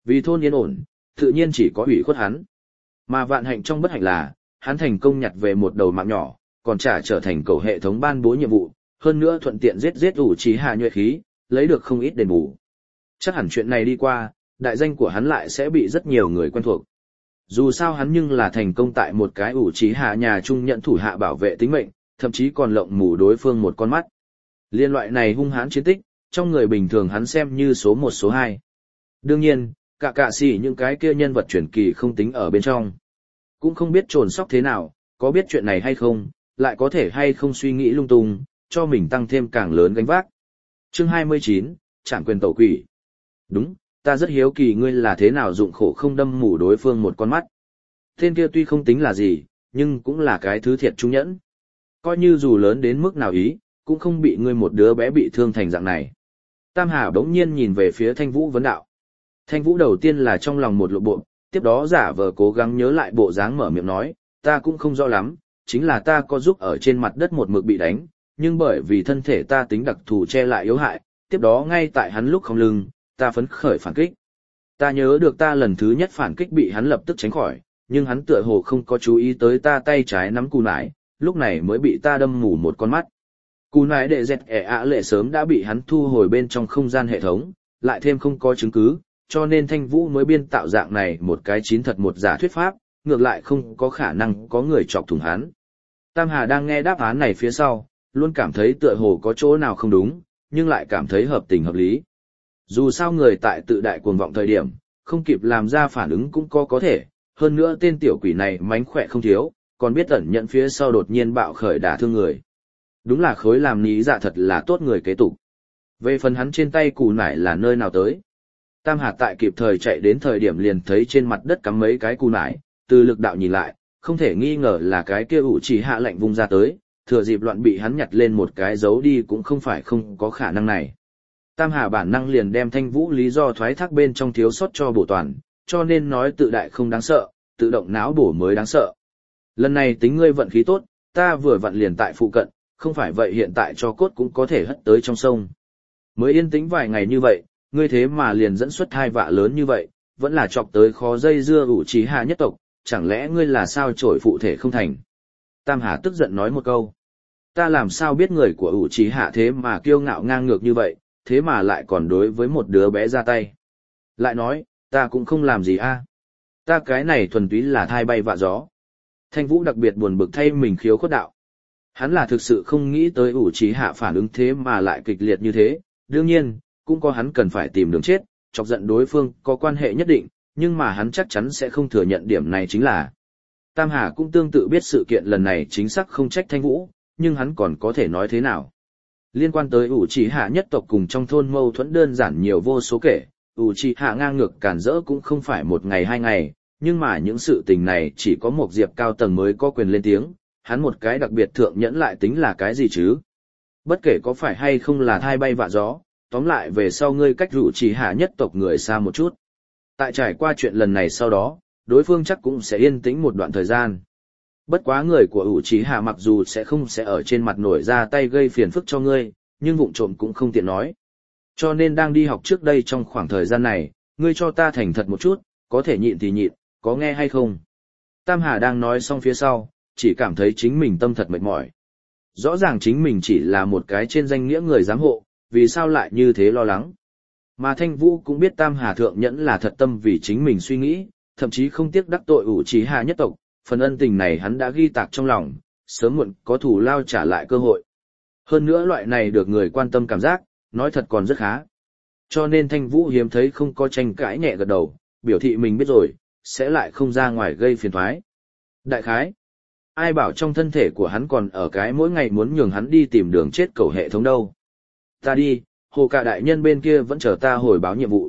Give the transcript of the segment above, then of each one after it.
Vì thôn yên ổn, tự nhiên chỉ có ủy khuất hắn. Mà vạn hạnh trong bất hạnh là, hắn thành công nhặt về một đầu mạng nhỏ, còn trả trở thành cầu hệ thống ban bố nhiệm vụ, hơn nữa thuận tiện giết Uchiha nhuệ khí, lấy được không ít đền bù. Chắc hẳn chuyện này đi qua, đại danh của hắn lại sẽ bị rất nhiều người quen thuộc. Dù sao hắn nhưng là thành công tại một cái Uchiha nhà trung nhận thủ hạ bảo vệ tính mệnh, thậm chí còn lộng mù đối phương một con mắt. Liên loại này hung hãn chiến tích, trong người bình thường hắn xem như số 1 số 2. Đương nhiên, cả xỉ những cái kia nhân vật truyền kỳ không tính ở bên trong. Cũng không biết trồn sóc thế nào, có biết chuyện này hay không, lại có thể hay không suy nghĩ lung tung, cho mình tăng thêm càng lớn gánh vác. Chương 29, Trảm quyền tẩu quỷ. Đúng, ta rất hiếu kỳ ngươi là thế nào dụng khổ không đâm mù đối phương một con mắt. Tên kia tuy không tính là gì, nhưng cũng là cái thứ thiệt trung nhẫn. Coi như dù lớn đến mức nào ý, cũng không bị ngươi một đứa bé bị thương thành dạng này. Tam Hà bỗng nhiên nhìn về phía Thanh Vũ vấn đạo. Thanh Vũ đầu tiên là trong lòng một lộ bộ, tiếp đó giả vờ cố gắng nhớ lại bộ dáng mở miệng nói, ta cũng không rõ lắm, chính là ta có giúp ở trên mặt đất một mực bị đánh, nhưng bởi vì thân thể ta tính đặc thù che lại yếu hại, tiếp đó ngay tại hắn lúc không lưng, ta phấn khởi phản kích. Ta nhớ được ta lần thứ nhất phản kích bị hắn lập tức tránh khỏi, nhưng hắn tựa hồ không có chú ý tới ta tay trái nắm cù nải, lúc này mới bị ta đâm mù một con mắt. Cù nải đệ dẹt lệ sớm đã bị hắn thu hồi bên trong không gian hệ thống, lại thêm không có chứng cứ, cho nên Thanh Vũ mới biên tạo dạng này một cái chín thật một giả thuyết pháp, ngược lại không có khả năng có người chọc thủng hắn. Tam Hà đang nghe đáp án này phía sau, luôn cảm thấy tựa hồ có chỗ nào không đúng, nhưng lại cảm thấy hợp tình hợp lý. Dù sao người tại tự đại cuồng vọng thời điểm, không kịp làm ra phản ứng cũng có thể, hơn nữa tên tiểu quỷ này mánh khỏe không thiếu, còn biết ẩn nhận phía sau đột nhiên bạo khởi đả thương người. Đúng là khối làm ní dạ thật là tốt người kế tục. Về phần hắn trên tay cù nải là nơi nào tới? Tam Hà tại kịp thời chạy đến thời điểm liền thấy trên mặt đất cắm mấy cái cù nải, từ lực đạo nhìn lại, không thể nghi ngờ là cái kia Uchiha lạnh vung ra tới, thừa dịp loạn bị hắn nhặt lên một cái giấu đi cũng không phải không có khả năng này. Tam Hà bản năng liền đem Thanh Vũ lý do thoái thác bên trong thiếu sót cho bổ toàn, cho nên nói tự đại không đáng sợ, tự động não bổ mới đáng sợ. Lần này tính ngươi vận khí tốt, ta vừa vặn liền tại phụ cận, không phải vậy hiện tại cho cốt cũng có thể hất tới trong sông. Mới yên tĩnh vài ngày như vậy, ngươi thế mà liền dẫn xuất hai vạ lớn như vậy, vẫn là chọc tới khó dây dưa Uchiha nhất tộc, chẳng lẽ ngươi là sao trổi phụ thể không thành. Tam Hà tức giận nói một câu. Ta làm sao biết người của Uchiha thế mà kiêu ngạo ngang ngược như vậy, thế mà lại còn đối với một đứa bé ra tay. Lại nói, ta cũng không làm gì a. Ta cái này thuần túy là thai bay vạ gió. Thanh Vũ đặc biệt buồn bực thay mình khiếu khuất đạo. Hắn là thực sự không nghĩ tới Uchiha phản ứng thế mà lại kịch liệt như thế, đương nhiên, cũng có hắn cần phải tìm đường chết, chọc giận đối phương có quan hệ nhất định, nhưng mà hắn chắc chắn sẽ không thừa nhận điểm này chính là. Tam Hà cũng tương tự biết sự kiện lần này chính xác không trách Thanh Vũ, nhưng hắn còn có thể nói thế nào. Liên quan tới Uchiha nhất tộc cùng trong thôn mâu thuẫn đơn giản nhiều vô số kể, Uchiha ngang ngược cản rỡ cũng không phải một ngày hai ngày, nhưng mà những sự tình này chỉ có một diệp cao tầng mới có quyền lên tiếng, hắn một cái đặc biệt thượng nhẫn lại tính là cái gì chứ? Bất kể có phải hay không là thai bay vạ gió, tóm lại về sau ngươi cách Uchiha nhất tộc người xa một chút. Tại trải qua chuyện lần này sau đó, đối phương chắc cũng sẽ yên tĩnh một đoạn thời gian. Bất quá người của Uchiha mặc dù sẽ ở trên mặt nổi ra tay gây phiền phức cho ngươi, nhưng vụng trộm cũng không tiện nói. Cho nên đang đi học trước đây trong khoảng thời gian này, ngươi cho ta thành thật một chút, có thể nhịn thì nhịn, có nghe hay không? Tam Hà đang nói xong phía sau, chỉ cảm thấy chính mình tâm thật mệt mỏi. Rõ ràng chính mình chỉ là một cái trên danh nghĩa người giám hộ, vì sao lại như thế lo lắng? Mà Thanh Vũ cũng biết Tam Hà thượng nhẫn là thật tâm vì chính mình suy nghĩ, thậm chí không tiếc đắc tội Uchiha nhất tộc, phần ân tình này hắn đã ghi tạc trong lòng, sớm muộn có thù lao trả lại cơ hội. Hơn nữa loại này được người quan tâm cảm giác, nói thật còn rất khá. Cho nên Thanh Vũ hiếm thấy không có tranh cãi nhẹ gật đầu, biểu thị mình biết rồi, sẽ lại không ra ngoài gây phiền toái. Đại khái, ai bảo trong thân thể của hắn còn ở cái mỗi ngày muốn nhường hắn đi tìm đường chết cầu hệ thống đâu. Ta đi, hồ cả đại nhân bên kia vẫn chờ ta hồi báo nhiệm vụ.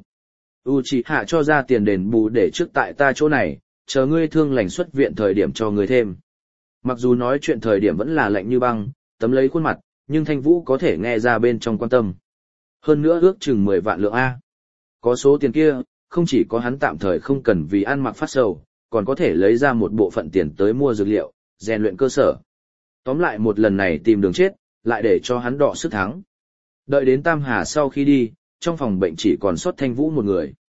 Uchiha cho ra tiền đền bù để trước tại ta chỗ này, chờ ngươi thương lành xuất viện thời điểm cho ngươi thêm. Mặc dù nói chuyện thời điểm vẫn là lạnh như băng, tấm lấy khuôn mặt, nhưng Thanh Vũ có thể nghe ra bên trong quan tâm. Hơn nữa ước chừng 10 vạn lượng A. Có số tiền kia, không chỉ có hắn tạm thời không cần vì ăn mặc phát sầu, còn có thể lấy ra một bộ phận tiền tới mua dược liệu, rèn luyện cơ sở. Tóm lại một lần này tìm đường chết, lại để cho hắn đọ sức thắng. Đợi đến Tam Hà sau khi đi, trong phòng bệnh chỉ còn sót Thanh Vũ một người.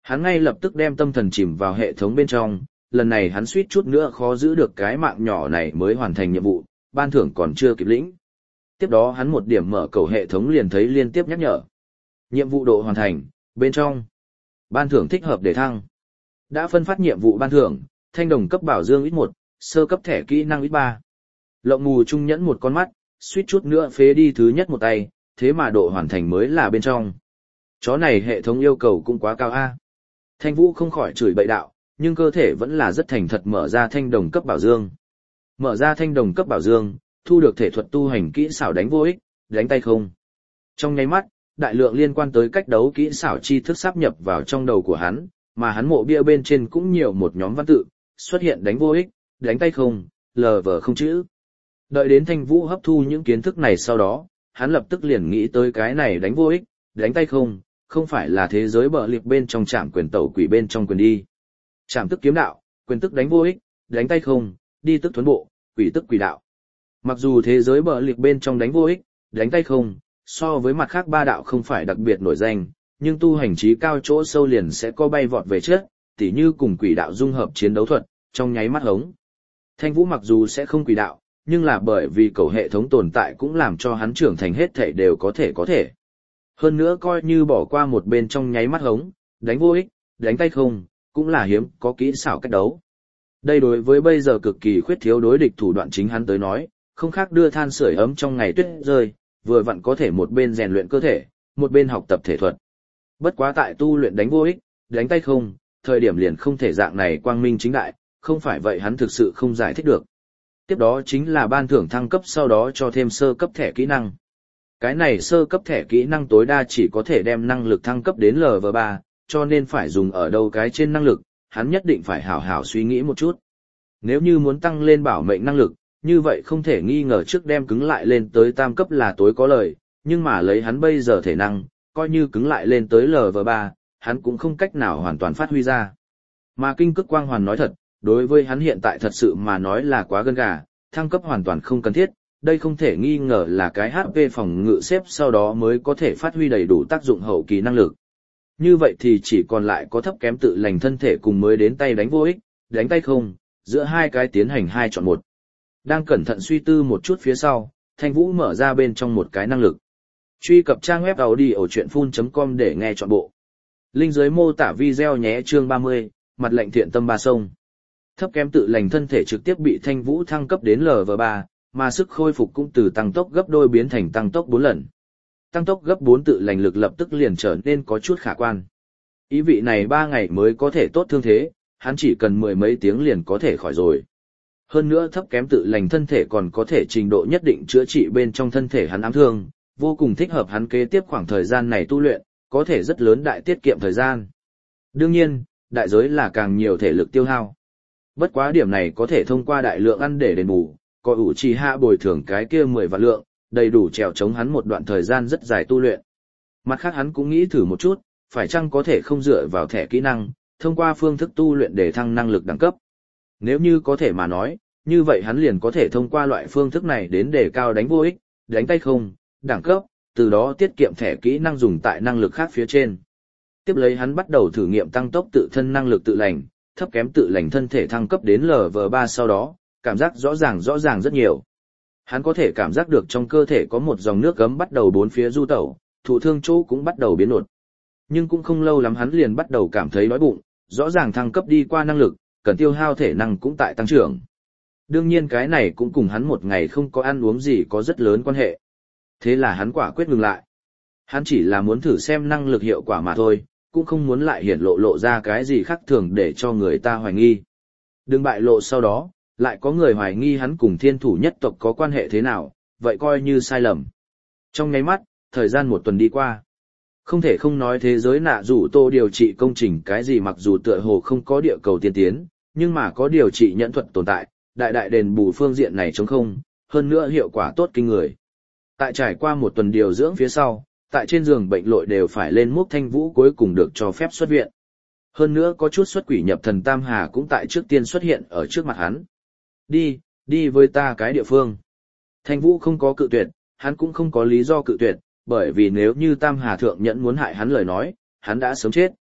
hắn ngay lập tức đem tâm thần chìm vào hệ thống bên trong, lần này hắn suýt chút nữa khó giữ được cái mạng nhỏ này mới hoàn thành nhiệm vụ, ban thưởng còn chưa kịp lĩnh. Tiếp đó hắn một điểm mở cầu hệ thống liền thấy liên tiếp nhắc nhở. Nhiệm vụ độ hoàn thành, bên trong. Ban thưởng thích hợp để thăng. Đã phân phát nhiệm vụ ban thưởng, thanh đồng cấp bảo dương ít 1, sơ cấp thẻ kỹ năng ít 3. Lộng mù trung nhẫn một con mắt, suýt chút nữa phế đi thứ nhất một tay, thế mà độ hoàn thành mới là bên trong. Chó này hệ thống yêu cầu cũng quá cao a. Thanh Vũ không khỏi chửi bậy đạo, nhưng cơ thể vẫn là rất thành thật mở ra thanh đồng cấp bảo dương. Mở ra thanh đồng cấp bảo dương, thu được thể thuật tu hành kỹ xảo đánh vô ích, đánh tay không. Trong nháy mắt, đại lượng liên quan tới cách đấu kỹ xảo tri thức sáp nhập vào trong đầu của hắn, mà hắn mộ bia bên trên cũng nhiều một nhóm văn tự, xuất hiện đánh vô ích, đánh tay không, lờ vờ không chữ. Đợi đến Thanh Vũ hấp thu những kiến thức này sau đó, hắn lập tức liền nghĩ tới cái này đánh vô ích, đánh tay không phải là thế giới bờ liệt bên trong trạm quyền tẩu quỷ bên trong quyền đi. Trạm tức kiếm đạo, quyền tức đánh vô ích, đánh tay không, đi tức thuấn bộ, quỷ tức quỷ đạo. Mặc dù thế giới bờ liệt bên trong đánh vô ích, đánh tay không, so với mặt khác ba đạo không phải đặc biệt nổi danh, nhưng tu hành trí cao chỗ sâu liền sẽ có bay vọt về trước, tỉ như cùng quỷ đạo dung hợp chiến đấu thuật, trong nháy mắt hống. Thanh Vũ mặc dù sẽ không quỷ đạo, nhưng là bởi vì cầu hệ thống tồn tại cũng làm cho hắn trưởng thành hết thể đều có thể. Hơn nữa coi như bỏ qua một bên trong nháy mắt hống, đánh vô ích, đánh tay không, cũng là hiếm có kỹ xảo cách đấu. Đây đối với bây giờ cực kỳ khuyết thiếu đối địch thủ đoạn chính hắn tới nói, không khác đưa than sưởi ấm trong ngày tuyết rơi, vừa vặn có thể một bên rèn luyện cơ thể, một bên học tập thể thuật. Bất quá tại tu luyện đánh vô ích, đánh tay không, thời điểm liền không thể dạng này quang minh chính đại, không phải vậy hắn thực sự không giải thích được. Tiếp đó chính là ban thưởng thăng cấp sau đó cho thêm sơ cấp thẻ kỹ năng. Cái này sơ cấp thẻ kỹ năng tối đa chỉ có thể đem năng lực thăng cấp đến Lv3, cho nên phải dùng ở đâu cái trên năng lực, hắn nhất định phải hảo hảo suy nghĩ một chút. Nếu như muốn tăng lên bảo mệnh năng lực, như vậy không thể nghi ngờ trước đem cứng lại lên tới tam cấp là tối có lợi, nhưng mà lấy hắn bây giờ thể năng, coi như cứng lại lên tới Lv3, hắn cũng không cách nào hoàn toàn phát huy ra. Mà kinh cức quang hoàn nói thật, đối với hắn hiện tại thật sự mà nói là quá gân gà, thăng cấp hoàn toàn không cần thiết, đây không thể nghi ngờ là cái HP phòng ngự xếp sau đó mới có thể phát huy đầy đủ tác dụng hậu kỳ năng lực. Như vậy thì chỉ còn lại có thấp kém tự lành thân thể cùng mới đến tay đánh vô ích, đánh tay không, giữa hai cái tiến hành 2 chọn 1. Đang cẩn thận suy tư một chút phía sau, Thanh Vũ mở ra bên trong một cái năng lực. Truy cập trang web audiochuyenphun.com để nghe trọn bộ. Link dưới mô tả video nhé. Chương 30, mặt lệnh thiện tâm ba sông. Thấp kém tự lành thân thể trực tiếp bị Thanh Vũ thăng cấp đến Lv3, mà sức khôi phục cũng từ tăng tốc gấp đôi biến thành tăng tốc 4 lần. Tăng tốc gấp 4 tự lành lực lập tức liền trở nên có chút khả quan. Ý vị này 3 ngày mới có thể tốt thương thế, hắn chỉ cần 10 mấy tiếng liền có thể khỏi rồi. Hơn nữa thấp kém tự lành thân thể còn có thể trình độ nhất định chữa trị bên trong thân thể hắn ám thương, vô cùng thích hợp hắn kế tiếp khoảng thời gian này tu luyện, có thể rất lớn đại tiết kiệm thời gian. Đương nhiên, đại giới là càng nhiều thể lực tiêu hao. Bất quá điểm này có thể thông qua đại lượng ăn để đền bù, coi ủ trì hạ bồi thường cái kia 10 vạn lượng, đầy đủ trèo chống hắn một đoạn thời gian rất dài tu luyện. Mặt khác hắn cũng nghĩ thử một chút, phải chăng có thể không dựa vào thẻ kỹ năng, thông qua phương thức tu luyện để thăng năng lực đẳng cấp. Nếu như có thể mà nói, như vậy hắn liền có thể thông qua loại phương thức này đến đề cao đánh vô ích, đánh tay không, đẳng cấp, từ đó tiết kiệm thẻ kỹ năng dùng tại năng lực khác phía trên. Tiếp lấy hắn bắt đầu thử nghiệm tăng tốc tự thân năng lực tự lành, thấp kém tự lành thân thể thăng cấp đến Lv3 sau đó, cảm giác rõ ràng rất nhiều. Hắn có thể cảm giác được trong cơ thể có một dòng nước gấm bắt đầu bốn phía du tẩu, thụ thương chỗ cũng bắt đầu biến nột. Nhưng cũng không lâu lắm hắn liền bắt đầu cảm thấy đói bụng, rõ ràng thăng cấp đi qua năng lực, cần tiêu hao thể năng cũng tại tăng trưởng. Đương nhiên cái này cũng cùng hắn một ngày không có ăn uống gì có rất lớn quan hệ. Thế là hắn quả quyết ngừng lại. Hắn chỉ là muốn thử xem năng lực hiệu quả mà thôi, cũng không muốn lại hiển lộ ra cái gì khác thường để cho người ta hoài nghi. Đừng bại lộ sau đó, lại có người hoài nghi hắn cùng thiên thủ nhất tộc có quan hệ thế nào, vậy coi như sai lầm. Trong nháy mắt, thời gian 1 tuần đi qua. Không thể không nói thế giới nạ rủ tô điều trị công trình cái gì mặc dù tựa hồ không có địa cầu tiên tiến, nhưng mà có điều trị nhẫn thuật tồn tại, đại đền bù phương diện này trống không, hơn nữa hiệu quả tốt kinh người. Tại trải qua 1 tuần điều dưỡng phía sau, tại trên giường bệnh lội đều phải lên múc Thanh Vũ cuối cùng được cho phép xuất viện. Hơn nữa có chút xuất quỷ nhập thần Tam Hà cũng tại trước tiên xuất hiện ở trước mặt hắn. Đi với ta cái địa phương. Thanh Vũ không có cự tuyệt, hắn cũng không có lý do cự tuyệt, bởi vì nếu như Tam Hà Thượng Nhẫn muốn hại hắn lời nói, hắn đã sớm chết.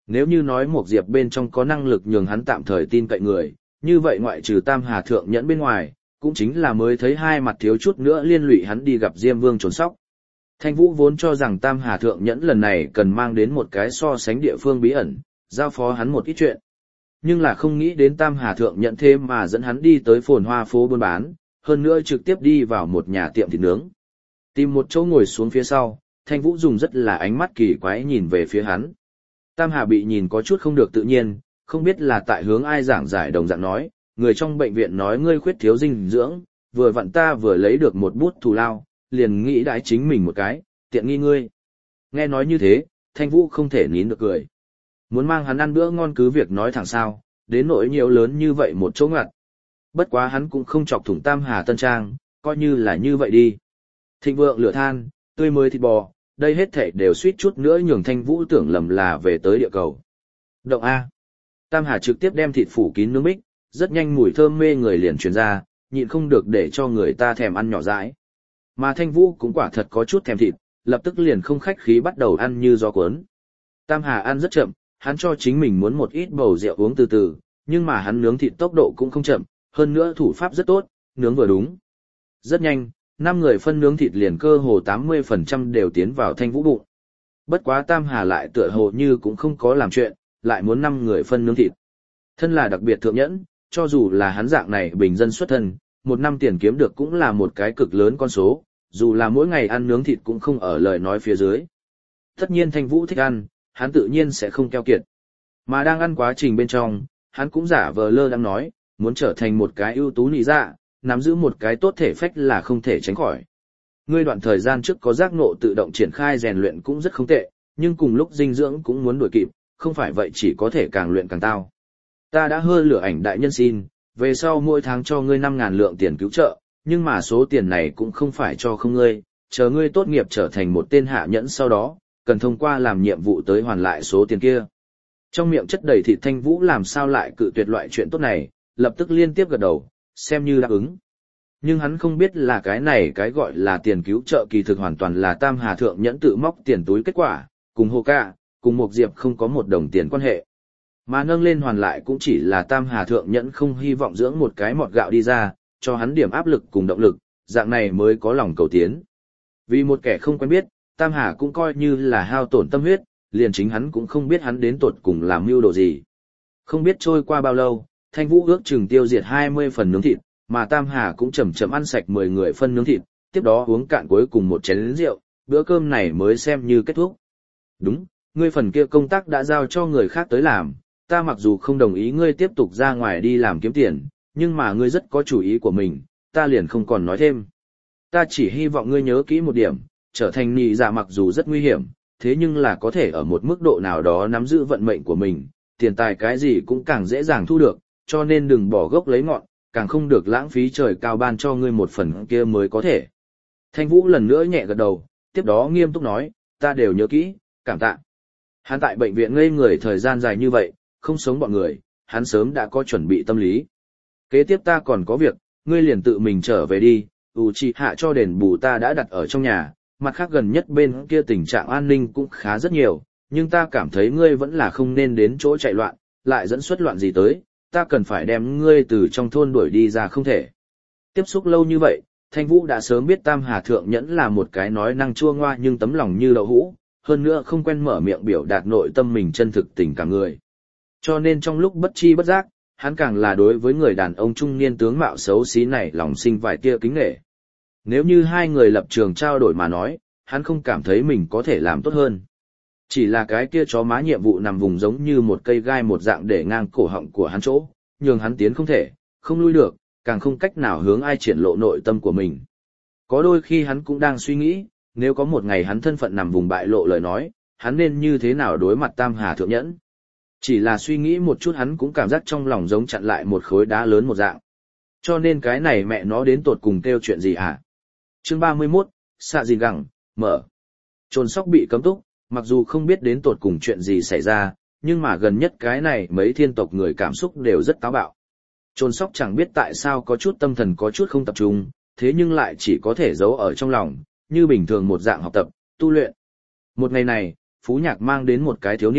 Nếu như nói một diệp bên trong có năng lực nhường hắn tạm thời tin cậy người, như vậy ngoại trừ Tam Hà Thượng Nhẫn bên ngoài, cũng chính là mới thấy hai mặt thiếu chút nữa liên lụy hắn đi gặp Diêm Vương trốn sóc. Thanh Vũ vốn cho rằng Tam Hà Thượng Nhẫn lần này cần mang đến một cái so sánh địa phương bí ẩn, giao phó hắn một ít chuyện. Nhưng là không nghĩ đến Tam Hà Thượng Nhẫn thêm mà dẫn hắn đi tới phồn hoa phố buôn bán, hơn nữa trực tiếp đi vào một nhà tiệm thịt nướng. Tìm một chỗ ngồi xuống phía sau, Thanh Vũ dùng rất là ánh mắt kỳ quái nhìn về phía hắn. Tam Hà bị nhìn có chút không được tự nhiên, không biết là tại hướng ai giảng giải đồng dạng nói, người trong bệnh viện nói ngươi khuyết thiếu dinh dưỡng, vừa vặn ta vừa lấy được một bút thù lao, liền nghĩ đãi chính mình một cái, tiện nghi ngươi. Nghe nói như thế, Thanh Vũ không thể nín được cười. Muốn mang hắn ăn bữa ngon cứ việc nói thẳng sao, đến nỗi nhiều lớn như vậy một chỗ ngặt. Bất quá hắn cũng không chọc thủng Tam Hà Tân Trang, coi như là như vậy đi. Thịnh vượng lửa than, tươi mới thịt bò, đây hết thảy đều suýt chút nữa nhường Thanh Vũ tưởng lầm là về tới địa cầu. Động A. Tam Hà trực tiếp đem thịt phủ kín nướng bích, rất nhanh mùi thơm mê người liền truyền ra, nhịn không được để cho người ta thèm ăn nhỏ dãi. Mà Thanh Vũ cũng quả thật có chút thèm thịt, lập tức liền không khách khí bắt đầu ăn như gió cuốn. Tam Hà ăn rất chậm, hắn cho chính mình muốn một ít bầu rượu uống từ từ, nhưng mà hắn nướng thịt tốc độ cũng không chậm, hơn nữa thủ pháp rất tốt, nướng vừa đúng. Rất nhanh, 5 người phân nướng thịt liền cơ hồ 80% đều tiến vào Thanh Vũ bụng. Bất quá Tam Hà lại tựa hồ như cũng không có làm chuyện, lại muốn 5 người phân nướng thịt. Thân là đặc biệt thượng nhẫn, cho dù là hắn dạng này bình dân xuất thân, một năm tiền kiếm được cũng là một cái cực lớn con số, dù là mỗi ngày ăn nướng thịt cũng không ở lời nói phía dưới. Tất nhiên Thanh Vũ thích ăn, hắn tự nhiên sẽ không keo kiệt. Mà đang ăn quá trình bên trong, hắn cũng giả vờ lơ đang nói, muốn trở thành một cái ưu tú nị dạ, nắm giữ một cái tốt thể phách là không thể tránh khỏi. Ngươi đoạn thời gian trước có giác ngộ tự động triển khai rèn luyện cũng rất không tệ, nhưng cùng lúc dinh dưỡng cũng muốn đuổi kịp, không phải vậy chỉ có thể càng luyện càng tao. Ta đã hơ lửa ảnh đại nhân xin, về sau mỗi tháng cho ngươi 5.000 lượng tiền cứu trợ, nhưng mà số tiền này cũng không phải cho không ngươi, chờ ngươi tốt nghiệp trở thành một tên hạ nhẫn sau đó, cần thông qua làm nhiệm vụ tới hoàn lại số tiền kia. Trong miệng chất đầy thịt Thanh Vũ làm sao lại cự tuyệt loại chuyện tốt này, lập tức liên tiếp gật đầu, xem như đáp ứng. Nhưng hắn không biết là cái này cái gọi là tiền cứu trợ kỳ thực hoàn toàn là Tam Hà Thượng Nhẫn tự móc tiền túi kết quả, cùng Hồ Ca, cùng Mộc Diệp không có một đồng tiền quan hệ. Mà nâng lên hoàn lại cũng chỉ là Tam Hà Thượng Nhẫn không hy vọng dưỡng một cái mọt gạo đi ra, cho hắn điểm áp lực cùng động lực, dạng này mới có lòng cầu tiến. Vì một kẻ không quen biết, Tam Hà cũng coi như là hao tổn tâm huyết, liền chính hắn cũng không biết hắn đến tột cùng làm mưu đồ gì. Không biết trôi qua bao lâu, Thanh Vũ ước chừng tiêu diệt 20 phần nướng thịt, mà Tam Hà cũng chậm chậm ăn sạch 10 người phân nướng thịt, tiếp đó uống cạn cuối cùng một chén rượu, bữa cơm này mới xem như kết thúc. Đúng, ngươi phần kia công tác đã giao cho người khác tới làm, ta mặc dù không đồng ý ngươi tiếp tục ra ngoài đi làm kiếm tiền, nhưng mà ngươi rất có chủ ý của mình, ta liền không còn nói thêm. Ta chỉ hy vọng ngươi nhớ kỹ một điểm, trở thành nị dạ mặc dù rất nguy hiểm, thế nhưng là có thể ở một mức độ nào đó nắm giữ vận mệnh của mình, tiền tài cái gì cũng càng dễ dàng thu được, cho nên đừng bỏ gốc lấy ngọn, càng không được lãng phí trời cao ban cho ngươi một phần kia mới có thể. Thanh Vũ lần nữa nhẹ gật đầu, tiếp đó nghiêm túc nói, ta đều nhớ kỹ, cảm tạ. Hắn tại bệnh viện ngây người thời gian dài như vậy, không sống bọn người, hắn sớm đã có chuẩn bị tâm lý. Kế tiếp ta còn có việc, ngươi liền tự mình trở về đi, Uchiha cho đền bù ta đã đặt ở trong nhà, mặt khác gần nhất bên kia tình trạng an ninh cũng khá rất nhiều, nhưng ta cảm thấy ngươi vẫn là không nên đến chỗ chạy loạn, lại dẫn xuất loạn gì tới, ta cần phải đem ngươi từ trong thôn đuổi đi ra không thể. Tiếp xúc lâu như vậy, Thanh Vũ đã sớm biết Tam Hà Thượng Nhẫn là một cái nói năng chua ngoa nhưng tấm lòng như đậu hũ, hơn nữa không quen mở miệng biểu đạt nội tâm mình chân thực tình cảm người. Cho nên trong lúc bất chi bất giác, hắn càng là đối với người đàn ông trung niên tướng mạo xấu xí này lòng sinh vài tia kính nể. Nếu như hai người lập trường trao đổi mà nói, hắn không cảm thấy mình có thể làm tốt hơn. Chỉ là cái kia chó má nhiệm vụ nằm vùng giống như một cây gai một dạng để ngang cổ họng của hắn chỗ, nhường hắn tiến không thể, không lui được, càng không cách nào hướng ai triển lộ nội tâm của mình. Có đôi khi hắn cũng đang suy nghĩ, nếu có một ngày hắn thân phận nằm vùng bại lộ lời nói, hắn nên như thế nào đối mặt Tam Hà Thượng Nhẫn. Chỉ là suy nghĩ một chút hắn cũng cảm giác trong lòng giống chặn lại một khối đá lớn một dạng. Cho nên cái này mẹ nó đến tột cùng kêu chuyện gì hả? Chương 31, xạ gìn gẳng, mở. Trồn sóc bị cấm túc, mặc dù không biết đến tột cùng chuyện gì xảy ra, nhưng mà gần nhất cái này mấy thiên tộc người cảm xúc đều rất táo bạo. Trồn sóc chẳng biết tại sao có chút tâm thần có chút không tập trung, thế nhưng lại chỉ có thể giấu ở trong lòng, như bình thường một dạng học tập, tu luyện. Một ngày này, Phú Nhạc mang đến một cái thiếu niên,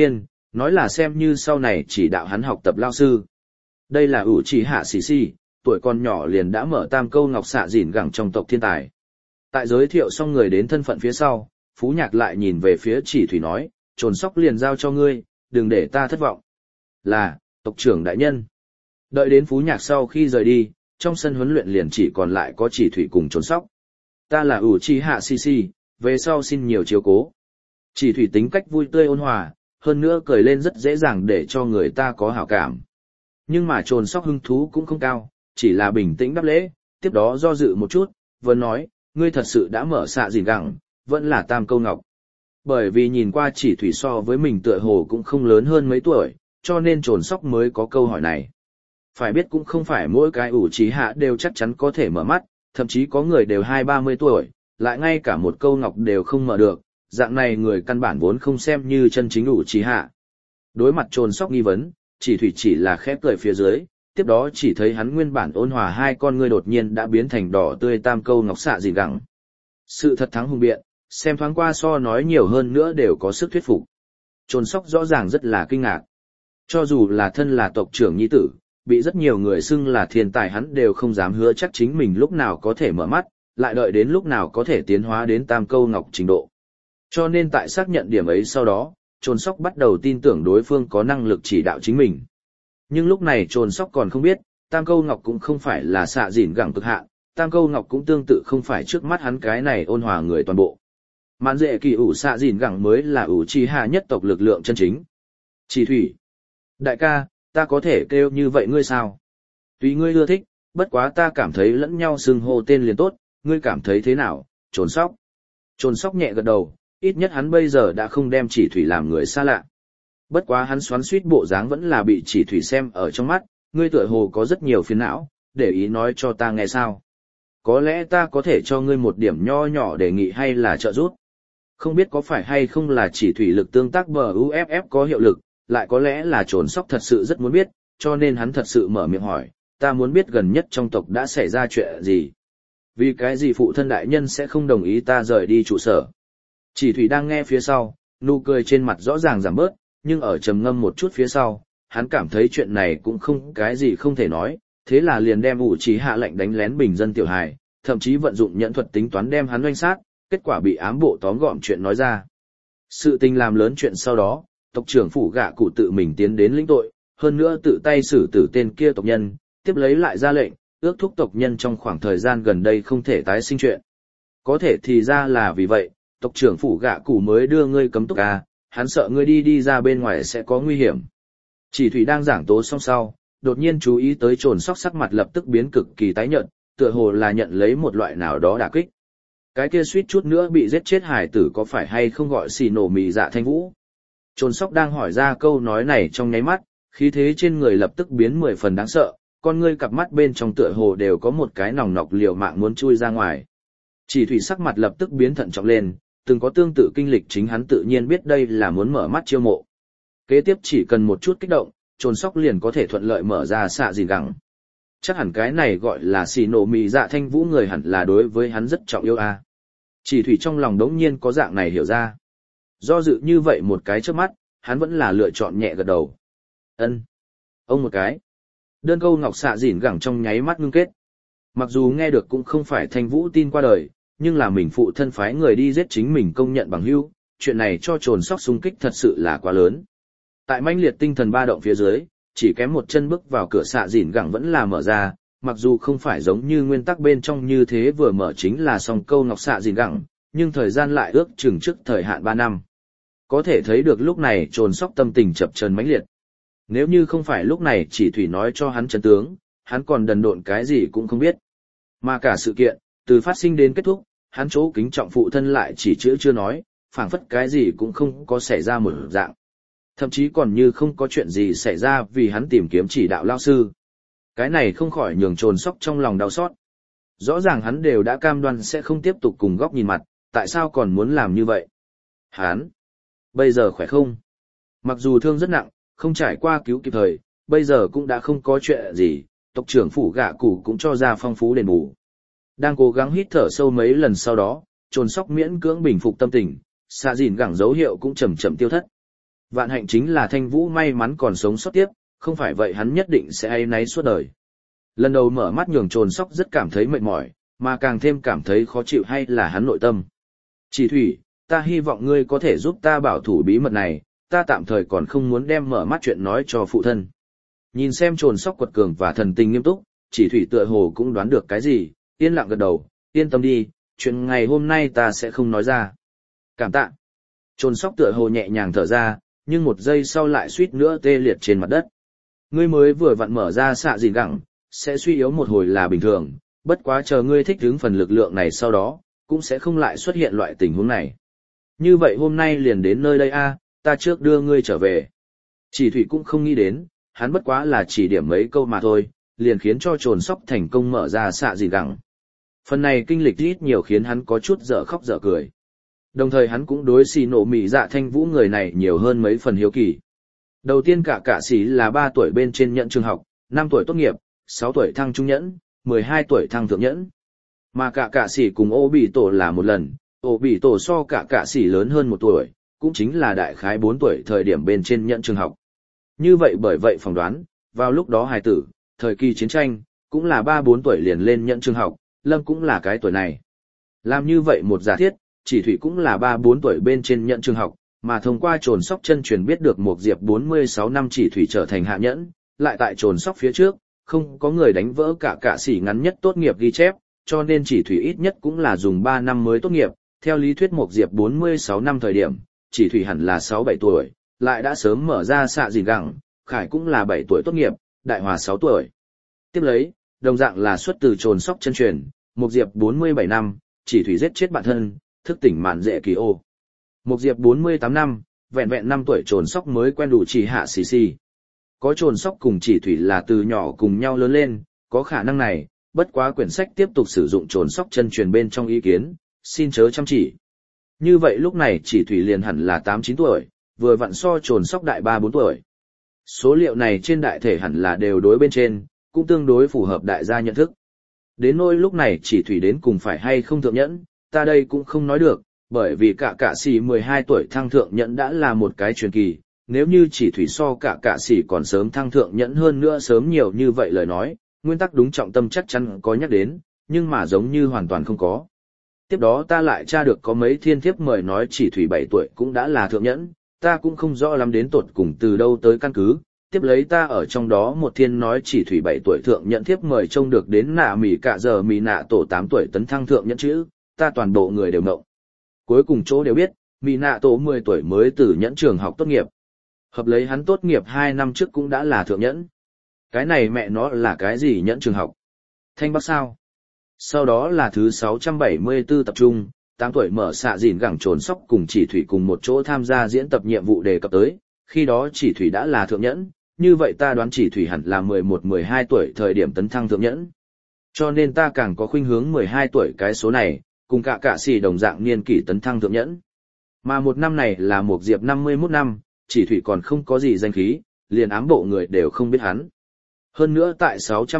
nói là xem như sau này chỉ đạo hắn học tập lao sư. Đây là Uchiha Shishi, tuổi còn nhỏ liền đã mở tam câu ngọc xạ dỉn gẳng trong tộc thiên tài. Tại giới thiệu xong người đến thân phận phía sau, Phú Nhạc lại nhìn về phía Chỉ Thủy nói, Trồn Sóc liền giao cho ngươi, đừng để ta thất vọng. Là, tộc trưởng đại nhân. Đợi đến Phú Nhạc sau khi rời đi, trong sân huấn luyện liền chỉ còn lại có Chỉ Thủy cùng Trồn Sóc. Ta là Uchiha Shishi, về sau xin nhiều chiếu cố. Chỉ Thủy tính cách vui tươi ôn hòa, hơn nữa cười lên rất dễ dàng để cho người ta có hảo cảm. Nhưng mà Trồn Sóc hứng thú cũng không cao, chỉ là bình tĩnh đáp lễ, tiếp đó do dự một chút, vẫn nói, ngươi thật sự đã mở xạ dìn gẳng, vẫn là tam câu ngọc. Bởi vì nhìn qua Chỉ Thủy so với mình tựa hồ cũng không lớn hơn mấy tuổi, cho nên Trồn Sóc mới có câu hỏi này. Phải biết cũng không phải mỗi cái Uchiha đều chắc chắn có thể mở mắt, thậm chí có người đều 20-30 tuổi, lại ngay cả một câu ngọc đều không mở được, dạng này người căn bản vốn không xem như chân chính Uchiha. Đối mặt Trồn Sóc nghi vấn, Chỉ Thủy chỉ là khép cười phía dưới, tiếp đó chỉ thấy hắn nguyên bản ôn hòa hai con ngươi đột nhiên đã biến thành đỏ tươi tam câu ngọc xạ dìn gẳng. Sự thật thắng hùng biện, xem thoáng qua so nói nhiều hơn nữa đều có sức thuyết phục. Trồn Sóc rõ ràng rất là kinh ngạc. Cho dù là thân là tộc trưởng nhi tử, bị rất nhiều người xưng là thiên tài hắn đều không dám hứa chắc chính mình lúc nào có thể mở mắt, lại đợi đến lúc nào có thể tiến hóa đến tam câu ngọc trình độ. Cho nên tại xác nhận điểm ấy sau đó, Trồn Sóc bắt đầu tin tưởng đối phương có năng lực chỉ đạo chính mình. Nhưng lúc này Trồn Sóc còn không biết, tam câu ngọc cũng không phải là xạ dỉn gẳng cực hạn, tam câu ngọc cũng tương tự không phải trước mắt hắn cái này ôn hòa người toàn bộ. Mạn dễ kỳ ủ xạ dỉn gẳng mới là ủ chi hạ nhất tộc lực lượng chân chính. Chỉ Thủy. Đại ca, ta có thể kêu như vậy ngươi sao? Tùy ngươi ưa thích, bất quá ta cảm thấy lẫn nhau xưng hô tên liền tốt, ngươi cảm thấy thế nào, Trồn Sóc? Trồn Sóc nhẹ gật đầu, ít nhất hắn bây giờ đã không đem Chỉ Thủy làm người xa lạ. Bất quá hắn xoắn xuýt bộ dáng vẫn là bị Chỉ Thủy xem ở trong mắt, ngươi tựa hồ có rất nhiều phiền não, để ý nói cho ta nghe sao. Có lẽ ta có thể cho ngươi một điểm nho nhỏ đề nghị hay là trợ giúp. Không biết có phải hay không là Chỉ Thủy lực tương tác BUFF có hiệu lực, lại có lẽ là Trồn Sóc thật sự rất muốn biết, cho nên hắn thật sự mở miệng hỏi, ta muốn biết gần nhất trong tộc đã xảy ra chuyện gì. Vì cái gì phụ thân đại nhân sẽ không đồng ý ta rời đi trụ sở. Chỉ Thủy đang nghe phía sau, nụ cười trên mặt rõ ràng giảm bớt, nhưng ở trầm ngâm một chút phía sau, hắn cảm thấy chuyện này cũng không cái gì không thể nói, thế là liền đem Uchiha lệnh đánh lén bình dân tiểu hài, thậm chí vận dụng nhẫn thuật tính toán đem hắn oanh sát, kết quả bị ám bộ tóm gọn chuyện nói ra. Sự tình làm lớn chuyện sau đó, tộc trưởng phủ gạ cụ tự mình tiến đến lĩnh tội, hơn nữa tự tay xử tử tên kia tộc nhân, tiếp lấy lại ra lệnh, ước thúc tộc nhân trong khoảng thời gian gần đây không thể tái sinh chuyện. Có thể thì ra là vì vậy, tộc trưởng phủ gạ cụ mới đưa ngươi cấm túc à, hắn sợ ngươi đi ra bên ngoài sẽ có nguy hiểm. Chỉ Thủy đang giảng tố xong sau, đột nhiên chú ý tới Trồn Sóc sắc mặt lập tức biến cực kỳ tái nhợt, tựa hồ là nhận lấy một loại nào đó đả kích. Cái kia suýt chút nữa bị giết chết hải tử có phải hay không gọi xì nổ mì dạ thanh vũ? Trồn Sóc đang hỏi ra câu nói này trong nháy mắt, khí thế trên người lập tức biến 10 phần đáng sợ, con ngươi cặp mắt bên trong tựa hồ đều có một cái nòng nọc liều mạng muốn chui ra ngoài. Chỉ Thủy sắc mặt lập tức biến thận trọng lên, từng có tương tự kinh lịch chính hắn tự nhiên biết đây là muốn mở mắt chiêu mộ. Kế tiếp chỉ cần một chút kích động, Trồn Sóc liền có thể thuận lợi mở ra xạ dìn gẳng. Chắc hẳn cái này gọi là xì nổ mì dạ thanh vũ người hẳn là đối với hắn rất trọng yêu a. Chỉ Thủy trong lòng đống nhiên có dạng này hiểu ra. Do dự như vậy một cái trước mắt, hắn vẫn là lựa chọn nhẹ gật đầu. Ân, ông một cái. Đơn câu ngọc xạ dìn gẳng trong nháy mắt ngưng kết. Mặc dù nghe được cũng không phải thanh vũ tin qua đời, nhưng là mình phụ thân phái người đi giết chính mình công nhận bằng hữu, chuyện này cho Trồn Sóc xung kích thật sự là quá lớn. Tại mãnh liệt tinh thần ba động phía dưới, chỉ kém một chân bước vào cửa xạ dìn gẳng vẫn là mở ra, mặc dù không phải giống như nguyên tắc bên trong như thế vừa mở chính là xong câu ngọc xạ dìn gẳng, nhưng thời gian lại ước chừng trước thời hạn 3 năm. Có thể thấy được lúc này Trồn Sóc tâm tình chập chờn mãnh liệt. Nếu như không phải lúc này Chỉ Thủy nói cho hắn chân tướng, hắn còn đần độn cái gì cũng không biết. Mà cả sự kiện, từ phát sinh đến kết thúc, hắn chỗ kính trọng phụ thân lại chỉ chữ chưa nói, phảng phất cái gì cũng không có xảy ra một dạng. Thậm chí còn như không có chuyện gì xảy ra vì hắn tìm kiếm chỉ đạo lao sư. Cái này không khỏi nhường Trồn Sóc trong lòng đau xót. Rõ ràng hắn đều đã cam đoan sẽ không tiếp tục cùng góc nhìn mặt, tại sao còn muốn làm như vậy? Hắn, bây giờ khỏe không? Mặc dù thương rất nặng, không trải qua cứu kịp thời, bây giờ cũng đã không có chuyện gì, tộc trưởng phủ gạ cụ cũng cho ra phong phú đền bù. Đang cố gắng hít thở sâu mấy lần sau đó, Trồn Sóc miễn cưỡng bình phục tâm tình, xạ dìn gẳng dấu hiệu cũng chậm chậm tiêu thất. Vạn hạnh chính là Thanh Vũ may mắn còn sống sót tiếp, không phải vậy hắn nhất định sẽ áy náy suốt đời. Lần đầu mở mắt nhường Trồn Sóc rất cảm thấy mệt mỏi, mà càng thêm cảm thấy khó chịu hay là hắn nội tâm. Chỉ thủy, ta hy vọng ngươi có thể giúp ta bảo thủ bí mật này, ta tạm thời còn không muốn đem mở mắt chuyện nói cho phụ thân. Nhìn xem Trồn Sóc quật cường và thần tình nghiêm túc, chỉ thủy tựa hồ cũng đoán được cái gì, yên lặng gật đầu, yên tâm đi, chuyện ngày hôm nay ta sẽ không nói ra. Cảm tạ. Trồn Sóc tựa hồ nhẹ nhàng thở ra, nhưng một giây sau lại suýt nữa tê liệt trên mặt đất. Ngươi mới vừa vặn mở ra xạ dìn gẳng, sẽ suy yếu một hồi là bình thường, bất quá chờ ngươi thích ứng phần lực lượng này sau đó, cũng sẽ không lại xuất hiện loại tình huống này. Như vậy hôm nay liền đến nơi đây a, ta trước đưa ngươi trở về. Chỉ thủy cũng không nghĩ đến, hắn bất quá là chỉ điểm mấy câu mà thôi, liền khiến cho Trồn Sóc thành công mở ra xạ dìn gẳng. Phần này kinh lịch ít nhiều khiến hắn có chút dở khóc dở cười. Đồng thời hắn cũng đối xì nổ mị dạ Thanh Vũ người này nhiều hơn mấy phần hiếu kỳ. Đầu tiên cả sĩ là 3 tuổi bên trên nhận trường học, 5 tuổi tốt nghiệp, 6 tuổi thăng trung nhẫn, 12 tuổi thăng thượng nhẫn. Mà cả sĩ cùng ô bị tổ là một lần, ô bị tổ so cả sĩ lớn hơn 1 tuổi, cũng chính là đại khái 4 tuổi thời điểm bên trên nhận trường học. Như vậy bởi vậy phỏng đoán, vào lúc đó hài tử, thời kỳ chiến tranh, cũng là 3-4 tuổi liền lên nhận trường học, Lâm cũng là cái tuổi này. Làm như vậy một giả thiết, chỉ thủy cũng là 3-4 tuổi bên trên nhận trường học, mà thông qua Trồn Sóc chân truyền biết được một diệp 46 năm chỉ thủy trở thành hạ nhẫn, lại tại Trồn Sóc phía trước, không có người đánh vỡ cả sĩ ngắn nhất tốt nghiệp ghi chép, cho nên chỉ thủy ít nhất cũng là dùng 3 năm mới tốt nghiệp, theo lý thuyết một diệp 46 năm thời điểm, chỉ thủy hẳn là 6-7 tuổi, lại đã sớm mở ra xạ dìn gẳng, Khải cũng là 7 tuổi tốt nghiệp, Đại Hòa 6 tuổi. Tiếp lấy, đồng dạng là xuất từ Trồn Sóc chân truyền, một diệp 47 năm, chỉ thủy giết chết bản thân, thức tỉnh mạn dễ kỳ ô. Một diệp 48 năm, vẹn vẹn 5 tuổi Trồn Sóc mới quen đủ chỉ hạ xì. Có Trồn Sóc cùng chỉ thủy là từ nhỏ cùng nhau lớn lên, có khả năng này, bất quá quyển sách tiếp tục sử dụng Trồn Sóc chân truyền bên trong ý kiến, xin chớ chăm chỉ. Như vậy lúc này chỉ thủy liền hẳn là 8-9 tuổi, vừa vặn so Trồn Sóc đại 3-4 tuổi. Số liệu này trên đại thể hẳn là đều đối bên trên, cũng tương đối phù hợp đại gia nhận thức. Đến nỗi lúc này chỉ thủy đến cùng phải hay không thượng nhẫn, ta đây cũng không nói được, bởi vì cả sĩ 12 tuổi thăng thượng nhẫn đã là một cái truyền kỳ, nếu như chỉ thủy so cả sĩ còn sớm thăng thượng nhẫn hơn nữa sớm nhiều như vậy lời nói, nguyên tắc đúng trọng tâm chắc chắn có nhắc đến, nhưng mà giống như hoàn toàn không có. Tiếp đó ta lại tra được có mấy thiên thiếp mời nói chỉ thủy 7 tuổi cũng đã là thượng nhẫn, ta cũng không rõ lắm đến tột cùng từ đâu tới căn cứ. Tiếp lấy ta ở trong đó một thiên nói chỉ thủy 7 tuổi thượng nhẫn thiếp mời trông được đến nạ mỉ cả giờ mỉ nạ tổ 8 tuổi tấn thăng thượng nhẫn chữ, ta toàn bộ người đều ngộng. Cuối cùng chỗ đều biết, mỉ nạ tổ 10 tuổi mới từ nhẫn trường học tốt nghiệp. Hợp lấy hắn tốt nghiệp 2 năm trước cũng đã là thượng nhẫn. Cái này mẹ nó là cái gì nhẫn trường học? Thanh Bắc sao? Sau đó là thứ 674 tập trung, 8 tuổi mở xạ dìn gẳng Trồn Sóc cùng chỉ thủy cùng một chỗ tham gia diễn tập nhiệm vụ đề cập tới, khi đó chỉ thủy đã là thượng nhẫn, như vậy ta đoán chỉ thủy hẳn là 11-12 tuổi thời điểm tấn thăng thượng nhẫn. Cho nên ta càng có khuynh hướng 12 tuổi cái số này, cùng cả sĩ đồng dạng niên kỷ tấn thăng thượng nhẫn. Mà một năm này là một diệp 51 năm, chỉ thủy còn không có gì danh khí, liền ám bộ người đều không biết hắn. Hơn nữa tại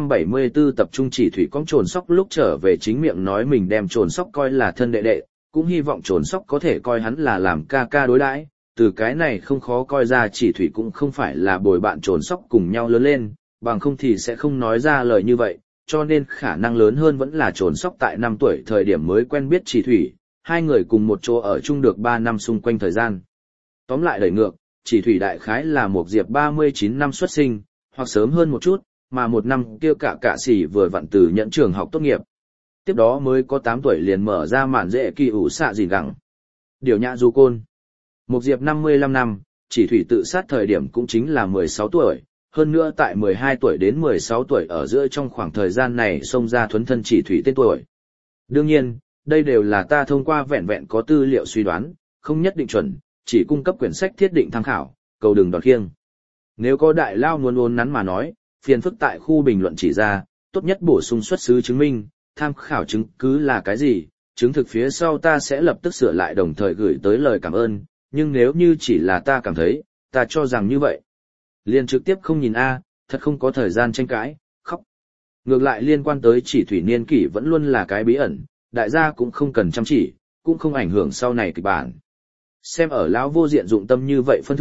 674 tập trung chỉ thủy con Trồn Sóc lúc trở về chính miệng nói mình đem Trồn Sóc coi là thân đệ đệ, cũng hy vọng Trồn Sóc có thể coi hắn là làm ca đối đãi. Từ cái này không khó coi ra chỉ thủy cũng không phải là bồi bạn Trồn Sóc cùng nhau lớn lên, bằng không thì sẽ không nói ra lời như vậy, cho nên khả năng lớn hơn vẫn là Trồn Sóc tại 5 tuổi thời điểm mới quen biết chỉ thủy, hai người cùng một chỗ ở chung được 3 năm xung quanh thời gian. Tóm lại đẩy ngược, chỉ thủy đại khái là một diệp 39 năm xuất sinh, hoặc sớm hơn một chút, mà một năm kia cả sĩ vừa vặn từ nhẫn trường học tốt nghiệp. Tiếp đó mới có 8 tuổi liền mở ra mạn dễ kỳ ủ xạ dìn gẳng. Điều nhã du côn. Một diệp 55 năm, chỉ thủy tự sát thời điểm cũng chính là 16 tuổi, hơn nữa tại 12 tuổi đến 16 tuổi ở giữa trong khoảng thời gian này xông ra thuấn thân chỉ thủy tên tuổi. Đương nhiên, đây đều là ta thông qua vẹn vẹn có tư liệu suy đoán, không nhất định chuẩn, chỉ cung cấp quyển sách thiết định tham khảo, cầu đừng đòn khiêng. Nếu có đại lao muốn ôn nắn mà nói, phiền phức tại khu bình luận chỉ ra, tốt nhất bổ sung xuất xứ chứng minh, tham khảo chứng cứ là cái gì, chứng thực phía sau ta sẽ lập tức sửa lại đồng thời gửi tới lời cảm ơn, nhưng nếu như chỉ là ta cảm thấy, ta cho rằng như vậy. Liên trực tiếp không nhìn thật không có thời gian tranh cãi, khóc. Ngược lại liên quan tới chỉ thủy niên kỷ vẫn luôn là cái bí ẩn, đại gia cũng không cần chăm chỉ, cũng không ảnh hưởng sau này kịch bản. Xem ở lão vô diện dụng tâm như vậy phân thượng,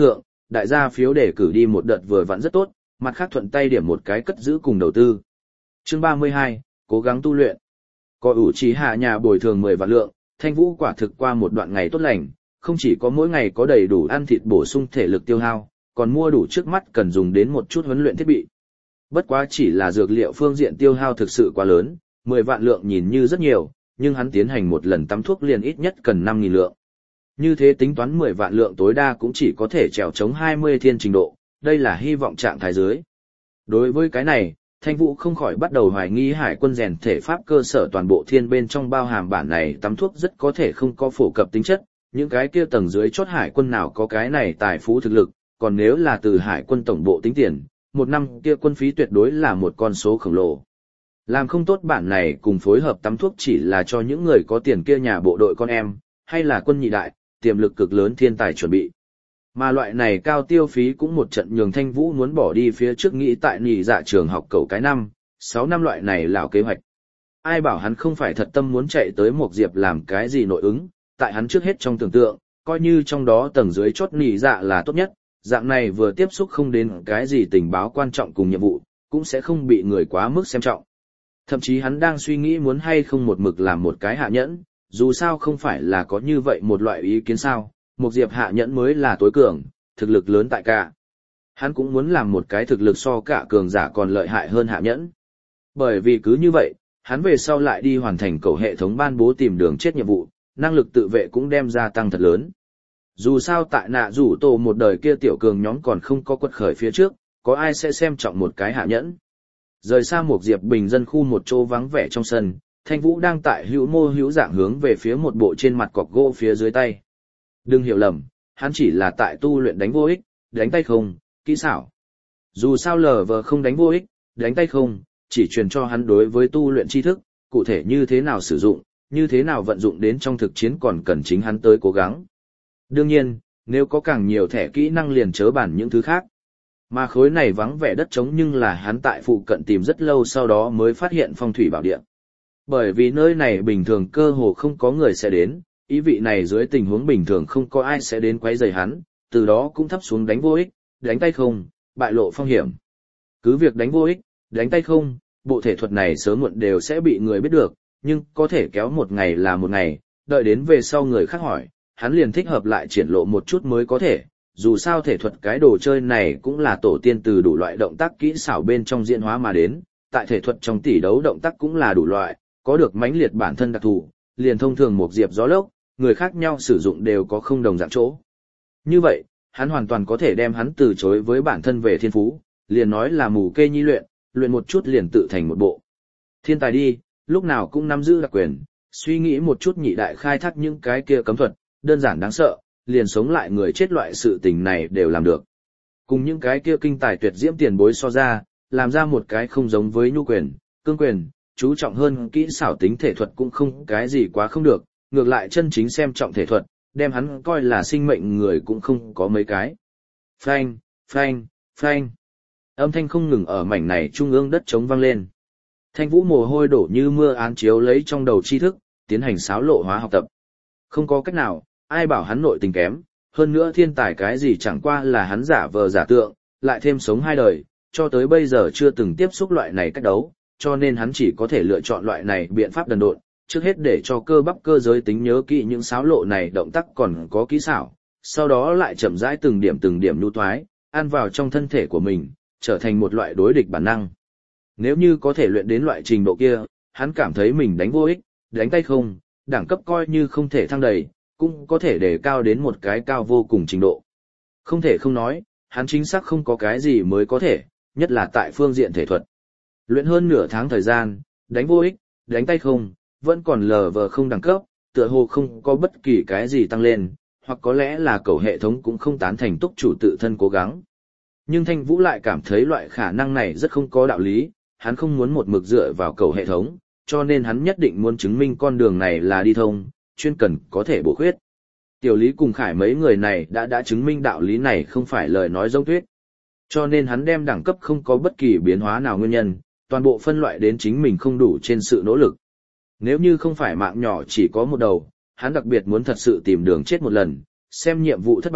đại gia phiếu để cử đi một đợt vừa vặn rất tốt, mặt khác thuận tay điểm một cái cất giữ cùng đầu tư. Chương 32, cố gắng tu luyện. Có ủ trí hạ nhà bồi thường 10 vạn lượng, Thanh Vũ quả thực qua một đoạn ngày tốt lành, không chỉ có mỗi ngày có đầy đủ ăn thịt bổ sung thể lực tiêu hao, còn mua đủ trước mắt cần dùng đến một chút huấn luyện thiết bị. Bất quá chỉ là dược liệu phương diện tiêu hao thực sự quá lớn, 10 vạn lượng nhìn như rất nhiều, nhưng hắn tiến hành một lần tắm thuốc liền ít nhất cần 5.000 lượng. Như thế tính toán 10 vạn lượng tối đa cũng chỉ có thể trèo chống 20 thiên trình độ, đây là hy vọng trạng thái dưới. Đối với cái này, Thanh Vũ không khỏi bắt đầu hoài nghi hải quân rèn thể pháp cơ sở toàn bộ thiên bên trong bao hàm bản này tắm thuốc rất có thể không có phổ cập tính chất, những cái kia tầng dưới chốt hải quân nào có cái này tài phú thực lực, còn nếu là từ hải quân tổng bộ tính tiền, một năm kia quân phí tuyệt đối là một con số khổng lồ. Làm không tốt bản này cùng phối hợp tắm thuốc chỉ là cho những người có tiền kia nhà bộ đội con em, hay là quân nhị đại, tiềm lực cực lớn thiên tài chuẩn bị. Mà loại này cao tiêu phí cũng một trận nhường Thanh Vũ muốn bỏ đi phía trước nghĩ tại nhị dạ trường học cầu cái 6 năm loại này lão kế hoạch. Ai bảo hắn không phải thật tâm muốn chạy tới một diệp làm cái gì nội ứng, tại hắn trước hết trong tưởng tượng, coi như trong đó tầng dưới chốt nhị dạ là tốt nhất, dạng này vừa tiếp xúc không đến cái gì tình báo quan trọng cùng nhiệm vụ, cũng sẽ không bị người quá mức xem trọng. Thậm chí hắn đang suy nghĩ muốn hay không một mực làm một cái hạ nhẫn, dù sao không phải là có như vậy một loại ý kiến sao, một diệp hạ nhẫn mới là tối cường, thực lực lớn tại cả. Hắn cũng muốn làm một cái thực lực so cả cường giả còn lợi hại hơn hạ nhẫn. Bởi vì cứ như vậy, hắn về sau lại đi hoàn thành cầu hệ thống ban bố tìm đường chết nhiệm vụ, năng lực tự vệ cũng đem gia tăng thật lớn. Dù sao tại nạ rủ tổ một đời kia tiểu cường nhóm còn không có quật khởi phía trước, có ai sẽ xem trọng một cái hạ nhẫn. Rời xa một diệp bình dân khu một chỗ vắng vẻ trong sân, Thanh Vũ đang tại hữu mô hữu dạng hướng về phía một bộ trên mặt cọc gỗ phía dưới tay. Đừng hiểu lầm, hắn chỉ là tại tu luyện đánh vô ích, đánh tay không, kỹ xảo. Dù sao LV không đánh vô ích, đánh tay không, chỉ truyền cho hắn đối với tu luyện tri thức, cụ thể như thế nào sử dụng, như thế nào vận dụng đến trong thực chiến còn cần chính hắn tới cố gắng. Đương nhiên, nếu có càng nhiều thẻ kỹ năng liền chớ bản những thứ khác. Mà khối này vắng vẻ đất trống nhưng là hắn tại phụ cận tìm rất lâu sau đó mới phát hiện phong thủy bảo địa. Bởi vì nơi này bình thường cơ hồ không có người sẽ đến, ý vị này dưới tình huống bình thường không có ai sẽ đến quấy rầy hắn, từ đó cũng thấp xuống đánh vô ích, đánh tay không, bại lộ phong hiểm. Cứ việc đánh vô ích, đánh tay không, bộ thể thuật này sớm muộn đều sẽ bị người biết được, nhưng có thể kéo một ngày là một ngày, đợi đến về sau người khác hỏi, hắn liền thích hợp lại triển lộ một chút mới có thể. Dù sao thể thuật cái đồ chơi này cũng là tổ tiên từ đủ loại động tác kỹ xảo bên trong diễn hóa mà đến, tại thể thuật trong tỷ đấu động tác cũng là đủ loại, có được mãnh liệt bản thân đặc thù, liền thông thường một diệp gió lốc, người khác nhau sử dụng đều có không đồng dạng chỗ. Như vậy, hắn hoàn toàn có thể đem hắn từ chối với bản thân về thiên phú, liền nói là mù kê nhi luyện một chút liền tự thành một bộ. Thiên tài đi, lúc nào cũng nắm giữ đặc quyền, suy nghĩ một chút nhị đại khai thác những cái kia cấm thuật, đơn giản đáng sợ, liền sống lại người chết loại sự tình này đều làm được. Cùng những cái kia kinh tài tuyệt diễm tiền bối so ra, làm ra một cái không giống với nhu quyền, cương quyền, chú trọng hơn kỹ xảo tính thể thuật cũng không cái gì quá không được, ngược lại chân chính xem trọng thể thuật, đem hắn coi là sinh mệnh người cũng không có mấy cái. Phanh, phanh, phanh. Âm thanh không ngừng ở mảnh này trung ương đất trống vang lên. Thanh Vũ mồ hôi đổ như mưa án chiếu lấy trong đầu tri thức, tiến hành xáo lộ hóa học tập. Không có cách nào, ai bảo hắn nội tình kém, hơn nữa thiên tài cái gì chẳng qua là hắn giả vờ giả tượng, lại thêm sống 2 đời, cho tới bây giờ chưa từng tiếp xúc loại này cách đấu, cho nên hắn chỉ có thể lựa chọn loại này biện pháp đần độn, trước hết để cho cơ bắp cơ giới tính nhớ kỹ những xáo lộ này động tác còn có kỹ xảo, sau đó lại chậm rãi từng điểm nhu thoái, ăn vào trong thân thể của mình, trở thành một loại đối địch bản năng. Nếu như có thể luyện đến loại trình độ kia, hắn cảm thấy mình đánh vô ích, đánh tay không, đẳng cấp coi như không thể thăng đầy, cũng có thể đề cao đến một cái cao vô cùng trình độ. Không thể không nói, hắn chính xác không có cái gì mới có thể, nhất là tại phương diện thể thuật. Luyện hơn nửa tháng thời gian, đánh vô ích, đánh tay không, vẫn còn LV không đẳng cấp, tựa hồ không có bất kỳ cái gì tăng lên, hoặc có lẽ là cầu hệ thống cũng không tán thành túc chủ tự thân cố gắng. Nhưng Thanh Vũ lại cảm thấy loại khả năng này rất không có đạo lý, hắn không muốn một mực dựa vào cầu hệ thống, cho nên hắn nhất định muốn chứng minh con đường này là đi thông, chuyên cần có thể bổ khuyết. Tiểu Lý cùng Khải mấy người này đã chứng minh đạo lý này không phải lời nói giống tuyết. Cho nên hắn đem đẳng cấp không có bất kỳ biến hóa nào nguyên nhân, toàn bộ phân loại đến chính mình không đủ trên sự nỗ lực. Nếu như không phải mạng nhỏ chỉ có một đầu, hắn đặc biệt muốn thật sự tìm đường chết một lần, xem nhiệm vụ thất bại,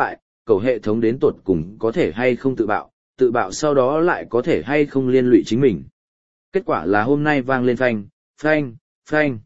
cầu hệ thống đến tột cùng có thể hay không tự bạo sau đó lại có thể hay không liên lụy chính mình. Kết quả là hôm nay vang lên phanh, phanh, phanh.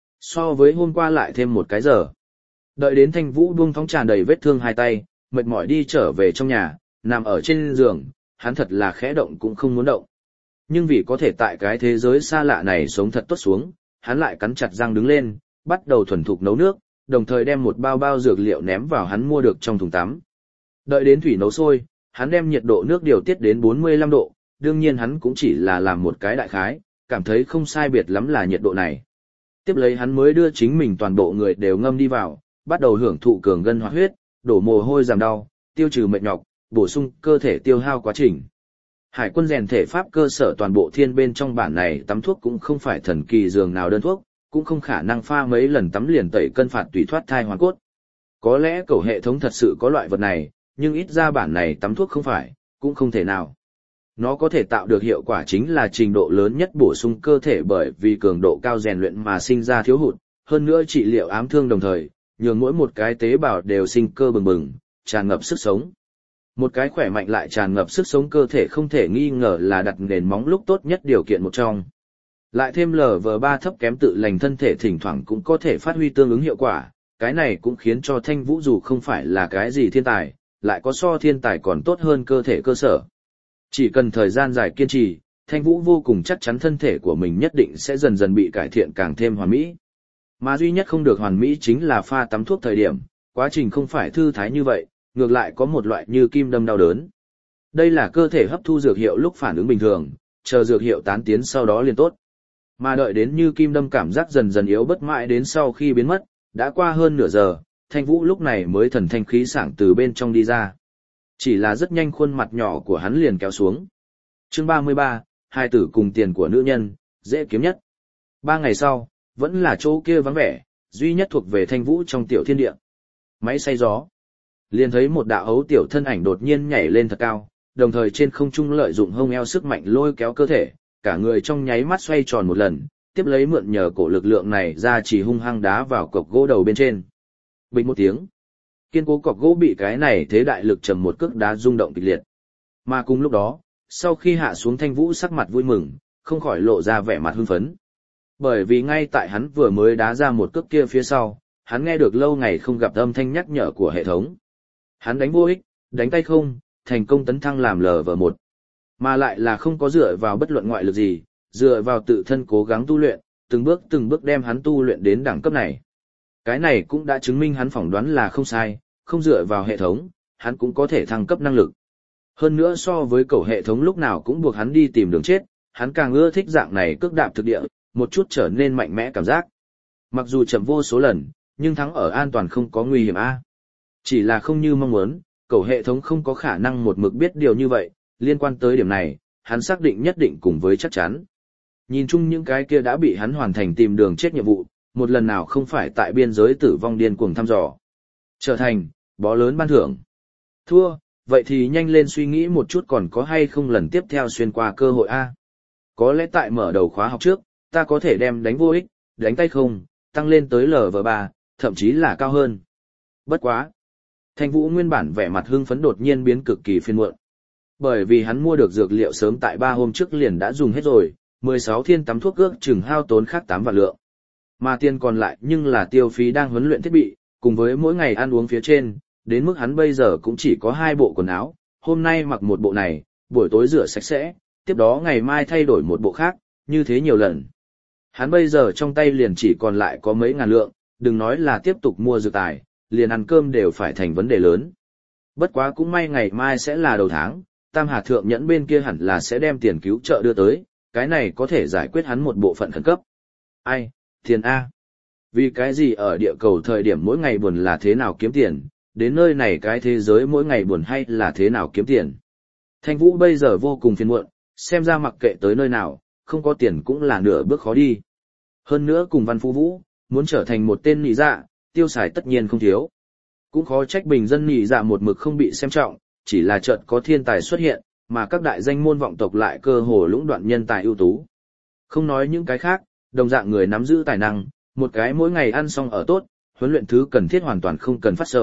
So với hôm qua lại thêm một cái giờ. Đợi đến Thanh Vũ buông thõng tràn đầy vết thương hai tay, mệt mỏi đi trở về trong nhà, nằm ở trên giường, hắn thật là khẽ động cũng không muốn động. Nhưng vì có thể tại cái thế giới xa lạ này sống thật tốt xuống, hắn lại cắn chặt răng đứng lên, bắt đầu thuần thục nấu nước, đồng thời đem một bao bao dược liệu ném vào hắn mua được trong thùng tắm. Đợi đến thủy nấu sôi, hắn đem nhiệt độ nước điều tiết đến 45 độ, đương nhiên hắn cũng chỉ là làm một cái đại khái, cảm thấy không sai biệt lắm là nhiệt độ này. Tiếp lấy hắn mới đưa chính mình toàn bộ người đều ngâm đi vào, bắt đầu hưởng thụ cường gân hoạt huyết, đổ mồ hôi giảm đau, tiêu trừ mệt nhọc, bổ sung cơ thể tiêu hao quá trình. Hải quân rèn thể pháp cơ sở toàn bộ thiên bên trong bản này tắm thuốc cũng không phải thần kỳ dường nào đơn thuốc, cũng không khả năng pha mấy lần tắm liền tẩy cân phạt tùy thoát thai hoàn cốt. Có lẽ cầu hệ thống thật sự có loại vật này, nhưng ít ra bản này tắm thuốc không phải, cũng không thể nào. Nó có thể tạo được hiệu quả chính là trình độ lớn nhất bổ sung cơ thể bởi vì cường độ cao rèn luyện mà sinh ra thiếu hụt, hơn nữa trị liệu ám thương đồng thời, nhường mỗi một cái tế bào đều sinh cơ bừng bừng, tràn ngập sức sống. Một cái khỏe mạnh lại tràn ngập sức sống cơ thể không thể nghi ngờ là đặt nền móng lúc tốt nhất điều kiện một trong. Lại thêm LV3 thấp kém tự lành thân thể thỉnh thoảng cũng có thể phát huy tương ứng hiệu quả, cái này cũng khiến cho Thanh Vũ dù không phải là cái gì thiên tài, lại có so thiên tài còn tốt hơn cơ thể cơ sở. Chỉ cần thời gian dài kiên trì, Thanh Vũ vô cùng chắc chắn thân thể của mình nhất định sẽ dần dần bị cải thiện càng thêm hoàn mỹ. Mà duy nhất không được hoàn mỹ chính là pha tắm thuốc thời điểm, quá trình không phải thư thái như vậy, ngược lại có một loại như kim đâm đau đớn. Đây là cơ thể hấp thu dược hiệu lúc phản ứng bình thường, chờ dược hiệu tán tiến sau đó liền tốt. Mà đợi đến như kim đâm cảm giác dần dần yếu bất mãi đến sau khi biến mất, đã qua hơn nửa giờ, Thanh Vũ lúc này mới thần thanh khí sảng từ bên trong đi ra. Chỉ là rất nhanh khuôn mặt nhỏ của hắn liền kéo xuống. Chương 33, hai tử cùng tiền của nữ nhân, dễ kiếm nhất. 3 ngày sau, vẫn là chỗ kia vắng vẻ, duy nhất thuộc về Thanh Vũ trong tiểu thiên địa. Máy xay gió. Liền thấy một đạo ấu tiểu thân ảnh đột nhiên nhảy lên thật cao, đồng thời trên không trung lợi dụng hông eo sức mạnh lôi kéo cơ thể, cả người trong nháy mắt xoay tròn một lần, tiếp lấy mượn nhờ cổ lực lượng này ra chỉ hung hăng đá vào cọc gỗ đầu bên trên. Bịch một tiếng. Kiên cố cọc gỗ bị cái này thế đại lực trầm một cước đá rung động kịch liệt. Mà cùng lúc đó, sau khi hạ xuống Thanh Vũ sắc mặt vui mừng, không khỏi lộ ra vẻ mặt hưng phấn. Bởi vì ngay tại hắn vừa mới đá ra một cước kia phía sau, hắn nghe được lâu ngày không gặp âm thanh nhắc nhở của hệ thống. Hắn đánh vô ích, đánh tay không, thành công tấn thăng làm LV1. Mà lại là không có dựa vào bất luận ngoại lực gì, dựa vào tự thân cố gắng tu luyện, từng bước đem hắn tu luyện đến đẳng cấp này. Cái này cũng đã chứng minh hắn phỏng đoán là không sai, không dựa vào hệ thống, hắn cũng có thể thăng cấp năng lực. Hơn nữa so với cầu hệ thống lúc nào cũng buộc hắn đi tìm đường chết, hắn càng ưa thích dạng này cước đạp thực địa, một chút trở nên mạnh mẽ cảm giác. Mặc dù chậm vô số lần, nhưng thắng ở an toàn không có nguy hiểm a. Chỉ là không như mong muốn, cầu hệ thống không có khả năng một mực biết điều như vậy, liên quan tới điểm này, hắn xác định nhất định cùng với chắc chắn. Nhìn chung những cái kia đã bị hắn hoàn thành tìm đường chết nhiệm vụ, một lần nào không phải tại biên giới tử vong điên cuồng thăm dò. Trở thành, bó lớn ban thưởng. Thua, vậy thì nhanh lên suy nghĩ một chút còn có hay không lần tiếp theo xuyên qua cơ hội A. Có lẽ tại mở đầu khóa học trước, ta có thể đem đánh vô ích, đánh tay không, tăng lên tới LV3, thậm chí là cao hơn. Bất quá. Thanh Vũ nguyên bản vẻ mặt hưng phấn đột nhiên biến cực kỳ phiền muộn. Bởi vì hắn mua được dược liệu sớm tại 3 hôm trước liền đã dùng hết rồi, 16 thiên tắm thuốc ước chừng hao tốn khác 8 vạn lượng. Mà tiền còn lại nhưng là tiêu phí đang huấn luyện thiết bị, cùng với mỗi ngày ăn uống phía trên, đến mức hắn bây giờ cũng chỉ có 2 bộ quần áo, hôm nay mặc một bộ này, buổi tối rửa sạch sẽ, tiếp đó ngày mai thay đổi một bộ khác, như thế nhiều lần. Hắn bây giờ trong tay liền chỉ còn lại có mấy ngàn lượng, đừng nói là tiếp tục mua dược tài, liền ăn cơm đều phải thành vấn đề lớn. Bất quá cũng may ngày mai sẽ là đầu tháng, Tam Hà Thượng Nhẫn bên kia hẳn là sẽ đem tiền cứu trợ đưa tới, cái này có thể giải quyết hắn một bộ phận khẩn cấp. Ai, tiền A. Vì cái gì ở địa cầu thời điểm mỗi ngày buồn là thế nào kiếm tiền, đến nơi này cái thế giới mỗi ngày buồn hay là thế nào kiếm tiền. Thanh Vũ bây giờ vô cùng phiền muộn, xem ra mặc kệ tới nơi nào, không có tiền cũng là nửa bước khó đi. Hơn nữa cùng Văn Phú Vũ, muốn trở thành một tên nị dạ, tiêu xài tất nhiên không thiếu. Cũng khó trách bình dân nị dạ một mực không bị xem trọng, chỉ là chợt có thiên tài xuất hiện, mà các đại danh môn vọng tộc lại cơ hồ lũng đoạn nhân tài ưu tú. Không nói những cái khác, đồng dạng người nắm giữ tài năng, một cái mỗi ngày ăn xong ở tốt, huấn luyện thứ cần thiết hoàn toàn không cần phát sầu,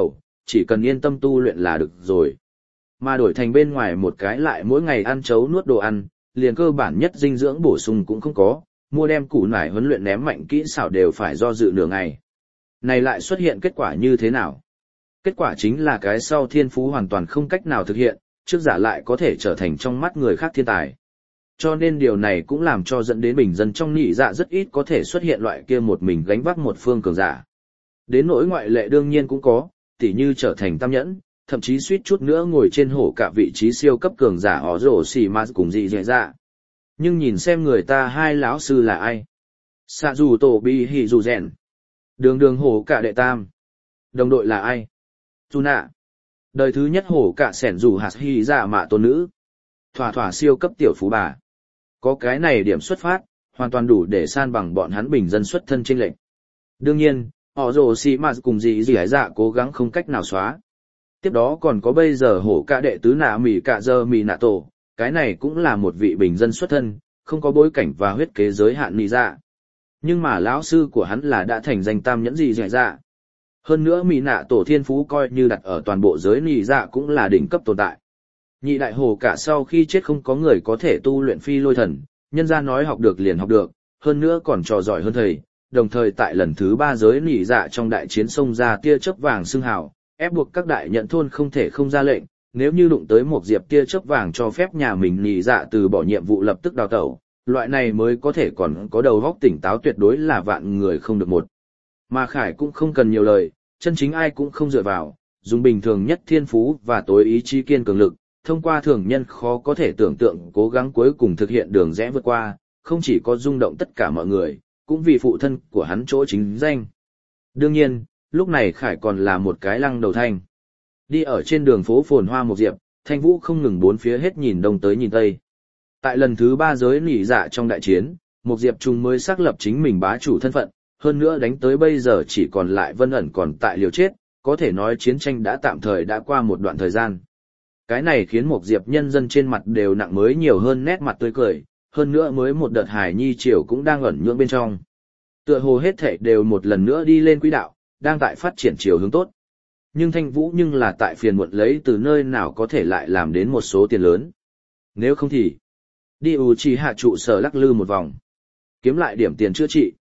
chỉ cần yên tâm tu luyện là được rồi. Mà đổi thành bên ngoài một cái lại mỗi ngày ăn chấu nuốt đồ ăn, liền cơ bản nhất dinh dưỡng bổ sung cũng không có, mua đem củ nải huấn luyện ném mạnh kỹ xảo đều phải do dự nửa ngày. Này lại xuất hiện kết quả như thế nào? Kết quả chính là cái sau thiên phú hoàn toàn không cách nào thực hiện, trước giả lại có thể trở thành trong mắt người khác thiên tài. Cho nên điều này cũng làm cho dẫn đến bình dân trong nhị dạ rất ít có thể xuất hiện loại kia một mình gánh vác một phương cường giả. Đến nỗi ngoại lệ đương nhiên cũng có, tỉ như trở thành tam nhẫn, thậm chí suýt chút nữa ngồi trên hổ cả vị trí siêu cấp cường giả họ rổ xì mà cùng dị dạy dạ. Nhưng nhìn xem người ta hai lão sư là ai. Sạ dù tổ bi hì dù rèn. Đường hổ cả đệ tam. Đồng đội là ai? Dù nạ. Đời thứ nhất hổ cả sẻn dù hạt hy dạ mạ tôn nữ. Thỏa siêu cấp tiểu phú bà. Có cái này điểm xuất phát, hoàn toàn đủ để san bằng bọn hắn bình dân xuất thân chênh lệch. Đương nhiên, họ rồ xì mà cùng dị dạy dạ cố gắng không cách nào xóa. Tiếp đó còn có bây giờ hổ cả đệ tứ nạ mỉ cả giờ mỉ nạ tổ, cái này cũng là một vị bình dân xuất thân, không có bối cảnh và huyết kế giới hạn nị dạ. Nhưng mà lão sư của hắn là đã thành danh tam nhẫn dị dạy dạ. Hơn nữa mỉ nạ tổ thiên phú coi như đặt ở toàn bộ giới nị dạ cũng là đỉnh cấp tồn tại. Nhị đại hồ cả sau khi chết không có người có thể tu luyện phi lôi thần, nhân ra nói học được liền học được, hơn nữa còn trò giỏi hơn thầy, đồng thời tại lần thứ 3 giới nỉ dạ trong đại chiến xông ra tia chớp vàng xưng hào, ép buộc các đại nhận thôn không thể không ra lệnh, nếu như đụng tới một diệp tia chớp vàng cho phép nhà mình nỉ dạ từ bỏ nhiệm vụ lập tức đào tẩu, loại này mới có thể còn có đầu óc tỉnh táo tuyệt đối là vạn người không được một. Mà Khải cũng không cần nhiều lời, chân chính ai cũng không dựa vào, dùng bình thường nhất thiên phú và tối ý chí kiên cường lực, thông qua thường nhân khó có thể tưởng tượng cố gắng cuối cùng thực hiện đường rẽ vượt qua, không chỉ có rung động tất cả mọi người, cũng vì phụ thân của hắn chỗ chính danh. Đương nhiên, lúc này Khải còn là một cái lăng đầu thanh. Đi ở trên đường phố phồn hoa một diệp, Thanh Vũ không ngừng bốn phía hết nhìn đông tới nhìn tây. Tại lần thứ 3 giới nỉ dạ trong đại chiến, một diệp trung mới xác lập chính mình bá chủ thân phận, hơn nữa đánh tới bây giờ chỉ còn lại Vân ẩn còn tại liều chết, có thể nói chiến tranh đã tạm thời đã qua một đoạn thời gian. Cái này khiến một diệp nhân dân trên mặt đều nặng mới nhiều hơn nét mặt tươi cười, hơn nữa mới một đợt hài nhi triều cũng đang ẩn nhượng bên trong. Tựa hồ hết thảy đều một lần nữa đi lên quỹ đạo, đang tại phát triển chiều hướng tốt. Nhưng Thanh Vũ nhưng là tại phiền muộn lấy từ nơi nào có thể lại làm đến một số tiền lớn. Nếu không thì, đi Uchiha trụ sở lắc lư một vòng, kiếm lại điểm tiền chữa trị.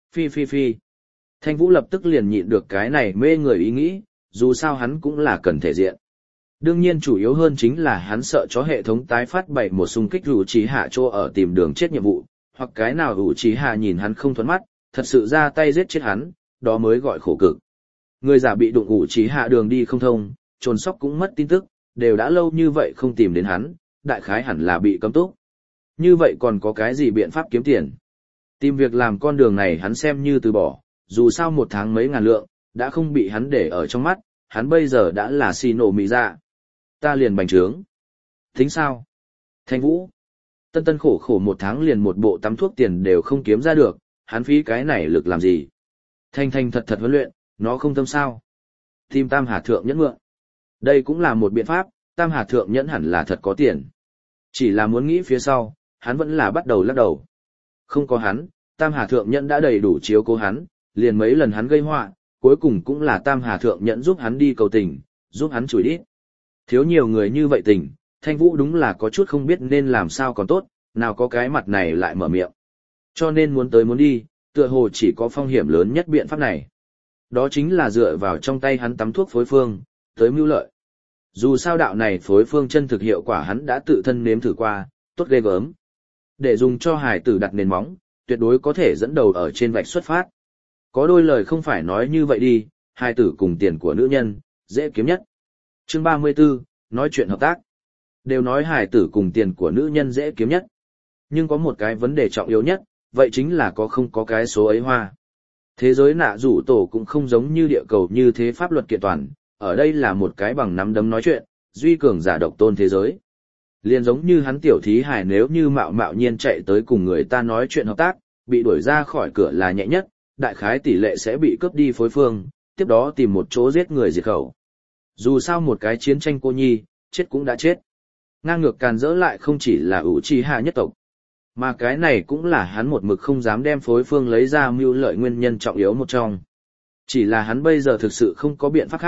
Phi. Thanh Vũ lập tức liền nhịn được cái này mê người ý nghĩ, dù sao hắn cũng là cần thể diện. Đương nhiên chủ yếu hơn chính là hắn sợ cho hệ thống tái phát bày một xung kích Uchiha cho ở tìm đường chết nhiệm vụ, hoặc cái nào Uchiha nhìn hắn không thuận mắt, thật sự ra tay giết chết hắn, đó mới gọi khổ cực. Người giả bị đụng Uchiha đường đi không thông, trồn sóc cũng mất tin tức, đều đã lâu như vậy không tìm đến hắn, đại khái hẳn là bị cấm túc. Như vậy còn có cái gì biện pháp kiếm tiền? Tìm việc làm con đường này hắn xem như từ bỏ, dù sao một tháng mấy ngàn lượng, đã không bị hắn để ở trong mắt, hắn bây giờ đã là xì nổ mì dạ. Ta liền bành trướng. Tính sao? Thanh Vũ. Tân khổ một tháng liền một bộ tắm thuốc tiền đều không kiếm ra được, hắn phí cái này lực làm gì? Thanh thật huấn luyện, nó không tâm sao. Tìm Tam Hà Thượng Nhẫn mượn. Đây cũng là một biện pháp, Tam Hà Thượng Nhẫn hẳn là thật có tiền. Chỉ là muốn nghĩ phía sau, hắn vẫn là bắt đầu lắc đầu. Không có hắn, Tam Hà Thượng Nhẫn đã đầy đủ chiếu cố hắn, liền mấy lần hắn gây họa, cuối cùng cũng là Tam Hà Thượng Nhẫn giúp hắn đi cầu tình, giúp hắn chửi đít. Thiếu nhiều người như vậy tình, Thanh Vũ đúng là có chút không biết nên làm sao còn tốt, nào có cái mặt này lại mở miệng. Cho nên muốn tới muốn đi, tựa hồ chỉ có phong hiểm lớn nhất biện pháp này. Đó chính là dựa vào trong tay hắn tắm thuốc phối phương, tới mưu lợi. Dù sao đạo này phối phương chân thực hiệu quả hắn đã tự thân nếm thử qua, tốt ghê gớm. Để dùng cho hài tử đặt nền móng, tuyệt đối có thể dẫn đầu ở trên vạch xuất phát. Có đôi lời không phải nói như vậy đi, hài tử cùng tiền của nữ nhân, dễ kiếm nhất. Chương 34, nói chuyện hợp tác. Đều nói hài tử cùng tiền của nữ nhân dễ kiếm nhất. Nhưng có một cái vấn đề trọng yếu nhất, vậy chính là có không có cái số ấy hoa. Thế giới nạ rủ tổ cũng không giống như địa cầu như thế pháp luật kiện toàn, ở đây là một cái bằng nắm đấm nói chuyện, duy cường giả độc tôn thế giới. Liền giống như hắn tiểu thí hài nếu như mạo nhiên chạy tới cùng người ta nói chuyện hợp tác, bị đuổi ra khỏi cửa là nhẹ nhất, đại khái tỷ lệ sẽ bị cướp đi phối phương, tiếp đó tìm một chỗ giết người diệt khẩu. Dù sao một cái chiến tranh cô nhi, chết cũng đã chết. Ngang ngược càn rỡ lại không chỉ là Uchiha nhất tộc, mà cái này cũng là hắn một mực không dám đem phối phương lấy ra mưu lợi nguyên nhân trọng yếu một trong. Chỉ là hắn bây giờ thực sự không có biện pháp khác,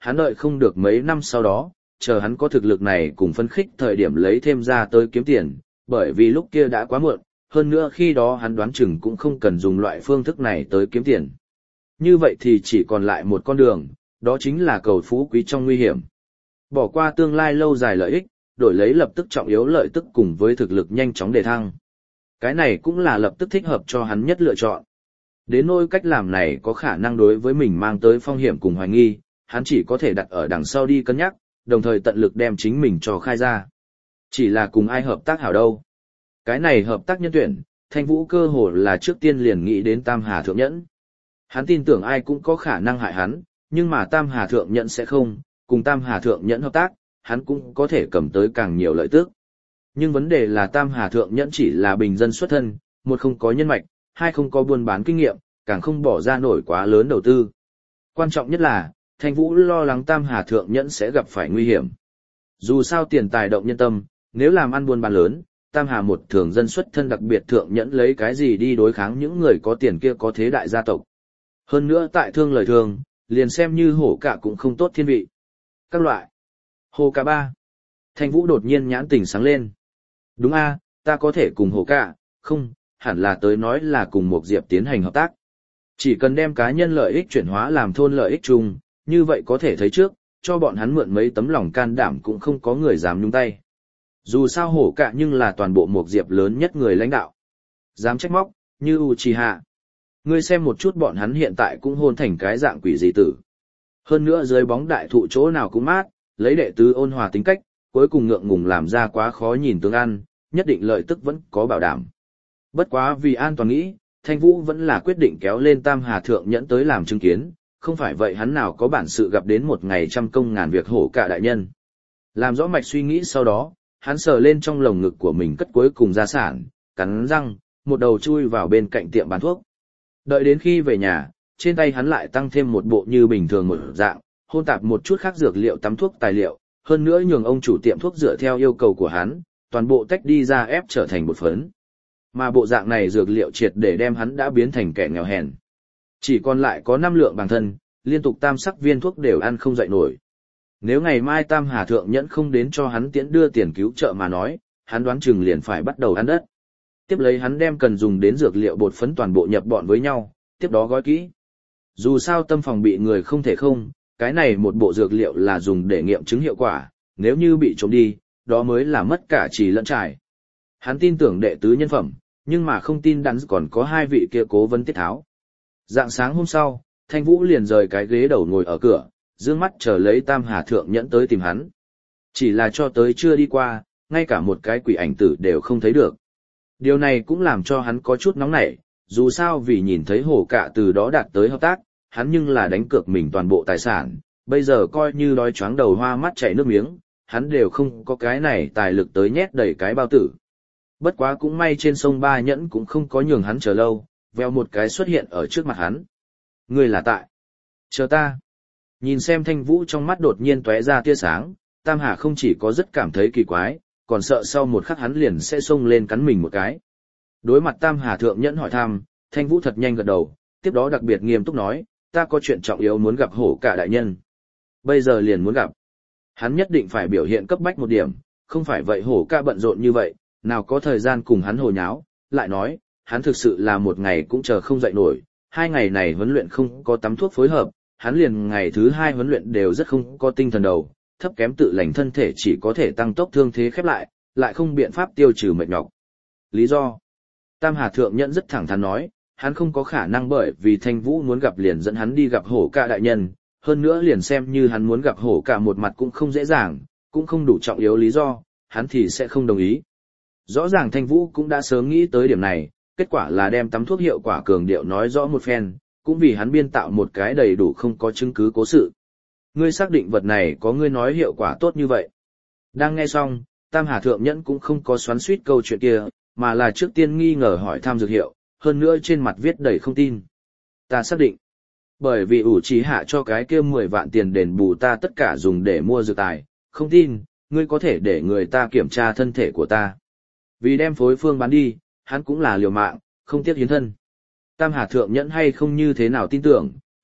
hắn đợi không được mấy năm sau đó, chờ hắn có thực lực này cùng phấn khích thời điểm lấy thêm ra tới kiếm tiền, bởi vì lúc kia đã quá muộn, hơn nữa khi đó hắn đoán chừng cũng không cần dùng loại phương thức này tới kiếm tiền. Như vậy thì chỉ còn lại một con đường, đó chính là cầu phú quý trong nguy hiểm. Bỏ qua tương lai lâu dài lợi ích, đổi lấy lập tức trọng yếu lợi tức cùng với thực lực nhanh chóng đề thăng. Cái này cũng là lập tức thích hợp cho hắn nhất lựa chọn. Đến nỗi cách làm này có khả năng đối với mình mang tới phong hiểm cùng hoài nghi, hắn chỉ có thể đặt ở đằng sau đi cân nhắc, đồng thời tận lực đem chính mình cho khai ra. Chỉ là cùng ai hợp tác hảo đâu. Cái này hợp tác nhân tuyển, Thanh Vũ cơ hồ là trước tiên liền nghĩ đến Tam Hà Thượng Nhẫn. Hắn tin tưởng ai cũng có khả năng hại hắn, nhưng mà Tam Hà Thượng Nhẫn sẽ không, cùng Tam Hà Thượng Nhẫn hợp tác, hắn cũng có thể cầm tới càng nhiều lợi tức. Nhưng vấn đề là Tam Hà Thượng Nhẫn chỉ là bình dân xuất thân, một không có nhân mạch, hai không có buôn bán kinh nghiệm, càng không bỏ ra nổi quá lớn đầu tư. Quan trọng nhất là, Thanh Vũ lo lắng Tam Hà Thượng Nhẫn sẽ gặp phải nguy hiểm. Dù sao tiền tài động nhân tâm, nếu làm ăn buôn bán lớn, Tam Hà một thường dân xuất thân đặc biệt Thượng Nhẫn lấy cái gì đi đối kháng những người có tiền kia có thế đại gia tộc. Hơn nữa tại thương lời thường, liền xem như hổ cả cũng không tốt thiên vị. Các loại. Hồ cả ba. Thanh Vũ đột nhiên nhãn tỉnh sáng lên. Đúng a, ta có thể cùng hổ cả, không, hẳn là tới nói là cùng một Diệp tiến hành hợp tác. Chỉ cần đem cá nhân lợi ích chuyển hóa làm thôn lợi ích chung, như vậy có thể thấy trước, cho bọn hắn mượn mấy tấm lòng can đảm cũng không có người dám nhúng tay. Dù sao hổ cả nhưng là toàn bộ một Diệp lớn nhất người lãnh đạo. Dám trách móc, như Uchiha. Ngươi xem một chút bọn hắn hiện tại cũng hôn thành cái dạng quỷ gì tử. Hơn nữa dưới bóng đại thụ chỗ nào cũng mát, lấy đệ tứ ôn hòa tính cách, cuối cùng ngượng ngùng làm ra quá khó nhìn tương ăn, nhất định lợi tức vẫn có bảo đảm. Bất quá vì an toàn nghĩ, Thanh Vũ vẫn là quyết định kéo lên Tam Hà Thượng Nhẫn tới làm chứng kiến, không phải vậy hắn nào có bản sự gặp đến một ngày trăm công ngàn việc hổ cả đại nhân. Làm rõ mạch suy nghĩ sau đó, hắn sờ lên trong lồng ngực của mình cất cuối cùng gia sản, cắn răng, một đầu chui vào bên cạnh tiệm bán thuốc. Đợi đến khi về nhà, trên tay hắn lại tăng thêm một bộ như bình thường một dạng, hôn tạp một chút khác dược liệu tắm thuốc tài liệu, hơn nữa nhường ông chủ tiệm thuốc dựa theo yêu cầu của hắn, toàn bộ tách đi ra ép trở thành bột phấn. Mà bộ dạng này dược liệu triệt để đem hắn đã biến thành kẻ nghèo hèn. Chỉ còn lại có 5 lượng bằng thân, liên tục tam sắc viên thuốc đều ăn không dậy nổi. Nếu ngày mai Tam Hà Thượng Nhẫn không đến cho hắn tiễn đưa tiền cứu trợ mà nói, hắn đoán chừng liền phải bắt đầu ăn đất. Tiếp lấy hắn đem cần dùng đến dược liệu bột phấn toàn bộ nhập bọn với nhau, tiếp đó gói kỹ. Dù sao tâm phòng bị người không thể không, cái này một bộ dược liệu là dùng để nghiệm chứng hiệu quả, nếu như bị trộm đi, đó mới là mất cả trì lẫn trải. Hắn tin tưởng đệ tứ nhân phẩm, nhưng mà không tin đắn còn có 2 vị kia cố vấn tiết tháo. Dạng sáng hôm sau, Thanh Vũ liền rời cái ghế đầu ngồi ở cửa, dương mắt chờ lấy Tam Hà Thượng Nhẫn tới tìm hắn. Chỉ là cho tới chưa đi qua, ngay cả một cái quỷ ảnh tử đều không thấy được. Điều này cũng làm cho hắn có chút nóng nảy, dù sao vì nhìn thấy hổ cả từ đó đạt tới hợp tác, hắn nhưng là đánh cược mình toàn bộ tài sản, bây giờ coi như đói choáng đầu hoa mắt chảy nước miếng, hắn đều không có cái này tài lực tới nhét đầy cái bao tử. Bất quá cũng may trên sông Ba Nhẫn cũng không có nhường hắn chờ lâu, veo một cái xuất hiện ở trước mặt hắn. Ngươi là tại. Chờ ta. Nhìn xem Thanh Vũ trong mắt đột nhiên tóe ra tia sáng, Tam Hà không chỉ có rất cảm thấy kỳ quái, còn sợ sau một khắc hắn liền sẽ xông lên cắn mình một cái. Đối mặt Tam Hà Thượng Nhẫn hỏi thăm, Thanh Vũ thật nhanh gật đầu, tiếp đó đặc biệt nghiêm túc nói, ta có chuyện trọng yếu muốn gặp hổ cả đại nhân. Bây giờ liền muốn gặp. Hắn nhất định phải biểu hiện cấp bách một điểm, không phải vậy hổ cả bận rộn như vậy, nào có thời gian cùng hắn hồ nháo, lại nói, hắn thực sự là một ngày cũng chờ không dậy nổi, 2 ngày này huấn luyện không có tắm thuốc phối hợp, hắn liền ngày thứ 2 huấn luyện đều rất không có tinh thần đầu, thấp kém tự lành thân thể chỉ có thể tăng tốc thương thế khép lại không biện pháp tiêu trừ mệt nhọc. Lý do? Tam Hà Thượng Nhẫn rất thẳng thắn nói, hắn không có khả năng bởi vì Thanh Vũ muốn gặp liền dẫn hắn đi gặp hổ cả đại nhân, hơn nữa liền xem như hắn muốn gặp hổ cả một mặt cũng không dễ dàng, cũng không đủ trọng yếu lý do, hắn thì sẽ không đồng ý. Rõ ràng Thanh Vũ cũng đã sớm nghĩ tới điểm này, kết quả là đem tắm thuốc hiệu quả cường điệu nói rõ một phen, cũng vì hắn biên tạo một cái đầy đủ không có chứng cứ cố sự. Ngươi xác định vật này có ngươi nói hiệu quả tốt như vậy. Đang nghe xong, Tam Hà Thượng Nhẫn cũng không có xoắn xuýt câu chuyện kia, mà là trước tiên nghi ngờ hỏi thăm dược hiệu, hơn nữa trên mặt viết đầy không tin. Ta xác định. Bởi vì Uchiha cho cái kia 10 vạn tiền đền bù ta tất cả dùng để mua dược tài, không tin, ngươi có thể để người ta kiểm tra thân thể của ta. Vì đem phối phương bán đi, hắn cũng là liều mạng, không tiếc hiến thân. Tam Hà Thượng Nhẫn hay không như thế nào tin tưởng,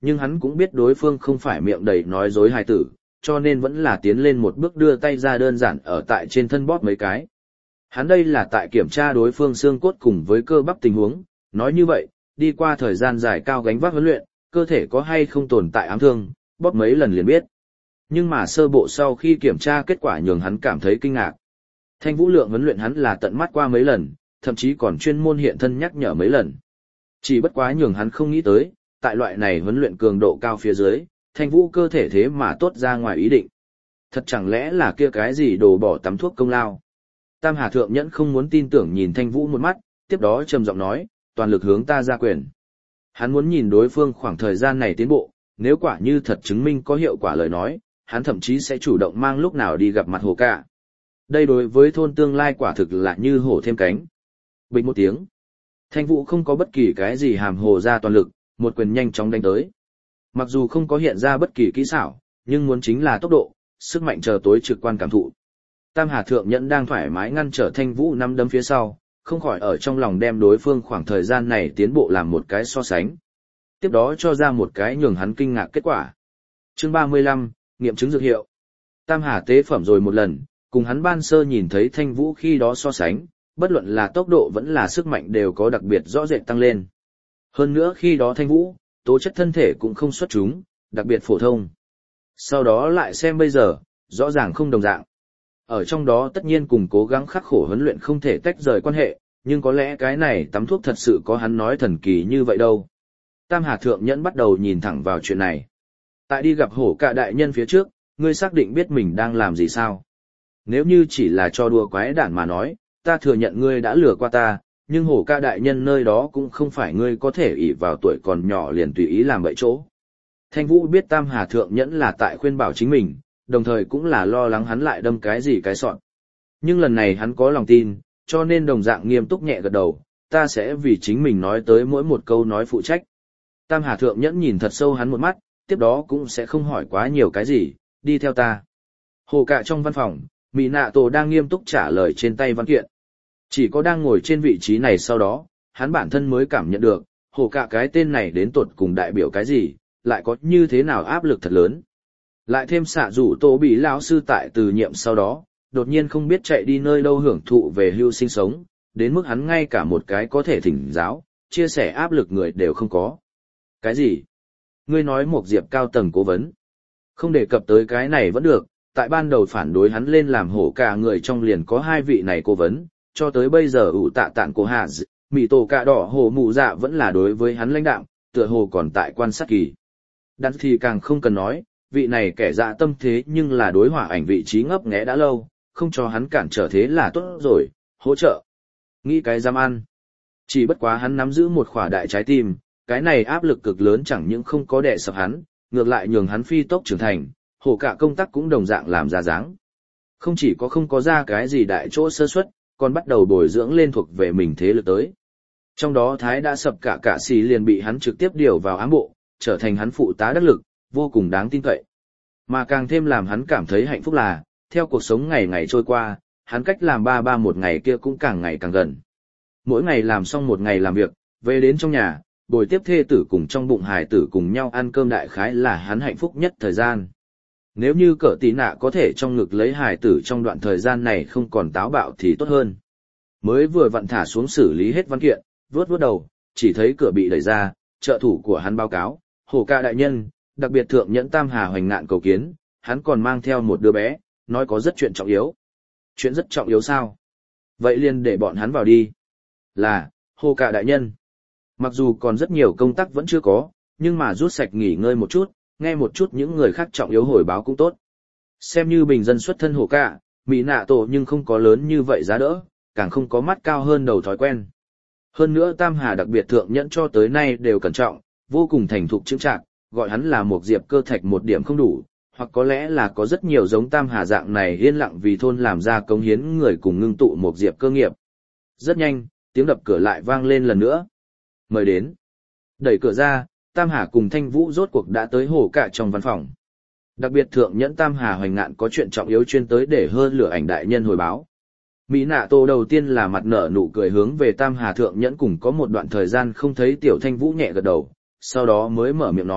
nhưng hắn cũng biết đối phương không phải miệng đầy nói dối hài tử, cho nên vẫn là tiến lên một bước đưa tay ra đơn giản ở tại trên thân bóp mấy cái. Hắn đây là tại kiểm tra đối phương xương cốt cùng với cơ bắp tình huống, nói như vậy, đi qua thời gian dài cao gánh vác huấn luyện, cơ thể có hay không tồn tại ám thương, bóp mấy lần liền biết. Nhưng mà sơ bộ sau khi kiểm tra kết quả nhường hắn cảm thấy kinh ngạc. Thanh Vũ Lượng huấn luyện hắn là tận mắt qua mấy lần, thậm chí còn chuyên môn hiện thân nhắc nhở mấy lần. Chỉ bất quá nhường hắn không nghĩ tới, tại loại này huấn luyện cường độ cao phía dưới, Thanh Vũ cơ thể thế mà tốt ra ngoài ý định. Thật chẳng lẽ là kia cái gì đổ bỏ tắm thuốc công lao. Tam Hà Thượng Nhẫn không muốn tin tưởng nhìn Thanh Vũ một mắt, tiếp đó trầm giọng nói, toàn lực hướng ta ra quyền. Hắn muốn nhìn đối phương khoảng thời gian này tiến bộ, nếu quả như thật chứng minh có hiệu quả lời nói, hắn thậm chí sẽ chủ động mang lúc nào đi gặp mặt Hổ Cả. Đây đối với thôn tương lai quả thực là như hổ thêm cánh. Bình một tiếng. Thanh Vũ không có bất kỳ cái gì hàm hồ ra toàn lực, một quyền nhanh chóng đánh tới. Mặc dù không có hiện ra bất kỳ kỹ xảo, nhưng muốn chính là tốc độ, sức mạnh chờ tối trực quan cảm thụ. Tam Hà Thượng Nhẫn đang thoải mái ngăn trở Thanh Vũ năm đấm phía sau, không khỏi ở trong lòng đem đối phương khoảng thời gian này tiến bộ làm một cái so sánh. Tiếp đó cho ra một cái nhường hắn kinh ngạc kết quả. Chương 35, nghiệm chứng dược hiệu. Tam Hà tế phẩm rồi một lần, cùng hắn ban sơ nhìn thấy Thanh Vũ khi đó so sánh, bất luận là tốc độ vẫn là sức mạnh đều có đặc biệt rõ rệt tăng lên. Hơn nữa khi đó Thanh Vũ, tố chất thân thể cũng không xuất chúng, đặc biệt phổ thông. Sau đó lại xem bây giờ, rõ ràng không đồng dạng. Ở trong đó tất nhiên cùng cố gắng khắc khổ huấn luyện không thể tách rời quan hệ, nhưng có lẽ cái này tắm thuốc thật sự có hắn nói thần kỳ như vậy đâu. Tam Hà Thượng Nhẫn bắt đầu nhìn thẳng vào chuyện này. Tại đi gặp Hổ Cả đại nhân phía trước, ngươi xác định biết mình đang làm gì sao? Nếu như chỉ là cho đùa quái đản mà nói, ta thừa nhận ngươi đã lừa qua ta, nhưng Hổ Cả đại nhân nơi đó cũng không phải ngươi có thể ỷ vào tuổi còn nhỏ liền tùy ý làm bậy chỗ. Thanh Vũ biết Tam Hà Thượng Nhẫn là tại khuyên bảo chính mình, đồng thời cũng là lo lắng hắn lại đâm cái gì cái sọn. Nhưng lần này hắn có lòng tin, cho nên đồng dạng nghiêm túc nhẹ gật đầu, ta sẽ vì chính mình nói tới mỗi một câu nói phụ trách. Tam Hà Thượng Nhẫn nhìn thật sâu hắn một mắt, tiếp đó cũng sẽ không hỏi quá nhiều cái gì, đi theo ta. Hổ Cả trong văn phòng, Mỹ Nạ Tổ đang nghiêm túc trả lời trên tay văn kiện. Chỉ có đang ngồi trên vị trí này sau đó, hắn bản thân mới cảm nhận được, Hổ Cả cái tên này đến tột cùng đại biểu cái gì, lại có như thế nào áp lực thật lớn. Lại thêm xạ rủ Tổ bị lão sư tại từ nhiệm sau đó, đột nhiên không biết chạy đi nơi đâu hưởng thụ về hưu sinh sống, đến mức hắn ngay cả một cái có thể thỉnh giáo, chia sẻ áp lực người đều không có. Cái gì? Ngươi nói một diệp cao tầng cố vấn. Không đề cập tới cái này vẫn được, tại ban đầu phản đối hắn lên làm Hổ Cả người trong liền có hai vị này cố vấn, cho tới bây giờ ủ tạ tạn của Hà Mỹ Tổ Cạ Đỏ Hồ Mụ Dạ vẫn là đối với hắn lãnh đạo, tựa hồ còn tại quan sát kỳ. Đắn thì càng không cần nói, vị này kẻ dạ tâm thế nhưng là đối hỏa ảnh vị trí ngấp nghé đã lâu, không cho hắn cản trở thế là tốt rồi, hỗ trợ. Nghĩ cái dám ăn. Chỉ bất quá hắn nắm giữ một khỏa đại trái tim, cái này áp lực cực lớn chẳng những không có đè sập hắn, ngược lại nhường hắn phi tốc trưởng thành, Hổ Cả công tác cũng đồng dạng làm ra dáng. Không chỉ có không có ra cái gì đại chỗ sơ suất, còn bắt đầu bồi dưỡng lên thuộc về mình thế lực tới. Trong đó Thái đã sập cả xì liền bị hắn trực tiếp điều vào ám bộ, trở thành hắn phụ tá đắc lực, vô cùng đáng tin cậy. Mà càng thêm làm hắn cảm thấy hạnh phúc là, theo cuộc sống ngày ngày trôi qua, hắn cách làm ba một ngày kia cũng càng ngày càng gần. Mỗi ngày làm xong một ngày làm việc, về đến trong nhà, bồi tiếp thê tử cùng trong bụng hài tử cùng nhau ăn cơm đại khái là hắn hạnh phúc nhất thời gian. Nếu như Cở Tí Nạ có thể trong ngực lấy hài tử trong đoạn thời gian này không còn táo bạo thì tốt hơn. Mới vừa vặn thả xuống xử lý hết văn kiện, vuốt đầu, chỉ thấy cửa bị đẩy ra, trợ thủ của hắn báo cáo, Hổ Cả đại nhân, đặc biệt thượng nhẫn Tam Hà hoành ngạn cầu kiến, hắn còn mang theo một đứa bé, nói có rất chuyện trọng yếu. Chuyện rất trọng yếu sao? Vậy liền để bọn hắn vào đi. Là, Hổ Cả đại nhân. Mặc dù còn rất nhiều công tác vẫn chưa có, nhưng mà rút sạch nghỉ ngơi một chút, nghe một chút những người khác trọng yếu hồi báo cũng tốt. Xem như bình dân xuất thân Hổ Cả, Mỹ Nạ Tổ nhưng không có lớn như vậy giá đỡ, càng không có mắt cao hơn đầu thói quen. Hơn nữa Tam Hà đặc biệt thượng nhẫn cho tới nay đều cẩn trọng, vô cùng thành thục chững chạc, gọi hắn là một diệp cơ thạch một điểm không đủ, hoặc có lẽ là có rất nhiều giống Tam Hà dạng này yên lặng vì thôn làm ra cống hiến người cùng ngưng tụ một diệp cơ nghiệp. Rất nhanh, tiếng đập cửa lại vang lên lần nữa. Mời đến. Đẩy cửa ra, Tam Hà cùng Thanh Vũ rốt cuộc đã tới Hổ Cả trong văn phòng. Đặc biệt thượng nhẫn Tam Hà hoành ngạn có chuyện trọng yếu chuyên tới để hơn lửa ảnh đại nhân hồi báo. Mỹ Nạ Tổ đầu tiên là mặt nở nụ cười hướng về Tam Hà thượng nhẫn cùng có một đoạn thời gian không thấy tiểu Thanh Vũ nhẹ gật đầu, sau đó mới mở miệng nói,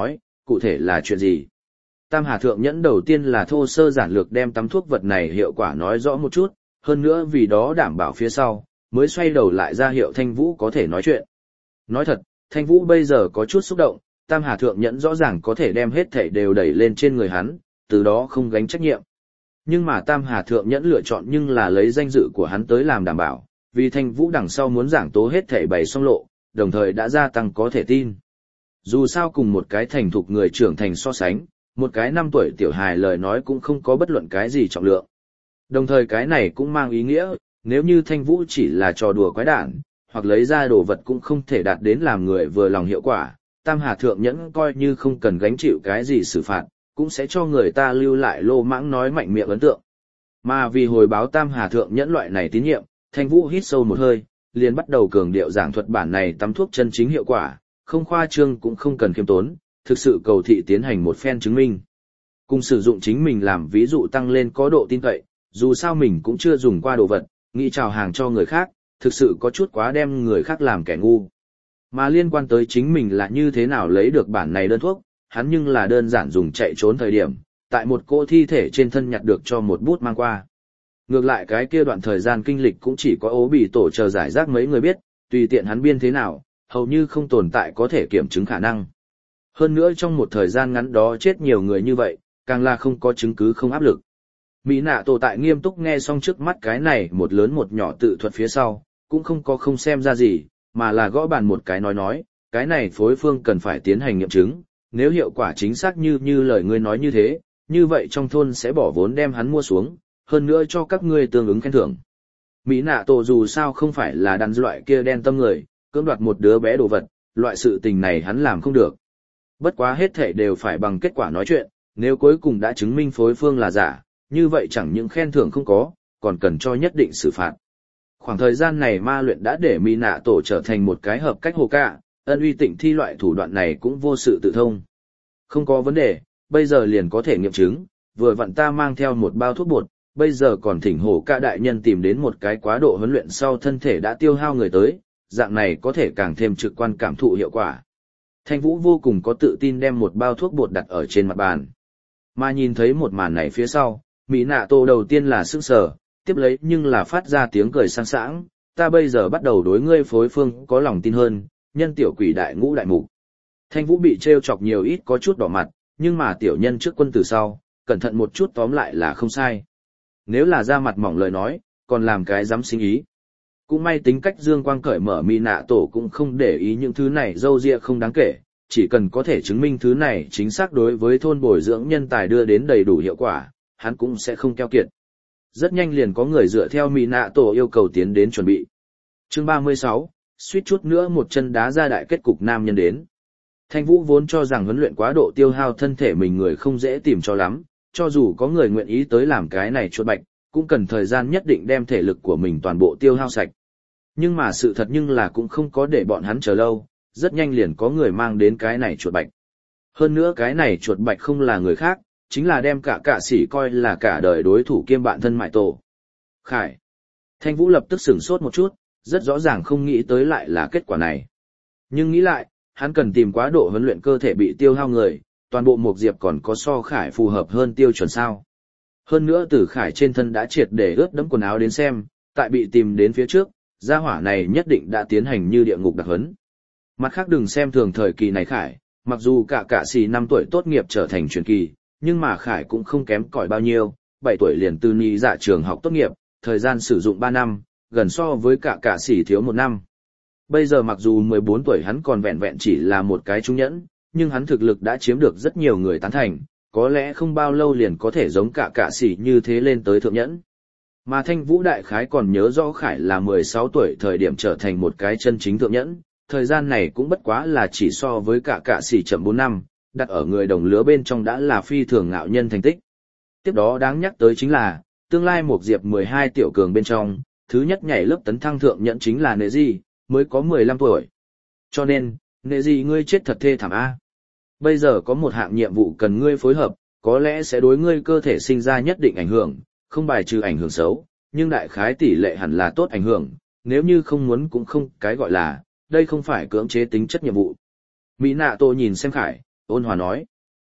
cụ thể là chuyện gì? Tam Hà Thượng Nhẫn đầu tiên là thô sơ giản lược đem tắm thuốc vật này hiệu quả nói rõ một chút, hơn nữa vì đó đảm bảo phía sau, mới xoay đầu lại ra hiệu Thanh Vũ có thể nói chuyện. Nói thật, Thanh Vũ bây giờ có chút xúc động, Tam Hà Thượng Nhẫn rõ ràng có thể đem hết thảy đều đẩy lên trên người hắn, từ đó không gánh trách nhiệm. Nhưng mà Tam Hà Thượng Nhẫn lựa chọn nhưng là lấy danh dự của hắn tới làm đảm bảo, vì Thanh Vũ đằng sau muốn giảng tố hết thảy bày xong lộ, đồng thời đã gia tăng có thể tin. Dù sao cùng một cái thành thục người trưởng thành so sánh, một cái 5 tuổi tiểu hài lời nói cũng không có bất luận cái gì trọng lượng. Đồng thời cái này cũng mang ý nghĩa, nếu như Thanh Vũ chỉ là trò đùa quái đản, hoặc lấy ra đồ vật cũng không thể đạt đến làm người vừa lòng hiệu quả, Tam Hà Thượng Nhẫn coi như không cần gánh chịu cái gì xử phạt, cũng sẽ cho người ta lưu lại lô mãng nói mạnh miệng ấn tượng. Mà vì hồi báo Tam Hà Thượng Nhẫn loại này tín nhiệm, Thanh Vũ hít sâu một hơi, liền bắt đầu cường điệu giảng thuật bản này tắm thuốc chân chính hiệu quả, không khoa trương cũng không cần khiêm tốn, thực sự cầu thị tiến hành một phen chứng minh. Cùng sử dụng chính mình làm ví dụ tăng lên có độ tin cậy, dù sao mình cũng chưa dùng qua đồ vật, nghĩ chào hàng cho người khác, thực sự có chút quá đem người khác làm kẻ ngu. Mà liên quan tới chính mình là như thế nào lấy được bản này đơn thuốc, hắn nhưng là đơn giản dùng chạy trốn thời điểm, tại một cô thi thể trên thân nhặt được cho một bút mang qua. Ngược lại cái kia đoạn thời gian kinh lịch cũng chỉ có ố bị tổ chờ giải rác mấy người biết, tùy tiện hắn biên thế nào, hầu như không tồn tại có thể kiểm chứng khả năng. Hơn nữa trong một thời gian ngắn đó chết nhiều người như vậy, càng là không có chứng cứ không áp lực. Mỹ nạ tổ tại nghiêm túc nghe xong trước mắt cái này một lớn một nhỏ tự thuật phía sau, cũng không có không xem ra gì, mà là gõ bàn một cái nói, cái này phối phương cần phải tiến hành nghiệm chứng, nếu hiệu quả chính xác như lời ngươi nói như thế, như vậy trong thôn sẽ bỏ vốn đem hắn mua xuống, hơn nữa cho các ngươi tương ứng khen thưởng. Mỹ nạ tổ dù sao không phải là đàn loại kia đen tâm người, cưỡng đoạt một đứa bé đồ vật, loại sự tình này hắn làm không được. Bất quá hết thể đều phải bằng kết quả nói chuyện, nếu cuối cùng đã chứng minh phối phương là giả, như vậy chẳng những khen thưởng không có, còn cần cho nhất định xử phạt. Khoảng thời gian này ma luyện đã để Mỹ nạ tổ trở thành một cái hợp cách hồ cả, ân uy tịnh thi loại thủ đoạn này cũng vô sự tự thông. Không có vấn đề, bây giờ liền có thể nghiệm chứng, vừa vặn ta mang theo một bao thuốc bột, bây giờ còn thỉnh hồ cả đại nhân tìm đến một cái quá độ huấn luyện sau thân thể đã tiêu hao người tới, dạng này có thể càng thêm trực quan cảm thụ hiệu quả. Thanh Vũ vô cùng có tự tin đem một bao thuốc bột đặt ở trên mặt bàn. Mà nhìn thấy một màn này phía sau, Mỹ nạ tổ đầu tiên là sững sờ, tiếp lấy nhưng là phát ra tiếng cười sang sảng, ta bây giờ bắt đầu đối ngươi phối phương có lòng tin hơn, nhân tiểu quỷ đại ngũ đại mục. Thanh Vũ bị trêu chọc nhiều ít có chút đỏ mặt, nhưng mà tiểu nhân trước quân từ sau, cẩn thận một chút tóm lại là không sai. Nếu là ra mặt mỏng lời nói, còn làm cái dám sinh ý. Cũng may tính cách dương quang cởi mở Mỹ nạ tổ cũng không để ý những thứ này dâu dịa không đáng kể, chỉ cần có thể chứng minh thứ này chính xác đối với thôn bồi dưỡng nhân tài đưa đến đầy đủ hiệu quả, hắn cũng sẽ không keo kiệt. Rất nhanh liền có người dựa theo Mỹ nạ tổ yêu cầu tiến đến chuẩn bị. Chương 36, suýt chút nữa một chân đá ra đại kết cục nam nhân đến. Thanh Vũ vốn cho rằng huấn luyện quá độ tiêu hao thân thể mình người không dễ tìm cho lắm, cho dù có người nguyện ý tới làm cái này chuột bạch, cũng cần thời gian nhất định đem thể lực của mình toàn bộ tiêu hao sạch. Nhưng mà sự thật nhưng là cũng không có để bọn hắn chờ lâu, rất nhanh liền có người mang đến cái này chuột bạch. Hơn nữa cái này chuột bạch không là người khác, chính là đem cả sĩ coi là cả đời đối thủ kiêm bạn thân mại tổ. Khải. Thanh Vũ lập tức sửng sốt một chút, rất rõ ràng không nghĩ tới lại là kết quả này. Nhưng nghĩ lại, hắn cần tìm quá độ huấn luyện cơ thể bị tiêu hao người, toàn bộ một diệp còn có so Khải phù hợp hơn tiêu chuẩn sao. Hơn nữa từ Khải trên thân đã triệt để ướt đẫm quần áo đến xem, tại bị tìm đến phía trước, gia hỏa này nhất định đã tiến hành như địa ngục đặc huấn. Mặt khác đừng xem thường thời kỳ này Khải, mặc dù cả sĩ 5 tuổi tốt nghiệp trở thành truyền kỳ, nhưng mà Khải cũng không kém cỏi bao nhiêu, 7 tuổi liền từ nhị dạ trường học tốt nghiệp, thời gian sử dụng 3 năm, gần so với cả sĩ thiếu 1 năm. Bây giờ mặc dù 14 tuổi hắn còn vẹn vẹn chỉ là một cái trung nhẫn, nhưng hắn thực lực đã chiếm được rất nhiều người tán thành, có lẽ không bao lâu liền có thể giống cả sĩ như thế lên tới thượng nhẫn. Mà Thanh Vũ đại khái còn nhớ rõ Khải là 16 tuổi thời điểm trở thành một cái chân chính thượng nhẫn, thời gian này cũng bất quá là chỉ so với cả sĩ chậm 4 năm, đặt ở người đồng lứa bên trong đã là phi thường ngạo nhân thành tích. Tiếp đó đáng nhắc tới chính là, tương lai một diệp 12 tiểu cường bên trong, thứ nhất nhảy lớp tấn thăng thượng nhẫn chính là Neji, mới có 15 tuổi. Cho nên, Neji ngươi chết thật thê thảm a. Bây giờ có một hạng nhiệm vụ cần ngươi phối hợp, có lẽ sẽ đối ngươi cơ thể sinh ra nhất định ảnh hưởng, không bài trừ ảnh hưởng xấu, nhưng đại khái tỷ lệ hẳn là tốt ảnh hưởng, nếu như không muốn cũng không cái gọi là, đây không phải cưỡng chế tính chất nhiệm vụ. Mỹ nạ tổ nhìn xem Khải, ôn hòa nói,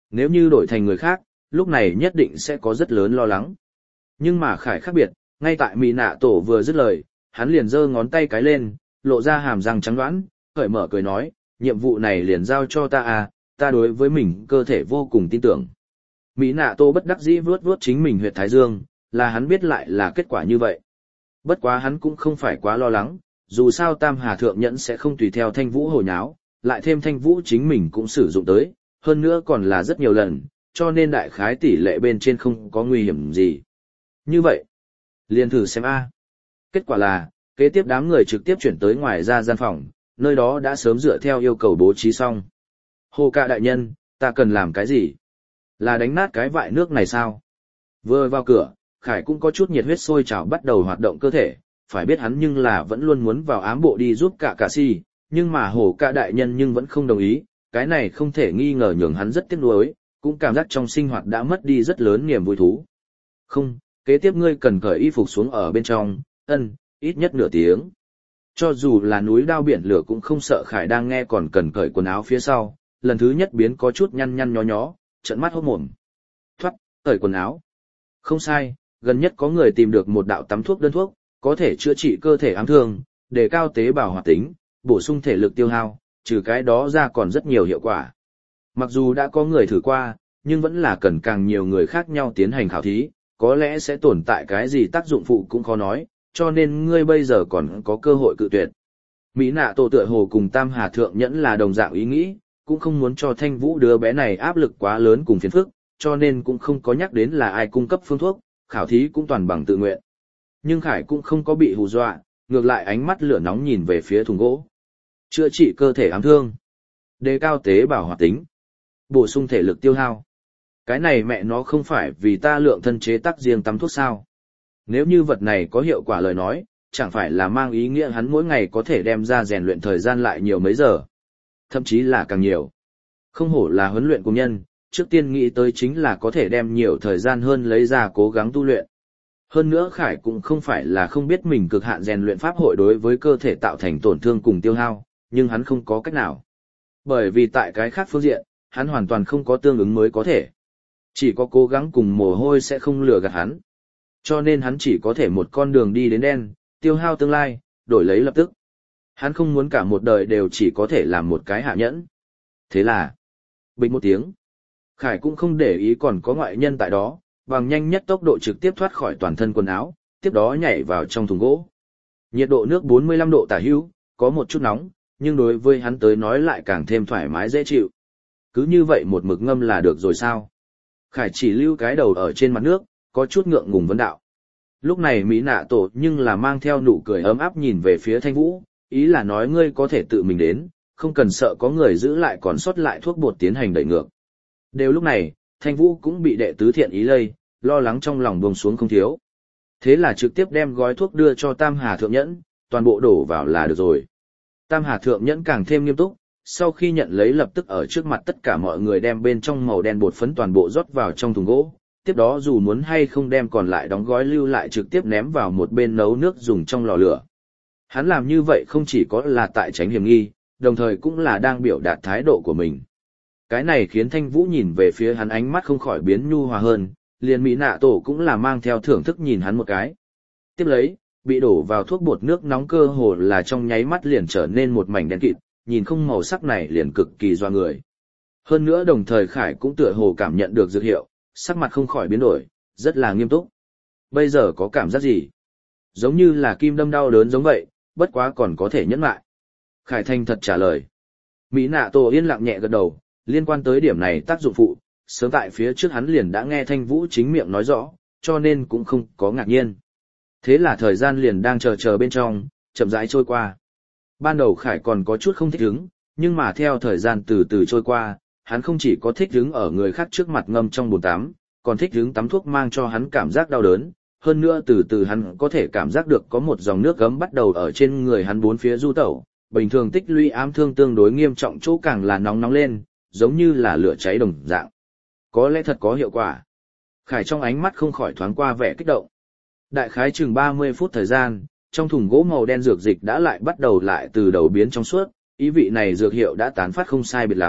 Nếu như đổi thành người khác, lúc này nhất định sẽ có rất lớn lo lắng. Nhưng mà Khải khác biệt, ngay tại Mỹ Nạ Tổ vừa dứt lời, hắn liền giơ ngón tay cái lên, lộ ra hàm răng trắng đoán, cởi mở cười nói, nhiệm vụ này liền giao cho ta à, ta đối với mình cơ thể vô cùng tin tưởng. Mỹ Nạ Tổ bất đắc dĩ vuốt vuốt chính mình huyệt thái dương, là hắn biết lại là kết quả như vậy. Bất quá hắn cũng không phải quá lo lắng, dù sao Tam Hà Thượng Nhẫn sẽ không tùy theo Thanh Vũ hồi nháo, lại thêm Thanh Vũ chính mình cũng sử dụng tới, hơn nữa còn là rất nhiều lần, cho nên đại khái tỷ lệ bên trên không có nguy hiểm gì. Như vậy, liền thử xem a. Kết quả là, kế tiếp đám người trực tiếp chuyển tới ngoài ra gian phòng, nơi đó đã sớm dựa theo yêu cầu bố trí xong. Hồ Ca đại nhân, ta cần làm cái gì? Là đánh nát cái vại nước này sao? Vừa vào cửa, Khải cũng có chút nhiệt huyết sôi trào bắt đầu hoạt động cơ thể, phải biết hắn nhưng là vẫn luôn muốn vào ám bộ đi giúp cả si, nhưng mà Hồ Ca đại nhân nhưng vẫn không đồng ý, cái này không thể nghi ngờ nhường hắn rất tiếc nuối, cũng cảm giác trong sinh hoạt đã mất đi rất lớn niềm vui thú. Không, kế tiếp ngươi cần cởi y phục xuống ở bên trong, ít nhất nửa tiếng. Cho dù là núi đao biển lửa cũng không sợ Khải đang nghe còn cần cởi quần áo phía sau, lần thứ nhất biến có chút nhăn nhăn nhó nhó, trợn mắt hốt mồm. Thoát, cởi quần áo. Không sai, gần nhất có người tìm được một đạo tắm thuốc đơn thuốc, có thể chữa trị cơ thể ám thương, đề cao tế bào hoạt tính, bổ sung thể lực tiêu hao, trừ cái đó ra còn rất nhiều hiệu quả. Mặc dù đã có người thử qua, nhưng vẫn là cần càng nhiều người khác nhau tiến hành khảo thí, có lẽ sẽ tồn tại cái gì tác dụng phụ cũng khó nói, cho nên ngươi bây giờ còn có cơ hội cự tuyệt. Mỹ Nạ Tổ tựa hồ cùng Tam Hà Thượng Nhẫn là đồng dạng ý nghĩ, cũng không muốn cho Thanh Vũ đứa bé này áp lực quá lớn cùng phiền phức, cho nên cũng không có nhắc đến là ai cung cấp phương thuốc, khảo thí cũng toàn bằng tự nguyện. Nhưng Khải cũng không có bị hù dọa, ngược lại ánh mắt lửa nóng nhìn về phía thùng gỗ. Chữa trị cơ thể ám thương, đề cao tế bào hoạt tính, bổ sung thể lực tiêu hao. Cái này mẹ nó không phải vì ta lượng thân chế tác riêng tắm thuốc sao? Nếu như vật này có hiệu quả lời nói, chẳng phải là mang ý nghĩa hắn mỗi ngày có thể đem ra rèn luyện thời gian lại nhiều mấy giờ. Thậm chí là càng nhiều. Không hổ là huấn luyện công nhân, trước tiên nghĩ tới chính là có thể đem nhiều thời gian hơn lấy ra cố gắng tu luyện. Hơn nữa Khải cũng không phải là không biết mình cực hạn rèn luyện pháp hội đối với cơ thể tạo thành tổn thương cùng tiêu hao, nhưng hắn không có cách nào. Bởi vì tại cái khác phương diện, hắn hoàn toàn không có tương ứng mới có thể. Chỉ có cố gắng cùng mồ hôi sẽ không lừa gạt hắn. Cho nên hắn chỉ có thể một con đường đi đến đen, tiêu hao tương lai, đổi lấy lập tức. Hắn không muốn cả một đời đều chỉ có thể làm một cái hạ nhẫn. Thế là, bịch một tiếng. Khải cũng không để ý còn có ngoại nhân tại đó, bằng nhanh nhất tốc độ trực tiếp thoát khỏi toàn thân quần áo, tiếp đó nhảy vào trong thùng gỗ. Nhiệt độ nước 45 độ tả hữu, có một chút nóng, nhưng đối với hắn tới nói lại càng thêm thoải mái dễ chịu. Cứ như vậy một mực ngâm là được rồi sao? Khải chỉ lưu cái đầu ở trên mặt nước, có chút ngượng ngùng vấn đạo. Lúc này Mỹ Nạ Tổ nhưng là mang theo nụ cười ấm áp nhìn về phía Thanh Vũ, ý là nói ngươi có thể tự mình đến, không cần sợ có người giữ lại còn sót lại thuốc bột tiến hành đẩy ngược. Đều lúc này, Thanh Vũ cũng bị đệ tứ thiện ý lây, lo lắng trong lòng buông xuống không thiếu. Thế là trực tiếp đem gói thuốc đưa cho Tam Hà Thượng Nhẫn, toàn bộ đổ vào là được rồi. Tam Hà Thượng Nhẫn càng thêm nghiêm túc, sau khi nhận lấy lập tức ở trước mặt tất cả mọi người đem bên trong màu đen bột phấn toàn bộ rót vào trong thùng gỗ, tiếp đó dù muốn hay không đem còn lại đóng gói lưu lại trực tiếp ném vào một bên nấu nước dùng trong lò lửa. Hắn làm như vậy không chỉ có là tại tránh hiểm nghi, đồng thời cũng là đang biểu đạt thái độ của mình. Cái này khiến Thanh Vũ nhìn về phía hắn ánh mắt không khỏi biến nhu hòa hơn, liền Mỹ Nạ Tổ cũng là mang theo thưởng thức nhìn hắn một cái. Tiếp lấy, bị đổ vào thuốc bột nước nóng cơ hồ là trong nháy mắt liền trở nên một mảnh đen kịt, nhìn không màu sắc này liền cực kỳ doa người. Hơn nữa đồng thời Khải cũng tựa hồ cảm nhận được dược hiệu, sắc mặt không khỏi biến đổi, rất là nghiêm túc. Bây giờ có cảm giác gì? Giống như là kim đâm đau đớn giống vậy, bất quá còn có thể nhẫn lại. Khải thành thật trả lời. Mỹ Nạ Tổ yên lặng nhẹ gật đầu, liên quan tới điểm này tác dụng phụ, sớm tại phía trước hắn liền đã nghe Thanh Vũ chính miệng nói rõ, cho nên cũng không có ngạc nhiên. Thế là thời gian liền đang chờ bên trong, chậm rãi trôi qua. Ban đầu Khải còn có chút không thích hứng, nhưng mà theo thời gian từ từ trôi qua, hắn không chỉ có thích hứng ở người khác trước mặt ngâm trong bồn tắm, còn thích hứng tắm thuốc mang cho hắn cảm giác đau đớn. Hơn nữa từ từ hắn có thể cảm giác được có một dòng nước gấm bắt đầu ở trên người hắn bốn phía du tẩu, bình thường tích lũy ám thương tương đối nghiêm trọng chỗ càng là nóng nóng lên, giống như là lửa cháy đồng dạng. Có lẽ thật có hiệu quả. Khải trong ánh mắt không khỏi thoáng qua vẻ kích động. Đại khái chừng 30 phút thời gian, trong thùng gỗ màu đen dược dịch đã lại bắt đầu lại từ đầu biến trong suốt, ý vị này dược hiệu đã tán phát không sai biệt lắm,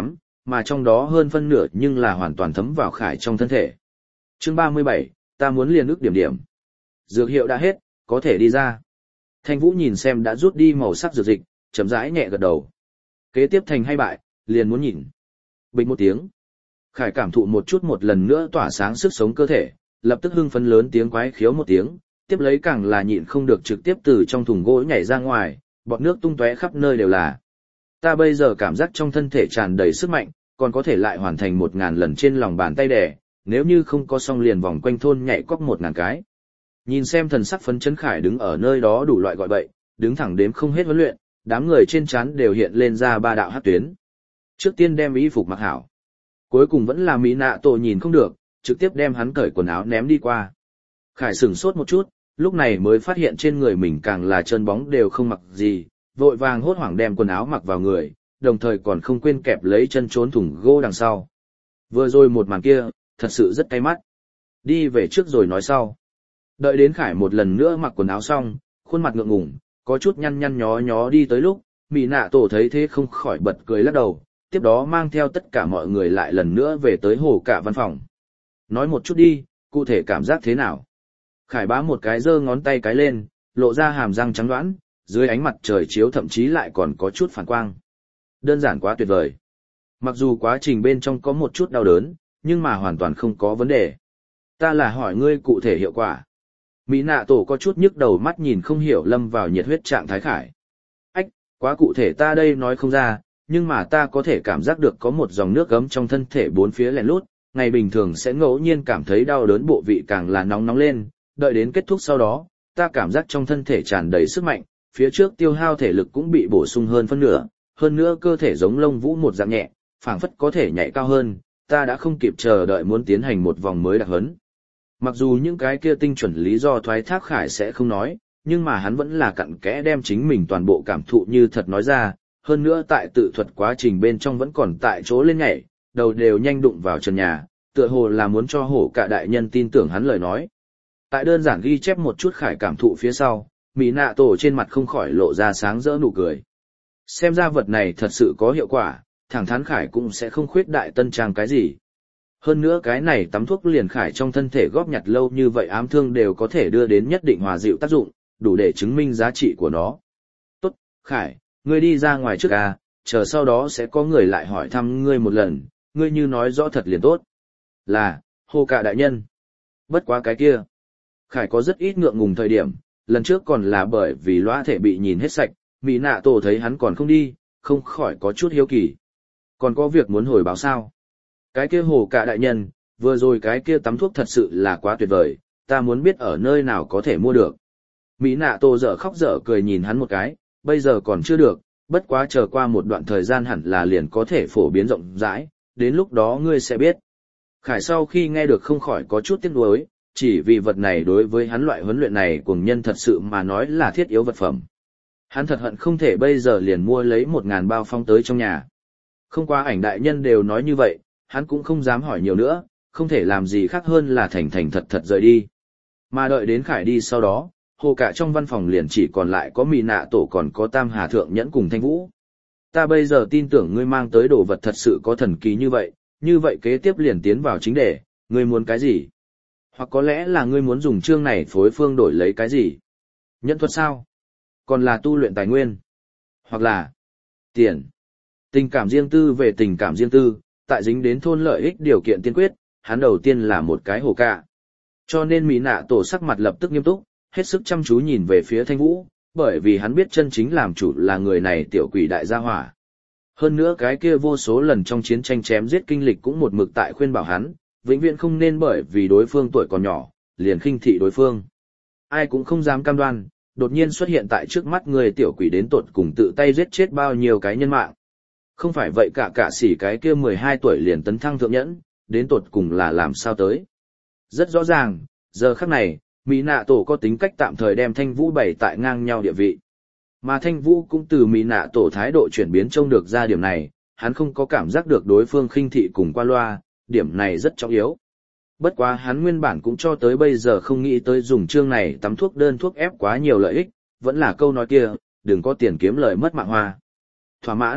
mà trong đó hơn phân nửa nhưng là hoàn toàn thấm vào Khải trong thân thể. Chương 37, ta muốn liền ước điểm điểm. Dược hiệu đã hết, có thể đi ra. Thanh Vũ nhìn xem đã rút đi màu sắc dược dịch, chậm rãi nhẹ gật đầu. Kế tiếp thành hay bại, liền muốn nhìn. Bình một tiếng. Khải cảm thụ một chút một lần nữa tỏa sáng sức sống cơ thể, lập tức hưng phấn lớn tiếng quái khiếu một tiếng, tiếp lấy càng là nhịn không được trực tiếp từ trong thùng gỗ nhảy ra ngoài, bọt nước tung tóe khắp nơi đều là. Ta bây giờ cảm giác trong thân thể tràn đầy sức mạnh, còn có thể lại hoàn thành 1000 lần trên lòng bàn tay đẻ, nếu như không có xong liền vòng quanh thôn nhảy cóc 1000 cái. Nhìn xem thần sắc phấn chấn Khải đứng ở nơi đó đủ loại gọi bậy, đứng thẳng đếm không hết huấn luyện, đám người trên trán đều hiện lên ra 3 đạo hắc tuyến. Trước tiên đem y phục mặc hảo. Cuối cùng vẫn là Mỹ Nạ Tổ nhìn không được, trực tiếp đem hắn cởi quần áo ném đi qua. Khải sửng sốt một chút, lúc này mới phát hiện trên người mình càng là trơn bóng đều không mặc gì, vội vàng hốt hoảng đem quần áo mặc vào người, đồng thời còn không quên kẹp lấy chân trốn thùng gỗ đằng sau. Vừa rồi một màn kia, thật sự rất cay mắt. Đi về trước rồi nói sau. Đợi đến Khải một lần nữa mặc quần áo xong, khuôn mặt ngượng ngùng, có chút nhăn nhăn nhó nhó đi tới lúc, Mỹ Nạ Tổ thấy thế không khỏi bật cười lắc đầu, tiếp đó mang theo tất cả mọi người lại lần nữa về tới hồ cả văn phòng. Nói một chút đi, cụ thể cảm giác thế nào? Khải bá một cái giơ ngón tay cái lên, lộ ra hàm răng trắng đoán, dưới ánh mặt trời chiếu thậm chí lại còn có chút phản quang. Đơn giản quá tuyệt vời. Mặc dù quá trình bên trong có một chút đau đớn, nhưng mà hoàn toàn không có vấn đề. Ta là hỏi ngươi cụ thể hiệu quả. Mỹ Nạ Tổ có chút nhức đầu mắt nhìn không hiểu lâm vào nhiệt huyết trạng thái Khải. Ách, quá cụ thể ta đây nói không ra, nhưng mà ta có thể cảm giác được có một dòng nước gấm trong thân thể bốn phía lèn lút, ngày bình thường sẽ ngẫu nhiên cảm thấy đau đớn bộ vị càng là nóng nóng lên, đợi đến kết thúc sau đó, ta cảm giác trong thân thể tràn đầy sức mạnh, phía trước tiêu hao thể lực cũng bị bổ sung hơn nữa cơ thể giống lông vũ một dạng nhẹ, phảng phất có thể nhảy cao hơn, ta đã không kịp chờ đợi muốn tiến hành một vòng mới đặc huấn. Mặc dù những cái kia tinh chuẩn lý do thoái thác Khải sẽ không nói, nhưng mà hắn vẫn là cặn kẽ đem chính mình toàn bộ cảm thụ như thật nói ra, hơn nữa tại tự thuật quá trình bên trong vẫn còn tại chỗ lên nhảy, đầu đều nhanh đụng vào trần nhà, tựa hồ là muốn cho hổ cả đại nhân tin tưởng hắn lời nói. Tại đơn giản ghi chép một chút Khải cảm thụ phía sau, Mỹ Nạ Tổ trên mặt không khỏi lộ ra sáng rỡ nụ cười. Xem ra vật này thật sự có hiệu quả, thẳng thắn Khải cũng sẽ không khuyết đại tân trang cái gì. Hơn nữa cái này tắm thuốc liền Khải trong thân thể góp nhặt lâu như vậy ám thương đều có thể đưa đến nhất định hòa dịu tác dụng, đủ để chứng minh giá trị của nó. Tốt, Khải, ngươi đi ra ngoài trước à, chờ sau đó sẽ có người lại hỏi thăm ngươi một lần, ngươi như nói rõ thật liền tốt. Là, hô cả đại nhân. Bất quá cái kia. Khải có rất ít ngượng ngùng thời điểm, lần trước còn là bởi vì loa thể bị nhìn hết sạch, Mỹ Nạ Tổ thấy hắn còn không đi, không khỏi có chút hiếu kỳ. Còn có việc muốn hồi báo sao? Cái kia hồ cả đại nhân, vừa rồi cái kia tắm thuốc thật sự là quá tuyệt vời, ta muốn biết ở nơi nào có thể mua được. Mỹ Nạ Tổ dở khóc dở cười nhìn hắn một cái, bây giờ còn chưa được, bất quá chờ qua một đoạn thời gian hẳn là liền có thể phổ biến rộng rãi, đến lúc đó ngươi sẽ biết. Khải sau khi nghe được không khỏi có chút tiếc nuối, chỉ vì vật này đối với hắn loại huấn luyện này cuồng nhân thật sự mà nói là thiết yếu vật phẩm. Hắn thật hận không thể bây giờ liền mua lấy 1000 bao phong tới trong nhà. Không qua ảnh đại nhân đều nói như vậy, hắn cũng không dám hỏi nhiều nữa, không thể làm gì khác hơn là thành thành thật thật rời đi. Mà đợi đến Khải đi sau đó, hồ cả trong văn phòng liền chỉ còn lại có Mỹ Nạ Tổ còn có Tam Hà Thượng Nhẫn cùng Thanh Vũ. Ta bây giờ tin tưởng ngươi mang tới đồ vật thật sự có thần kỳ như vậy kế tiếp liền tiến vào chính đề, ngươi muốn cái gì? Hoặc có lẽ là ngươi muốn dùng chương này phối phương đổi lấy cái gì? Nhẫn thuật sao? Còn là tu luyện tài nguyên? Hoặc là tiền? Tình cảm riêng tư về tình cảm riêng tư, tại dính đến thôn lợi ích điều kiện tiên quyết, hắn đầu tiên là một cái hồ cả. Cho nên Mỹ Nạ Tổ sắc mặt lập tức nghiêm túc, hết sức chăm chú nhìn về phía Thanh Vũ, bởi vì hắn biết chân chính làm chủ là người này tiểu quỷ đại gia hỏa. Hơn nữa cái kia vô số lần trong chiến tranh chém giết kinh lịch cũng một mực tại khuyên bảo hắn, vĩnh viễn không nên bởi vì đối phương tuổi còn nhỏ, liền khinh thị đối phương. Ai cũng không dám cam đoan, đột nhiên xuất hiện tại trước mắt người tiểu quỷ đến tột cùng tự tay giết chết bao nhiêu cái nhân mạng. Không phải vậy cả sỉ cái kia 12 tuổi liền tấn thăng thượng nhẫn, đến tột cùng là làm sao tới. Rất rõ ràng, giờ khắc này, Mỹ Nạ Tổ có tính cách tạm thời đem Thanh Vũ bày tại ngang nhau địa vị. Mà Thanh Vũ cũng từ Mỹ Nạ Tổ thái độ chuyển biến trông được ra điểm này, hắn không có cảm giác được đối phương khinh thị cùng qua loa, điểm này rất trọng yếu. Bất quá hắn nguyên bản cũng cho tới bây giờ không nghĩ tới dùng chương này tắm thuốc đơn thuốc ép quá nhiều lợi ích, vẫn là câu nói kia, đừng có tiền kiếm lời mất mạng hoa. Thỏa mãn,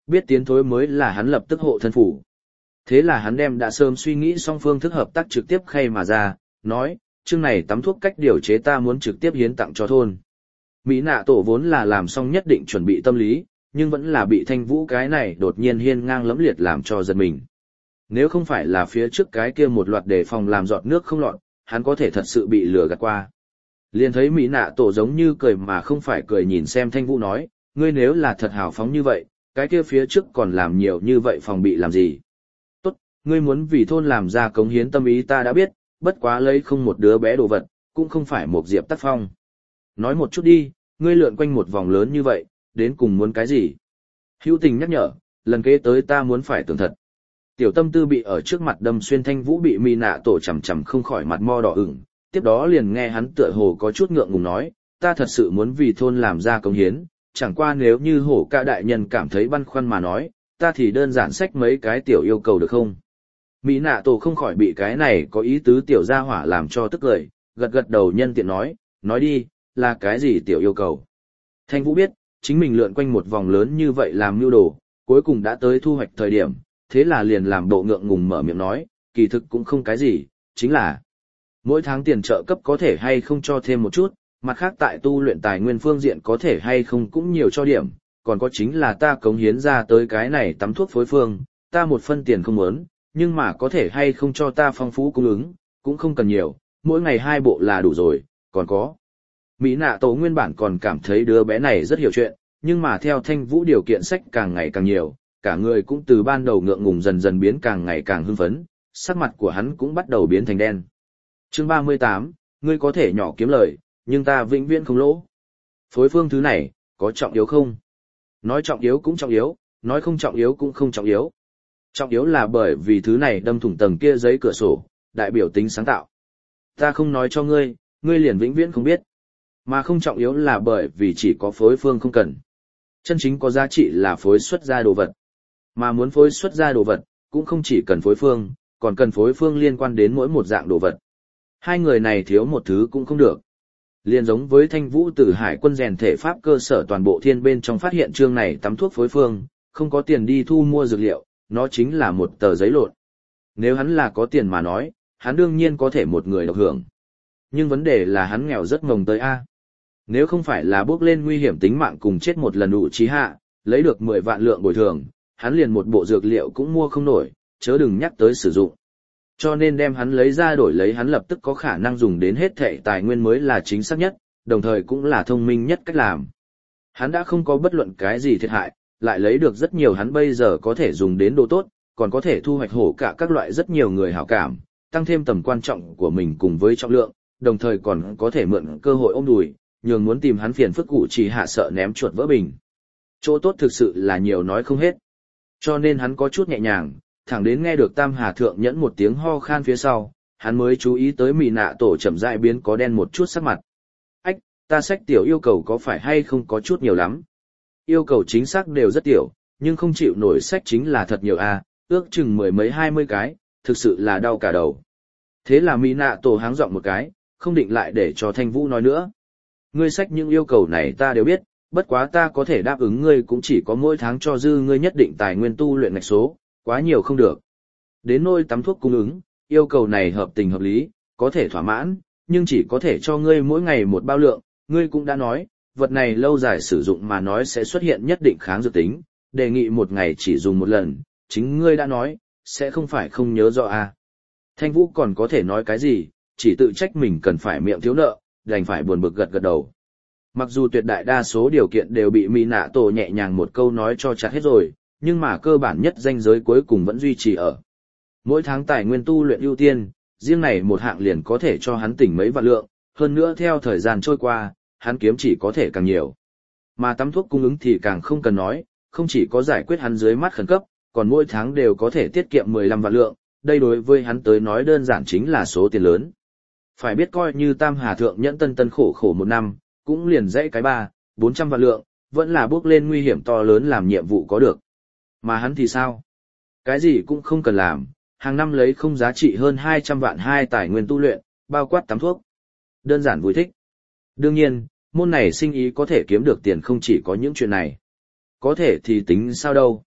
biết tiến thối mới là hắn lập tức hộ thân phủ. Thế là hắn đem đã sớm suy nghĩ xong phương thức hợp tác trực tiếp khay mà ra, nói, chương này tắm thuốc cách điều chế ta muốn trực tiếp hiến tặng cho thôn. Mỹ nạ tổ vốn là làm xong nhất định chuẩn bị tâm lý, nhưng vẫn là bị Thanh Vũ cái này đột nhiên hiên ngang lẫm liệt làm cho giật mình. Nếu không phải là phía trước cái kia một loạt đề phòng làm giọt nước không lọt, hắn có thể thật sự bị lừa gạt qua. Liền thấy Mỹ nạ tổ giống như cười mà không phải cười nhìn xem Thanh Vũ nói, ngươi nếu là thật hào phóng như vậy, cái kia phía trước còn làm nhiều như vậy phòng bị làm gì. Tốt, ngươi muốn vì thôn làm ra cống hiến tâm ý ta đã biết, bất quá lấy không một đứa bé đồ vật, cũng không phải một diệp tác phong. Nói một chút đi, ngươi lượn quanh một vòng lớn như vậy, đến cùng muốn cái gì? Hữu Tình nhắc nhở, lần kế tới ta muốn phải tưởng thật. Tiểu tâm tư bị ở trước mặt đâm xuyên Thanh Vũ bị Mỹ nạ tổ chằm chằm không khỏi mặt mo đỏ ửng, tiếp đó liền nghe hắn tựa hồ có chút ngượng ngùng nói, ta thật sự muốn vì thôn làm ra cống hiến, chẳng qua nếu như hổ ca đại nhân cảm thấy băn khoăn mà nói, ta thì đơn giản xách mấy cái tiểu yêu cầu được không? Mỹ nạ tổ không khỏi bị cái này có ý tứ tiểu gia hỏa làm cho tức cười, gật gật đầu nhân tiện nói đi, là cái gì tiểu yêu cầu? Thanh Vũ biết, chính mình lượn quanh một vòng lớn như vậy làm mưu đồ, cuối cùng đã tới thu hoạch thời điểm, thế là liền làm bộ ngượng ngùng mở miệng nói, kỳ thực cũng không cái gì, chính là mỗi tháng tiền trợ cấp có thể hay không cho thêm một chút, mặt khác tại tu luyện tài nguyên phương diện có thể hay không cũng nhiều cho điểm, còn có chính là ta cống hiến ra tới cái này tắm thuốc phối phương, ta một phân tiền không muốn, nhưng mà có thể hay không cho ta phong phú cung ứng, cũng không cần nhiều, mỗi ngày 2 bộ là đủ rồi, còn có. Mỹ nạ tổ nguyên bản còn cảm thấy đứa bé này rất hiểu chuyện, nhưng mà theo Thanh Vũ điều kiện sách càng ngày càng nhiều, cả người cũng từ ban đầu ngượng ngùng dần dần biến càng ngày càng hưng phấn, sắc mặt của hắn cũng bắt đầu biến thành đen. Chương 38, ngươi có thể nhỏ kiếm lời, nhưng ta vĩnh viễn không lỗ. Phối phương thứ này, có trọng yếu không? Nói trọng yếu cũng trọng yếu, nói không trọng yếu cũng không trọng yếu. Trọng yếu là bởi vì thứ này đâm thủng tầng kia giấy cửa sổ, đại biểu tính sáng tạo. Ta không nói cho ngươi, ngươi liền vĩnh viễn không biết. Mà không trọng yếu là bởi vì chỉ có phối phương không cần. Chân chính có giá trị là phối xuất ra đồ vật. Mà muốn phối xuất ra đồ vật, cũng không chỉ cần phối phương, còn cần phối phương liên quan đến mỗi một dạng đồ vật. Hai người này thiếu một thứ cũng không được. Liên giống với Thanh Vũ từ Hải quân rèn thể pháp cơ sở toàn bộ thiên bên trong phát hiện chương này tắm thuốc phối phương, không có tiền đi thu mua dược liệu, nó chính là một tờ giấy lộn. Nếu hắn là có tiền mà nói, hắn đương nhiên có thể một người độc hưởng. Nhưng vấn đề là hắn nghèo rất mồng tới A. Nếu không phải là bước lên nguy hiểm tính mạng cùng chết một lần đủ trí hạ, lấy được 10 vạn lượng bồi thường, hắn liền một bộ dược liệu cũng mua không nổi, chớ đừng nhắc tới sử dụng. Cho nên đem hắn lấy ra đổi lấy hắn lập tức có khả năng dùng đến hết thệ tài nguyên mới là chính xác nhất, đồng thời cũng là thông minh nhất cách làm. Hắn đã không có bất luận cái gì thiệt hại, lại lấy được rất nhiều hắn bây giờ có thể dùng đến đồ tốt, còn có thể thu hoạch hổ cả các loại rất nhiều người hảo cảm, tăng thêm tầm quan trọng của mình cùng với trọng lượng, đồng thời còn có thể mượn cơ hội ôm đùi, nhường muốn tìm hắn phiền phức cụ chỉ hạ sợ ném chuột vỡ bình. Chỗ tốt thực sự là nhiều nói không hết. Cho nên hắn có chút nhẹ nhàng, thẳng đến nghe được Tam Hà Thượng Nhẫn một tiếng ho khan phía sau, hắn mới chú ý tới Mỹ nạ tổ chậm rãi biến có đen một chút sắc mặt. Ách, ta xách tiểu yêu cầu có phải hay không có chút nhiều lắm? Yêu cầu chính xác đều rất tiểu, nhưng không chịu nổi xách chính là thật nhiều a, ước chừng 10 mấy 20 cái, thực sự là đau cả đầu. Thế là Mỹ nạ tổ háng giọng một cái, không định lại để cho Thanh Vũ nói nữa. Ngươi xách những yêu cầu này ta đều biết, bất quá ta có thể đáp ứng ngươi cũng chỉ có mỗi tháng cho dư ngươi nhất định tài nguyên tu luyện ngạch số, quá nhiều không được. Đến nôi tắm thuốc cung ứng, yêu cầu này hợp tình hợp lý, có thể thỏa mãn, nhưng chỉ có thể cho ngươi mỗi ngày một bao lượng, ngươi cũng đã nói, vật này lâu dài sử dụng mà nói sẽ xuất hiện nhất định kháng dược tính, đề nghị một ngày chỉ dùng một lần, chính ngươi đã nói, sẽ không phải không nhớ rõ à. Thanh Vũ còn có thể nói cái gì, chỉ tự trách mình cần phải miệng thiếu nợ, đành phải buồn bực gật gật đầu. Mặc dù tuyệt đại đa số điều kiện đều bị Mỹ nạ tổ nhẹ nhàng một câu nói cho chặt hết rồi, nhưng mà cơ bản nhất ranh giới cuối cùng vẫn duy trì ở. Mỗi tháng tài nguyên tu luyện ưu tiên, riêng này một hạng liền có thể cho hắn tỉnh mấy vạn lượng, hơn nữa theo thời gian trôi qua, hắn kiếm chỉ có thể càng nhiều. Mà tắm thuốc cung ứng thì càng không cần nói, không chỉ có giải quyết hắn dưới mắt khẩn cấp, còn mỗi tháng đều có thể tiết kiệm 15 vạn lượng, đây đối với hắn tới nói đơn giản chính là số tiền lớn. Phải biết coi như Tam Hà Thượng Nhẫn tân khổ khổ một năm, cũng liền dãy cái 400 vạn lượng, vẫn là bước lên nguy hiểm to lớn làm nhiệm vụ có được. Mà hắn thì sao? Cái gì cũng không cần làm, hàng năm lấy không giá trị hơn 200 vạn hai tài nguyên tu luyện, bao quát tắm thuốc. Đơn giản vui thích. Đương nhiên, môn này sinh ý có thể kiếm được tiền không chỉ có những chuyện này. Có thể thì tính sao đâu.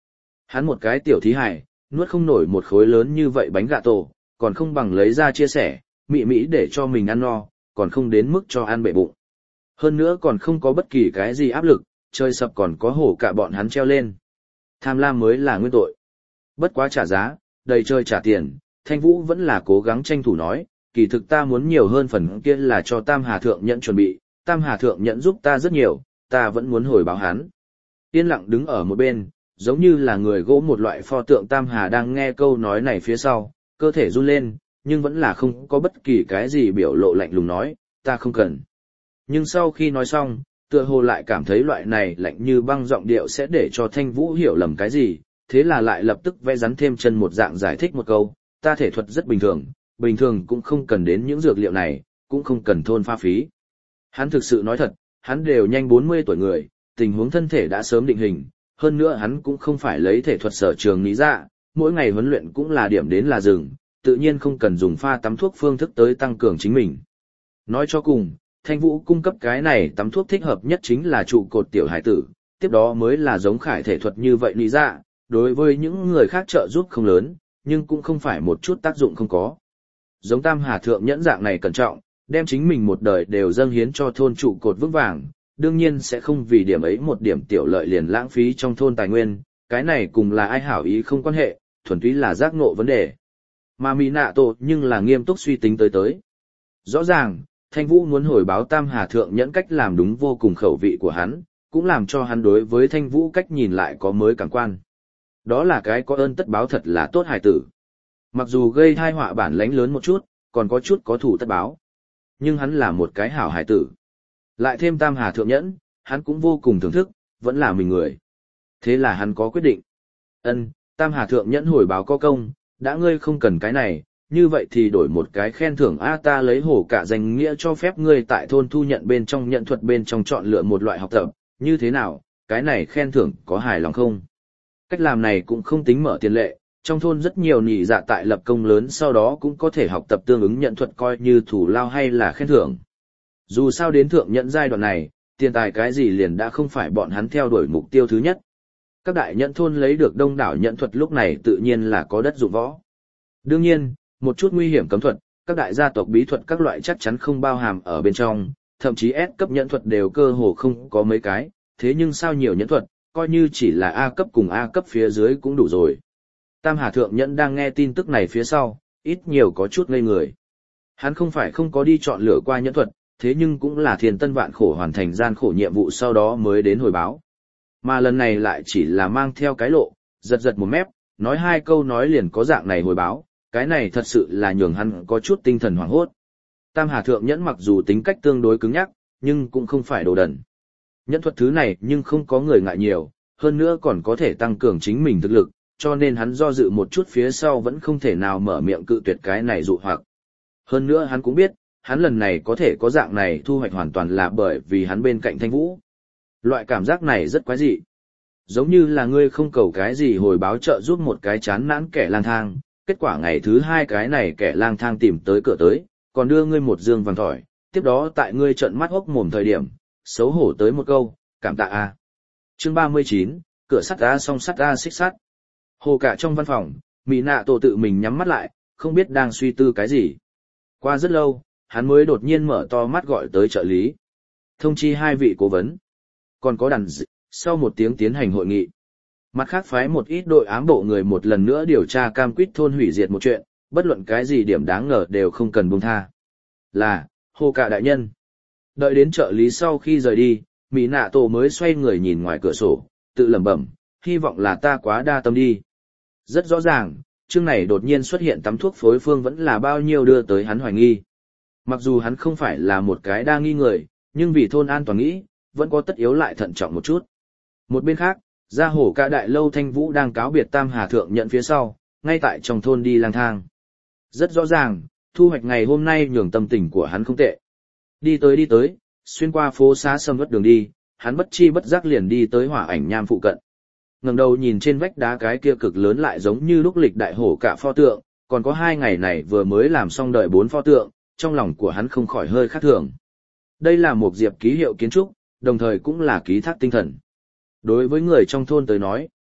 Hắn một cái tiểu thí hải, nuốt không nổi một khối lớn như vậy bánh gà tổ, còn không bằng lấy ra chia sẻ, mị mỹ để cho mình ăn no, còn không đến mức cho ăn bể bụng. Hơn nữa còn không có bất kỳ cái gì áp lực, chơi sập còn có hổ cả bọn hắn treo lên. Tham lam mới là nguyên tội. Bất quá trả giá, đầy chơi trả tiền, Thanh Vũ vẫn là cố gắng tranh thủ nói, kỳ thực ta muốn nhiều hơn phần kia là cho Tam Hà Thượng Nhẫn chuẩn bị, Tam Hà Thượng Nhẫn giúp ta rất nhiều, ta vẫn muốn hồi báo hắn. Yên lặng đứng ở một bên, giống như là người gỗ một loại pho tượng Tam Hà đang nghe câu nói này phía sau, cơ thể run lên, nhưng vẫn là không có bất kỳ cái gì biểu lộ lạnh lùng nói, ta không cần. Nhưng sau khi nói xong, tựa hồ lại cảm thấy loại này lạnh như băng giọng điệu sẽ để cho Thanh Vũ hiểu lầm cái gì, thế là lại lập tức vẽ rắn thêm chân một dạng giải thích một câu, ta thể thuật rất bình thường cũng không cần đến những dược liệu này, cũng không cần thôn pha phí. Hắn thực sự nói thật, hắn đều nhanh 40 tuổi người, tình huống thân thể đã sớm định hình, hơn nữa hắn cũng không phải lấy thể thuật sở trường lý ra, mỗi ngày huấn luyện cũng là điểm đến là dừng, tự nhiên không cần dùng pha tắm thuốc phương thức tới tăng cường chính mình. Nói cho cùng, Thanh Vũ cung cấp cái này tắm thuốc thích hợp nhất chính là trụ cột tiểu hải tử, tiếp đó mới là giống Khải thể thuật như vậy lý ra, đối với những người khác trợ giúp không lớn, nhưng cũng không phải một chút tác dụng không có. Giống Tam Hà Thượng Nhẫn dạng này cẩn trọng, đem chính mình một đời đều dâng hiến cho thôn trụ cột vững vàng, đương nhiên sẽ không vì điểm ấy một điểm tiểu lợi liền lãng phí trong thôn tài nguyên, cái này cùng là ai hảo ý không quan hệ, thuần túy là giác ngộ vấn đề. Mà Minato nhưng là nghiêm túc suy tính tới. Rõ ràng, Thanh Vũ muốn hồi báo Tam Hà Thượng Nhẫn cách làm đúng vô cùng khẩu vị của hắn, cũng làm cho hắn đối với Thanh Vũ cách nhìn lại có mới cảm quan. Đó là cái có ơn tất báo thật là tốt hài tử. Mặc dù gây thai họa bản lãnh lớn một chút, còn có chút có thủ tất báo. Nhưng hắn là một cái hảo hài tử. Lại thêm Tam Hà Thượng Nhẫn, hắn cũng vô cùng thưởng thức, vẫn là mình người. Thế là hắn có quyết định. Tam Hà Thượng Nhẫn hồi báo có công, đã ngươi không cần cái này, như vậy thì đổi một cái khen thưởng ta lấy hổ cả danh nghĩa cho phép ngươi tại thôn thu nhận bên trong nhận thuật bên trong chọn lựa một loại học tập, như thế nào, cái này khen thưởng có hài lòng không? Cách làm này cũng không tính mở tiền lệ, trong thôn rất nhiều nhị dạ tại lập công lớn sau đó cũng có thể học tập tương ứng nhận thuật coi như thủ lao hay là khen thưởng. Dù sao đến thượng nhận giai đoạn này, tiền tài cái gì liền đã không phải bọn hắn theo đuổi mục tiêu thứ nhất. Các đại nhận thôn lấy được đông đảo nhận thuật lúc này tự nhiên là có đất dụng võ. Đương nhiên, một chút nguy hiểm cấm thuật, các đại gia tộc bí thuật các loại chắc chắn không bao hàm ở bên trong, thậm chí S cấp nhận thuật đều cơ hồ không có mấy cái, thế nhưng sao nhiều nhận thuật, coi như chỉ là A cấp cùng A cấp phía dưới cũng đủ rồi. Tam Hà Thượng Nhẫn đang nghe tin tức này phía sau, ít nhiều có chút ngây người. Hắn không phải không có đi chọn lựa qua nhẫn thuật, thế nhưng cũng là thiền tân vạn khổ hoàn thành gian khổ nhiệm vụ sau đó mới đến hồi báo. Mà lần này lại chỉ là mang theo cái lộ, giật một mép, nói hai câu nói liền có dạng này hồi báo, cái này thật sự là nhường hắn có chút tinh thần hoảng hốt. Tam Hà Thượng Nhẫn mặc dù tính cách tương đối cứng nhắc, nhưng cũng không phải đồ đần. Nhẫn thuật thứ này nhưng không có người ngại nhiều, hơn nữa còn có thể tăng cường chính mình thực lực, cho nên hắn do dự một chút phía sau vẫn không thể nào mở miệng cự tuyệt cái này dụ hoặc. Hơn nữa hắn cũng biết, hắn lần này có thể có dạng này thu hoạch hoàn toàn là bởi vì hắn bên cạnh Thanh Vũ. Loại cảm giác này rất quái dị. Giống như là ngươi không cầu cái gì hồi báo trợ giúp một cái chán nản kẻ lang thang, kết quả ngày thứ hai cái này kẻ lang thang tìm tới cửa tới, còn đưa ngươi một dương vàng thỏi, tiếp đó tại ngươi trợn mắt hốc mồm thời điểm, xấu hổ tới một câu, cảm tạ a. Chương 39, cửa sắt a song sắt a xích sắt. Hồ cả trong văn phòng, Mỹ Nạ Tổ tự mình nhắm mắt lại, không biết đang suy tư cái gì. Qua rất lâu, hắn mới đột nhiên mở to mắt gọi tới trợ lý. Thông chi hai vị cố vấn. Còn có đàn dị, sau một tiếng tiến hành hội nghị. Mặt khác phái một ít đội ám bộ người một lần nữa điều tra cam quýt thôn hủy diệt một chuyện, bất luận cái gì điểm đáng ngờ đều không cần buông tha. Là, Hồ cả đại nhân. Đợi đến trợ lý sau khi rời đi, Mỹ Nạ Tổ mới xoay người nhìn ngoài cửa sổ, tự lẩm bẩm, hy vọng là ta quá đa tâm đi. Rất rõ ràng, chương này đột nhiên xuất hiện tắm thuốc phối phương vẫn là bao nhiêu đưa tới hắn hoài nghi. Mặc dù hắn không phải là một cái đa nghi người, nhưng vì thôn an toàn nghĩ, vẫn có tất yếu lại thận trọng một chút. Một bên khác, gia hổ cả đại lâu Thanh Vũ đang cáo biệt Tam Hà Thượng Nhận phía sau, ngay tại trong thôn đi lang thang. Rất rõ ràng, thu hoạch ngày hôm nay nhường tâm tình của hắn không tệ. Đi tới, xuyên qua phố xá sầm uất đường đi, hắn bất chi bất giác liền đi tới Hỏa Ảnh Nham phụ cận. Ngẩng đầu nhìn trên vách đá cái kia cực lớn lại giống như lúc lịch đại hổ cả pho tượng, còn có 2 ngày này vừa mới làm xong đợi 4 pho tượng, trong lòng của hắn không khỏi hơi khác thường. Đây là một diệp ký hiệu kiến trúc, đồng thời cũng là ký thác tinh thần. Đối với người trong thôn tới nói,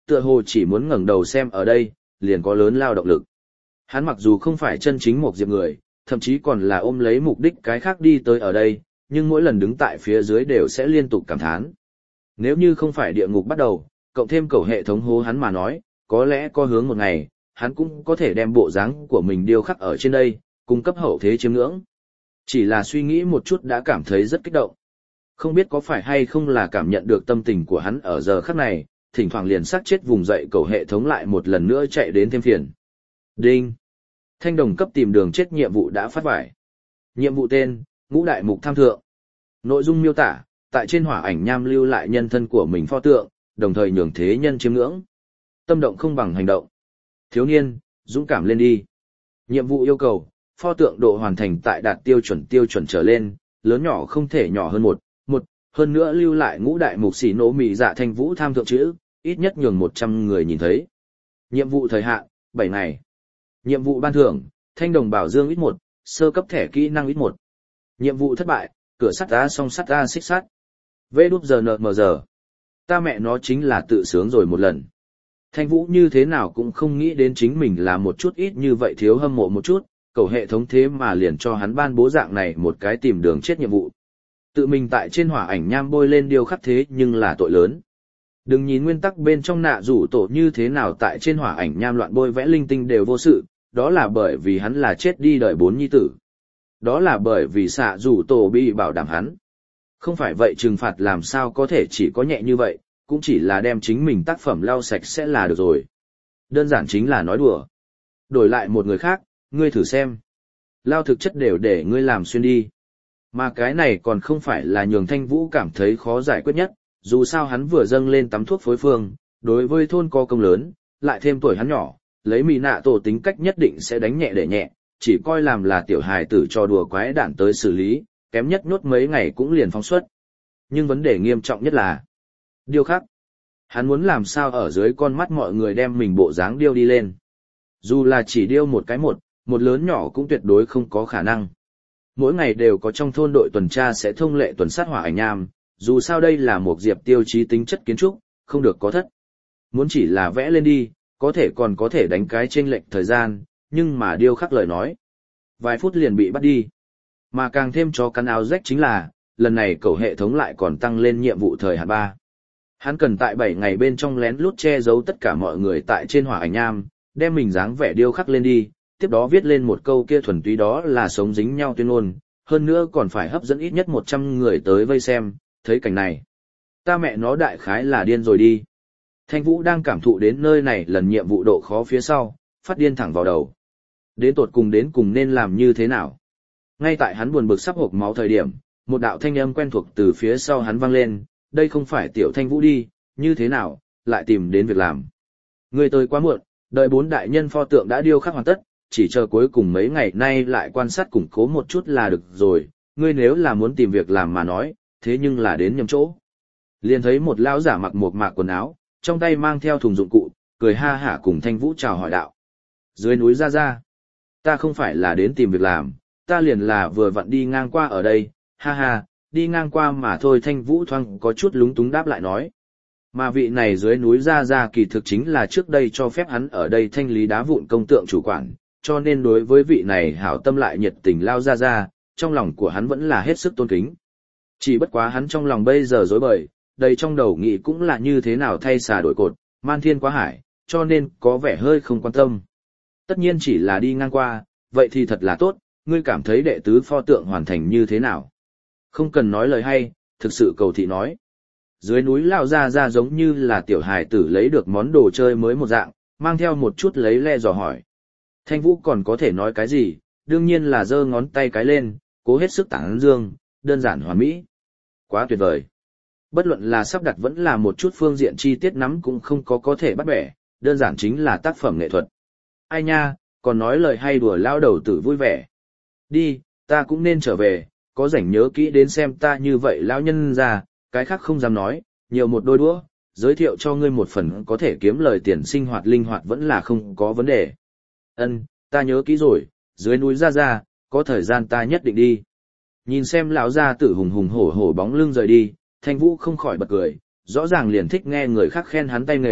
tựa hồ chỉ muốn ngẩng đầu xem ở đây, liền có lớn lao động lực. Hắn mặc dù không phải chân chính một diệp người, thậm chí còn là ôm lấy mục đích cái khác đi tới ở đây, nhưng mỗi lần đứng tại phía dưới đều sẽ liên tục cảm thán. Nếu như không phải địa ngục bắt đầu, cộng thêm cầu hệ thống hố hắn mà nói, có lẽ có hướng một ngày, hắn cũng có thể đem bộ dáng của mình điêu khắc ở trên đây, cung cấp hậu thế chiêm ngưỡng. Chỉ là suy nghĩ một chút đã cảm thấy rất kích động. Không biết có phải hay không là cảm nhận được tâm tình của hắn ở giờ khắc này, thỉnh thoảng liền sát chết vùng dậy cầu hệ thống lại một lần nữa chạy đến thêm phiền. Đinh! Thanh đồng cấp tìm đường chết nhiệm vụ đã phát vải. Nhiệm vụ tên, Ngũ Đại Mục Tham Thượng. Nội dung miêu tả, tại trên hỏa ảnh nham lưu lại nhân thân của mình pho tượng, đồng thời nhường thế nhân chiêm ngưỡng. Tâm động không bằng hành động. Thiếu niên, dũng cảm lên đi. Nhiệm vụ yêu cầu, pho tượng độ hoàn thành tại đạt tiêu chuẩn trở lên, lớn nhỏ không thể nhỏ hơn một, hơn nữa lưu lại ngũ đại mục xỉ nổ mị dạ thanh vũ tham thượng chữ, ít nhất nhường 100 người nhìn thấy. Nhiệm vụ thời hạn, 7 ngày. Nhiệm vụ ban thưởng, thanh đồng bảo dương ít 1, sơ cấp thẻ kỹ năng ít 1. Nhiệm vụ thất bại, cửa sắt A song sắt A xích sắt. VđNMG. Ta mẹ nó chính là tự sướng rồi một lần. Thanh Vũ như thế nào cũng không nghĩ đến chính mình là một chút ít như vậy thiếu hâm mộ một chút, cầu hệ thống thế mà liền cho hắn ban bố dạng này một cái tìm đường chết nhiệm vụ. Tự mình tại trên hỏa ảnh nham bôi lên điêu khắc thế nhưng là tội lớn. Đừng nhìn nguyên tắc bên trong nạ rủ tổ như thế nào tại trên hỏa ảnh nham loạn bôi vẽ linh tinh đều vô sự, đó là bởi vì hắn là chết đi đời 4 nhi tử. Đó là bởi vì xạ rủ tổ bị bảo đảm hắn. Không phải vậy trừng phạt làm sao có thể chỉ có nhẹ như vậy, cũng chỉ là đem chính mình tác phẩm lau sạch sẽ là được rồi. Đơn giản chính là nói đùa. Đổi lại một người khác, ngươi thử xem. Lao thực chất đều để ngươi làm xuyên đi. Mà cái này còn không phải là nhường Thanh Vũ cảm thấy khó giải quyết nhất, dù sao hắn vừa dâng lên tắm thuốc phối phương, đối với thôn có công lớn, lại thêm tuổi hắn nhỏ, lấy mì nạ tổ tính cách nhất định sẽ đánh nhẹ để nhẹ, chỉ coi làm là tiểu hài tử cho đùa quái đản tới xử lý, kém nhất nhốt mấy ngày cũng liền phóng xuất. Nhưng vấn đề nghiêm trọng nhất là điêu khắc. Hắn muốn làm sao ở dưới con mắt mọi người đem mình bộ dáng điêu đi lên. Dù là chỉ điêu một cái một lớn nhỏ cũng tuyệt đối không có khả năng. Mỗi ngày đều có trong thôn đội tuần tra sẽ thông lệ tuần sát hỏa ảnh nham, dù sao đây là một diệp tiêu chí tính chất kiến trúc, không được có thất. Muốn chỉ là vẽ lên đi, có thể còn có thể đánh cái chênh lệch thời gian, nhưng mà điêu khắc lời nói. Vài phút liền bị bắt đi. Mà càng thêm cho cắn áo rách chính là, lần này cầu hệ thống lại còn tăng lên nhiệm vụ thời hạn 3. Hắn cần tại 7 ngày bên trong lén lút che giấu tất cả mọi người tại trên hỏa ảnh nham, đem mình dáng vẻ điêu khắc lên đi, tiếp đó viết lên một câu kia thuần túy đó là sống dính nhau tuyên ngôn, hơn nữa còn phải hấp dẫn ít nhất 100 người tới vây xem, thấy cảnh này. Ta mẹ nó đại khái là điên rồi đi. Thanh Vũ đang cảm thụ đến nơi này lần nhiệm vụ độ khó phía sau, phát điên thẳng vào đầu. Đến cùng nên làm như thế nào? Ngay tại hắn buồn bực sắp hộc máu thời điểm, một đạo thanh âm quen thuộc từ phía sau hắn vang lên, đây không phải tiểu Thanh Vũ đi, như thế nào, lại tìm đến việc làm. Người tới quá muộn, đợi 4 đại nhân pho tượng đã điêu khắc hoàn tất, chỉ chờ cuối cùng mấy ngày nay lại quan sát củng cố một chút là được rồi, ngươi nếu là muốn tìm việc làm mà nói, thế nhưng là đến nhầm chỗ. Liền thấy một lão giả mặc một mạc quần áo, trong tay mang theo thùng dụng cụ, cười ha hả cùng Thanh Vũ chào hỏi đạo. Dưới núi ra, ta không phải là đến tìm việc làm, ta liền là vừa vặn đi ngang qua ở đây, ha ha, đi ngang qua mà thôi. Thanh Vũ thoáng có chút lúng túng đáp lại nói. Mà vị này dưới núi ra kỳ thực chính là trước đây cho phép hắn ở đây thanh lý đá vụn công tượng chủ quản, cho nên đối với vị này hảo tâm lại nhiệt tình lao ra, trong lòng của hắn vẫn là hết sức tôn kính. Chỉ bất quá hắn trong lòng bây giờ rối bời, đầy trong đầu nghĩ cũng là như thế nào thay xà đổi cột, man thiên quá hải, cho nên có vẻ hơi không quan tâm. Tất nhiên chỉ là đi ngang qua, vậy thì thật là tốt, ngươi cảm thấy đệ tứ pho tượng hoàn thành như thế nào? Không cần nói lời hay, thực sự cầu thị nói. Dưới núi lao ra giống như là tiểu hài tử lấy được món đồ chơi mới một dạng, mang theo một chút lấy le dò hỏi. Thanh Vũ còn có thể nói cái gì, đương nhiên là giơ ngón tay cái lên, cố hết sức tán dương, đơn giản hoàn mỹ. Quá tuyệt vời. Bất luận là sắp đặt vẫn là một chút phương diện chi tiết nắm cũng không có thể bắt bẻ, đơn giản chính là tác phẩm nghệ thuật. Ai nha, còn nói lời hay đùa lao đầu tử vui vẻ. Đi, ta cũng nên trở về, có rảnh nhớ kỹ đến xem ta như vậy lão nhân ra, cái khác không dám nói, nhiều một đôi đũa, giới thiệu cho ngươi một phần có thể kiếm lời tiền sinh hoạt linh hoạt vẫn là không có vấn đề. Ân, ta nhớ kỹ rồi, dưới núi ra, có thời gian ta nhất định đi. Nhìn xem lão gia tử hùng hùng hổ hổ bóng lưng rời đi, Thanh Vũ không khỏi bật cười, rõ ràng liền thích nghe người khác khen hắn tay nghề,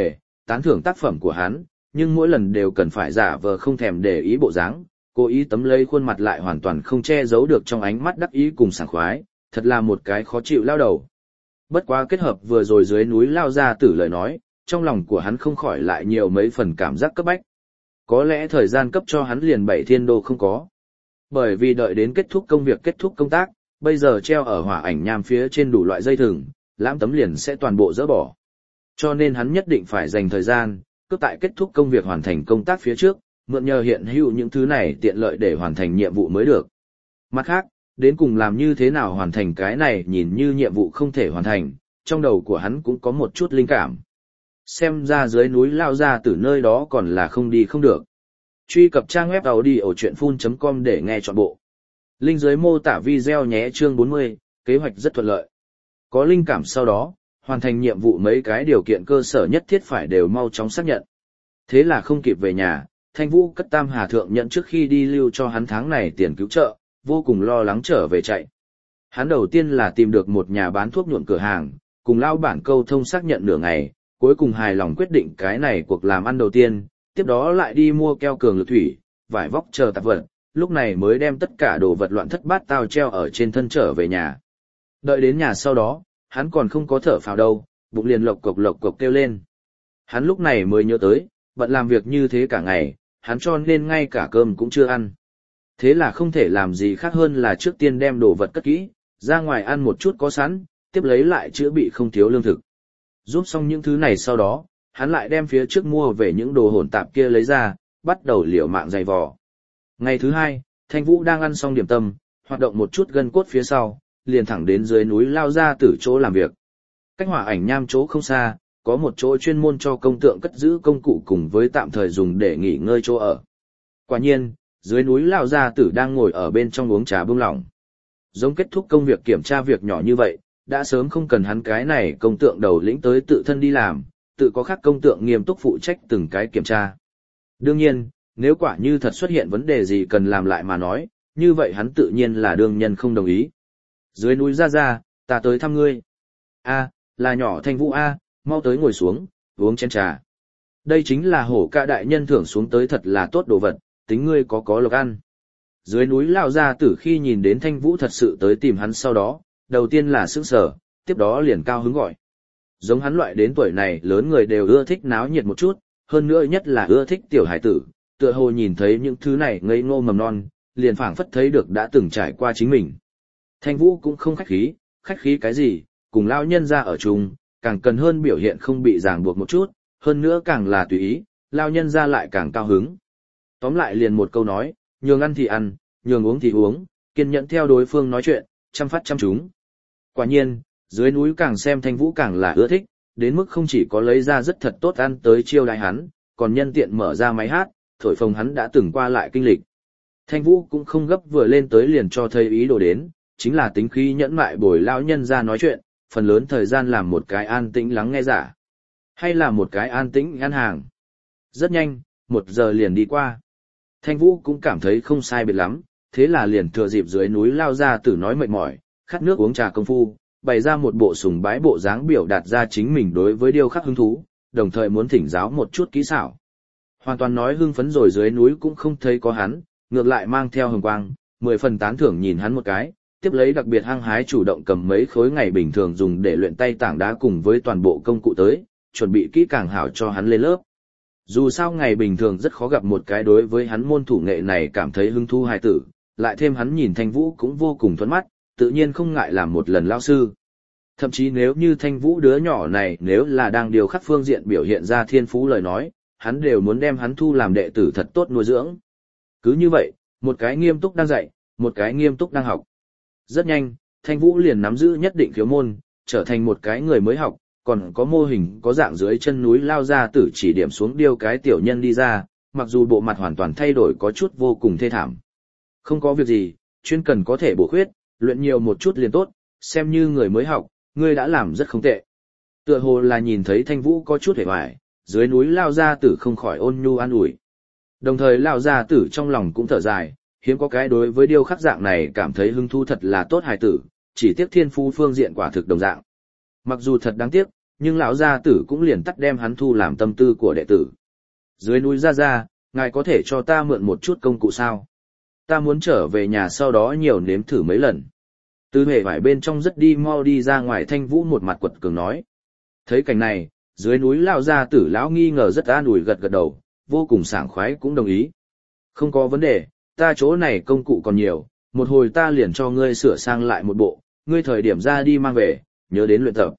tán thưởng tác phẩm của hắn, nhưng mỗi lần đều cần phải giả vờ không thèm để ý bộ dáng, cố ý tấm lấy khuôn mặt lại hoàn toàn không che giấu được trong ánh mắt đắc ý cùng sảng khoái, thật là một cái khó chịu lao đầu. Bất quá kết hợp vừa rồi dưới núi lao ra tử lời nói, trong lòng của hắn không khỏi lại nhiều mấy phần cảm giác cấp bách. Có lẽ thời gian cấp cho hắn liền 7 thiên đô không có. Bởi vì đợi đến kết thúc công việc kết thúc công tác, bây giờ treo ở hỏa ảnh nham phía trên đủ loại dây thừng, lãm tấm liền sẽ toàn bộ dỡ bỏ. Cho nên hắn nhất định phải dành thời gian, cứ tại kết thúc công việc hoàn thành công tác phía trước, mượn nhờ hiện hữu những thứ này tiện lợi để hoàn thành nhiệm vụ mới được. Mặt khác, đến cùng làm như thế nào hoàn thành cái này nhìn như nhiệm vụ không thể hoàn thành, trong đầu của hắn cũng có một chút linh cảm. Xem ra dưới núi lao ra từ nơi đó còn là không đi không được. Truy cập trang web audiochuyenphun.com để nghe trọn bộ. Link dưới mô tả video nhé. Chương 40, kế hoạch rất thuận lợi. Có linh cảm sau đó, hoàn thành nhiệm vụ mấy cái điều kiện cơ sở nhất thiết phải đều mau chóng xác nhận. Thế là không kịp về nhà, Thanh Vũ cất Tam Hà Thượng nhận trước khi đi lưu cho hắn tháng này tiền cứu trợ, vô cùng lo lắng trở về chạy. Hắn đầu tiên là tìm được một nhà bán thuốc nhuộm cửa hàng, cùng lao bản câu thông xác nhận nửa ngày, cuối cùng hài lòng quyết định cái này cuộc làm ăn đầu tiên, tiếp đó lại đi mua keo cường lực thủy, vải vóc chờ tạp vật, lúc này mới đem tất cả đồ vật loạn thất bát tao treo ở trên thân trở về nhà. Đợi đến nhà sau đó, hắn còn không có thở phào đâu, bụng liền lộc cộc kêu lên. Hắn lúc này mới nhớ tới, bận làm việc như thế cả ngày, hắn cho nên ngay cả cơm cũng chưa ăn. Thế là không thể làm gì khác hơn là trước tiên đem đồ vật cất kỹ, ra ngoài ăn một chút có sẵn, tiếp lấy lại chữa bị không thiếu lương thực. Giúp xong những thứ này sau đó, hắn lại đem phía trước mua về những đồ hỗn tạp kia lấy ra, bắt đầu liều mạng giày vò. Ngày thứ hai, Thanh Vũ đang ăn xong điểm tâm, hoạt động một chút gân cốt phía sau, liền thẳng đến dưới núi lao ra từ chỗ làm việc. Cách hỏa ảnh nham chỗ không xa, có một chỗ chuyên môn cho công tượng cất giữ công cụ cùng với tạm thời dùng để nghỉ ngơi chỗ ở. Quả nhiên, dưới núi lao gia tử đang ngồi ở bên trong uống trà bưng lỏng. Giống kết thúc công việc kiểm tra việc nhỏ như vậy, đã sớm không cần hắn cái này công tượng đầu lĩnh tới tự thân đi làm, tự có khác công tượng nghiêm túc phụ trách từng cái kiểm tra. Đương nhiên, nếu quả như thật xuất hiện vấn đề gì cần làm lại mà nói, như vậy hắn tự nhiên là đương nhân không đồng ý. Dưới núi ra, ta tới thăm ngươi. A, là nhỏ Thanh Vũ A, mau tới ngồi xuống, uống chén trà. Đây chính là hổ ca đại nhân thưởng xuống tới thật là tốt đồ vật, tính ngươi có lộc ăn. Dưới núi lao ra tử khi nhìn đến Thanh Vũ thật sự tới tìm hắn sau đó, đầu tiên là sững sờ, tiếp đó liền cao hứng gọi. Giống hắn loại đến tuổi này lớn người đều ưa thích náo nhiệt một chút, hơn nữa nhất là ưa thích tiểu hải tử, tựa hồ nhìn thấy những thứ này ngây ngô mầm non, liền phảng phất thấy được đã từng trải qua chính mình. Thanh Vũ cũng không khách khí cái gì, cùng lao nhân ra ở chung, càng cần hơn biểu hiện không bị ràng buộc một chút, hơn nữa càng là tùy ý, lao nhân ra lại càng cao hứng. Tóm lại liền một câu nói, nhường ăn thì ăn, nhường uống thì uống, kiên nhẫn theo đối phương nói chuyện, chăm phát chăm chúng. Quả nhiên, dưới núi càng xem Thanh Vũ càng là ưa thích, đến mức không chỉ có lấy ra rất thật tốt ăn tới chiêu đãi hắn, còn nhân tiện mở ra máy hát, thổi phồng hắn đã từng qua lại kinh lịch. Thanh Vũ cũng không gấp vừa lên tới liền cho thấy ý đồ đến, chính là tính khí nhẫn mại bồi lão nhân ra nói chuyện, phần lớn thời gian làm một cái an tĩnh lắng nghe giả. Hay là một cái an tĩnh ăn hàng. Rất nhanh, 1 giờ liền đi qua. Thanh Vũ cũng cảm thấy không sai biệt lắm, thế là liền thừa dịp dưới núi lao ra tử nói mệt mỏi, khát nước uống trà công phu, bày ra một bộ sùng bái bộ dáng biểu đạt ra chính mình đối với điêu khắc hứng thú, đồng thời muốn thỉnh giáo một chút kỹ xảo. Hoàn toàn nói hưng phấn rồi dưới núi cũng không thấy có hắn, ngược lại mang theo hồng quang, 10 phần tán thưởng nhìn hắn một cái, tiếp lấy đặc biệt hăng hái chủ động cầm mấy khối ngày bình thường dùng để luyện tay tảng đá cùng với toàn bộ công cụ tới, chuẩn bị kỹ càng hảo cho hắn lên lớp. Dù sao ngày bình thường rất khó gặp một cái đối với hắn môn thủ nghệ này cảm thấy hứng thú hài tử, lại thêm hắn nhìn Thanh Vũ cũng vô cùng thuận mắt, tự nhiên không ngại làm một lần lao sư. Thậm chí nếu như Thanh Vũ đứa nhỏ này nếu là đang điều khắc phương diện biểu hiện ra thiên phú lời nói, hắn đều muốn đem hắn thu làm đệ tử thật tốt nuôi dưỡng. Cứ như vậy, một cái nghiêm túc đang dạy, một cái nghiêm túc đang học. Rất nhanh, Thanh Vũ liền nắm giữ nhất định khiếu môn, trở thành một cái người mới học, còn có mô hình có dạng dưới chân núi lao ra tử chỉ điểm xuống điêu cái tiểu nhân đi ra, mặc dù bộ mặt hoàn toàn thay đổi có chút vô cùng thê thảm. Không có việc gì, chuyên cần có thể bổ khuyết, luyện nhiều một chút liền tốt, xem như người mới học, ngươi đã làm rất không tệ. Tựa hồ là nhìn thấy Thanh Vũ có chút hề hoài, dưới núi lao ra tử không khỏi ôn nhu an ủi. Đồng thời lao ra tử trong lòng cũng thở dài, hiếm có cái đối với điêu khắc dạng này cảm thấy hứng thú thật là tốt hài tử, chỉ tiếc thiên phú phương diện quả thực đồng dạng. Mặc dù thật đáng tiếc, nhưng lão gia tử cũng liền tắt đem hắn thu làm tâm tư của đệ tử. Dưới núi ra, ngài có thể cho ta mượn một chút công cụ sao? Ta muốn trở về nhà sau đó nhiều nếm thử mấy lần. Từ hệ vải bên trong rất đi mau đi ra ngoài Thanh Vũ một mặt quật cường nói. Thấy cảnh này, dưới núi lão gia tử lão nghi ngờ rất an ủi gật gật đầu, vô cùng sảng khoái cũng đồng ý. Không có vấn đề, ta chỗ này công cụ còn nhiều, một hồi ta liền cho ngươi sửa sang lại một bộ, ngươi thời điểm ra đi mang về, nhớ đến luyện tập.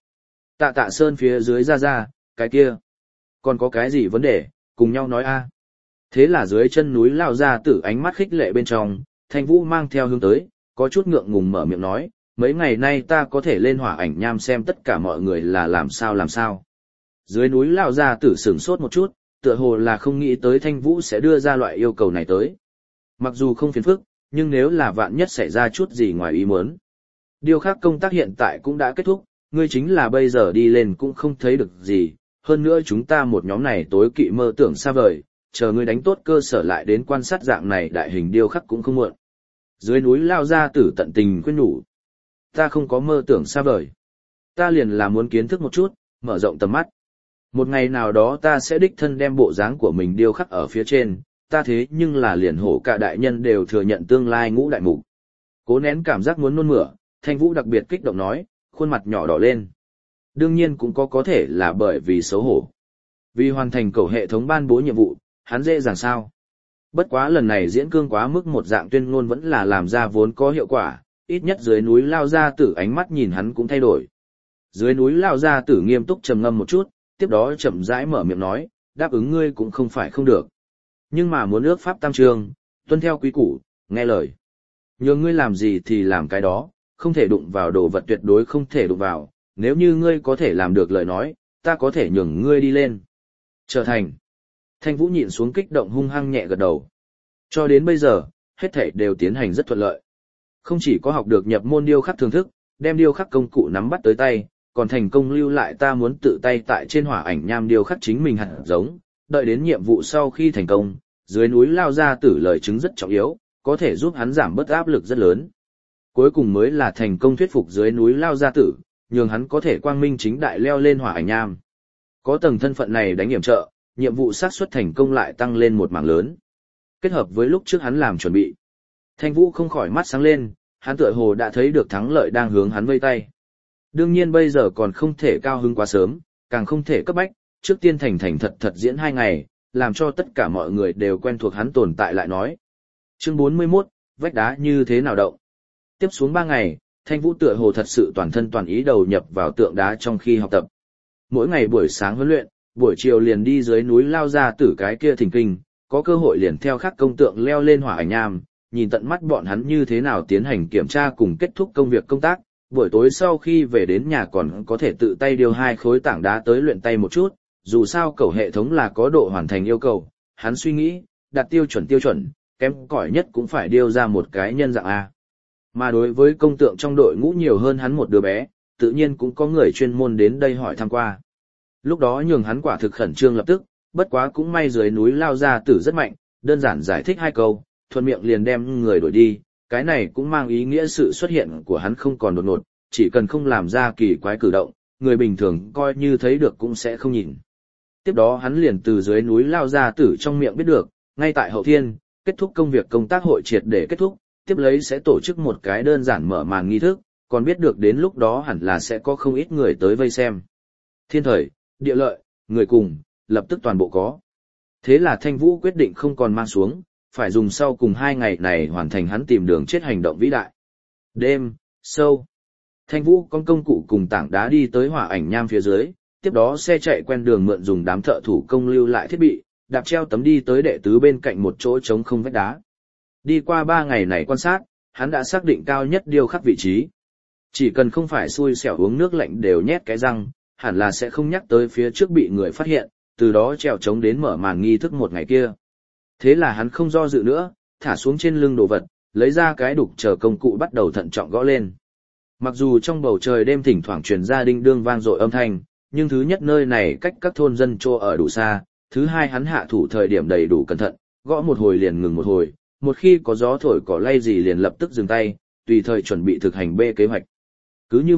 Tạ Sơn phía dưới ra, cái kia. Còn có cái gì vấn đề, cùng nhau nói a. Thế là dưới chân núi lao ra tử ánh mắt khích lệ bên trong, Thanh Vũ mang theo hướng tới, có chút ngượng ngùng mở miệng nói, mấy ngày nay ta có thể lên hỏa ảnh nham xem tất cả mọi người là làm sao. Dưới núi lao ra tử sửng sốt một chút, tựa hồ là không nghĩ tới Thanh Vũ sẽ đưa ra loại yêu cầu này tới. Mặc dù không phiền phức, nhưng nếu là vạn nhất xảy ra chút gì ngoài ý muốn. Điều khác công tác hiện tại cũng đã kết thúc, ngươi chính là bây giờ đi lên cũng không thấy được gì, hơn nữa chúng ta một nhóm này tối kỵ mơ tưởng xa vời, chờ ngươi đánh tốt cơ sở lại đến quan sát dạng này đại hình điêu khắc cũng không muộn. Dưới núi lao ra tử tận tình khuyên nhủ. Ta không có mơ tưởng xa vời. Ta liền là muốn kiến thức một chút, mở rộng tầm mắt. Một ngày nào đó ta sẽ đích thân đem bộ dáng của mình điêu khắc ở phía trên, ta thế nhưng là liền hổ cả đại nhân đều thừa nhận tương lai ngũ đại mục. Cố nén cảm giác muốn nôn mửa, Thanh Vũ đặc biệt kích động nói, khuôn mặt nhỏ đỏ lên. Đương nhiên cũng có thể là bởi vì xấu hổ. Vì hoàn thành cầu hệ thống ban bố nhiệm vụ, hắn dễ dàng sao. Bất quá lần này diễn cương quá mức một dạng tuyên ngôn vẫn là làm ra vốn có hiệu quả, ít nhất dưới núi lao ra tử ánh mắt nhìn hắn cũng thay đổi. Dưới núi lao ra tử nghiêm túc trầm ngâm một chút, tiếp đó chậm rãi mở miệng nói, đáp ứng ngươi cũng không phải không được. Nhưng mà muốn ước pháp tam trường, tuân theo quý củ, nghe lời. Nhường ngươi làm gì thì làm cái đó, không thể đụng vào đồ vật tuyệt đối không thể đụng vào, nếu như ngươi có thể làm được lời nói, ta có thể nhường ngươi đi lên. Trở thành. Thanh Vũ nhịn xuống kích động hung hăng nhẹ gật đầu. Cho đến bây giờ, hết thảy đều tiến hành rất thuận lợi. Không chỉ có học được nhập môn điêu khắc thưởng thức, đem điêu khắc công cụ nắm bắt tới tay, còn thành công lưu lại ta muốn tự tay tại trên hỏa ảnh nham điêu khắc chính mình hạt giống, đợi đến nhiệm vụ sau khi thành công, dưới núi lao ra tử lời chứng rất trọng yếu, có thể giúp hắn giảm bớt áp lực rất lớn. Cuối cùng mới là thành công thuyết phục dưới núi lao gia tử, nhường hắn có thể quang minh chính đại leo lên hỏa ảnh nham. Có tầng thân phận này đánh hiểm trợ, nhiệm vụ xác suất thành công lại tăng lên một mảng lớn. Kết hợp với lúc trước hắn làm chuẩn bị, Thanh Vũ không khỏi mắt sáng lên, hắn tựa hồ đã thấy được thắng lợi đang hướng hắn vây tay. Đương nhiên bây giờ còn không thể cao hứng quá sớm, càng không thể cấp bách, trước tiên thành thật diễn 2 ngày, làm cho tất cả mọi người đều quen thuộc hắn tồn tại lại nói. Chương 41, vách đá như thế nào động? Tiếp xuống 3 ngày, Thanh Vũ tựa hồ thật sự toàn thân toàn ý đầu nhập vào tượng đá trong khi học tập. Mỗi ngày buổi sáng huấn luyện, buổi chiều liền đi dưới núi lao ra tử cái kia thỉnh kinh, có cơ hội liền theo khắc công tượng leo lên hỏa ảnh nham, nhìn tận mắt bọn hắn như thế nào tiến hành kiểm tra cùng kết thúc công việc công tác. Buổi tối sau khi về đến nhà còn có thể tự tay điều 2 khối tảng đá tới luyện tay một chút, dù sao cầu hệ thống là có độ hoàn thành yêu cầu, hắn suy nghĩ, đặt tiêu chuẩn, kém cỏi nhất cũng phải điêu ra một cái nhân dạng A. Mà đối với công tượng trong đội ngũ nhiều hơn hắn một đứa bé, tự nhiên cũng có người chuyên môn đến đây hỏi thăm qua. Lúc đó nhường hắn quả thực khẩn trương lập tức, bất quá cũng may dưới núi lao ra tử rất mạnh, đơn giản giải thích 2 câu, thuận miệng liền đem người đổi đi, cái này cũng mang ý nghĩa sự xuất hiện của hắn không còn đột ngột, chỉ cần không làm ra kỳ quái cử động, người bình thường coi như thấy được cũng sẽ không nhìn. Tiếp đó hắn liền từ dưới núi lao ra tử trong miệng biết được, ngay tại hậu thiên, kết thúc công việc công tác hội triệt để kết thúc, tiếp lấy sẽ tổ chức một cái đơn giản mở màn nghi thức, còn biết được đến lúc đó hẳn là sẽ có không ít người tới vây xem. Thiên thời, địa lợi, người cùng, lập tức toàn bộ có. Thế là Thanh Vũ quyết định không còn mang xuống, phải dùng sau cùng 2 ngày này hoàn thành hắn tìm đường chết hành động vĩ đại. Đêm, sâu. Thanh Vũ con công cụ cùng tảng đá đi tới hỏa ảnh nham phía dưới, tiếp đó xe chạy quen đường mượn dùng đám thợ thủ công lưu lại thiết bị, đạp treo tấm đi tới đệ tứ bên cạnh một chỗ trống không vách đá. Đi qua 3 ngày này quan sát, hắn đã xác định cao nhất điêu khắc vị trí. Chỉ cần không phải xui xẻo uống nước lạnh đều nhét cái răng, hẳn là sẽ không nhắc tới phía trước bị người phát hiện, từ đó trèo trống đến mở màn nghi thức một ngày kia. Thế là hắn không do dự nữa, thả xuống trên lưng đồ vật, lấy ra cái đục chờ công cụ bắt đầu thận trọng gõ lên. Mặc dù trong bầu trời đêm thỉnh thoảng truyền ra đinh đương vang dội âm thanh, nhưng thứ nhất nơi này cách các thôn dân trô ở đủ xa, thứ hai hắn hạ thủ thời điểm đầy đủ cẩn thận, gõ một hồi liền ngừng một hồi, một khi có gió thổi cỏ lay gì liền lập tức dừng tay, tùy thời chuẩn bị thực hành B kế hoạch. Cứ như vậy,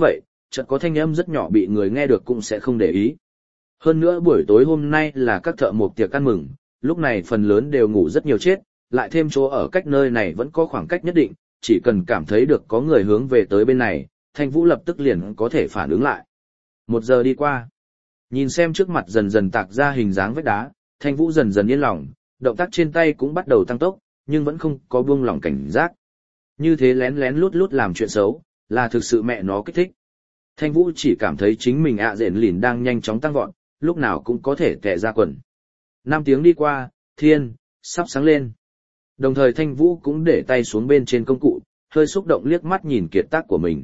chợt có thanh âm rất nhỏ bị người nghe được cũng sẽ không để ý. Hơn nữa buổi tối hôm nay là các thợ mộc tiệc ăn mừng, lúc này phần lớn đều ngủ rất nhiều chết, lại thêm chỗ ở cách nơi này vẫn có khoảng cách nhất định, chỉ cần cảm thấy được có người hướng về tới bên này, Thanh Vũ lập tức liền có thể phản ứng lại. 1 giờ đi qua. Nhìn xem trước mặt dần dần tạc ra hình dáng vách đá, Thanh Vũ dần dần yên lòng, động tác trên tay cũng bắt đầu tăng tốc, nhưng vẫn không có buông lỏng cảnh giác. Như thế lén lén lút lút làm chuyện xấu, là thực sự mẹ nó kích thích. Thanh Vũ chỉ cảm thấy chính mình dện lìn đang nhanh chóng tăng vọt, lúc nào cũng có thể tè ra quần. 5 tiếng đi qua, thiên, sắp sáng lên. Đồng thời Thanh Vũ cũng để tay xuống bên trên công cụ, hơi xúc động liếc mắt nhìn kiệt tác của mình.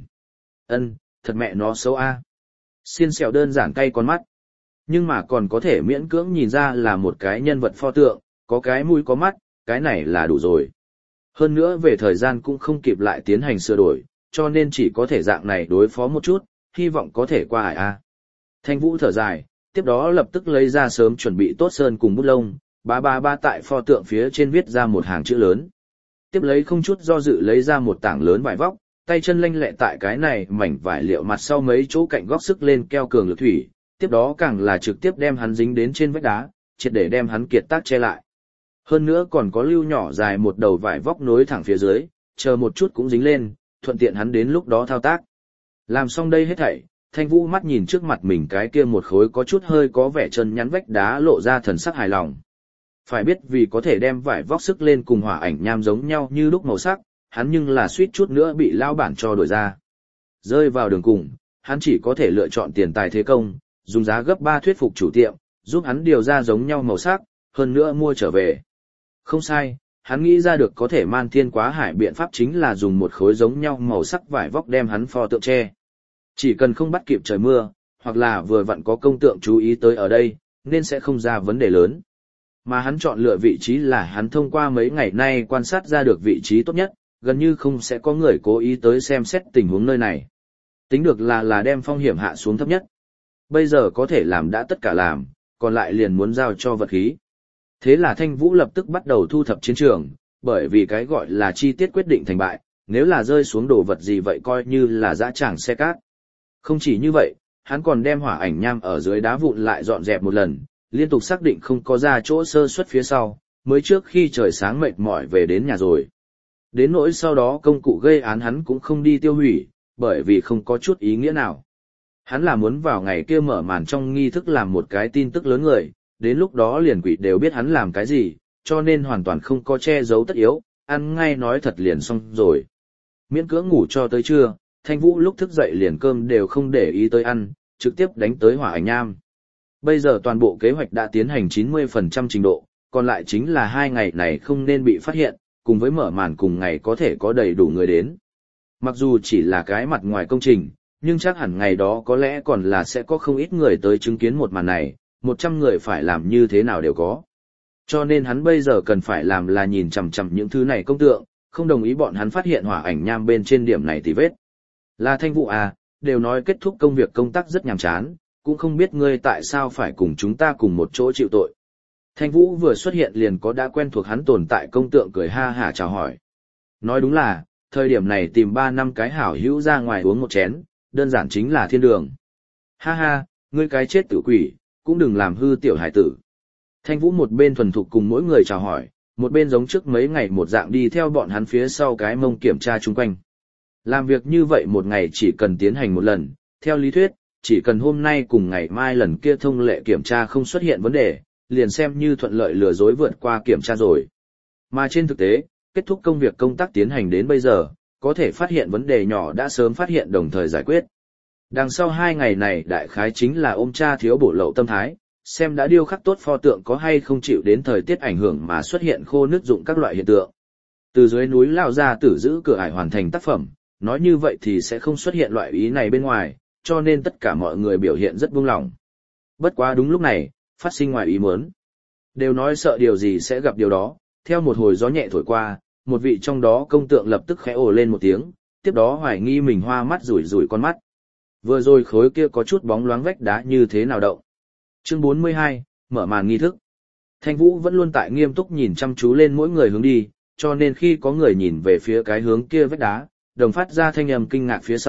Thật mẹ nó xấu a. Xiên xẻo đơn giản cay con mắt. Nhưng mà còn có thể miễn cưỡng nhìn ra là một cái nhân vật pho tượng, có cái mũi có mắt, cái này là đủ rồi. Hơn nữa về thời gian cũng không kịp lại tiến hành sửa đổi, cho nên chỉ có thể dạng này đối phó một chút, hy vọng có thể qua ải a. Thanh Vũ thở dài, tiếp đó lập tức lấy ra sớm chuẩn bị tốt sơn cùng bút lông, ba tại pho tượng phía trên viết ra một hàng chữ lớn. Tiếp lấy không chút do dự lấy ra một tảng lớn vải vóc, tay chân lanh lẹ tại cái này mảnh vải liệu mặt sau mấy chỗ cạnh góc sức lên keo cường lực thủy, tiếp đó càng là trực tiếp đem hắn dính đến trên vách đá, triệt để đem hắn kiệt tác che lại. Hơn nữa còn có lưu nhỏ dài một đầu vải vóc nối thẳng phía dưới, chờ một chút cũng dính lên, thuận tiện hắn đến lúc đó thao tác. Làm xong đây hết thảy, Thanh Vũ mắt nhìn trước mặt mình cái kia một khối có chút hơi có vẻ chân nhắn vách đá lộ ra thần sắc hài lòng. Phải biết vì có thể đem vải vóc sức lên cùng hỏa ảnh nham giống nhau như lúc màu sắc, hắn nhưng là suýt chút nữa bị lao bản cho đổi ra. Rơi vào đường cùng, hắn chỉ có thể lựa chọn tiền tài thế công, dùng giá gấp 3 thuyết phục chủ tiệm, giúp hắn điều ra giống nhau màu sắc, hơn nữa mua trở về. Không sai, hắn nghĩ ra được có thể man thiên quá hải biện pháp chính là dùng một khối giống nhau màu sắc vải vóc đem hắn pho tượng che. Chỉ cần không bắt kịp trời mưa, hoặc là vừa vặn có công tượng chú ý tới ở đây, nên sẽ không ra vấn đề lớn. Mà hắn chọn lựa vị trí là hắn thông qua mấy ngày nay quan sát ra được vị trí tốt nhất, gần như không sẽ có người cố ý tới xem xét tình huống nơi này. Tính được là đem phong hiểm hạ xuống thấp nhất. Bây giờ có thể làm đã tất cả làm, còn lại liền muốn giao cho vật khí. Thế là Thanh Vũ lập tức bắt đầu thu thập chiến trường, bởi vì cái gọi là chi tiết quyết định thành bại, nếu là rơi xuống đồ vật gì vậy coi như là dã tràng xe cát. Không chỉ như vậy, hắn còn đem hỏa ảnh nham ở dưới đá vụn lại dọn dẹp một lần, liên tục xác định không có ra chỗ sơ suất phía sau, mới trước khi trời sáng mệt mỏi về đến nhà rồi. Đến nỗi sau đó công cụ gây án hắn cũng không đi tiêu hủy, bởi vì không có chút ý nghĩa nào. Hắn là muốn vào ngày kia mở màn trong nghi thức làm một cái tin tức lớn người, đến lúc đó liền quỷ đều biết hắn làm cái gì, cho nên hoàn toàn không có che giấu tất yếu, ăn ngay nói thật liền xong rồi. Miễn cưỡng ngủ cho tới trưa, Thanh Vũ lúc thức dậy liền cơm đều không để ý tới ăn, trực tiếp đánh tới hỏa ảnh nham. Bây giờ toàn bộ kế hoạch đã tiến hành 90% trình độ, còn lại chính là 2 ngày này không nên bị phát hiện, cùng với mở màn cùng ngày có thể có đầy đủ người đến. Mặc dù chỉ là cái mặt ngoài công trình, nhưng chắc hẳn ngày đó có lẽ còn là sẽ có không ít người tới chứng kiến một màn này, 100 người phải làm như thế nào đều có. Cho nên hắn bây giờ cần phải làm là nhìn chằm chằm những thứ này công tượng, không đồng ý bọn hắn phát hiện hỏa ảnh nham bên trên điểm này thì vết. Là Thanh Vũ à, đều nói kết thúc công việc công tác rất nhàm chán, cũng không biết ngươi tại sao phải cùng chúng ta cùng một chỗ chịu tội. Thanh Vũ vừa xuất hiện liền có đã quen thuộc hắn tồn tại công tượng cười ha hả chào hỏi. Nói đúng là, thời điểm này tìm 3 năm cái hảo hữu ra ngoài uống một chén, đơn giản chính là thiên đường. Ha ha, ngươi cái chết tử quỷ, cũng đừng làm hư tiểu hải tử. Thanh Vũ một bên thuần thục cùng mỗi người chào hỏi, một bên giống trước mấy ngày một dạng đi theo bọn hắn phía sau cái mông kiểm tra chung quanh. Làm việc như vậy một ngày chỉ cần tiến hành một lần, theo lý thuyết, chỉ cần hôm nay cùng ngày mai lần kia thông lệ kiểm tra không xuất hiện vấn đề, liền xem như thuận lợi lừa dối vượt qua kiểm tra rồi. Mà trên thực tế, kết thúc công việc công tác tiến hành đến bây giờ, có thể phát hiện vấn đề nhỏ đã sớm phát hiện đồng thời giải quyết. Đằng sau 2 ngày này đại khái chính là ôm cha thiếu bổ lậu tâm thái, xem đã điêu khắc tốt pho tượng có hay không chịu đến thời tiết ảnh hưởng mà xuất hiện khô nứt dụng các loại hiện tượng. Từ dưới núi lao ra tử giữ cửa ải hoàn thành tác phẩm, nói như vậy thì sẽ không xuất hiện loại ý này bên ngoài, cho nên tất cả mọi người biểu hiện rất buông lỏng. Bất quá đúng lúc này, phát sinh ngoài ý muốn. Đều nói sợ điều gì sẽ gặp điều đó, theo một hồi gió nhẹ thổi qua, một vị trong đó công tượng lập tức khẽ ồ lên một tiếng, tiếp đó hoài nghi mình hoa mắt rủi rủi con mắt. Vừa rồi khối kia có chút bóng loáng vách đá như thế nào động. Chương 42, mở màn nghi thức. Thanh Vũ vẫn luôn tại nghiêm túc nhìn chăm chú lên mỗi người hướng đi, cho nên khi có người nhìn về phía cái hướng kia vách đá, đồng phát ra thanh âm kinh ngạc phía sau,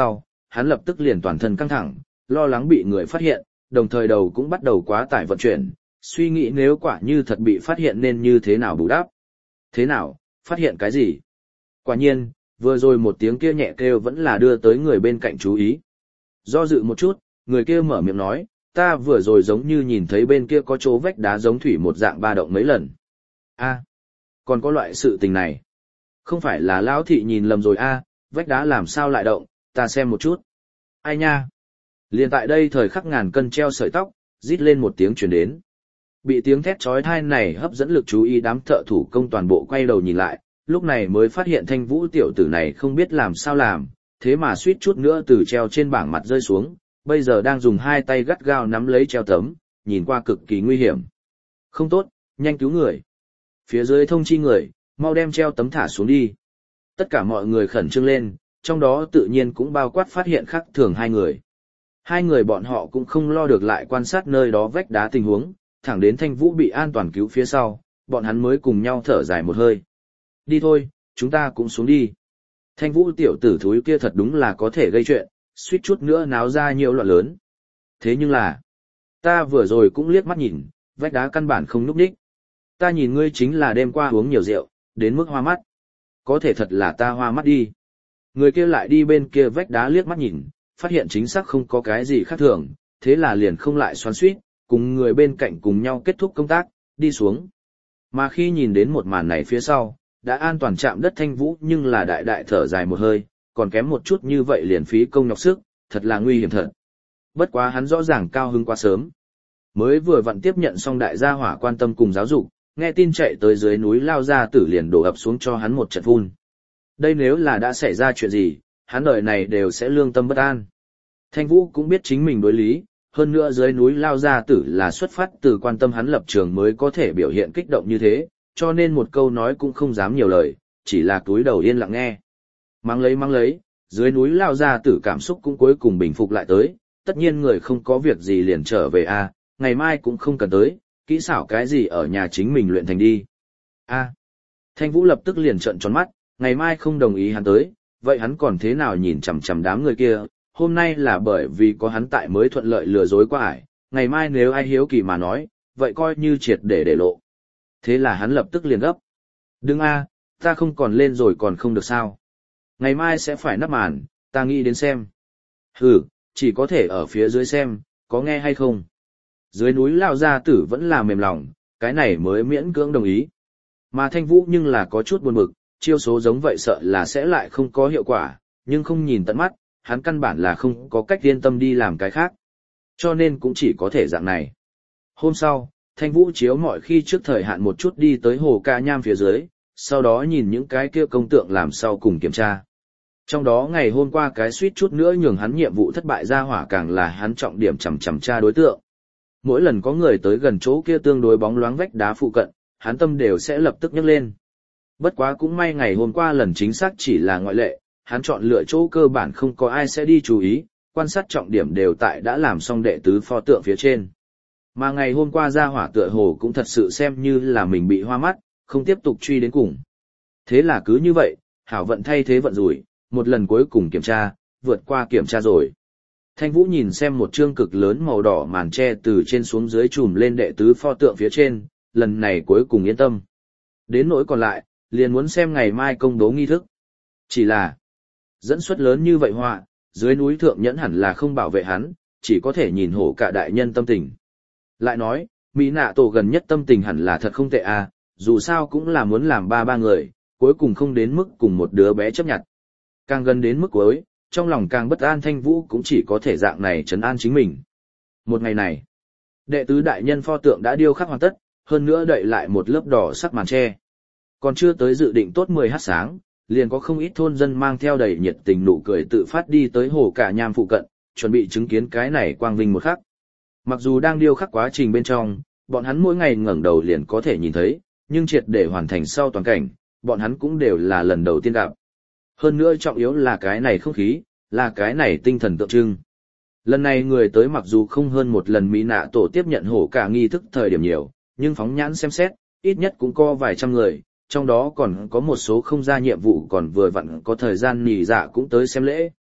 hắn lập tức liền toàn thân căng thẳng, lo lắng bị người phát hiện, đồng thời đầu cũng bắt đầu quá tải vận chuyển, suy nghĩ nếu quả như thật bị phát hiện nên như thế nào bù đắp. Thế nào, phát hiện cái gì? Quả nhiên, vừa rồi một tiếng kia nhẹ kêu vẫn là đưa tới người bên cạnh chú ý. Do dự một chút, người kia mở miệng nói, ta vừa rồi giống như nhìn thấy bên kia có chỗ vách đá giống thủy một dạng ba động mấy lần. A, còn có loại sự tình này. Không phải là lão thị nhìn lầm rồi a, vách đá làm sao lại động, ta xem một chút. Ai nha? Liền tại đây thời khắc ngàn cân treo sợi tóc, rít lên một tiếng truyền đến. Bị tiếng thét chói tai này hấp dẫn lực chú ý đám thợ thủ công toàn bộ quay đầu nhìn lại, lúc này mới phát hiện Thanh Vũ tiểu tử này không biết làm sao làm, thế mà suýt chút nữa từ treo trên bảng mặt rơi xuống, bây giờ đang dùng hai tay gắt gao nắm lấy treo tấm, nhìn qua cực kỳ nguy hiểm. Không tốt, nhanh cứu người. Phía dưới thông chi người, mau đem treo tấm thả xuống đi. Tất cả mọi người khẩn trương lên, trong đó tự nhiên cũng bao quát phát hiện khác thường hai người. Hai người bọn họ cũng không lo được lại quan sát nơi đó vách đá tình huống, thẳng đến Thanh Vũ bị an toàn cứu phía sau, bọn hắn mới cùng nhau thở dài một hơi. Đi thôi, chúng ta cũng xuống đi. Thanh Vũ tiểu tử thúi kia thật đúng là có thể gây chuyện, suýt chút nữa náo ra nhiều loạn lớn. Thế nhưng là, ta vừa rồi cũng liếc mắt nhìn, vách đá căn bản không núp đích. Ta nhìn ngươi chính là đêm qua uống nhiều rượu, đến mức hoa mắt. Có thể thật là ta hoa mắt đi. Người kia lại đi bên kia vách đá liếc mắt nhìn, phát hiện chính xác không có cái gì khác thường, thế là liền không lại xoắn xuýt, cùng người bên cạnh cùng nhau kết thúc công tác, đi xuống. Mà khi nhìn đến một màn này phía sau, đã an toàn chạm đất Thanh Vũ nhưng là đại đại thở dài một hơi, còn kém một chút như vậy liền phí công nhọc sức, thật là nguy hiểm thật. Bất quá hắn rõ ràng cao hứng quá sớm. Mới vừa vặn tiếp nhận xong đại gia hỏa quan tâm cùng giáo dục, nghe tin chạy tới dưới núi lao ra tử liền đổ ập xuống cho hắn một trận phun. Đây nếu là đã xảy ra chuyện gì, hắn đời này đều sẽ lương tâm bất an. Thanh Vũ cũng biết chính mình đối lý, hơn nữa dưới núi lao ra tử là xuất phát từ quan tâm hắn lập trường mới có thể biểu hiện kích động như thế, cho nên một câu nói cũng không dám nhiều lời, chỉ là túi đầu yên lặng nghe. Mang lấy, dưới núi lao ra tử cảm xúc cũng cuối cùng bình phục lại tới, tất nhiên người không có việc gì liền trở về a, ngày mai cũng không cần tới, kỹ xảo cái gì ở nhà chính mình luyện thành đi. A. Thanh Vũ lập tức liền trợn tròn mắt, ngày mai không đồng ý hắn tới, vậy hắn còn thế nào nhìn chằm chằm đám người kia, hôm nay là bởi vì có hắn tại mới thuận lợi lừa dối qua ải, ngày mai nếu ai hiếu kỳ mà nói, vậy coi như triệt để lộ. Thế là hắn lập tức liền gấp. Đừng a, ta không còn lên rồi còn không được sao. Ngày mai sẽ phải nắp màn, ta nghĩ đến xem. Hừ, chỉ có thể ở phía dưới xem, có nghe hay không. Dưới núi lao gia tử vẫn là mềm lòng, cái này mới miễn cưỡng đồng ý. Mà Thanh Vũ nhưng là có chút buồn bực, chiêu số giống vậy sợ là sẽ lại không có hiệu quả, nhưng không nhìn tận mắt, hắn căn bản là không có cách yên tâm đi làm cái khác. Cho nên cũng chỉ có thể dạng này. Hôm sau, Thanh Vũ chiếu mọi khi trước thời hạn một chút đi tới hồ ca nham phía dưới, sau đó nhìn những cái kia công tượng làm sau cùng kiểm tra. Trong đó ngày hôm qua cái suýt chút nữa nhường hắn nhiệm vụ thất bại ra hỏa càng là hắn trọng điểm chằm tra đối tượng. Mỗi lần có người tới gần chỗ kia tương đối bóng loáng vách đá phụ cận, hắn tâm đều sẽ lập tức nhấc lên. Bất quá cũng may ngày hôm qua lần chính xác chỉ là ngoại lệ, hắn chọn lựa chỗ cơ bản không có ai sẽ đi chú ý, quan sát trọng điểm đều tại đã làm xong đệ tứ pho tượng phía trên. Mà ngày hôm qua ra hỏa tựa hồ cũng thật sự xem như là mình bị hoa mắt, không tiếp tục truy đến cùng. Thế là cứ như vậy, hảo vận thay thế vận rủi, một lần cuối cùng kiểm tra, vượt qua kiểm tra rồi. Thanh Vũ nhìn xem một chương cực lớn màu đỏ màn che từ trên xuống dưới trùm lên đệ tứ pho tượng phía trên, lần này cuối cùng yên tâm. Đến nỗi còn lại, liền muốn xem ngày mai công bố nghi thức. Chỉ là, dẫn xuất lớn như vậy họa, dưới núi thượng nhẫn hẳn là không bảo vệ hắn, chỉ có thể nhìn hổ cả đại nhân tâm tình. Lại nói, Mỹ nạ tổ gần nhất tâm tình hẳn là thật không tệ à, dù sao cũng là muốn làm ba người, cuối cùng không đến mức cùng một đứa bé chấp nhận. Càng gần đến mức cuối, trong lòng càng bất an Thanh Vũ cũng chỉ có thể dạng này trấn an chính mình. Một ngày này, đệ tứ đại nhân pho tượng đã điêu khắc hoàn tất, hơn nữa đậy lại một lớp đỏ sắc màn che. Còn chưa tới dự định tốt 10h sáng, liền có không ít thôn dân mang theo đầy nhiệt tình nụ cười tự phát đi tới hồ cả nham phụ cận, chuẩn bị chứng kiến cái này quang vinh một khắc. Mặc dù đang điêu khắc quá trình bên trong, bọn hắn mỗi ngày ngẩng đầu liền có thể nhìn thấy, nhưng triệt để hoàn thành sau toàn cảnh, bọn hắn cũng đều là lần đầu tiên gặp. Hơn nữa trọng yếu là cái này không khí, là cái này tinh thần tượng trưng. Lần này người tới mặc dù không hơn một lần Mỹ nạ tổ tiếp nhận hổ cả nghi thức thời điểm nhiều, nhưng phóng nhãn xem xét, ít nhất cũng có vài trăm người, trong đó còn có một số không ra nhiệm vụ còn vừa vặn có thời gian nghỉ dạ cũng tới xem lễ.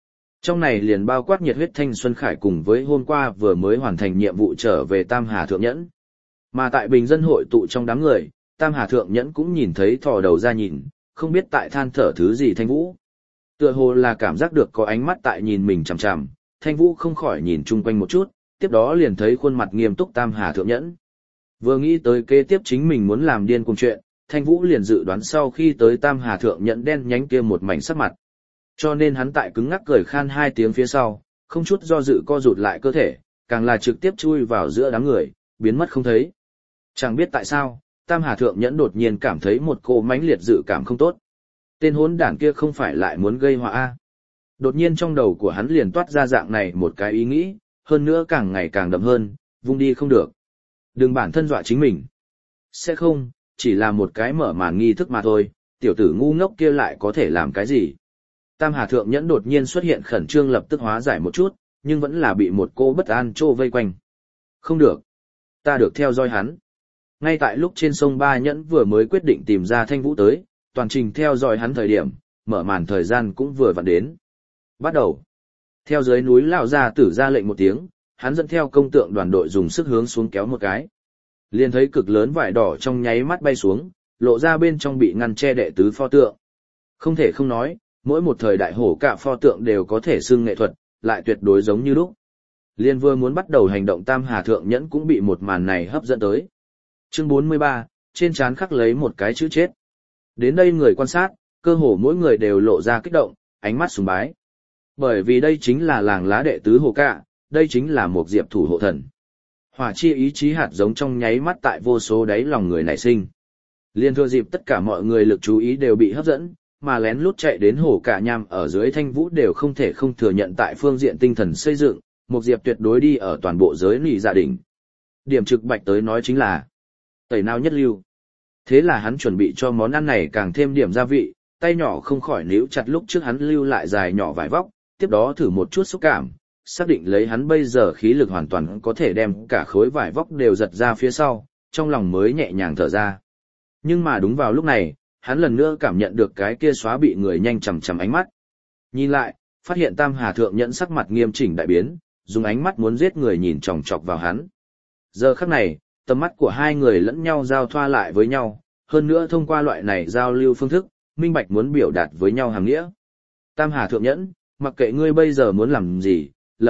Trong này liền bao quát nhiệt huyết thanh xuân khải cùng với hôm qua vừa mới hoàn thành nhiệm vụ trở về Tam Hà Thượng Nhẫn. Mà tại bình dân hội tụ trong đám người, Tam Hà Thượng Nhẫn cũng nhìn thấy thò đầu ra nhìn, không biết tại than thở thứ gì Thanh Vũ. Tựa hồ là cảm giác được có ánh mắt tại nhìn mình chằm chằm, Thanh Vũ không khỏi nhìn chung quanh một chút, tiếp đó liền thấy khuôn mặt nghiêm túc Tam Hà Thượng Nhẫn. Vừa nghĩ tới kế tiếp chính mình muốn làm điên cùng chuyện, Thanh Vũ liền dự đoán sau khi tới Tam Hà Thượng Nhẫn đen nhánh kia một mảnh sắc mặt. Cho nên hắn tại cứng ngắc cười khan 2 tiếng phía sau, không chút do dự co rụt lại cơ thể, càng là trực tiếp chui vào giữa đám người, biến mất không thấy. Chẳng biết tại sao, Tam Hà Thượng Nhẫn đột nhiên cảm thấy một cô mãnh liệt dự cảm không tốt. Tên hốn đản kia không phải lại muốn gây họa a? Đột nhiên trong đầu của hắn liền toát ra dạng này một cái ý nghĩ, hơn nữa càng ngày càng đậm hơn, vung đi không được. Đừng bản thân dọa chính mình. Sẽ không, chỉ là một cái mở màn nghi thức mà thôi, tiểu tử ngu ngốc kia lại có thể làm cái gì. Tam Hà Thượng Nhẫn đột nhiên xuất hiện khẩn trương lập tức hóa giải một chút, nhưng vẫn là bị một cô bất an trô vây quanh. Không được. Ta được theo dõi hắn. Ngay tại lúc trên sông Ba Nhẫn vừa mới quyết định tìm ra Thanh Vũ tới, toàn trình theo dõi hắn thời điểm, mở màn thời gian cũng vừa vặn đến. Bắt đầu. Theo dưới núi lão gia tử ra lệnh một tiếng, hắn dẫn theo công tượng đoàn đội dùng sức hướng xuống kéo một cái. Liền thấy cực lớn vải đỏ trong nháy mắt bay xuống, lộ ra bên trong bị ngăn che đệ tứ pho tượng. Không thể không nói, mỗi một thời đại hổ cả pho tượng đều có thể xưng nghệ thuật, lại tuyệt đối giống như lúc. Liên vừa muốn bắt đầu hành động Tam Hà Thượng Nhẫn cũng bị một màn này hấp dẫn tới. Chương 43, trên trán khắc lấy một cái chữ chết. Đến đây người quan sát, cơ hồ mỗi người đều lộ ra kích động, ánh mắt sùng bái. Bởi vì đây chính là làng lá đệ tứ hổ cả, đây chính là một diệp thủ hộ thần. Hỏa chi ý chí hạt giống trong nháy mắt tại vô số đáy lòng người nảy sinh. Liên thừa dịp tất cả mọi người lực chú ý đều bị hấp dẫn, mà lén lút chạy đến hổ cả nham ở dưới Thanh Vũ đều không thể không thừa nhận tại phương diện tinh thần xây dựng, một diệp tuyệt đối đi ở toàn bộ giới nỉ gia đình. Điểm trực bạch tới nói chính là tẩy nào nhất lưu. Thế là hắn chuẩn bị cho món ăn này càng thêm điểm gia vị, tay nhỏ không khỏi níu chặt lúc trước hắn lưu lại dài nhỏ vài vóc, tiếp đó thử một chút xúc cảm, xác định lấy hắn bây giờ khí lực hoàn toàn có thể đem cả khối vải vóc đều giật ra phía sau, trong lòng mới nhẹ nhàng thở ra. Nhưng mà đúng vào lúc này, hắn lần nữa cảm nhận được cái kia xóa bị người nhanh chằm chằm ánh mắt. Nhìn lại, phát hiện Tam Hà Thượng Nhẫn sắc mặt nghiêm chỉnh đại biến, dùng ánh mắt muốn giết người nhìn chòng chọc vào hắn. Giờ khắc này, tầm mắt của hai người lẫn nhau giao thoa lại với nhau, hơn nữa thông qua loại này giao lưu phương thức, minh bạch muốn biểu đạt với nhau hàng nghĩa. Tam Hà Thượng Nhẫn, mặc kệ ngươi bây giờ muốn làm gì,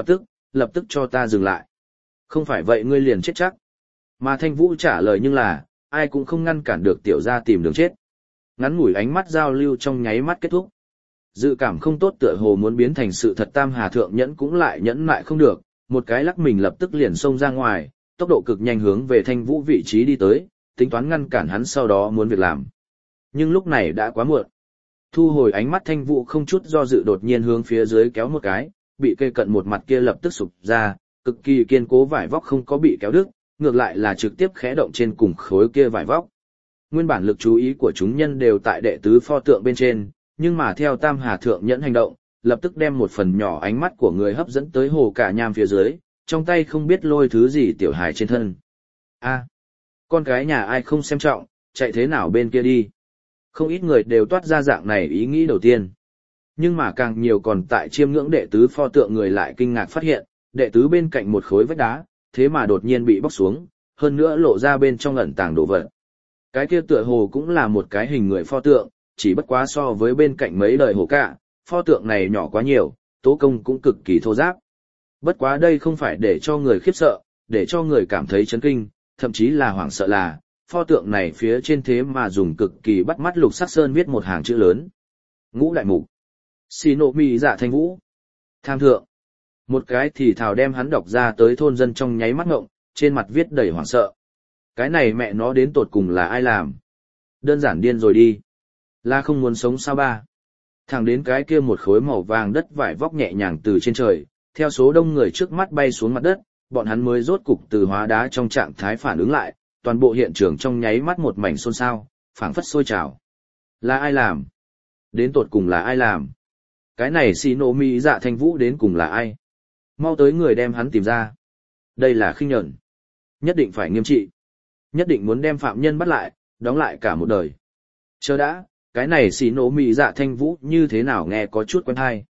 lập tức cho ta dừng lại. Không phải vậy ngươi liền chết chắc. Mà Thanh Vũ trả lời nhưng là, ai cũng không ngăn cản được tiểu gia tìm đường chết. Ngắn ngủi ánh mắt giao lưu trong nháy mắt kết thúc. Dự cảm không tốt tựa hồ muốn biến thành sự thật Tam Hà Thượng Nhẫn cũng lại nhẫn lại không được, một cái lắc mình lập tức liền xông ra ngoài, tốc độ cực nhanh hướng về Thanh Vũ vị trí đi tới, tính toán ngăn cản hắn sau đó muốn việc làm. Nhưng lúc này đã quá muộn. Thu hồi ánh mắt Thanh Vũ không chút do dự đột nhiên hướng phía dưới kéo một cái, bị cây cận một mặt kia lập tức sụp ra, cực kỳ kiên cố vải vóc không có bị kéo đứt, ngược lại là trực tiếp khẽ động trên cùng khối kia vải vóc. Nguyên bản lực chú ý của chúng nhân đều tại đệ tứ pho tượng bên trên, nhưng mà theo Tam Hà Thượng Nhẫn hành động, lập tức đem một phần nhỏ ánh mắt của người hấp dẫn tới hồ cả nham phía dưới, trong tay không biết lôi thứ gì tiểu hài trên thân. A, con cái nhà ai không xem trọng, chạy thế nào bên kia đi. Không ít người đều toát ra dạng này ý nghĩ đầu tiên. Nhưng mà càng nhiều còn tại chiêm ngưỡng đệ tứ pho tượng người lại kinh ngạc phát hiện, đệ tứ bên cạnh một khối vách đá, thế mà đột nhiên bị bóc xuống, hơn nữa lộ ra bên trong ẩn tàng đồ vật. Cái kia tựa hồ cũng là một cái hình người pho tượng, chỉ bất quá so với bên cạnh mấy đời hổ cả, pho tượng này nhỏ quá nhiều, tố công cũng cực kỳ thô ráp. Bất quá đây không phải để cho người khiếp sợ, để cho người cảm thấy chấn kinh, thậm chí là hoảng sợ là, pho tượng này phía trên thế mà dùng cực kỳ bắt mắt lục sắc sơn viết một hàng chữ lớn. Ngũ đại mục. Shinomi Dạ Thanh Vũ. Tham thượng. Một cái thì thào đem hắn đọc ra tới thôn dân trong nháy mắt ngộng, trên mặt viết đầy hoảng sợ. Cái này mẹ nó đến tột cùng là ai làm? Đơn giản điên rồi đi. Là không muốn sống sao ba? Thẳng đến cái kia một khối màu vàng đất vải vóc nhẹ nhàng từ trên trời, theo số đông người trước mắt bay xuống mặt đất, bọn hắn mới rốt cục từ hóa đá trong trạng thái phản ứng lại, toàn bộ hiện trường trong nháy mắt một mảnh xôn xao, phảng phất sôi trào. Là ai làm? Đến tột cùng là ai làm? Cái này Shinomi Dạ Thanh Vũ đến cùng là ai? Mau tới người đem hắn tìm ra. Đây là khinh nhẫn. Nhất định phải nghiêm trị. Nhất định muốn đem phạm nhân bắt lại, đóng lại cả một đời. Chờ đã, cái này Shinomi Dạ Thanh Vũ như thế nào nghe có chút quen tai.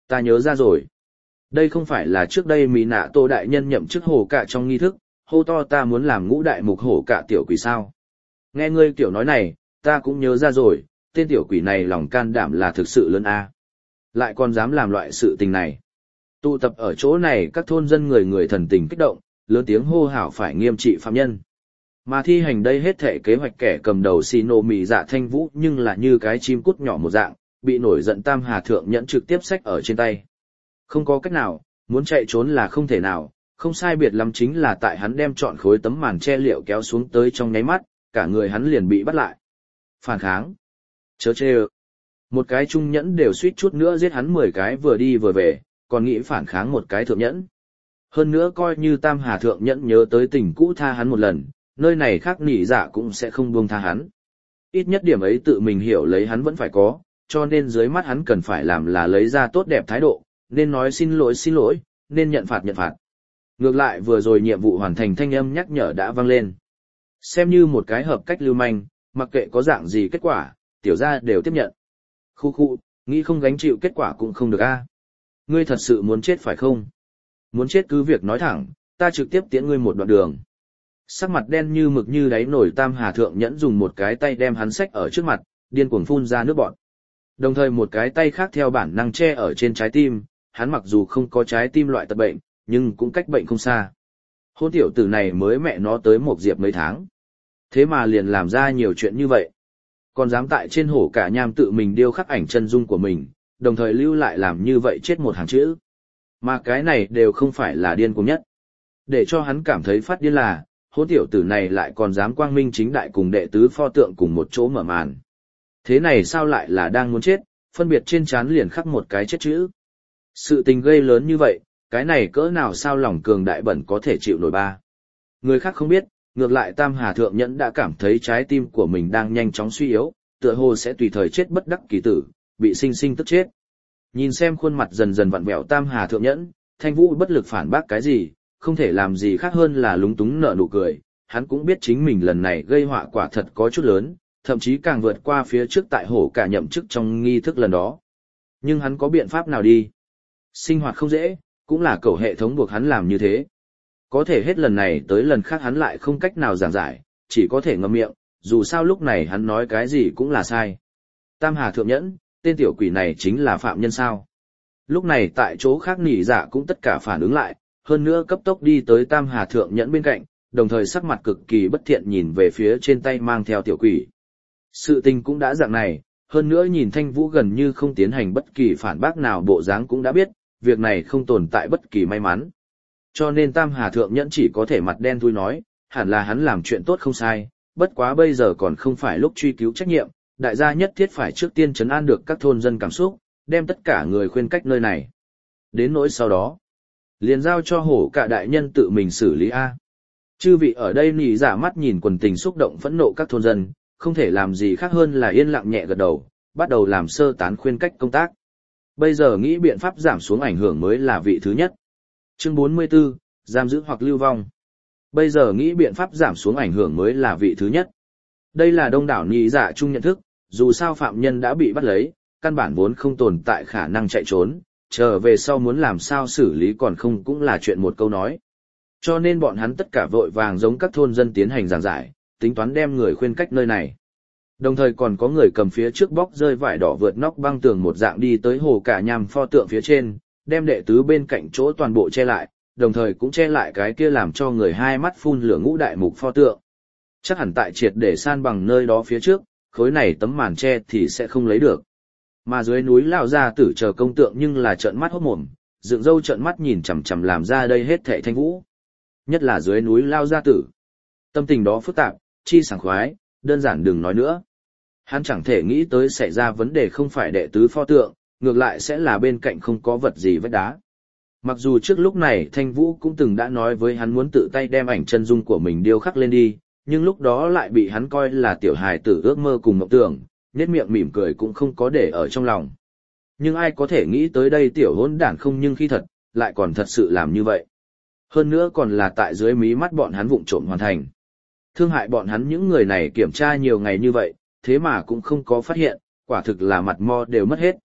ta nhớ ra rồi. Đây không phải là trước đây Mỹ nạ tổ đại nhân nhậm chức hổ cả trong nghi thức, hô to ta muốn làm ngũ đại mục hổ cả tiểu quỷ sao. Nghe ngươi kiểu nói này, ta cũng nhớ ra rồi, tên tiểu quỷ này lòng can đảm là thực sự lớn a. Lại còn dám làm loại sự tình này. Tụ tập ở chỗ này các thôn dân người người thần tình kích động, lớn tiếng hô hào phải nghiêm trị phạm nhân. Mà thi hành đây hết thể kế hoạch kẻ cầm đầu xì nổ mì dạ Thanh Vũ nhưng là như cái chim cút nhỏ một dạng, bị nổi giận Tam Hà Thượng Nhẫn trực tiếp xách ở trên tay. Không có cách nào, muốn chạy trốn là không thể nào, không sai biệt lắm chính là tại hắn đem trọn khối tấm màn che liệu kéo xuống tới trong nháy mắt, cả người hắn liền bị bắt lại. Phản kháng. Chớ chê ơ. Một cái trung nhẫn đều suýt chút nữa giết hắn 10 cái vừa đi vừa về, còn nghĩ phản kháng một cái thượng nhẫn. Hơn nữa coi như Tam Hà Thượng Nhẫn nhớ tới tình cũ tha hắn một lần, nơi này khác nỉ dạ cũng sẽ không buông tha hắn. Ít nhất điểm ấy tự mình hiểu lấy hắn vẫn phải có, cho nên dưới mắt hắn cần phải làm là lấy ra tốt đẹp thái độ, nên nói xin lỗi, nên nhận phạt. Ngược lại vừa rồi nhiệm vụ hoàn thành thanh âm nhắc nhở đã vang lên. Xem như một cái hợp cách lưu manh, mặc kệ có dạng gì kết quả, tiểu gia đều tiếp nhận. Khu, nghĩ không gánh chịu kết quả cũng không được a. Ngươi thật sự muốn chết phải không? Muốn chết cứ việc nói thẳng, ta trực tiếp tiễn ngươi một đoạn đường. Sắc mặt đen như mực như đáy nổi Tam Hà Thượng Nhẫn dùng một cái tay đem hắn xách ở trước mặt, điên cuồng phun ra nước bọt. Đồng thời một cái tay khác theo bản năng che ở trên trái tim, hắn mặc dù không có trái tim loại tật bệnh, nhưng cũng cách bệnh không xa. Hôn tiểu tử này mới mẹ nó tới một diệp mấy tháng. Thế mà liền làm ra nhiều chuyện như vậy. Còn dám tại trên hổ cả nham tự mình điêu khắc ảnh chân dung của mình, đồng thời lưu lại làm như vậy chết một hàng chữ. Mà cái này đều không phải là điên cuồng nhất. Để cho hắn cảm thấy phát điên là, hôn tiểu tử này lại còn dám quang minh chính đại cùng đệ tứ pho tượng cùng một chỗ mở màn. Thế này sao lại là đang muốn chết, phân biệt trên trán liền khắc một cái chết chữ. Sự tình gây lớn như vậy, cái này cỡ nào sao lòng cường đại bẩn có thể chịu nổi ba. Người khác không biết, ngược lại Tam Hà Thượng Nhẫn đã cảm thấy trái tim của mình đang nhanh chóng suy yếu, tựa hồ sẽ tùy thời chết bất đắc kỳ tử, bị sinh sinh tức chết. Nhìn xem khuôn mặt dần dần vặn vẹo Tam Hà Thượng Nhẫn, Thanh Vũ bất lực phản bác cái gì, không thể làm gì khác hơn là lúng túng nở nụ cười, hắn cũng biết chính mình lần này gây họa quả thật có chút lớn, thậm chí càng vượt qua phía trước tại hổ cả nhậm chức trong nghi thức lần đó. Nhưng hắn có biện pháp nào đi? Sinh hoạt không dễ, cũng là cầu hệ thống buộc hắn làm như thế. Có thể hết lần này tới lần khác hắn lại không cách nào giảng giải, chỉ có thể ngậm miệng, dù sao lúc này hắn nói cái gì cũng là sai. Tam Hà Thượng Nhẫn, tên tiểu quỷ này chính là phạm nhân sao? Lúc này tại chỗ khác nỉ dạ cũng tất cả phản ứng lại, hơn nữa cấp tốc đi tới Tam Hà Thượng Nhẫn bên cạnh, đồng thời sắc mặt cực kỳ bất thiện nhìn về phía trên tay mang theo tiểu quỷ. Sự tình cũng đã dạng này, hơn nữa nhìn Thanh Vũ gần như không tiến hành bất kỳ phản bác nào bộ dáng cũng đã biết, việc này không tồn tại bất kỳ may mắn. Cho nên Tam Hà Thượng Nhẫn chỉ có thể mặt đen thui nói, hẳn là hắn làm chuyện tốt không sai, bất quá bây giờ còn không phải lúc truy cứu trách nhiệm, đại gia nhất thiết phải trước tiên trấn an được các thôn dân cảm xúc, đem tất cả người khuyên cách nơi này. Đến nỗi sau đó, liền giao cho hổ cả đại nhân tự mình xử lý A. Chư vị ở đây nỉ giả mắt nhìn quần tình xúc động phẫn nộ các thôn dân, không thể làm gì khác hơn là yên lặng nhẹ gật đầu, bắt đầu làm sơ tán khuyên cách công tác. Bây giờ nghĩ biện pháp giảm xuống ảnh hưởng mới là vị thứ nhất. Chương 44, giam giữ hoặc lưu vong. Bây giờ nghĩ biện pháp giảm xuống ảnh hưởng mới là vị thứ nhất. Đây là đông đảo nỉ giả chung nhận thức, dù sao phạm nhân đã bị bắt lấy, căn bản vốn không tồn tại khả năng chạy trốn, trở về sau muốn làm sao xử lý còn không cũng là chuyện một câu nói. Cho nên bọn hắn tất cả vội vàng giống các thôn dân tiến hành giảng giải, tính toán đem người khuyên cách nơi này. Đồng thời còn có người cầm phía trước bóc rơi vải đỏ vượt nóc băng tường một dạng đi tới hồ cả nhằm pho tượng phía trên, đem đệ tứ bên cạnh chỗ toàn bộ che lại, đồng thời cũng che lại cái kia làm cho người hai mắt phun lửa ngũ đại mục pho tượng. Chắc hẳn tại triệt để san bằng nơi đó phía trước, khối này tấm màn che thì sẽ không lấy được. Mà dưới núi lao ra tử chờ công tượng nhưng là trợn mắt hốt mồm, dựng râu trợn mắt nhìn chằm chằm làm ra đây hết thảy Thanh Vũ. Nhất là dưới núi lao gia tử. Tâm tình đó phức tạp, chi sảng khoái, đơn giản đừng nói nữa. Hắn chẳng thể nghĩ tới xảy ra vấn đề không phải đệ tứ pho tượng, ngược lại sẽ là bên cạnh không có vật gì vách đá. Mặc dù trước lúc này Thanh Vũ cũng từng đã nói với hắn muốn tự tay đem ảnh chân dung của mình điêu khắc lên đi, nhưng lúc đó lại bị hắn coi là tiểu hài tử ước mơ cùng mộng tưởng, nét miệng mỉm cười cũng không có để ở trong lòng. Nhưng ai có thể nghĩ tới đây tiểu hỗn đản không nhưng khi thật, lại còn thật sự làm như vậy. Hơn nữa còn là tại dưới mí mắt bọn hắn vụng trộm hoàn thành. Thương hại bọn hắn những người này kiểm tra nhiều ngày như vậy, thế mà cũng không có phát hiện, quả thực là mặt mo đều mất hết.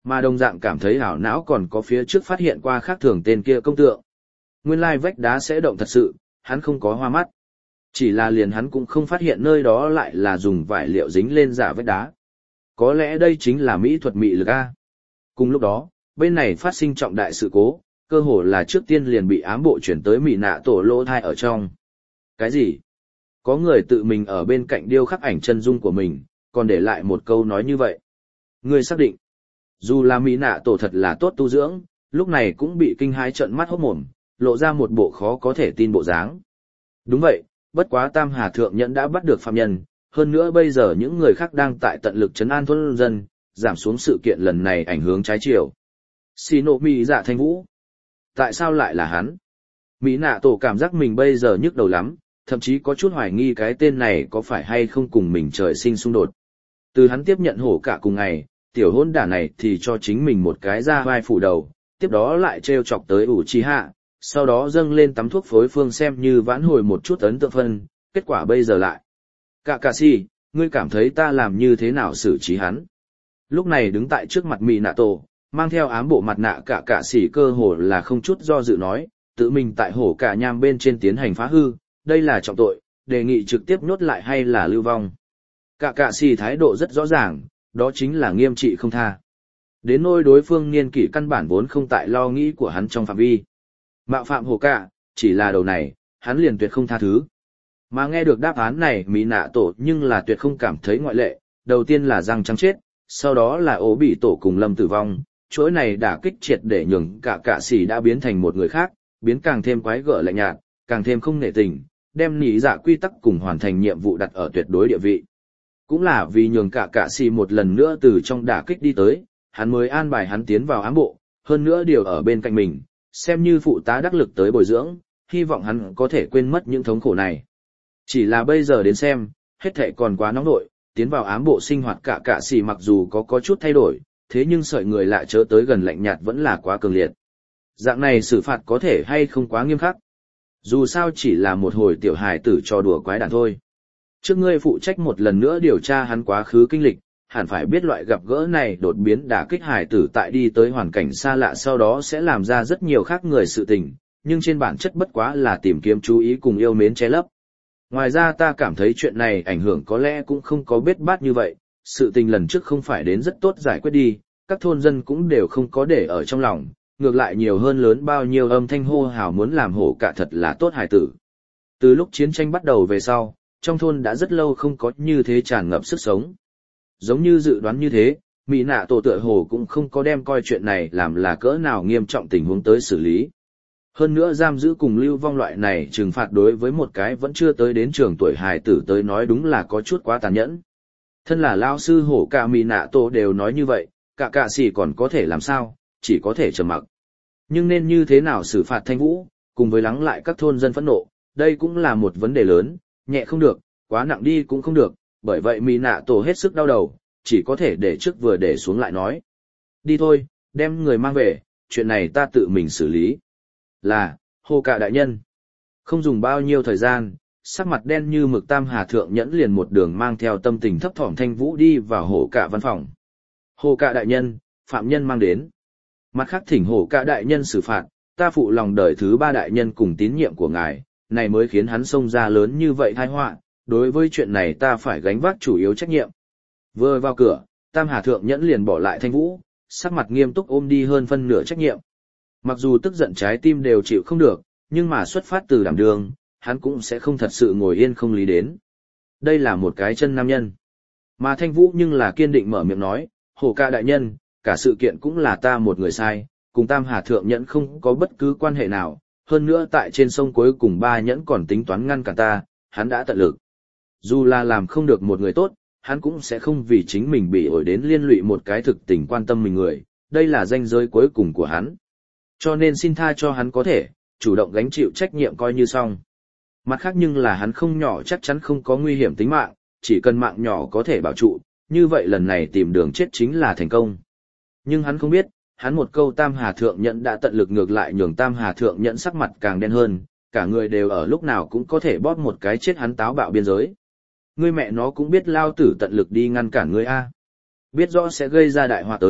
Mà đồng dạng cảm thấy ảo não còn có phía trước phát hiện qua khác thường tên kia công tượng. Nguyên lai vách đá sẽ động thật sự, hắn không có hoa mắt. Chỉ là liền hắn cũng không phát hiện nơi đó lại là dùng vải liệu dính lên giả vách đá. Có lẽ đây chính là mỹ thuật mị lực A. Cùng lúc đó, bên này phát sinh trọng đại sự cố, cơ hồ là trước tiên liền bị ám bộ chuyển tới Mỹ nạ tổ lỗ thai ở trong. Cái gì? Có người tự mình ở bên cạnh điêu khắc ảnh chân dung của mình, còn để lại một câu nói như vậy. Người xác định, dù là Mỹ nạ tổ thật là tốt tu dưỡng, lúc này cũng bị kinh hãi trợn mắt hốt mồm, lộ ra một bộ khó có thể tin bộ dáng. Đúng vậy, bất quá Tam Hà Thượng Nhẫn đã bắt được phạm nhân, hơn nữa bây giờ những người khác đang tại tận lực trấn an thôn dân, giảm xuống sự kiện lần này ảnh hưởng trái chiều. Xì nộ Mỹ Dạ Thanh Vũ. Tại sao lại là hắn? Mỹ nạ tổ cảm giác mình bây giờ nhức đầu lắm, thậm chí có chút hoài nghi cái tên này có phải hay không cùng mình trời sinh xung đột. Từ hắn tiếp nhận hổ cả cùng ngày, tiểu hôn đả này thì cho chính mình một cái ra vai phủ đầu, tiếp đó lại trêu chọc tới Uchiha, sau đó dâng lên tắm thuốc phối phương xem như vãn hồi một chút ấn tượng phân, kết quả bây giờ lại. Kakashi, ngươi cảm thấy ta làm như thế nào xử trí hắn? Lúc này đứng tại trước mặt Mỹ nạ tổ, mang theo ám bộ mặt nạ Kakashi cơ hồ là không chút do dự nói, tự mình tại hổ cả nham bên trên tiến hành phá hư, đây là trọng tội, đề nghị trực tiếp nhốt lại hay là lưu vong. Kakashi thái độ rất rõ ràng, đó chính là nghiêm trị không tha. Đến nỗi đối phương niên kỷ căn bản vốn không tại lo nghĩ của hắn trong phạm vi. Mạo phạm hổ cả, chỉ là đầu này, hắn liền tuyệt không tha thứ. Mà nghe được đáp án này Mỹ nạ tổ nhưng là tuyệt không cảm thấy ngoại lệ, đầu tiên là răng trắng chết, sau đó là ố bị tổ cùng lâm tử vong, chuỗi này đã kích triệt để nhường cả sĩ đã biến thành một người khác, biến càng thêm quái gở lạnh nhạt, càng thêm không nể tình, đem nỉ dạ quy tắc cùng hoàn thành nhiệm vụ đặt ở tuyệt đối địa vị. Cũng là vì nhường cả sĩ một lần nữa từ trong đả kích đi tới, hắn mới an bài hắn tiến vào ám bộ, hơn nữa điều ở bên cạnh mình, xem như phụ tá đắc lực tới bồi dưỡng, hy vọng hắn có thể quên mất những thống khổ này. Chỉ là bây giờ đến xem, hết thảy còn quá nóng nội, tiến vào ám bộ sinh hoạt cả sĩ mặc dù có chút thay đổi, thế nhưng sợi người lại chớ tới gần lạnh nhạt vẫn là quá cường liệt. Dạng này xử phạt có thể hay không quá nghiêm khắc. Dù sao chỉ là một hồi tiểu hài tử trò đùa quái đản thôi. Trước ngươi phụ trách một lần nữa điều tra hắn quá khứ kinh lịch, hẳn phải biết loại gặp gỡ này đột biến đả kích hài tử tại đi tới hoàn cảnh xa lạ sau đó sẽ làm ra rất nhiều khác người sự tình, nhưng trên bản chất bất quá là tìm kiếm chú ý cùng yêu mến che lấp. Ngoài ra ta cảm thấy chuyện này ảnh hưởng có lẽ cũng không có bết bát như vậy, sự tình lần trước không phải đến rất tốt giải quyết đi, các thôn dân cũng đều không có để ở trong lòng, ngược lại nhiều hơn lớn bao nhiêu âm thanh hô hào muốn làm hổ cả thật là tốt hài tử. Từ lúc chiến tranh bắt đầu về sau, trong thôn đã rất lâu không có như thế tràn ngập sức sống. Giống như dự đoán như thế, Mỹ nạ tổ tựa hồ cũng không có đem coi chuyện này làm là cỡ nào nghiêm trọng tình huống tới xử lý. Hơn nữa giam giữ cùng lưu vong loại này trừng phạt đối với một cái vẫn chưa tới đến trường tuổi hài tử tới nói đúng là có chút quá tàn nhẫn. Thân là lao sư hổ cả Mỹ nạ tổ đều nói như vậy, cả sĩ còn có thể làm sao, chỉ có thể trầm mặc. Nhưng nên như thế nào xử phạt Thanh Vũ, cùng với lắng lại các thôn dân phẫn nộ, đây cũng là một vấn đề lớn, nhẹ không được, quá nặng đi cũng không được, bởi vậy Mỹ nạ tổ hết sức đau đầu, chỉ có thể để trước vừa để xuống lại nói. Đi thôi, đem người mang về, chuyện này ta tự mình xử lý. Là, hô cả đại nhân. Không dùng bao nhiêu thời gian, sắc mặt đen như mực Tam Hà Thượng Nhẫn liền một đường mang theo tâm tình thấp thỏm Thanh Vũ đi vào hổ cả văn phòng. Hổ cả đại nhân, phạm nhân mang đến. Mặt khác thỉnh hổ cả đại nhân xử phạt, ta phụ lòng đời thứ 3 đại nhân cùng tín nhiệm của ngài, này mới khiến hắn xông ra lớn như vậy tai họa, đối với chuyện này ta phải gánh vác chủ yếu trách nhiệm. Vừa vào cửa, Tam Hà Thượng Nhẫn liền bỏ lại Thanh Vũ, sắc mặt nghiêm túc ôm đi hơn phân nửa trách nhiệm. Mặc dù tức giận trái tim đều chịu không được, nhưng mà xuất phát từ đảm đương, hắn cũng sẽ không thật sự ngồi yên không lý đến. Đây là một cái chân nam nhân. Mà Thanh Vũ nhưng là kiên định mở miệng nói, hổ cả đại nhân, cả sự kiện cũng là ta một người sai, cùng Tam Hà Thượng Nhẫn không có bất cứ quan hệ nào, hơn nữa tại trên sông cuối cùng 3 nhẫn còn tính toán ngăn cản ta, hắn đã tận lực. Dù là làm không được một người tốt, hắn cũng sẽ không vì chính mình bị ổi đến liên lụy một cái thực tình quan tâm mình người, đây là ranh giới cuối cùng của hắn. Cho nên xin tha cho hắn có thể, chủ động gánh chịu trách nhiệm coi như xong. Mặt khác nhưng là hắn không nhỏ chắc chắn không có nguy hiểm tính mạng, chỉ cần mạng nhỏ có thể bảo trụ, như vậy lần này tìm đường chết chính là thành công. Nhưng hắn không biết, hắn một câu Tam Hà Thượng Nhẫn đã tận lực ngược lại nhường Tam Hà Thượng Nhẫn sắc mặt càng đen hơn, cả người đều ở lúc nào cũng có thể bóp một cái chết hắn táo bạo biên giới. Ngươi mẹ nó cũng biết lao tử tận lực đi ngăn cản ngươi a. Biết rõ sẽ gây ra đại họa tới,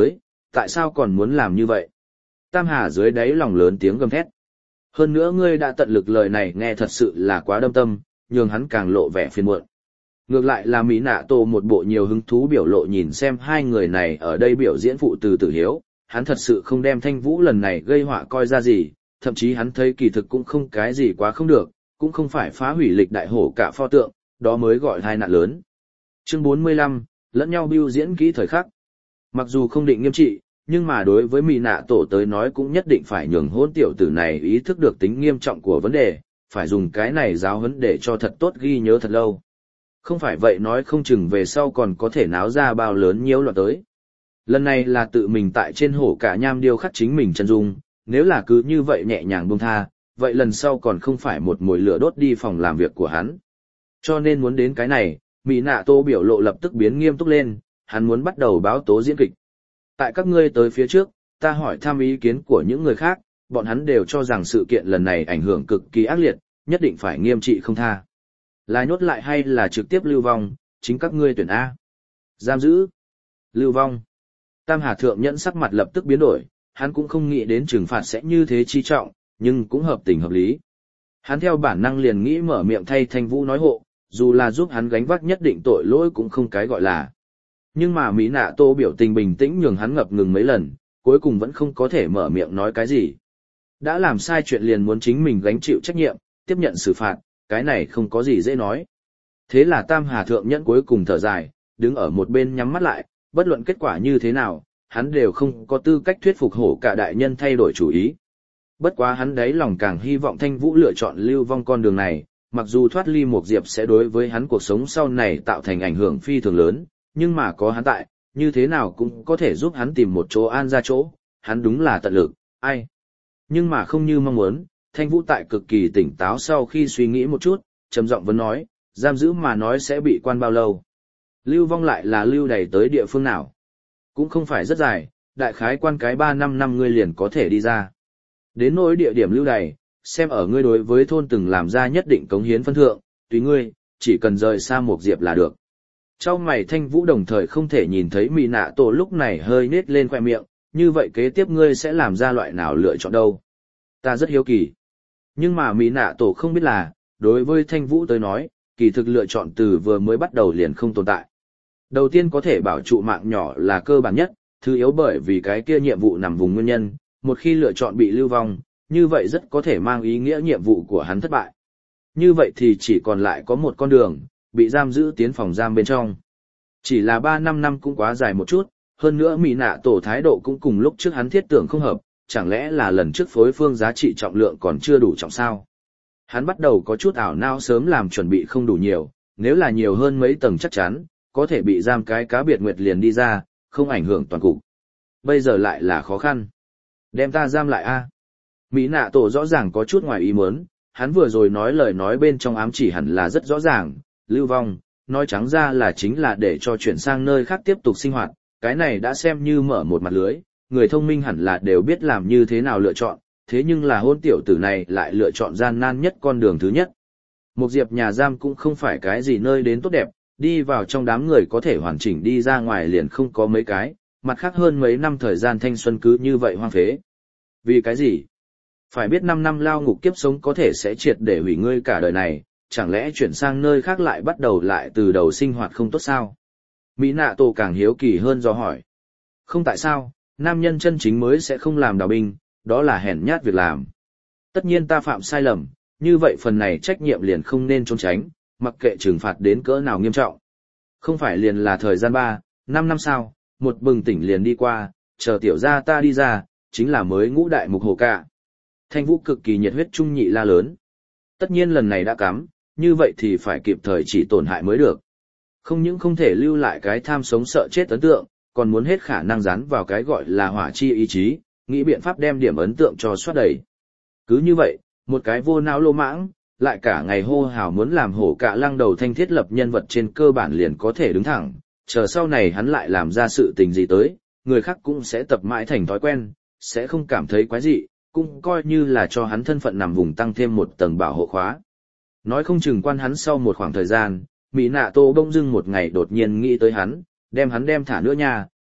tại sao còn muốn làm như vậy? Tam Hà dưới đáy lòng lớn tiếng gầm thét. Hơn nữa ngươi đã tận lực lời này nghe thật sự là quá đâm tâm, nhường hắn càng lộ vẻ phiền muộn. Ngược lại là Mỹ Nạ Tổ một bộ nhiều hứng thú biểu lộ nhìn xem hai người này ở đây biểu diễn phụ từ tử hiếu, hắn thật sự không đem Thanh Vũ lần này gây họa coi ra gì, thậm chí hắn thấy kỳ thực cũng không cái gì quá không được, cũng không phải phá hủy lịch đại hổ cả pho tượng, đó mới gọi tai nạn lớn. Chương 45, lẫn nhau biểu diễn kỹ thời khắc. Mặc dù không định nghiêm trị, nhưng mà đối với Mỹ Nạ Tổ tới nói cũng nhất định phải nhường hôn tiểu tử này ý thức được tính nghiêm trọng của vấn đề, phải dùng cái này giáo huấn để cho thật tốt ghi nhớ thật lâu. Không phải vậy nói không chừng về sau còn có thể náo ra bao lớn nhiễu loạn tới. Lần này là tự mình tại trên hổ cả nham điêu khắc chính mình chân dung, nếu là cứ như vậy nhẹ nhàng buông tha, vậy lần sau còn không phải một mồi lửa đốt đi phòng làm việc của hắn. Cho nên muốn đến cái này, Mỹ Nạ Tô biểu lộ lập tức biến nghiêm túc lên, hắn muốn bắt đầu báo tố diễn kịch. Tại các ngươi tới phía trước, ta hỏi thăm ý kiến của những người khác, bọn hắn đều cho rằng sự kiện lần này ảnh hưởng cực kỳ ác liệt, nhất định phải nghiêm trị không tha. Là nhốt lại hay là trực tiếp lưu vong, chính các ngươi tuyển A. Giam giữ. Lưu vong. Tam Hà Thượng Nhẫn sắc mặt lập tức biến đổi, hắn cũng không nghĩ đến trừng phạt sẽ như thế chi trọng, nhưng cũng hợp tình hợp lý. Hắn theo bản năng liền nghĩ mở miệng thay Thanh Vũ nói hộ, dù là giúp hắn gánh vác nhất định tội lỗi cũng không cái gọi là. Nhưng mà Mỹ Nạ Tô biểu tình bình tĩnh nhường hắn ngập ngừng mấy lần, cuối cùng vẫn không có thể mở miệng nói cái gì. Đã làm sai chuyện liền muốn chính mình gánh chịu trách nhiệm, tiếp nhận xử phạt, cái này không có gì dễ nói. Thế là Tam Hà Thượng Nhẫn cuối cùng thở dài, đứng ở một bên nhắm mắt lại, bất luận kết quả như thế nào, hắn đều không có tư cách thuyết phục hổ cả đại nhân thay đổi chủ ý. Bất quá hắn đáy lòng càng hy vọng Thanh Vũ lựa chọn lưu vong con đường này, mặc dù thoát ly một diệp sẽ đối với hắn cuộc sống sau này tạo thành ảnh hưởng phi thường lớn, nhưng mà có hắn tại, như thế nào cũng có thể giúp hắn tìm một chỗ an ra chỗ, hắn đúng là tận lực, ai. Nhưng mà không như mong muốn, Thanh Vũ tại cực kỳ tỉnh táo sau khi suy nghĩ một chút, trầm giọng vẫn nói, giam giữ mà nói sẽ bị quan bao lâu. Lưu vong lại là lưu đày tới địa phương nào. Cũng không phải rất dài, đại khái quan cái 3-5 năm ngươi liền có thể đi ra. Đến nỗi địa điểm lưu đày, xem ở ngươi đối với thôn từng làm ra nhất định cống hiến phân thượng, tùy ngươi, chỉ cần rời xa một diệp là được. Trong mày Thanh Vũ đồng thời không thể nhìn thấy Mỹ Nạ Tổ lúc này hơi nết lên khoe miệng, như vậy kế tiếp ngươi sẽ làm ra loại nào lựa chọn đâu. Ta rất hiếu kỳ. Nhưng mà Mỹ Nạ Tổ không biết là, đối với Thanh Vũ tới nói, kỳ thực lựa chọn từ vừa mới bắt đầu liền không tồn tại. Đầu tiên có thể bảo trụ mạng nhỏ là cơ bản nhất, thứ yếu bởi vì cái kia nhiệm vụ nằm vùng nguyên nhân, một khi lựa chọn bị lưu vong, như vậy rất có thể mang ý nghĩa nhiệm vụ của hắn thất bại. Như vậy thì chỉ còn lại có một con đường, bị giam giữ tiến phòng giam bên trong. Chỉ là 3-5 năm cũng quá dài một chút, hơn nữa Mỹ Nạ Tổ thái độ cũng cùng lúc trước hắn thiết tưởng không hợp, chẳng lẽ là lần trước phối phương giá trị trọng lượng còn chưa đủ trọng sao? Hắn bắt đầu có chút ảo não sớm làm chuẩn bị không đủ nhiều, nếu là nhiều hơn mấy tầng chắc chắn, có thể bị giam cái cá biệt nguyệt liền đi ra, không ảnh hưởng toàn cục. Bây giờ lại là khó khăn. Đem ta giam lại a. Mỹ Nạ Tổ rõ ràng có chút ngoài ý muốn, hắn vừa rồi nói lời nói bên trong ám chỉ hẳn là rất rõ ràng, lưu vong, nói trắng ra là chính là để cho chuyển sang nơi khác tiếp tục sinh hoạt, cái này đã xem như mở một mặt lưới, người thông minh hẳn là đều biết làm như thế nào lựa chọn, thế nhưng là hôn tiểu tử này lại lựa chọn gian nan nhất con đường thứ nhất. Một diệp nhà giam cũng không phải cái gì nơi đến tốt đẹp, đi vào trong đám người có thể hoàn chỉnh đi ra ngoài liền không có mấy cái, mặt khác hơn mấy năm thời gian thanh xuân cứ như vậy hoang phế. Vì cái gì? Phải biết 5 năm lao ngục kiếp sống có thể sẽ triệt để hủy ngươi cả đời này, chẳng lẽ chuyển sang nơi khác lại bắt đầu lại từ đầu sinh hoạt không tốt sao? Mỹ Nạ Tổ càng hiếu kỳ hơn do hỏi. Không tại sao, nam nhân chân chính mới sẽ không làm đào binh, đó là hèn nhát việc làm. Tất nhiên ta phạm sai lầm, như vậy phần này trách nhiệm liền không nên trốn tránh, mặc kệ trừng phạt đến cỡ nào nghiêm trọng. Không phải liền là thời gian 3-5 năm sao, một bừng tỉnh liền đi qua, chờ tiểu gia ta đi ra, chính là mới ngũ đại mục hồ cả. Thanh Vũ cực kỳ nhiệt huyết trung nhị la lớn. Tất nhiên lần này đã cắm, như vậy thì phải kịp thời chỉ tổn hại mới được. Không những không thể lưu lại cái tham sống sợ chết ấn tượng, còn muốn hết khả năng dán vào cái gọi là hỏa chi ý chí, nghĩ biện pháp đem điểm ấn tượng cho soát đầy. Cứ như vậy, một cái vô não lô mãng, lại cả ngày hô hào muốn làm hổ cả lăng đầu thanh thiết lập nhân vật trên cơ bản liền có thể đứng thẳng, chờ sau này hắn lại làm ra sự tình gì tới, người khác cũng sẽ tập mãi thành thói quen, sẽ không cảm thấy quái dị, cũng coi như là cho hắn thân phận nằm vùng tăng thêm một tầng bảo hộ khóa. Nói không chừng quan hắn sau một khoảng thời gian, Mỹ Nạ Tô bỗng dưng một ngày đột nhiên nghĩ tới hắn đem thả nữa nha,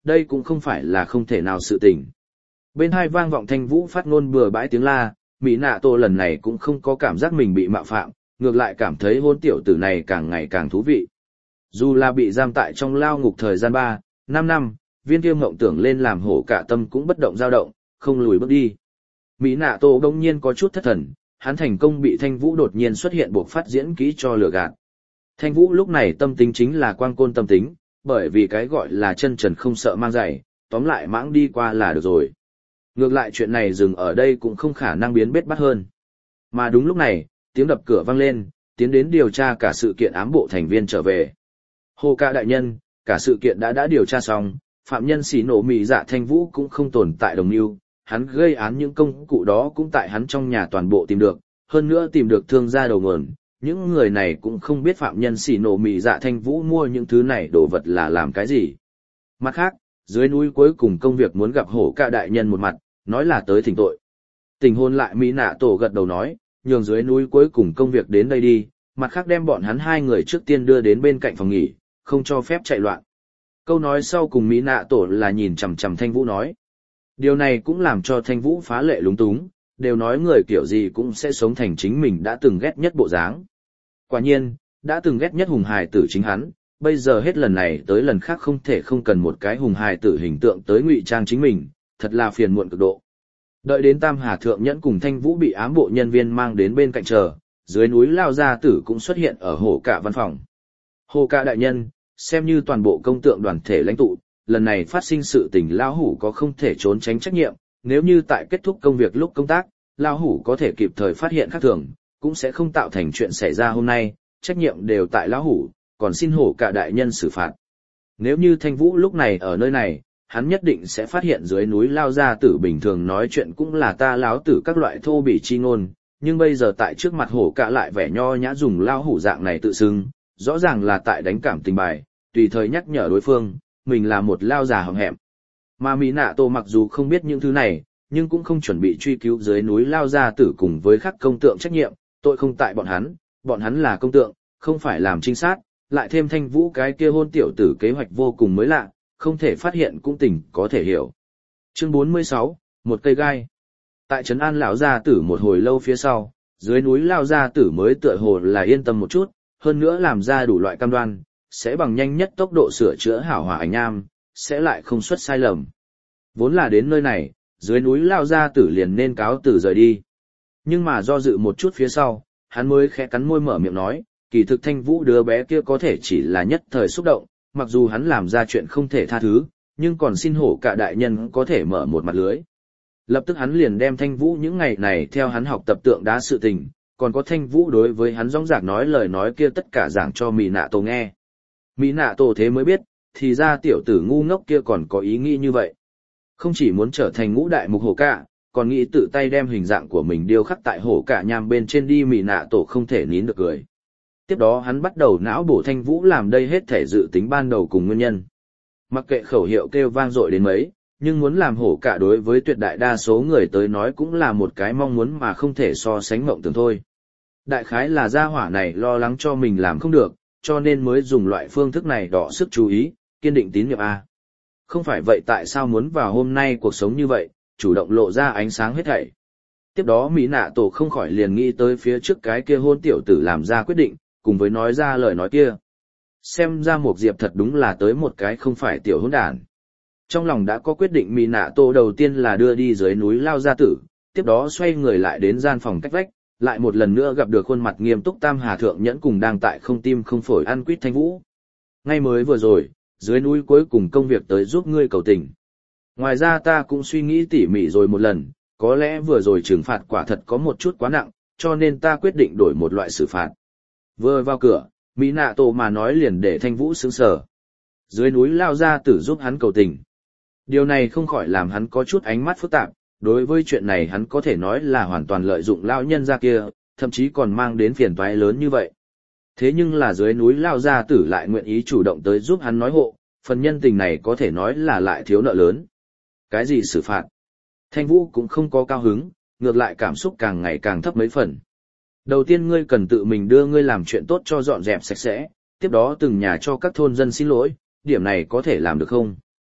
đây cũng không phải là không thể nào sự tình. Bên hai vang vọng Thanh Vũ phát ngôn bừa bãi tiếng la, Mỹ Nạ Tổ lần này cũng không có cảm giác mình bị mạo phạm, ngược lại cảm thấy hôn tiểu tử này càng ngày càng thú vị. Dù là bị giam tại trong lao ngục thời gian 3, 5 năm, viên kia mộng tưởng lên làm hổ cả tâm cũng bất động dao động, không lùi bước đi. Mỹ Nạ Tổ đông nhiên có chút thất thần, hắn thành công bị Thanh Vũ đột nhiên xuất hiện buộc phát diễn kỹ cho lừa gạt. Thanh Vũ lúc này tâm tính chính là quang côn tâm tính, bởi vì cái gọi là chân trần không sợ mang giày, tóm lại mãng đi qua là được rồi. Ngược lại chuyện này dừng ở đây cũng không khả năng biến bết bắt hơn. Mà đúng lúc này, tiếng đập cửa vang lên, tiến đến điều tra cả sự kiện ám bộ thành viên trở về. Hồ ca đại nhân, cả sự kiện đã điều tra xong, phạm nhân xỉ nổ mị dạ Thanh Vũ cũng không tồn tại đồng mưu, hắn gây án những công cụ đó cũng tại hắn trong nhà toàn bộ tìm được, hơn nữa tìm được thương gia đầu nguồn. Những người này cũng không biết phạm nhân xỉ nổ mị dạ Thanh Vũ mua những thứ này đồ vật là làm cái gì. Mặt khác, dưới núi cuối cùng công việc muốn gặp hổ ca đại nhân một mặt, nói là tới thỉnh tội. Tình hôn lại Mỹ Nạ Tổ gật đầu nói, nhường dưới núi cuối cùng công việc đến đây đi, mặt khác đem bọn hắn 2 người trước tiên đưa đến bên cạnh phòng nghỉ, không cho phép chạy loạn. Câu nói sau cùng Mỹ Nạ Tổ là nhìn chằm chằm Thanh Vũ nói. Điều này cũng làm cho Thanh Vũ phá lệ lúng túng, đều nói người kiểu gì cũng sẽ sống thành chính mình đã từng ghét nhất bộ dáng. Quả nhiên, đã từng ghét nhất hùng hài tử chính hắn, bây giờ hết lần này tới lần khác không thể không cần một cái hùng hài tử hình tượng tới ngụy trang chính mình, thật là phiền muộn cực độ. Đợi đến Tam Hà Thượng Nhẫn cùng Thanh Vũ bị ám bộ nhân viên mang đến bên cạnh chờ, dưới núi Lao Gia Tử cũng xuất hiện ở Hổ Cả văn phòng. Hổ Cả đại nhân, xem như toàn bộ công tượng đoàn thể lãnh tụ, lần này phát sinh sự tình Lao Hủ có không thể trốn tránh trách nhiệm, nếu như tại kết thúc công việc lúc công tác, Lao Hủ có thể kịp thời phát hiện khác thường, cũng sẽ không tạo thành chuyện xảy ra hôm nay, trách nhiệm đều tại Lão Hủ, còn xin Hổ Cả đại nhân xử phạt. Nếu như Thanh Vũ lúc này ở nơi này, hắn nhất định sẽ phát hiện dưới núi Lao Gia Tử bình thường nói chuyện cũng là ta láo tử các loại thô bỉ chi ngôn, nhưng bây giờ tại trước mặt Hổ Cả lại vẻ nho nhã dùng Lao Hủ dạng này tự xưng, rõ ràng là tại đánh cảm tình bài, tùy thời nhắc nhở đối phương, mình là một Lao già hậm hẹm. Mà Mỹ Nạ Tổ mặc dù không biết những thứ này, nhưng cũng không chuẩn bị truy cứu dưới núi Lao Gia Tử cùng với các công tượng trách nhiệm, tội không tại bọn hắn là công tượng, không phải làm trinh sát, lại thêm Thanh Vũ cái kia hôn tiểu tử kế hoạch vô cùng mới lạ, không thể phát hiện cũng tỉnh có thể hiểu. Chương 46, một cây gai. Tại trấn An lão gia tử một hồi lâu phía sau, dưới núi Lao Gia Tử mới tựa hồ là yên tâm một chút, hơn nữa làm ra đủ loại cam đoan, sẽ bằng nhanh nhất tốc độ sửa chữa hảo hỏa ảnh nham, sẽ lại không xuất sai lầm. Vốn là đến nơi này, dưới núi Lao Gia Tử liền nên cáo từ rời đi. Nhưng mà do dự một chút phía sau, hắn mới khẽ cắn môi mở miệng nói, kỳ thực Thanh Vũ đứa bé kia có thể chỉ là nhất thời xúc động, mặc dù hắn làm ra chuyện không thể tha thứ, nhưng còn xin Hổ Cả đại nhân có thể mở một mặt lưới. Lập tức hắn liền đem Thanh Vũ những ngày này theo hắn học tập tượng đá sự tình, còn có Thanh Vũ đối với hắn dõng dạc nói lời nói kia tất cả giảng cho Mỹ Nạ Tổ nghe. Mỹ Nạ Tổ thế mới biết, thì ra tiểu tử ngu ngốc kia còn có ý nghĩ như vậy. Không chỉ muốn trở thành ngũ đại mục Hổ Cả, còn nghĩ tự tay đem hình dạng của mình điêu khắc tại Hổ Cả nham bên trên đi. Mỹ Nạ Tổ không thể nín được cười. Tiếp đó hắn bắt đầu não bổ Thanh Vũ làm đây hết thể dự tính ban đầu cùng nguyên nhân. Mặc kệ khẩu hiệu kêu vang dội đến mấy, nhưng muốn làm Hổ Cả đối với tuyệt đại đa số người tới nói cũng là một cái mong muốn mà không thể so sánh mộng tưởng thôi. Đại khái là gia hỏa này lo lắng cho mình làm không được, cho nên mới dùng loại phương thức này đọ sức chú ý, kiên định tín nhiệm A. Không phải vậy tại sao muốn vào hôm nay cuộc sống như vậy, chủ động lộ ra ánh sáng hết thảy. Tiếp đó Mỹ Nạ Tổ không khỏi liền nghĩ tới phía trước cái kia hôn tiểu tử làm ra quyết định, cùng với nói ra lời nói kia. Xem ra Mộc Diệp thật đúng là tới một cái không phải tiểu hỗn đản. Trong lòng đã có quyết định, Mỹ Nạ Tổ đầu tiên là đưa đi dưới núi Lao Gia Tử, tiếp đó xoay người lại đến gian phòng cách vách, lại một lần nữa gặp được khuôn mặt nghiêm túc Tam Hà Thượng Nhẫn cùng đang tại không tim không phổi ăn quýt Thanh Vũ. Ngay mới vừa rồi, dưới núi cuối cùng công việc tới giúp ngươi cầu tình. Ngoài ra ta cũng suy nghĩ tỉ mỉ rồi một lần, có lẽ vừa rồi trừng phạt quả thật có một chút quá nặng, cho nên ta quyết định đổi một loại xử phạt. Vừa vào cửa, Mỹ Nạ Tổ mà nói liền để Thanh Vũ sững sờ. Dưới núi Lao Gia Tử giúp hắn cầu tình. Điều này không khỏi làm hắn có chút ánh mắt phức tạp, đối với chuyện này hắn có thể nói là hoàn toàn lợi dụng lão nhân gia kia, thậm chí còn mang đến phiền toái lớn như vậy. Thế nhưng là dưới núi Lao Gia Tử lại nguyện ý chủ động tới giúp hắn nói hộ, phần nhân tình này có thể nói là lại thiếu nợ lớn. Cái gì xử phạt? Thanh Vũ cũng không có cao hứng, ngược lại cảm xúc càng ngày càng thấp mấy phần. Đầu tiên ngươi cần tự mình đưa ngươi làm chuyện tốt cho dọn dẹp sạch sẽ, tiếp đó từng nhà cho các thôn dân xin lỗi, điểm này có thể làm được không?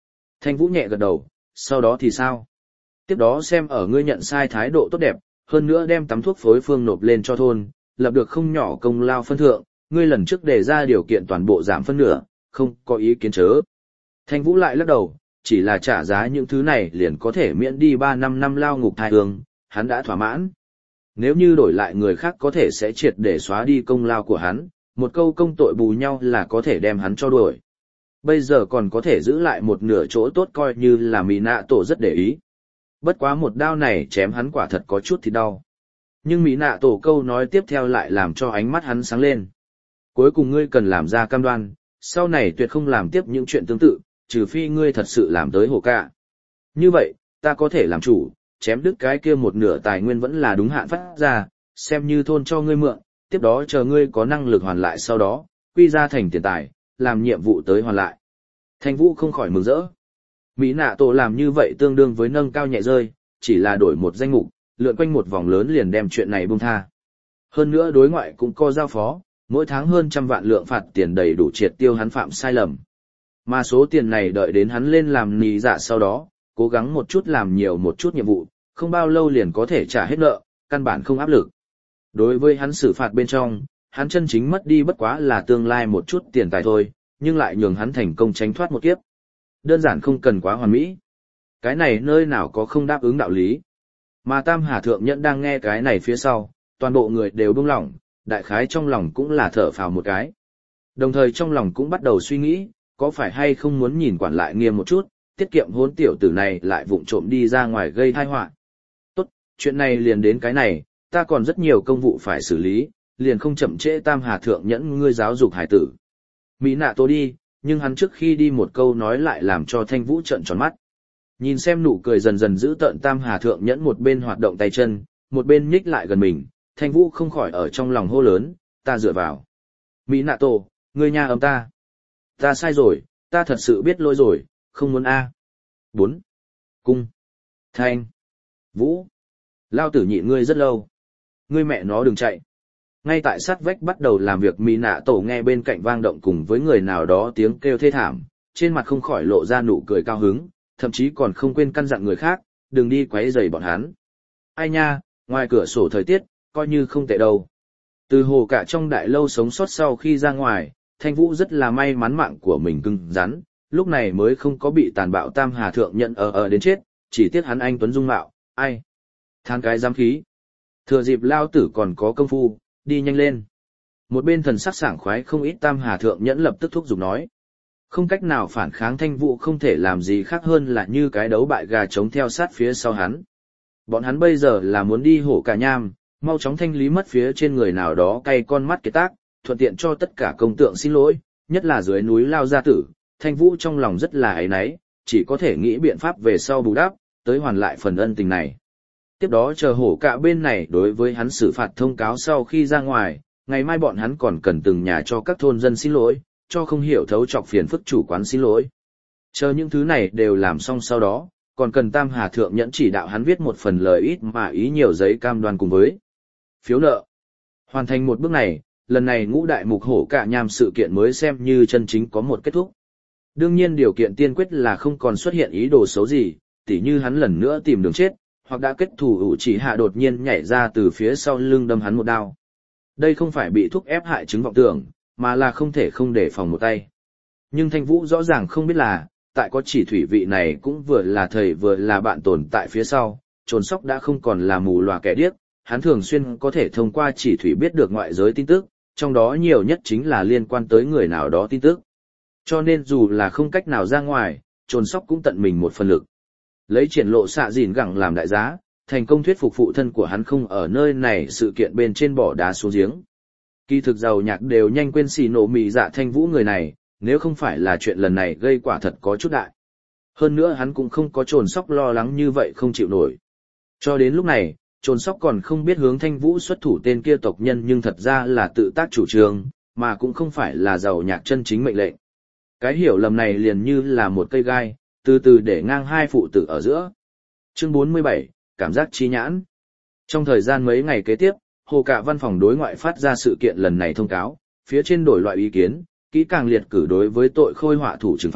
Thanh Vũ nhẹ gật đầu, sau đó thì sao? Tiếp đó xem ở ngươi nhận sai thái độ tốt đẹp, hơn nữa đem tắm thuốc phối phương nộp lên cho thôn, lập được không nhỏ công lao phân thượng, ngươi lần trước đề ra điều kiện toàn bộ giảm phân nửa, không có ý kiến chớ. Thanh Vũ lại lắc đầu, chỉ là trả giá những thứ này liền có thể miễn đi 3-5 năm lao ngục thai hương, hắn đã thỏa mãn. Nếu như đổi lại người khác có thể sẽ triệt để xóa đi công lao của hắn, một câu công tội bù nhau là có thể đem hắn cho đuổi. Bây giờ còn có thể giữ lại một nửa chỗ tốt coi như là Mỹ Nạ Tổ rất để ý. Bất quá một đao này chém hắn quả thật có chút thì đau. Nhưng Mỹ Nạ Tổ câu nói tiếp theo lại làm cho ánh mắt hắn sáng lên. Cuối cùng ngươi cần làm ra cam đoan, sau này tuyệt không làm tiếp những chuyện tương tự, trừ phi ngươi thật sự làm tới hổ cả. Như vậy, ta có thể làm chủ, chém đứt cái kia một nửa tài nguyên vẫn là đúng hạn phát ra, xem như thôn cho ngươi mượn, tiếp đó chờ ngươi có năng lực hoàn lại sau đó, quy ra thành tiền tài, làm nhiệm vụ tới hoàn lại. Thanh Vũ không khỏi mừng rỡ. Mỹ Nạ Tổ làm như vậy tương đương với nâng cao nhẹ rơi, chỉ là đổi một danh mục, lượn quanh một vòng lớn liền đem chuyện này buông tha. Hơn nữa đối ngoại cũng có giao phó, mỗi tháng hơn 100 vạn lượng phạt tiền đầy đủ triệt tiêu hắn phạm sai lầm. Mà số tiền này đợi đến hắn lên làm nì dạ sau đó, cố gắng một chút làm nhiều một chút nhiệm vụ, không bao lâu liền có thể trả hết nợ, căn bản không áp lực. Đối với hắn xử phạt bên trong, hắn chân chính mất đi bất quá là tương lai một chút tiền tài thôi, nhưng lại nhường hắn thành công tránh thoát một kiếp. Đơn giản không cần quá hoàn mỹ. Cái này nơi nào có không đáp ứng đạo lý. Mà Tam Hà Thượng Nhẫn đang nghe cái này phía sau, toàn bộ người đều buông lỏng, đại khái trong lòng cũng là thở phào một cái. Đồng thời trong lòng cũng bắt đầu suy nghĩ, có phải hay không muốn nhìn quản lại nghiêm một chút, tiết kiệm hốn tiểu tử này lại vụng trộm đi ra ngoài gây tai họa. Tốt, chuyện này liền đến cái này, ta còn rất nhiều công vụ phải xử lý, liền không chậm trễ Tam Hà Thượng Nhẫn ngươi giáo dục hải tử. Mỹ Nạ Tổ đi, nhưng hắn trước khi đi một câu nói lại làm cho Thanh Vũ trợn tròn mắt. Nhìn xem nụ cười dần dần giữ tợn Tam Hà Thượng Nhẫn một bên hoạt động tay chân, một bên nhích lại gần mình, Thanh Vũ không khỏi ở trong lòng hô lớn, ta dựa vào. Mỹ Nạ Tổ, ngươi nha ấm ta. Ta sai rồi, ta thật sự biết lỗi rồi, không muốn a. 4. Cung. Thanh. Vũ. Lao tử nhịn ngươi rất lâu. Ngươi mẹ nó đừng chạy. Ngay tại sát vách bắt đầu làm việc Mỹ Nạ Tổ nghe bên cạnh vang động cùng với người nào đó tiếng kêu thê thảm, trên mặt không khỏi lộ ra nụ cười cao hứng, thậm chí còn không quên căn dặn người khác, đừng đi quấy rầy bọn hắn. Ai nha, ngoài cửa sổ thời tiết, coi như không tệ đâu. Từ hồ cả trong đại lâu sống sót sau khi ra ngoài, Thanh Vũ rất là may mắn mạng của mình cứng rắn, lúc này mới không có bị tàn bạo Tam Hà Thượng Nhận ở đến chết, chỉ tiếc hắn anh tuấn dung mạo, ai. Than cái giám khí. Thừa dịp lao tử còn có công phu, đi nhanh lên. Một bên thần sắc sảng khoái không ít Tam Hà Thượng Nhẫn lập tức thúc giục nói. Không cách nào phản kháng Thanh Vũ không thể làm gì khác hơn là như cái đấu bại gà trống theo sát phía sau hắn. Bọn hắn bây giờ là muốn đi hổ cả nham, mau chóng thanh lý mất phía trên người nào đó cay con mắt kiệt tác, thuận tiện cho tất cả công tượng xin lỗi, nhất là dưới núi Lao Gia Tử. Thanh Vũ trong lòng rất là áy náy, chỉ có thể nghĩ biện pháp về sau bù đắp, tới hoàn lại phần ân tình này. Tiếp đó chờ hổ cả bên này đối với hắn xử phạt thông cáo sau khi ra ngoài, ngày mai bọn hắn còn cần từng nhà cho các thôn dân xin lỗi, cho không hiểu thấu chọc phiền phức chủ quán xin lỗi. Chờ những thứ này đều làm xong sau đó, còn cần Tam Hà Thượng Nhẫn chỉ đạo hắn viết một phần lời ít mà ý nhiều giấy cam đoan cùng với phiếu nợ. Hoàn thành một bước này, lần này ngũ đại mục hổ cả nham sự kiện mới xem như chân chính có một kết thúc. Đương nhiên điều kiện tiên quyết là không còn xuất hiện ý đồ xấu gì, tỉ như hắn lần nữa tìm đường chết, hoặc đã kết thù ủ chỉ hạ đột nhiên nhảy ra từ phía sau lưng đâm hắn một đao. Đây không phải bị thúc ép hại chứng vọng tưởng, mà là không thể không để phòng một tay. Nhưng Thanh Vũ rõ ràng không biết là, tại có chỉ thủy vị này cũng vừa là thầy vừa là bạn tồn tại phía sau, Trồn Sóc đã không còn là mù lòa kẻ điếc, hắn thường xuyên có thể thông qua chỉ thủy biết được ngoại giới tin tức, trong đó nhiều nhất chính là liên quan tới người nào đó tin tức. Cho nên dù là không cách nào ra ngoài, Trồn Sóc cũng tận mình một phần lực. Lấy triển lộ xạ dìn gẳng làm đại giá, thành công thuyết phục phụ thân của hắn không ở nơi này sự kiện bên trên bỏ đá xuống giếng. Kỳ thực giàu nhạc đều nhanh quên xì nổ mì dạ Thanh Vũ người này, nếu không phải là chuyện lần này gây quả thật có chút đại. Hơn nữa hắn cũng không có Trồn Sóc lo lắng như vậy không chịu nổi. Cho đến lúc này, Trồn Sóc còn không biết hướng Thanh Vũ xuất thủ tên kia tộc nhân nhưng thật ra là tự tác chủ trương, mà cũng không phải là giàu nhạc chân chính mệnh lệnh. Cái hiểu lầm này liền như là một cây gai, từ từ để ngang hai phụ tử ở giữa. Chương 47, cảm giác chi nhãn. Trong thời gian mấy ngày kế tiếp, hồ cả văn phòng đối ngoại phát ra sự kiện lần này thông cáo, phía trên đổi loại ý kiến, kỹ càng liệt cử đối với tội khôi họa thủ trừng phạt,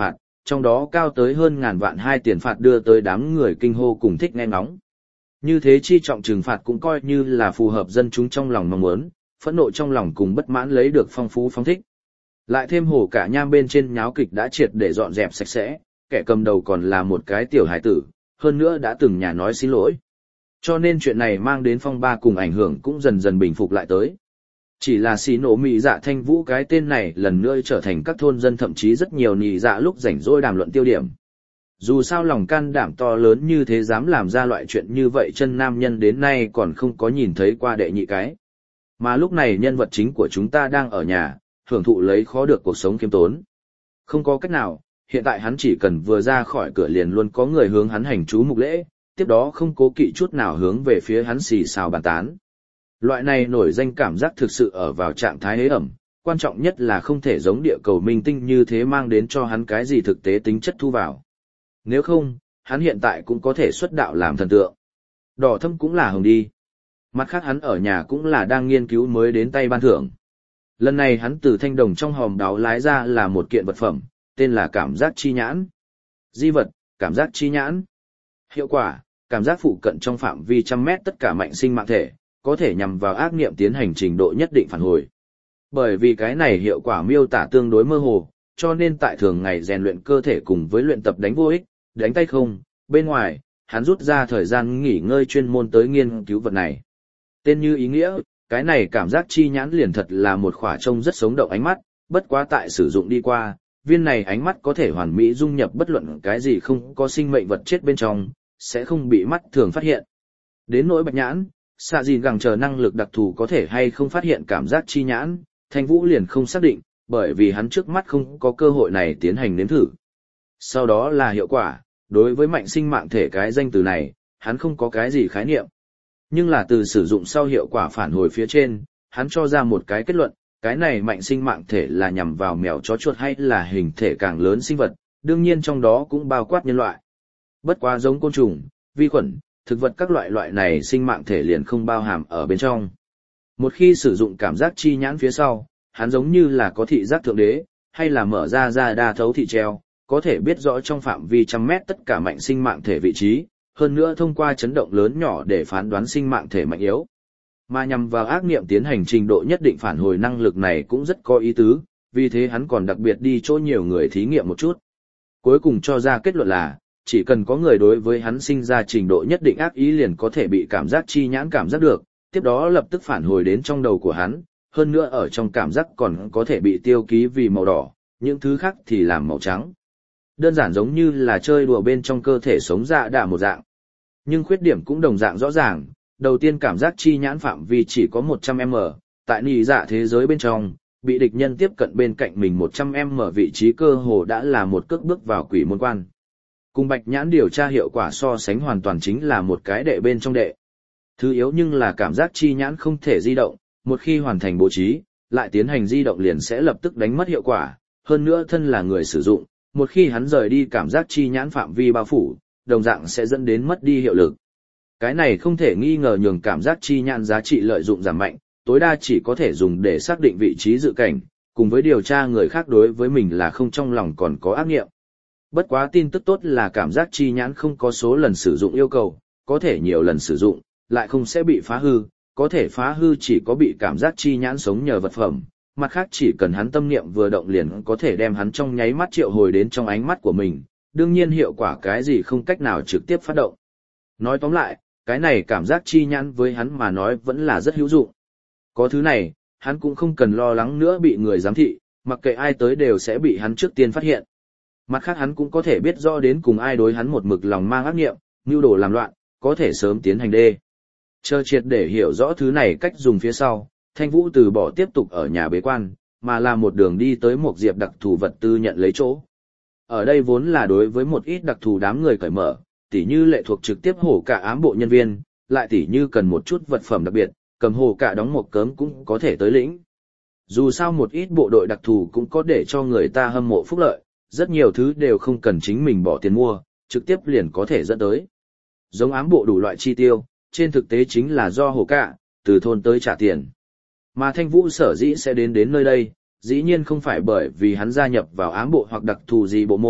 trong đó cao tới hơn ngàn vạn hai tiền phạt đưa tới đám người kinh hô cùng thích nghe ngóng. Như thế chi trọng trừng phạt cũng coi như là phù hợp dân chúng trong lòng mong muốn, phẫn nộ trong lòng cùng bất mãn lấy được phong phú phong thích. Lại thêm Hồ Cả Nham bên trên nháo kịch đã triệt để dọn dẹp sạch sẽ, kẻ cầm đầu còn là một cái tiểu hải tử, hơn nữa đã từng nhà nói xin lỗi. Cho nên chuyện này mang đến phong ba cùng ảnh hưởng cũng dần dần bình phục lại tới. Chỉ là xí nổ mị dạ Thanh Vũ cái tên này lần nữa trở thành các thôn dân thậm chí rất nhiều nị dạ lúc rảnh rỗi đàm luận tiêu điểm. Dù sao lòng can đảm to lớn như thế dám làm ra loại chuyện như vậy chân nam nhân đến nay còn không có nhìn thấy qua đệ nhị cái. Mà lúc này nhân vật chính của chúng ta đang ở nhà, hưởng thụ lấy khó được cuộc sống khiêm tốn. Không có cách nào, hiện tại hắn chỉ cần vừa ra khỏi cửa liền luôn có người hướng hắn hành chú mục lễ, tiếp đó không cố kỵ chút nào hướng về phía hắn xì xào bàn tán. Loại này nổi danh cảm giác thực sự ở vào trạng thái hế ẩm, quan trọng nhất là không thể giống địa cầu minh tinh như thế mang đến cho hắn cái gì thực tế tính chất thu vào. Nếu không, hắn hiện tại cũng có thể xuất đạo làm thần tượng. Đỏ thâm cũng là hồng đi. Mặt khác hắn ở nhà cũng là đang nghiên cứu mới đến tay ban thưởng. Lần này hắn từ thanh đồng trong hòm đáo lái ra là một kiện vật phẩm, tên là cảm giác chi nhãn. Di vật, cảm giác chi nhãn. Hiệu quả, cảm giác phụ cận trong phạm vi 100 mét tất cả mạnh sinh mạng thể, có thể nhằm vào ác niệm tiến hành trình độ nhất định phản hồi. Bởi vì cái này hiệu quả miêu tả tương đối mơ hồ, cho nên tại thường ngày rèn luyện cơ thể cùng với luyện tập đánh vô ích, đánh tay không, bên ngoài, hắn rút ra thời gian nghỉ ngơi chuyên môn tới nghiên cứu vật này. Tên như ý nghĩa, cái này cảm giác chi nhãn liền thật là một khỏa trông rất sống động ánh mắt, bất quá tại sử dụng đi qua, viên này ánh mắt có thể hoàn mỹ dung nhập bất luận cái gì không có sinh mệnh vật chết bên trong, sẽ không bị mắt thường phát hiện. Đến nỗi bạch nhãn, xạ gìn gẳng chờ năng lực đặc thù có thể hay không phát hiện cảm giác chi nhãn, Thanh Vũ liền không xác định, bởi vì hắn trước mắt không có cơ hội này tiến hành nếm thử. Sau đó là hiệu quả, đối với mạnh sinh mạng thể cái danh từ này, hắn không có cái gì khái niệm. Nhưng là từ sử dụng sau hiệu quả phản hồi phía trên, hắn cho ra một cái kết luận, cái này mạnh sinh mạng thể là nhằm vào mèo chó chuột hay là hình thể càng lớn sinh vật, đương nhiên trong đó cũng bao quát nhân loại. Bất quá giống côn trùng, vi khuẩn, thực vật các loại này sinh mạng thể liền không bao hàm ở bên trong. Một khi sử dụng cảm giác chi nhãn phía sau, hắn giống như là có thị giác thượng đế, hay là mở ra đa thấu thị treo, có thể biết rõ trong phạm vi 100 mét tất cả mạnh sinh mạng thể vị trí, hơn nữa thông qua chấn động lớn nhỏ để phán đoán sinh mạng thể mạnh yếu. Mà nhằm vào ác niệm tiến hành trình độ nhất định phản hồi năng lực này cũng rất có ý tứ, vì thế hắn còn đặc biệt đi chỗ nhiều người thí nghiệm một chút. Cuối cùng cho ra kết luận là, chỉ cần có người đối với hắn sinh ra trình độ nhất định ác ý liền có thể bị cảm giác chi nhãn cảm giác được, tiếp đó lập tức phản hồi đến trong đầu của hắn, hơn nữa ở trong cảm giác còn có thể bị tiêu ký vì màu đỏ, những thứ khác thì làm màu trắng. Đơn giản giống như là chơi đùa bên trong cơ thể sống dạ đà một dạng. Nhưng khuyết điểm cũng đồng dạng rõ ràng, đầu tiên cảm giác chi nhãn phạm vi chỉ có 100m, tại nỉ dạ thế giới bên trong, bị địch nhân tiếp cận bên cạnh mình 100m vị trí cơ hồ đã là một cước bước vào quỷ môn quan. Cùng bạch nhãn điều tra hiệu quả so sánh hoàn toàn chính là một cái đệ bên trong đệ. Thứ yếu nhưng là cảm giác chi nhãn không thể di động, một khi hoàn thành bố trí, lại tiến hành di động liền sẽ lập tức đánh mất hiệu quả, hơn nữa thân là người sử dụng, một khi hắn rời đi cảm giác chi nhãn phạm vi bao phủ, đồng dạng sẽ dẫn đến mất đi hiệu lực. Cái này không thể nghi ngờ nhường cảm giác chi nhãn giá trị lợi dụng giảm mạnh, tối đa chỉ có thể dùng để xác định vị trí dự cảnh, cùng với điều tra người khác đối với mình là không trong lòng còn có ác nghiệm. Bất quá tin tức tốt là cảm giác chi nhãn không có số lần sử dụng yêu cầu, có thể nhiều lần sử dụng, lại không sẽ bị phá hư, có thể phá hư chỉ có bị cảm giác chi nhãn sống nhờ vật phẩm, mặt khác chỉ cần hắn tâm niệm vừa động liền có thể đem hắn trong nháy mắt triệu hồi đến trong ánh mắt của mình, đương nhiên hiệu quả cái gì không cách nào trực tiếp phát động. Nói tóm lại, cái này cảm giác chi nhãn với hắn mà nói vẫn là rất hữu dụng. Có thứ này, hắn cũng không cần lo lắng nữa bị người giám thị, mặc kệ ai tới đều sẽ bị hắn trước tiên phát hiện. Mặt khác hắn cũng có thể biết rõ đến cùng ai đối hắn một mực lòng mang ác nghiệm, mưu đồ làm loạn, có thể sớm tiến hành đê. Chờ triệt để hiểu rõ thứ này cách dùng phía sau, Thanh Vũ từ bỏ tiếp tục ở nhà bế quan, mà là một đường đi tới một diệp đặc thù vật tư nhận lấy chỗ. Ở đây vốn là đối với một ít đặc thù đám người cởi mở, tỉ như lệ thuộc trực tiếp hổ cả ám bộ nhân viên, lại tỉ như cần một chút vật phẩm đặc biệt, cầm hổ cả đóng một cớm cũng có thể tới lĩnh. Dù sao một ít bộ đội đặc thù cũng có để cho người ta hâm mộ phúc lợi, rất nhiều thứ đều không cần chính mình bỏ tiền mua, trực tiếp liền có thể dẫn tới. Giống ám bộ đủ loại chi tiêu, trên thực tế chính là do hổ cả, từ thôn tới trả tiền. Mà Thanh Vũ sở dĩ sẽ đến nơi đây, dĩ nhiên không phải bởi vì hắn gia nhập vào ám bộ hoặc đặc thù gì bộ môn,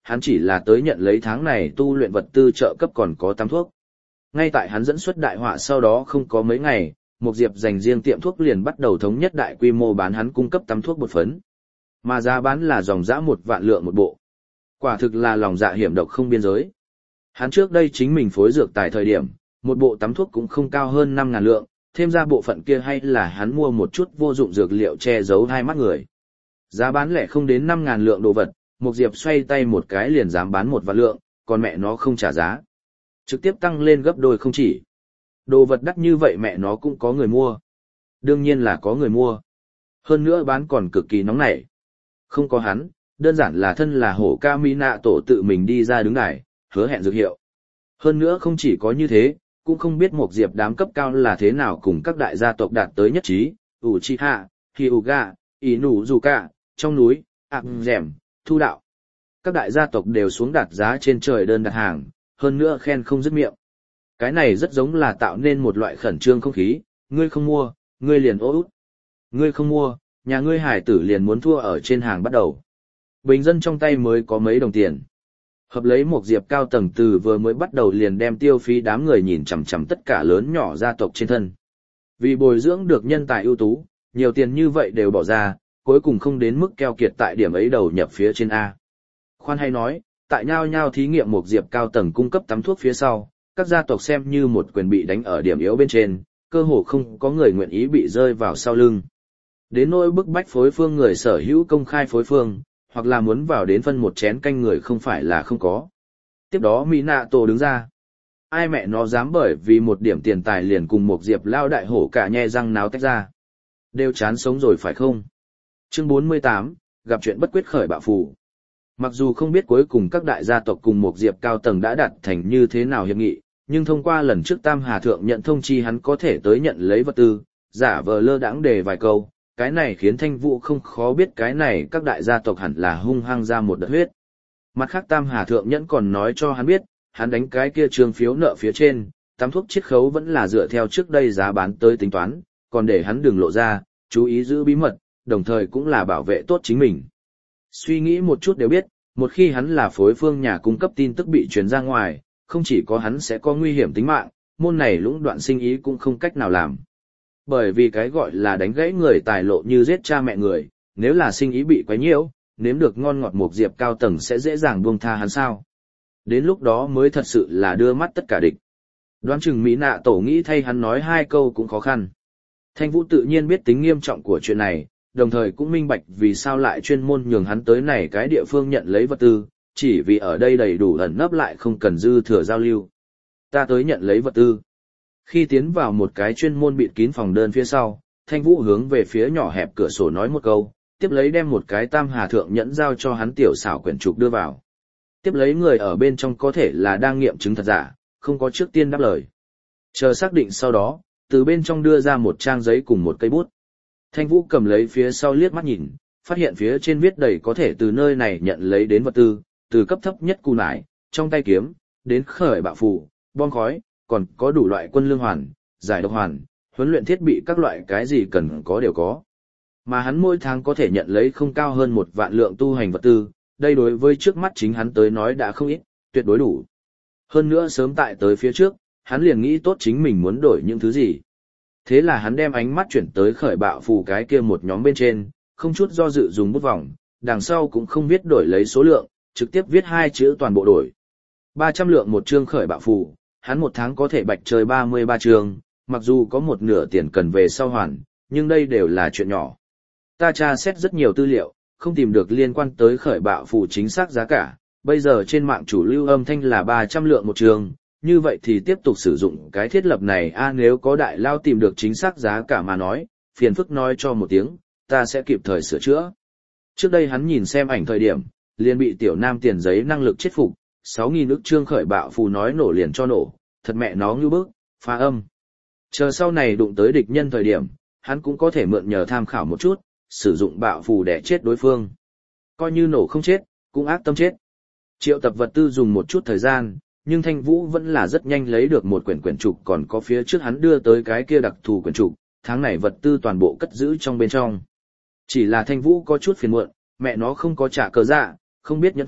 hắn chỉ là tới nhận lấy tháng này tu luyện vật tư trợ cấp còn có tắm thuốc. Ngay tại hắn dẫn xuất đại họa sau đó không có mấy ngày, Mục Diệp dành riêng tiệm thuốc liền bắt đầu thống nhất đại quy mô bán hắn cung cấp tắm thuốc bột phấn. Mà giá bán là dòng dã 1 vạn lượng một bộ. Quả thực là lòng dạ hiểm độc không biên giới. Hắn trước đây chính mình phối dược tại thời điểm, một bộ tắm thuốc cũng không cao hơn 5.000 lượng, thêm ra bộ phận kia hay là hắn mua một chút vô dụng dược liệu che giấu hai mắt người. Giá bán lẻ không đến 5.000 lượng đồ vật, Mục Diệp xoay tay một cái liền dám bán 1 vạn lượng, còn mẹ nó không trả giá. Trực tiếp tăng lên gấp đôi không chỉ. Đồ vật đắt như vậy mẹ nó cũng có người mua. Đương nhiên là có người mua. Hơn nữa bán còn cực kỳ nóng nảy. Không có hắn, đơn giản là thân là hổ ca mi nạ tổ tự mình đi ra đứng đài, hứa hẹn dược hiệu. Hơn nữa không chỉ có như thế, cũng không biết Mục Diệp đám cấp cao là thế nào cùng các đại gia tộc đạt tới nhất trí, Uchiha, Hyuga, Inuzuka, trong núi, Dẻm, Thu Đạo. Các đại gia tộc đều xuống đặt giá trên trời đơn đặt hàng, hơn nữa khen không dứt miệng. Cái này rất giống là tạo nên một loại khẩn trương không khí, ngươi không mua, ngươi liền ô út. Ngươi không mua, nhà ngươi hải tử liền muốn thua ở trên hàng bắt đầu. Bình dân trong tay mới có mấy đồng tiền. Hợp lấy Mục Diệp cao tầng từ vừa mới bắt đầu liền đem tiêu phí đám người nhìn chằm chằm tất cả lớn nhỏ gia tộc trên thân. Vì bồi dưỡng được nhân tài ưu tú, nhiều tiền như vậy đều bỏ ra, cuối cùng không đến mức keo kiệt tại điểm ấy đầu nhập phía trên A. Khoan hay nói, tại nhau nhau thí nghiệm Mục Diệp cao tầng cung cấp tắm thuốc phía sau, các gia tộc xem như một quyền bị đánh ở điểm yếu bên trên, cơ hồ không có người nguyện ý bị rơi vào sau lưng. Đến nỗi bức bách phối phương người sở hữu công khai phối phương, hoặc là muốn vào đến phân một chén canh người không phải là không có. Tiếp đó Minato đứng ra. Ai mẹ nó dám bởi vì một điểm tiền tài liền cùng Mục Diệp lao đại hổ cả nhe răng náo tách ra. Đều chán sống rồi phải không? Chương 48, gặp chuyện bất quyết khởi bạo phù. Mặc dù không biết cuối cùng các đại gia tộc cùng Mục Diệp cao tầng đã đạt thành như thế nào hiệp nghị, nhưng thông qua lần trước Tam Hà Thượng nhận thông chi hắn có thể tới nhận lấy vật tư, giả vờ lơ đãng đề vài câu, cái này khiến Thanh Vũ không khó biết cái này các đại gia tộc hẳn là hung hăng ra một đợt huyết. Mặt khác Tam Hà Thượng Nhẫn còn nói cho hắn biết, hắn đánh cái kia trường phiếu nợ phía trên, tắm thuốc chiết khấu vẫn là dựa theo trước đây giá bán tới tính toán, còn để hắn đừng lộ ra, chú ý giữ bí mật, đồng thời cũng là bảo vệ tốt chính mình. Suy nghĩ một chút đều biết, một khi hắn là phối phương nhà cung cấp tin tức bị truyền ra ngoài, không chỉ có hắn sẽ có nguy hiểm tính mạng, môn này lũng đoạn sinh ý cũng không cách nào làm. Bởi vì cái gọi là đánh gãy người tài lộ như giết cha mẹ người, nếu là sinh ý bị quấy nhiễu, nếm được ngon ngọt Mục Diệp cao tầng sẽ dễ dàng buông tha hắn sao. Đến lúc đó mới thật sự là đưa mắt tất cả địch. Đoán chừng Mỹ Nạ Tổ nghĩ thay hắn nói hai câu cũng khó khăn. Thanh Vũ tự nhiên biết tính nghiêm trọng của chuyện này, đồng thời cũng minh bạch vì sao lại chuyên môn nhường hắn tới này cái địa phương nhận lấy vật tư, chỉ vì ở đây đầy đủ ẩn nấp lại không cần dư thừa giao lưu. Ta tới nhận lấy vật tư. Khi tiến vào một cái chuyên môn bịt kín phòng đơn phía sau, Thanh Vũ hướng về phía nhỏ hẹp cửa sổ nói một câu, tiếp lấy đem một cái Tam Hà Thượng Nhẫn giao cho hắn tiểu xảo quyển trục đưa vào. Tiếp lấy người ở bên trong có thể là đang nghiệm chứng thật giả, không có trước tiên đáp lời. Chờ xác định sau đó, từ bên trong đưa ra một trang giấy cùng một cây bút. Thanh Vũ cầm lấy phía sau liếc mắt nhìn, phát hiện phía trên viết đầy có thể từ nơi này nhận lấy đến vật tư, từ cấp thấp nhất cù nải, trong tay kiếm, đến khởi bạo phù, bom khói, còn có đủ loại quân lương hoàn, giải độc hoàn, huấn luyện thiết bị các loại cái gì cần có đều có. Mà hắn mỗi tháng có thể nhận lấy không cao hơn 1 vạn lượng tu hành vật tư, đây đối với trước mắt chính hắn tới nói đã không ít, tuyệt đối đủ. Hơn nữa sớm tại tới phía trước, hắn liền nghĩ tốt chính mình muốn đổi những thứ gì. Thế là hắn đem ánh mắt chuyển tới khởi bạo phù cái kia một nhóm bên trên, không chút do dự dùng bút vòng, đằng sau cũng không viết đổi lấy số lượng, trực tiếp viết 2 chữ toàn bộ đổi. 300 lượng một chương khởi bạo phù, hắn một tháng có thể bạch chơi 33 chương, mặc dù có một nửa tiền cần về sau hoàn, nhưng đây đều là chuyện nhỏ. Ta tra xét rất nhiều tư liệu, không tìm được liên quan tới khởi bạo phù chính xác giá cả, bây giờ trên mạng chủ lưu âm thanh là 300 lượng một chương, như vậy thì tiếp tục sử dụng cái thiết lập này nếu có đại lao tìm được chính xác giá cả mà nói, phiền phức nói cho một tiếng, ta sẽ kịp thời sửa chữa. Trước đây hắn nhìn xem ảnh thời điểm, liền bị tiểu nam tiền giấy năng lực chết phục, 6.000 ức chương khởi bạo phù nói nổ liền cho nổ, thật mẹ nó ngưu bức, phá âm. Chờ sau này đụng tới địch nhân thời điểm, hắn cũng có thể mượn nhờ tham khảo một chút, sử dụng bạo phù để chết đối phương. Coi như nổ không chết, cũng ác tâm chết. Triệu tập vật tư dùng một chút thời gian, nhưng Thanh Vũ vẫn là rất nhanh lấy được một quyển trục còn có phía trước hắn đưa tới cái kia đặc thù quyển trục, tháng này vật tư toàn bộ cất giữ trong bên trong. Chỉ là Thanh Vũ có chút phiền muộn, mẹ nó không có trả cờ dạ, không biết nhẫn thuật,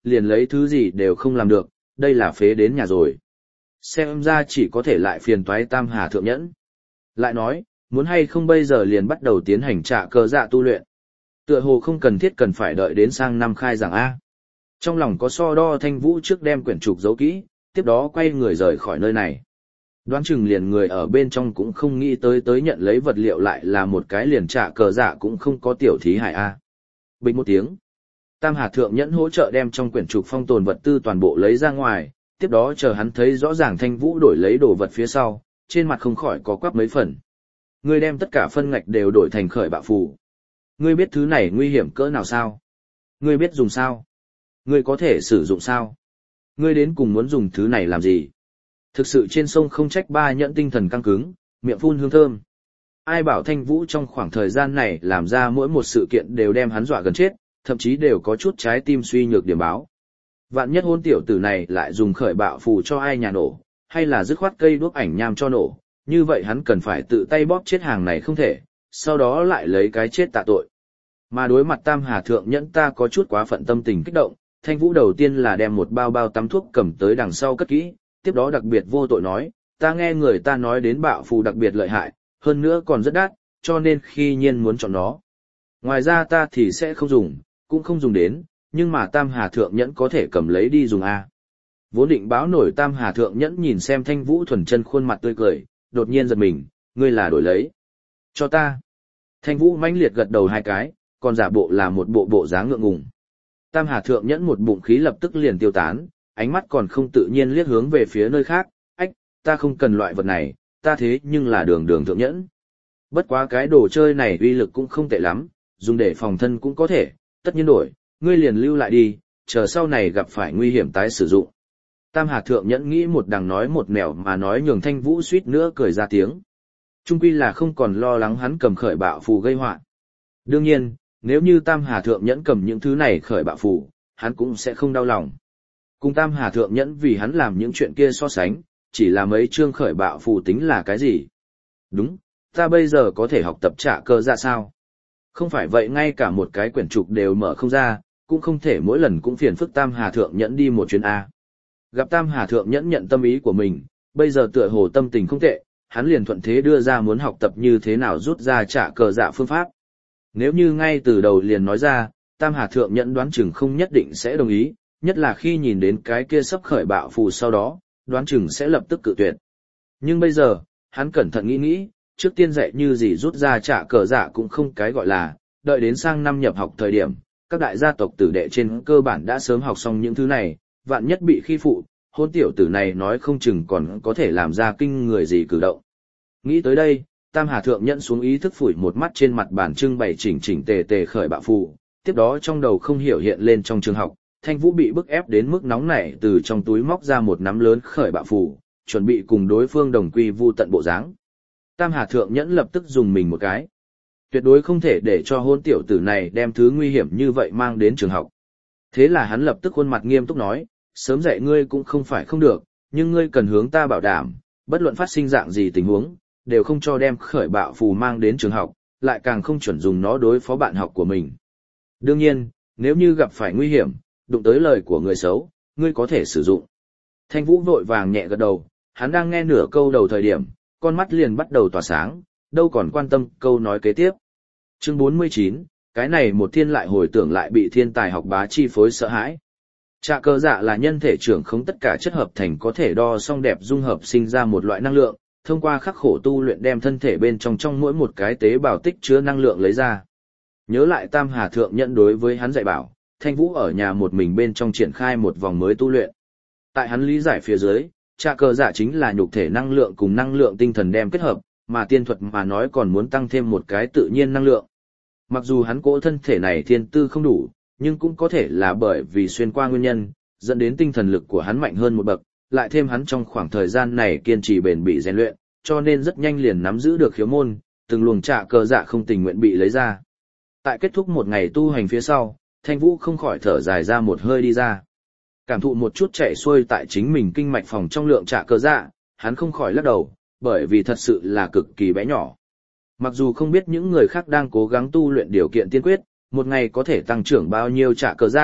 liền lấy thứ gì đều không làm được, đây là phế đến nhà rồi. Xem ra chỉ có thể lại phiền toái Tam Hà Thượng Nhẫn. Lại nói, muốn hay không bây giờ liền bắt đầu tiến hành trả cờ dạ tu luyện. Tựa hồ không cần thiết cần phải đợi đến sang năm khai giảng A. Trong lòng có so đo, Thanh Vũ trước đem quyển trục giấu kỹ, tiếp đó quay người rời khỏi nơi này. Đoán chừng liền người ở bên trong cũng không nghĩ tới nhận lấy vật liệu lại là một cái liền trả cờ dạ cũng không có tiểu thí hải A. Bình một tiếng. Tam Hà Thượng Nhẫn hỗ trợ đem trong quyển trục phong tồn vật tư toàn bộ lấy ra ngoài, tiếp đó chờ hắn thấy rõ ràng Thanh Vũ đổi lấy đồ vật phía sau, trên mặt không khỏi có quắp mấy phần. Ngươi đem tất cả phân ngạch đều đổi thành khởi bạo phù. Ngươi biết thứ này nguy hiểm cỡ nào sao? Ngươi biết dùng sao? Ngươi có thể sử dụng sao? Ngươi đến cùng muốn dùng thứ này làm gì? Thực sự trên sông không trách ba nhẫn tinh thần căng cứng, miệng phun hương thơm. Ai bảo Thanh Vũ trong khoảng thời gian này làm ra mỗi một sự kiện đều đem hắn dọa gần chết, thậm chí đều có chút trái tim suy nhược điểm báo. Vạn nhất hôn tiểu tử này lại dùng khởi bạo phù cho ai nhà nổ, hay là dứt khoát cây đuốc ảnh nham cho nổ, như vậy hắn cần phải tự tay bóp chết hàng này không thể, sau đó lại lấy cái chết tạ tội. Mà đối mặt Tam Hà Thượng Nhẫn ta có chút quá phận tâm tình kích động, Thanh Vũ đầu tiên là đem một bao tắm thuốc cầm tới đằng sau cất kỹ, tiếp đó đặc biệt vô tội nói, ta nghe người ta nói đến bạo phù đặc biệt lợi hại, hơn nữa còn rất đắt, cho nên khi nhiên muốn chọn nó. Ngoài ra ta thì sẽ không dùng, cũng không dùng đến, nhưng mà Tam Hà Thượng Nhẫn có thể cầm lấy đi dùng A. Vốn định báo nổi Tam Hà Thượng Nhẫn nhìn xem Thanh Vũ thuần chân khuôn mặt tươi cười, đột nhiên giật mình, ngươi là đổi lấy. Cho ta. Thanh Vũ mãnh liệt gật đầu hai cái, còn giả bộ là một bộ dáng ngượng ngùng. Tam Hà Thượng Nhẫn một bụng khí lập tức liền tiêu tán, ánh mắt còn không tự nhiên liếc hướng về phía nơi khác, ách, ta không cần loại vật này, ta thế nhưng là đường Thượng Nhẫn. Bất quá cái đồ chơi này uy lực cũng không tệ lắm, dùng để phòng thân cũng có thể, tất nhiên đổi, ngươi liền lưu lại đi, chờ sau này gặp phải nguy hiểm tái sử dụng. Tam Hà Thượng Nhẫn nghĩ một đằng nói một nẻo mà nói nhường Thanh Vũ suýt nữa cười ra tiếng. Trung quy là không còn lo lắng hắn cầm khởi bạo phù gây họa. Đương nhiên, nếu như Tam Hà Thượng Nhẫn cầm những thứ này khởi bạo phù, hắn cũng sẽ không đau lòng. Cùng Tam Hà Thượng Nhẫn vì hắn làm những chuyện kia so sánh, chỉ là mấy chương khởi bạo phù tính là cái gì? Đúng, ta bây giờ có thể học tập trả cơ dạ sao? Không phải vậy ngay cả một cái quyển trục đều mở không ra, cũng không thể mỗi lần cũng phiền phức Tam Hà Thượng Nhẫn đi một chuyến A. Gặp Tam Hà Thượng Nhẫn nhận tâm ý của mình, bây giờ tựa hồ tâm tình không tệ, hắn liền thuận thế đưa ra muốn học tập như thế nào rút ra trả cờ dạ phương pháp. Nếu như ngay từ đầu liền nói ra, Tam Hà Thượng Nhẫn đoán chừng không nhất định sẽ đồng ý, nhất là khi nhìn đến cái kia sắp khởi bạo phù sau đó, đoán chừng sẽ lập tức cự tuyệt. Nhưng bây giờ, hắn cẩn thận nghĩ, trước tiên dạy như gì rút ra trả cờ dạ cũng không cái gọi là, đợi đến sang năm nhập học thời điểm, các đại gia tộc tử đệ trên cơ bản đã sớm học xong những thứ này, vạn nhất bị khi phụ, hôn tiểu tử này nói không chừng còn có thể làm ra kinh người gì cử động. Nghĩ tới đây, Tam Hà Thượng Nhẫn xuống ý thức phủi một mắt trên mặt bàn trưng bày chỉnh tề khởi bạo phù, tiếp đó trong đầu không hiểu hiện lên trong trường học, Thanh Vũ bị bức ép đến mức nóng nảy từ trong túi móc ra một nắm lớn khởi bạo phù, chuẩn bị cùng đối phương đồng quy vu tận bộ dáng. Tam Hà Thượng Nhẫn lập tức dùng mình một cái. Tuyệt đối không thể để cho hôn tiểu tử này đem thứ nguy hiểm như vậy mang đến trường học. Thế là hắn lập tức khuôn mặt nghiêm túc nói, sớm dạy ngươi cũng không phải không được, nhưng ngươi cần hướng ta bảo đảm, bất luận phát sinh dạng gì tình huống, đều không cho đem khởi bạo phù mang đến trường học, lại càng không chuẩn dùng nó đối phó bạn học của mình. Đương nhiên, nếu như gặp phải nguy hiểm, đụng tới lời của người xấu, ngươi có thể sử dụng. Thanh Vũ vội vàng nhẹ gật đầu, hắn đang nghe nửa câu đầu thời điểm, con mắt liền bắt đầu tỏa sáng, đâu còn quan tâm câu nói kế tiếp. Chương 49, cái này một thiên lại hồi tưởng lại bị thiên tài học bá chi phối sợ hãi. Trạ cơ dạ là nhân thể trưởng không tất cả chất hợp thành có thể đo song đẹp dung hợp sinh ra một loại năng lượng, thông qua khắc khổ tu luyện đem thân thể bên trong mỗi một cái tế bào tích chứa năng lượng lấy ra. Nhớ lại Tam Hà Thượng Nhẫn đối với hắn dạy bảo, Thanh Vũ ở nhà một mình bên trong triển khai một vòng mới tu luyện. Tại hắn lý giải phía dưới, trạ cơ dạ chính là nhục thể năng lượng cùng năng lượng tinh thần đem kết hợp, mà tiên thuật mà nói còn muốn tăng thêm một cái tự nhiên năng lượng. Mặc dù hắn cỗ thân thể này thiên tư không đủ, nhưng cũng có thể là bởi vì xuyên qua nguyên nhân, dẫn đến tinh thần lực của hắn mạnh hơn một bậc, lại thêm hắn trong khoảng thời gian này kiên trì bền bỉ rèn luyện, cho nên rất nhanh liền nắm giữ được khiếu môn, từng luồng trạ cơ dạ không tình nguyện bị lấy ra. Tại kết thúc một ngày tu hành phía sau, Thanh Vũ không khỏi thở dài ra một hơi đi ra. Cảm thụ một chút chạy xuôi tại chính mình kinh mạch phòng trong lượng trạ cơ dạ, hắn không khỏi lắc đầu, bởi vì thật sự là cực kỳ bé nhỏ. Mặc dù không biết những người khác đang cố gắng tu luyện điều kiện tiên quyết, một ngày có thể tăng trưởng bao nhiêu trạ cơ dạ,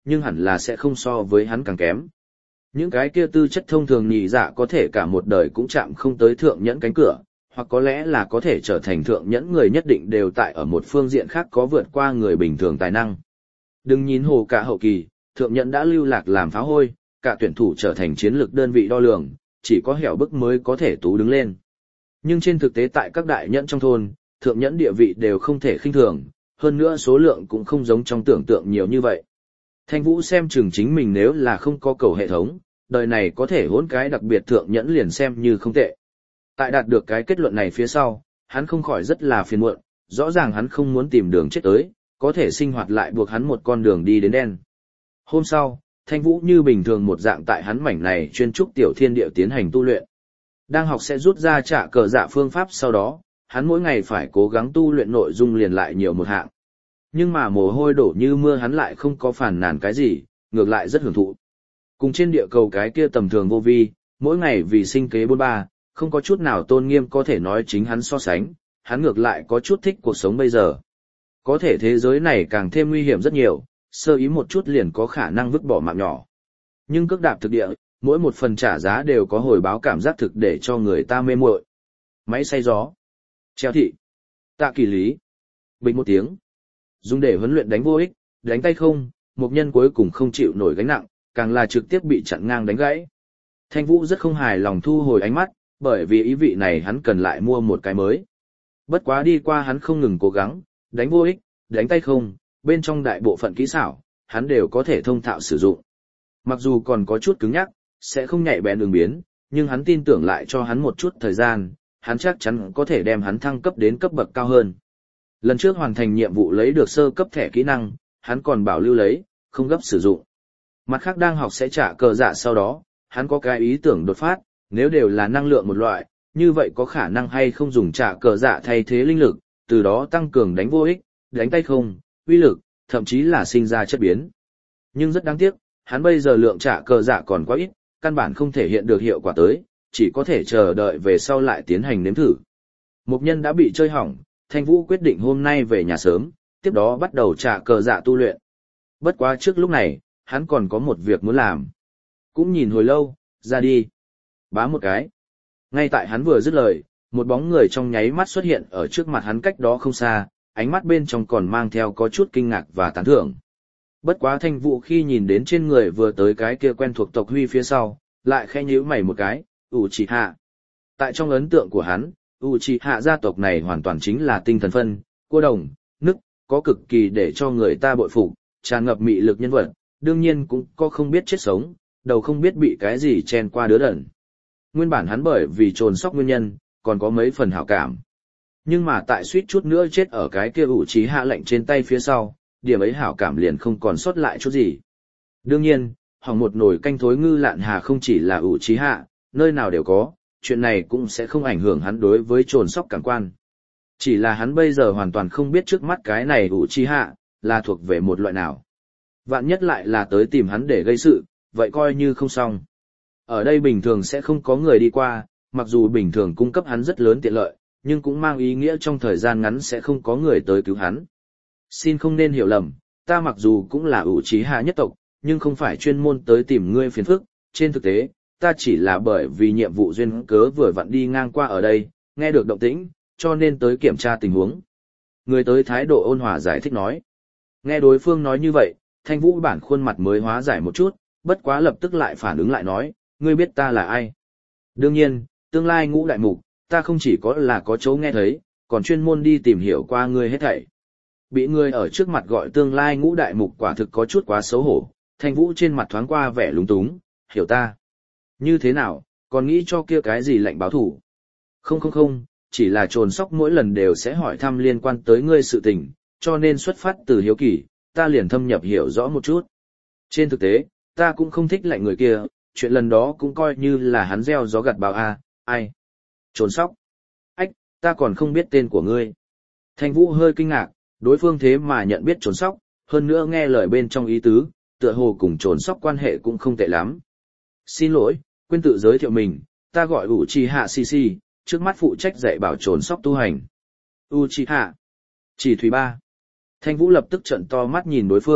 nhưng hẳn là sẽ không so với hắn càng kém. Những cái kia tư chất thông thường nhị dạ có thể cả một đời cũng chạm không tới thượng nhẫn cánh cửa, hoặc có lẽ là có thể trở thành thượng nhẫn người nhất định đều tại ở một phương diện khác có vượt qua người bình thường tài năng. Đừng nhìn hồ cả hậu kỳ, thượng nhẫn đã lưu lạc làm phá hôi, cả tuyển thủ trở thành chiến lược đơn vị đo lường, chỉ có hẻo bức mới có thể tú đứng lên. Nhưng trên thực tế tại các đại nhẫn trong thôn, thượng nhẫn địa vị đều không thể khinh thường, hơn nữa số lượng cũng không giống trong tưởng tượng nhiều như vậy. Thanh Vũ xem chừng chính mình nếu là không có cầu hệ thống, đời này có thể hỗn cái đặc biệt thượng nhẫn liền xem như không tệ. Tại đạt được cái kết luận này phía sau, hắn không khỏi rất là phiền muộn, rõ ràng hắn không muốn tìm đường chết tới, có thể sinh hoạt lại buộc hắn một con đường đi đến đen. Hôm sau, Thanh Vũ như bình thường một dạng tại hắn mảnh này chuyên trúc tiểu thiên địa tiến hành tu luyện. Đang học sẽ rút ra trả cờ dạ phương pháp sau đó, hắn mỗi ngày phải cố gắng tu luyện nội dung liền lại nhiều một hạng. Nhưng mà mồ hôi đổ như mưa hắn lại không có phản nàn cái gì, ngược lại rất hưởng thụ. Cùng trên địa cầu cái kia tầm thường vô vi, mỗi ngày vì sinh kế bôn ba, không có chút nào tôn nghiêm có thể nói chính hắn so sánh, hắn ngược lại có chút thích cuộc sống bây giờ. Có thể thế giới này càng thêm nguy hiểm rất nhiều, sơ ý một chút liền có khả năng vứt bỏ mạng nhỏ. Nhưng cước đạp thực địa, mỗi một phần trả giá đều có hồi báo cảm giác thực để cho người ta mê muội. Máy xay gió, treo thị, tạ kỳ lý, bình một tiếng. Dùng để huấn luyện đánh vô ích, đánh tay không, một nhân cuối cùng không chịu nổi gánh nặng, càng là trực tiếp bị chặn ngang đánh gãy. Thanh Vũ rất không hài lòng thu hồi ánh mắt, bởi vì ý vị này hắn cần lại mua một cái mới. Bất quá đi qua hắn không ngừng cố gắng, đánh vô ích, đánh tay không, bên trong đại bộ phận kỹ xảo, hắn đều có thể thông thạo sử dụng. Mặc dù còn có chút cứng nhắc, sẽ không nhạy bén ứng biến, nhưng hắn tin tưởng lại cho hắn một chút thời gian, hắn chắc chắn có thể đem hắn thăng cấp đến cấp bậc cao hơn. Lần trước hoàn thành nhiệm vụ lấy được sơ cấp thẻ kỹ năng, hắn còn bảo lưu lấy, không gấp sử dụng. Mặt khác đang học sẽ trả cờ dạ sau đó, hắn có cái ý tưởng đột phát, nếu đều là năng lượng một loại, như vậy có khả năng hay không dùng trả cờ dạ thay thế linh lực, từ đó tăng cường đánh vô ích, đánh tay không, uy lực, thậm chí là sinh ra chất biến. Nhưng rất đáng tiếc, hắn bây giờ lượng trả cờ dạ còn quá ít, căn bản không thể hiện được hiệu quả tới, chỉ có thể chờ đợi về sau lại tiến hành nếm thử. Mục nhân đã bị chơi hỏng, Thanh Vũ quyết định hôm nay về nhà sớm, tiếp đó bắt đầu trả cờ dạ tu luyện. Bất quá trước lúc này, hắn còn có một việc muốn làm. Cũng nhìn hồi lâu, ra đi. Bá một cái. Ngay tại hắn vừa dứt lời, một bóng người trong nháy mắt xuất hiện ở trước mặt hắn cách đó không xa, ánh mắt bên trong còn mang theo có chút kinh ngạc và tán thưởng. Bất quá Thanh Vũ khi nhìn đến trên người vừa tới cái kia quen thuộc tộc Huy phía sau, lại khẽ nhíu mày một cái, Uchiha. Tại trong ấn tượng của hắn, Uchiha gia tộc này hoàn toàn chính là tinh thần phân, cô đồng, nức, có cực kỳ để cho người ta bội phục, tràn ngập mị lực nhân vật, đương nhiên cũng có không biết chết sống, đầu không biết bị cái gì chen qua đứa đần. Nguyên bản hắn bởi vì trồn sóc nguyên nhân, còn có mấy phần hảo cảm. Nhưng mà tại suýt chút nữa chết ở cái kia Uchiha lệnh trên tay phía sau, điểm ấy hảo cảm liền không còn sót lại chút gì. Đương nhiên, hỏng một nồi canh thối ngư lạn hà không chỉ là Uchiha, nơi nào đều có, chuyện này cũng sẽ không ảnh hưởng hắn đối với trồn sóc cảm quan. Chỉ là hắn bây giờ hoàn toàn không biết trước mắt cái này Uchiha là thuộc về một loại nào. Vạn nhất lại là tới tìm hắn để gây sự, vậy coi như không xong. Ở đây bình thường sẽ không có người đi qua, mặc dù bình thường cung cấp hắn rất lớn tiện lợi, nhưng cũng mang ý nghĩa trong thời gian ngắn sẽ không có người tới cứu hắn. Xin không nên hiểu lầm, ta mặc dù cũng là Uchiha nhất tộc, nhưng không phải chuyên môn tới tìm ngươi phiền phức, trên thực tế, ta chỉ là bởi vì nhiệm vụ duyên cớ vừa vặn đi ngang qua ở đây, nghe được động tĩnh, cho nên tới kiểm tra tình huống. Người tới thái độ ôn hòa giải thích nói. Nghe đối phương nói như vậy, Thanh Vũ bản khuôn mặt mới hóa giải một chút, bất quá lập tức lại phản ứng lại nói, ngươi biết ta là ai? Đương nhiên, tương lai Ngũ đại mục, ta không chỉ có là có chỗ nghe thấy, còn chuyên môn đi tìm hiểu qua ngươi hết thảy. Bị ngươi ở trước mặt gọi tương lai Ngũ đại mục quả thực có chút quá xấu hổ, Thanh Vũ trên mặt thoáng qua vẻ lúng túng, hiểu ta. Như thế nào, còn nghĩ cho kia cái gì lệnh báo thủ? Không, chỉ là trồn sóc mỗi lần đều sẽ hỏi thăm liên quan tới ngươi sự tình, cho nên xuất phát từ hiếu kỳ, ta liền thâm nhập hiểu rõ một chút. Trên thực tế, ta cũng không thích lạnh người kia, chuyện lần đó cũng coi như là hắn gieo gió gặt bão a, ai? Trồn sóc. Ách, ta còn không biết tên của ngươi. Thanh Vũ hơi kinh ngạc, đối phương thế mà nhận biết trồn sóc, hơn nữa nghe lời bên trong ý tứ, tựa hồ cùng trồn sóc quan hệ cũng không tệ lắm. Xin lỗi, quên tự giới thiệu mình, ta gọi Uchiha Shishi, trước mắt phụ trách dạy bảo trồn sóc tu hành. Uchiha. Chỉ thủy ba. Thanh Vũ lập tức trợn to mắt nhìn đối phương,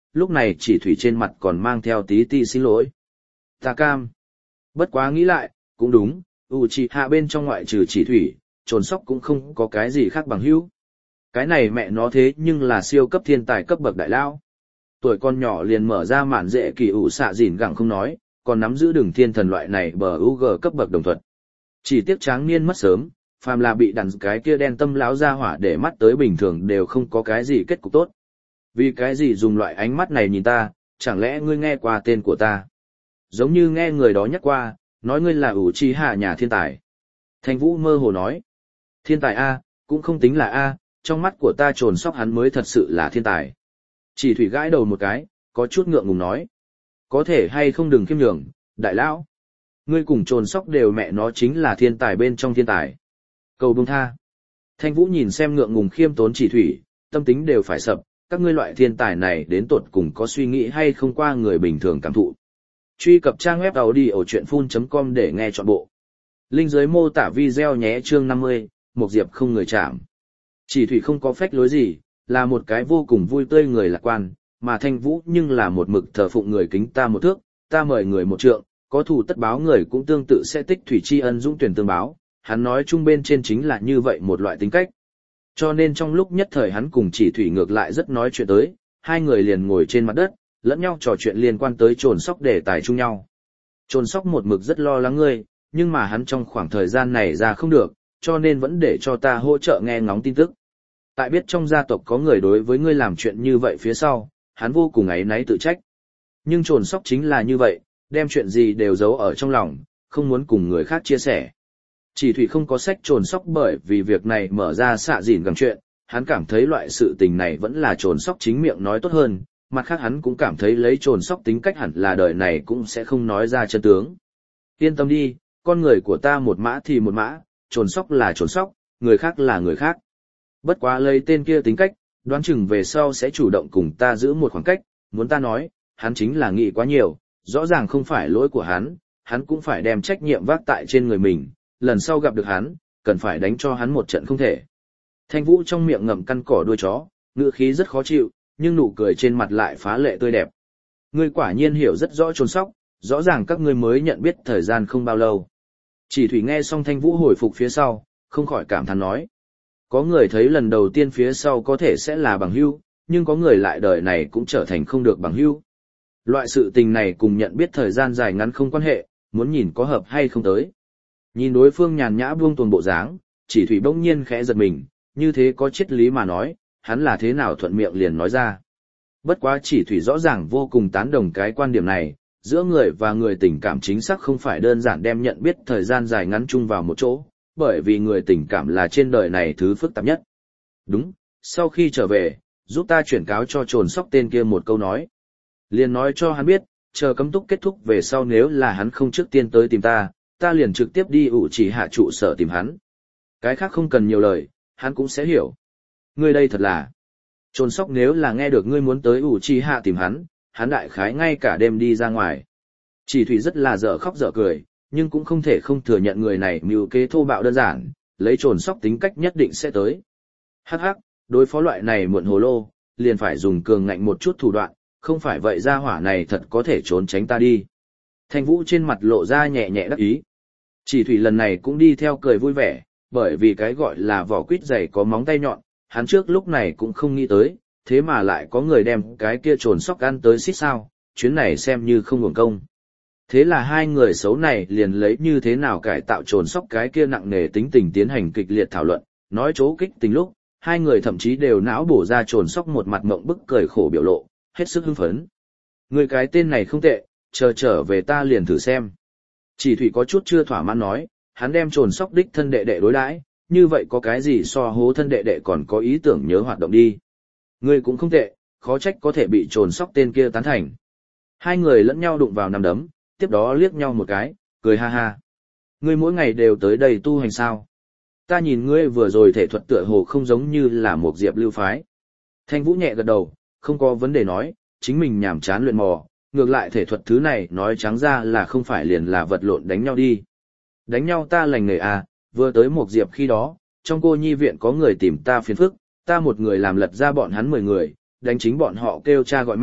lúc này chỉ thủy trên mặt còn mang theo tí ti xin lỗi. Ta cam. Bất quá nghĩ lại, cũng đúng, Uchiha bên trong ngoại trừ chỉ thủy, trồn sóc cũng không có cái gì khác bằng hữu. Cái này mẹ nó thế nhưng là siêu cấp thiên tài cấp bậc đại lao. Tuổi con nhỏ liền mở ra mạn dễ kỳ ủ xạ dỉn gẳng không nói, còn nắm giữ đường thiên thần loại này bờ UG cấp bậc đồng thuận. Chỉ tiếc tráng niên mất sớm, phàm là bị đàn cái kia đen tâm láo ra hỏa để mắt tới bình thường đều không có cái gì kết cục tốt. Vì cái gì dùng loại ánh mắt này nhìn ta, chẳng lẽ ngươi nghe qua tên của ta? Giống như nghe người đó nhắc qua, nói ngươi là Uchiha nhà thiên tài. Thanh Vũ mơ hồ nói, thiên tài A, cũng không tính là A, trong mắt của ta trồn sóc hắn mới thật sự là thiên tài. Chỉ thủy gãi đầu một cái, có chút ngượng ngùng nói, có thể hay không đừng khiêm nhường, đại lão. Ngươi cùng trồn sóc đều mẹ nó chính là thiên tài bên trong thiên tài. Cầu buông tha. Thanh Vũ nhìn xem ngượng ngùng khiêm tốn chỉ thủy, tâm tính đều phải sập, các ngươi loại thiên tài này đến tột cùng có suy nghĩ hay không qua người bình thường cảm thụ. Truy cập trang web audiochuyenphun.com để nghe trọn bộ. Link dưới mô tả video nhé. Chương 50, một diệp không người chạm. Chỉ thủy không có phách lối gì, là một cái vô cùng vui tươi người lạc quan, mà Thanh Vũ nhưng là một mực thờ phụng người kính ta một thước, ta mời người một trượng, có thù tất báo người cũng tương tự sẽ tích thủy tri ân dũng tuyển tương báo, hắn nói chung bên trên chính là như vậy một loại tính cách. Cho nên trong lúc nhất thời hắn cùng chỉ thủy ngược lại rất nói chuyện tới, hai người liền ngồi trên mặt đất, lẫn nhau trò chuyện liên quan tới trồn sóc để tài chung nhau. Trồn sóc một mực rất lo lắng ngươi, nhưng mà hắn trong khoảng thời gian này ra không được, cho nên vẫn để cho ta hỗ trợ nghe ngóng tin tức. Tại biết trong gia tộc có người đối với ngươi làm chuyện như vậy phía sau, hắn vô cùng áy náy tự trách. Nhưng trồn sóc chính là như vậy, đem chuyện gì đều giấu ở trong lòng, không muốn cùng người khác chia sẻ. Chỉ thủy không có sách trồn sóc bởi vì việc này mở ra xạ dỉn gẳng chuyện, hắn cảm thấy loại sự tình này vẫn là trồn sóc chính miệng nói tốt hơn, mặt khác hắn cũng cảm thấy lấy trồn sóc tính cách hẳn là đời này cũng sẽ không nói ra chân tướng. Yên tâm đi, con người của ta một mã thì một mã, trồn sóc là trồn sóc, người khác là người khác. Bất quá lấy tên kia tính cách, đoán chừng về sau sẽ chủ động cùng ta giữ một khoảng cách, muốn ta nói, hắn chính là nghĩ quá nhiều, rõ ràng không phải lỗi của hắn cũng phải đem trách nhiệm vác tại trên người mình, lần sau gặp được hắn, cần phải đánh cho hắn một trận không thể. Thanh Vũ trong miệng ngậm căn cỏ đuôi chó, ngữ khí rất khó chịu, nhưng nụ cười trên mặt lại phá lệ tươi đẹp. Ngươi quả nhiên hiểu rất rõ trồn sóc, rõ ràng các ngươi mới nhận biết thời gian không bao lâu. Chỉ thủy nghe xong Thanh Vũ hồi phục phía sau, không khỏi cảm thán nói. Có người thấy lần đầu tiên phía sau có thể sẽ là bằng hữu, nhưng có người lại đời này cũng trở thành không được bằng hữu. Loại sự tình này cùng nhận biết thời gian dài ngắn không quan hệ, muốn nhìn có hợp hay không tới. Nhìn đối phương nhàn nhã buông tuồng bộ dáng, chỉ thủy bỗng nhiên khẽ giật mình, như thế có triết lý mà nói, hắn là thế nào thuận miệng liền nói ra. Bất quá chỉ thủy rõ ràng vô cùng tán đồng cái quan điểm này, giữa người và người tình cảm chính xác không phải đơn giản đem nhận biết thời gian dài ngắn chung vào một chỗ, bởi vì người tình cảm là trên đời này thứ phức tạp nhất. Đúng, sau khi trở về, giúp ta chuyển cáo cho trồn sóc tên kia một câu nói. Liền nói cho hắn biết, chờ cấm túc kết thúc về sau nếu là hắn không trước tiên tới tìm ta, ta liền trực tiếp đi Uchiha trụ sở tìm hắn. Cái khác không cần nhiều lời, hắn cũng sẽ hiểu. Ngươi đây thật là... Trồn sóc nếu là nghe được ngươi muốn tới Uchiha tìm hắn đại khái ngay cả đêm đi ra ngoài. Chỉ thủy rất là dở khóc dở cười, nhưng cũng không thể không thừa nhận người này mưu kế thô bạo đơn giản, lấy trồn sóc tính cách nhất định sẽ tới. Hắc hắc, đối phó loại này muộn hồ lô, liền phải dùng cường ngạnh một chút thủ đoạn, không phải vậy ra hỏa này thật có thể trốn tránh ta đi. Thanh Vũ trên mặt lộ ra nhẹ nhẹ đắc ý. Chỉ thủy lần này cũng đi theo cười vui vẻ, bởi vì cái gọi là vỏ quýt dày có móng tay nhọn, hắn trước lúc này cũng không nghĩ tới, thế mà lại có người đem cái kia trồn sóc ăn tới xít sao, chuyến này xem như không hưởng công. Thế là hai người xấu này liền lấy như thế nào cải tạo trồn sóc cái kia nặng nề tính tình tiến hành kịch liệt thảo luận, nói chỗ kích tình lúc, hai người thậm chí đều não bổ ra trồn sóc một mặt mộng bức cười khổ biểu lộ, hết sức hưng phấn. Người cái tên này không tệ, chờ trở về ta liền thử xem. Chỉ thủy có chút chưa thỏa mãn nói, hắn đem trồn sóc đích thân đệ đệ đối đãi, như vậy có cái gì so hố thân đệ đệ còn có ý tưởng nhớ hoạt động đi. Ngươi cũng không tệ, khó trách có thể bị trồn sóc tên kia tán thành. Hai người lẫn nhau đụng vào nằm đấm, tiếp đó liếc nhau một cái, cười ha ha. Ngươi mỗi ngày đều tới đây tu hành sao? Ta nhìn ngươi vừa rồi thể thuật tựa hồ không giống như là một diệp lưu phái. Thanh Vũ nhẹ gật đầu, không có vấn đề nói, chính mình nhảm chán luyện mò, ngược lại thể thuật thứ này nói trắng ra là không phải liền là vật lộn đánh nhau đi. Đánh nhau ta lành nghề à, vừa tới một diệp khi đó, trong cô nhi viện có người tìm ta phiền phức, ta một người làm lật ra bọn hắn 10 người, đánh chính bọn họ kêu cha gọi mẹ,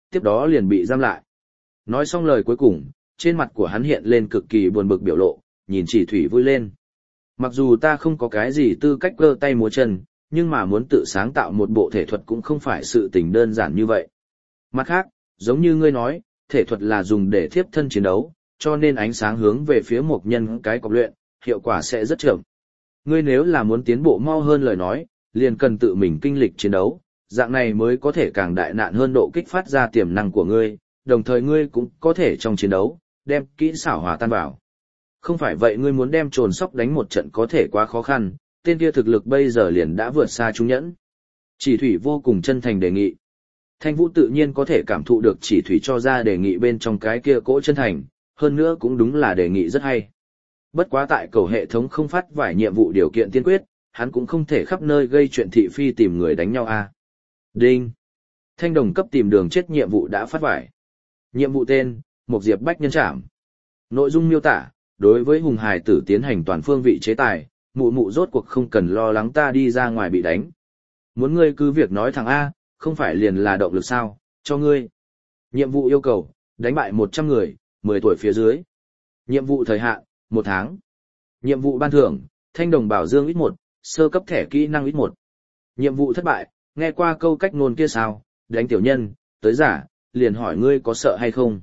tiếp đó liền bị giam lại. Nói xong lời cuối cùng, trên mặt của hắn hiện lên cực kỳ buồn bực biểu lộ, nhìn Chỉ Thủy vui lên. Mặc dù ta không có cái gì tư cách cơ tay múa chân, nhưng mà muốn tự sáng tạo một bộ thể thuật cũng không phải sự tình đơn giản như vậy. Mặt khác, giống như ngươi nói, thể thuật là dùng để thiếp thân chiến đấu, cho nên ánh sáng hướng về phía một nhân cái cọc luyện, hiệu quả sẽ rất chậm. Ngươi nếu là muốn tiến bộ mau hơn lời nói, liền cần tự mình kinh lịch chiến đấu, dạng này mới có thể càng đại nạn hơn độ kích phát ra tiềm năng của ngươi, đồng thời ngươi cũng có thể trong chiến đấu, đem kỹ xảo hòa tan vào. Không phải vậy ngươi muốn đem trồn sóc đánh một trận có thể quá khó khăn, tên kia thực lực bây giờ liền đã vượt xa chúng nhẫn. Chỉ Thủy vô cùng chân thành đề nghị. Thanh Vũ tự nhiên có thể cảm thụ được Chỉ Thủy cho ra đề nghị bên trong cái kia cỗ chân thành, hơn nữa cũng đúng là đề nghị rất hay. Bất quá tại cầu hệ thống không phát vải nhiệm vụ điều kiện tiên quyết, hắn cũng không thể khắp nơi gây chuyện thị phi tìm người đánh nhau a. Đinh. Thanh đồng cấp tìm đường chết nhiệm vụ đã phát vải. Nhiệm vụ tên, Một Diệp Bách Nhân Trảm. Nội dung miêu tả, đối với hùng hài tử tiến hành toàn phương vị chế tài, mụ mụ rốt cuộc không cần lo lắng ta đi ra ngoài bị đánh. Muốn ngươi cứ việc nói thằng A, không phải liền là động lực sao, cho ngươi. Nhiệm vụ yêu cầu, đánh bại 100 người, 10 tuổi phía dưới. Nhiệm vụ thời hạn, 1 tháng. Nhiệm vụ ban thưởng, thanh đồng bảo dương ít 1, sơ cấp thẻ kỹ năng ít 1. Nhiệm vụ thất bại, nghe qua câu cách ngôn kia sao, đánh tiểu nhân, tới giả, liền hỏi ngươi có sợ hay không.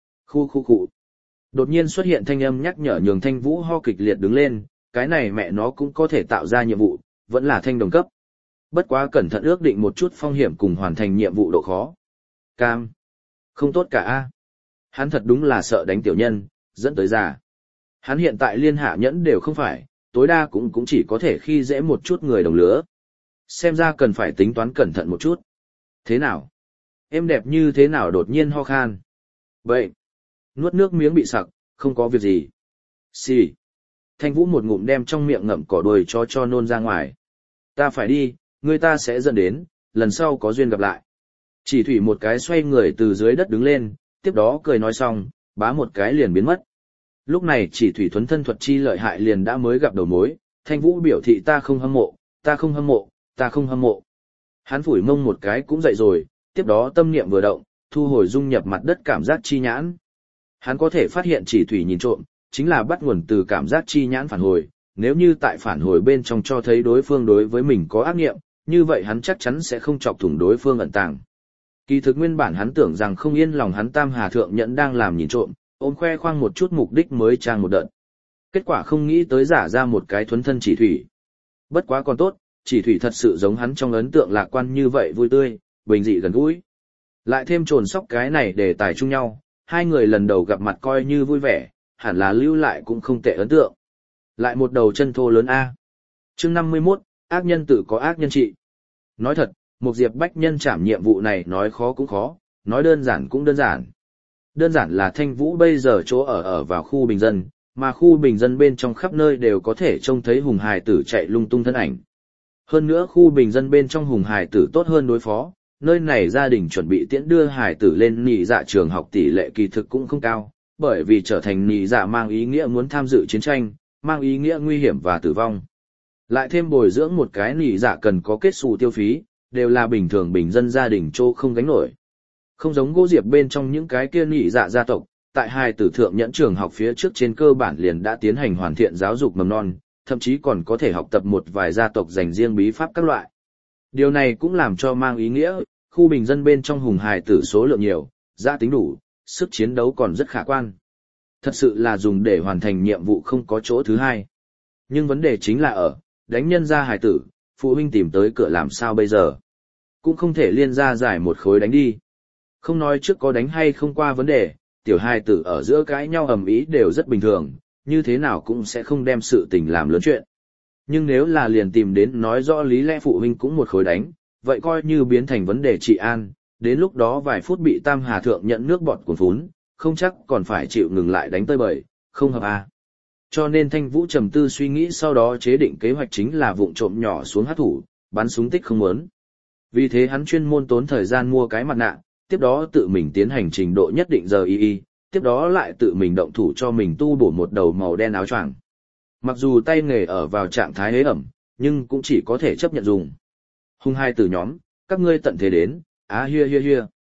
Khu. Đột nhiên xuất hiện thanh âm nhắc nhở nhường Thanh Vũ ho kịch liệt đứng lên, cái này mẹ nó cũng có thể tạo ra nhiệm vụ, vẫn là thanh đồng cấp. Bất quá cẩn thận ước định một chút phong hiểm cùng hoàn thành nhiệm vụ độ khó. Cam. Không tốt cả a. Hắn thật đúng là sợ đánh tiểu nhân, dẫn tới già. Hắn hiện tại liên hạ nhẫn đều không phải, tối đa cũng chỉ có thể khi dễ một chút người đồng lứa. Xem ra cần phải tính toán cẩn thận một chút. Thế nào? Em đẹp như thế nào đột nhiên ho khan? Vậy. Nuốt nước miếng bị sặc, không có việc gì. Xì. Thanh Vũ một ngụm đem trong miệng ngậm cỏ đuôi cho nôn ra ngoài. Ta phải đi, người ta sẽ dẫn đến, lần sau có duyên gặp lại. Chỉ Thủy một cái xoay người từ dưới đất đứng lên, tiếp đó cười nói xong, bá một cái liền biến mất. Lúc này Chỉ Thủy thuấn thân thuật chi lợi hại liền đã mới gặp đầu mối, Thanh Vũ biểu thị ta không hâm mộ, ta không hâm mộ, ta không hâm mộ. Hắn phủi mông một cái cũng dậy rồi, tiếp đó tâm niệm vừa động, thu hồi dung nhập mặt đất cảm giác chi nhãn. Hắn có thể phát hiện Chỉ Thủy nhìn trộm, chính là bắt nguồn từ cảm giác chi nhãn phản hồi, nếu như tại phản hồi bên trong cho thấy đối phương đối với mình có ác nghiệm, như vậy hắn chắc chắn sẽ không chọc thủng đối phương ẩn tàng. Kỳ thực nguyên bản hắn tưởng rằng không yên lòng hắn Tam Hà Thượng Nhẫn đang làm nhìn trộm, ôm khoe khoang một chút mục đích mới trang một đợt. Kết quả không nghĩ tới giả ra một cái thuấn thân Chỉ Thủy. Bất quá còn tốt, Chỉ Thủy thật sự giống hắn trong ấn tượng lạc quan như vậy vui tươi, bình dị gần gũi. Lại thêm trồn sóc cái này để tài chung nhau, hai người lần đầu gặp mặt coi như vui vẻ, hẳn là lưu lại cũng không tệ ấn tượng. Lại một đầu chân thô lớn A. Chương 51, ác nhân tự có ác nhân trị. Nói thật, một Diệp Bách Nhân Trảm nhiệm vụ này nói khó cũng khó, nói đơn giản cũng đơn giản. Đơn giản là Thanh Vũ bây giờ chỗ ở vào khu bình dân, mà khu bình dân bên trong khắp nơi đều có thể trông thấy hùng hài tử chạy lung tung thân ảnh. Hơn nữa khu bình dân bên trong hùng hài tử tốt hơn đối phó, nơi này gia đình chuẩn bị tiễn đưa hài tử lên nhị dạ trường học tỷ lệ kỳ thực cũng không cao, bởi vì trở thành nhị dạ mang ý nghĩa muốn tham dự chiến tranh, mang ý nghĩa nguy hiểm và tử vong. Lại thêm bồi dưỡng một cái nhị dạ cần có kết xù tiêu phí, đều là bình thường bình dân gia đình chỗ không gánh nổi. Không giống Gỗ Diệp bên trong những cái kia nhị dạ gia tộc, tại hai tử thượng nhẫn trường học phía trước trên cơ bản liền đã tiến hành hoàn thiện giáo dục mầm non, thậm chí còn có thể học tập một vài gia tộc dành riêng bí pháp các loại. Điều này cũng làm cho mang ý nghĩa, khu bình dân bên trong hùng hài tử số lượng nhiều, gia tính đủ, sức chiến đấu còn rất khả quan. Thật sự là dùng để hoàn thành nhiệm vụ không có chỗ thứ hai. Nhưng vấn đề chính là ở, đánh nhân ra hài tử, phụ huynh tìm tới cửa làm sao bây giờ. Cũng không thể liên ra giải một khối đánh đi. Không nói trước có đánh hay không qua vấn đề, tiểu hài tử ở giữa cãi nhau ầm ĩ đều rất bình thường, như thế nào cũng sẽ không đem sự tình làm lớn chuyện. Nhưng nếu là liền tìm đến nói rõ lý lẽ phụ huynh cũng một khối đánh, vậy coi như biến thành vấn đề trị an, đến lúc đó vài phút bị Tam Hà Thượng nhận nước bọt cuồn phún, không chắc còn phải chịu ngừng lại đánh tơi bời, không hợp à. Cho nên Thanh Vũ trầm tư suy nghĩ sau đó chế định kế hoạch chính là vụng trộm nhỏ xuống hát thủ, bắn súng tích không muốn. Vì thế hắn chuyên môn tốn thời gian mua cái mặt nạ, tiếp đó tự mình tiến hành trình độ nhất định giờ y, tiếp đó lại tự mình động thủ cho mình tu bổ một đầu màu đen áo choàng. Mặc dù tay nghề ở vào trạng thái ế ẩm, nhưng cũng chỉ có thể chấp nhận dùng. Hung hai từ nhóm, các ngươi tận thế đến, á hia hia hia.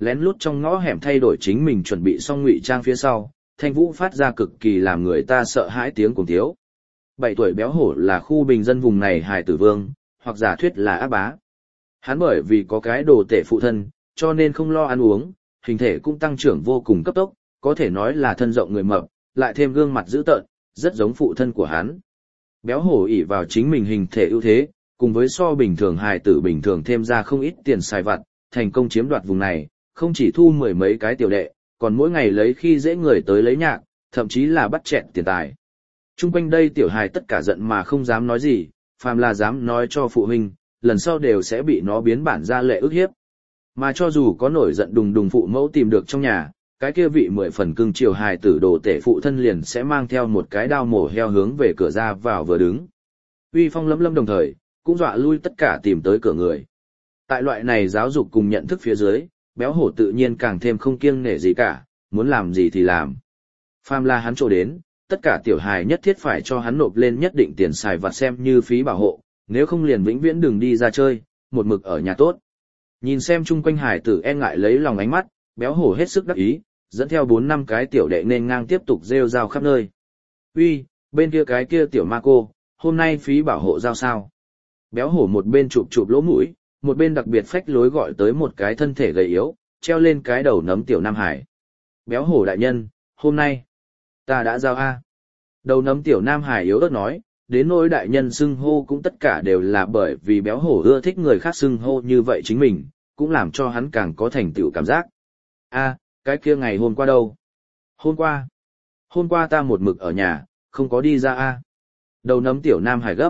lén lút trong ngõ hẻm thay đổi chính mình chuẩn bị xong ngụy trang phía sau, Thanh Vũ phát ra cực kỳ làm người ta sợ hãi tiếng cùng thiếu. 7 tuổi béo hổ là khu bình dân vùng này hài tử vương, hoặc giả thuyết là ác bá. Hắn bởi vì có cái đồ tể phụ thân, cho nên không lo ăn uống, hình thể cũng tăng trưởng vô cùng cấp tốc, có thể nói là thân rộng người mập, lại thêm gương mặt dữ tợn, rất giống phụ thân của hắn. Béo hổ ỷ vào chính mình hình thể ưu thế, cùng với so bình thường hài tử bình thường thêm ra không ít tiền xài vặt, thành công chiếm đoạt vùng này, không chỉ thu 10 mấy cái tiểu đệ, còn mỗi ngày lấy khi dễ người tới lấy nhạc, thậm chí là bắt chẹn tiền tài. Trung quanh đây tiểu hài tất cả giận mà không dám nói gì, phàm là dám nói cho phụ huynh, lần sau đều sẽ bị nó biến bản ra lệ ức hiếp. Mà cho dù có nổi giận đùng đùng phụ mẫu tìm được trong nhà, cái kia vị 10 phần cưng chiều hài tử đồ tể phụ thân liền sẽ mang theo một cái đao mổ heo hướng về cửa ra vào vừa đứng. Uy phong lấm lâm đồng thời, cũng dọa lui tất cả tìm tới cửa người. Tại loại này giáo dục cùng nhận thức phía dưới, béo hổ tự nhiên càng thêm không kiêng nể gì cả, muốn làm gì thì làm. Phàm là hắn trổ đến, tất cả tiểu hài nhất thiết phải cho hắn nộp lên nhất định tiền xài vặt xem như phí bảo hộ, nếu không liền vĩnh viễn đừng đi ra chơi, một mực ở nhà tốt. Nhìn xem chung quanh hài tử e ngại lấy lòng ánh mắt, béo hổ hết sức đắc ý, dẫn theo 4-5 cái tiểu đệ nên ngang tiếp tục rêu rao khắp nơi. Uy, bên kia cái kia tiểu ma cô, hôm nay phí bảo hộ giao sao? Béo hổ một bên chụp chụp lỗ mũi, một bên đặc biệt phách lối gọi tới một cái thân thể gầy yếu, treo lên cái đầu nấm tiểu Nam Hải. Béo hổ đại nhân, hôm nay, ta đã giao A. Đầu nấm tiểu Nam Hải yếu ớt nói, đến nỗi đại nhân xưng hô cũng tất cả đều là bởi vì béo hổ ưa thích người khác xưng hô như vậy chính mình, cũng làm cho hắn càng có thành tựu cảm giác. A, cái kia ngày hôm qua đâu? Hôm qua ta một mực ở nhà, không có đi ra A. Đầu nấm tiểu Nam Hải gấp.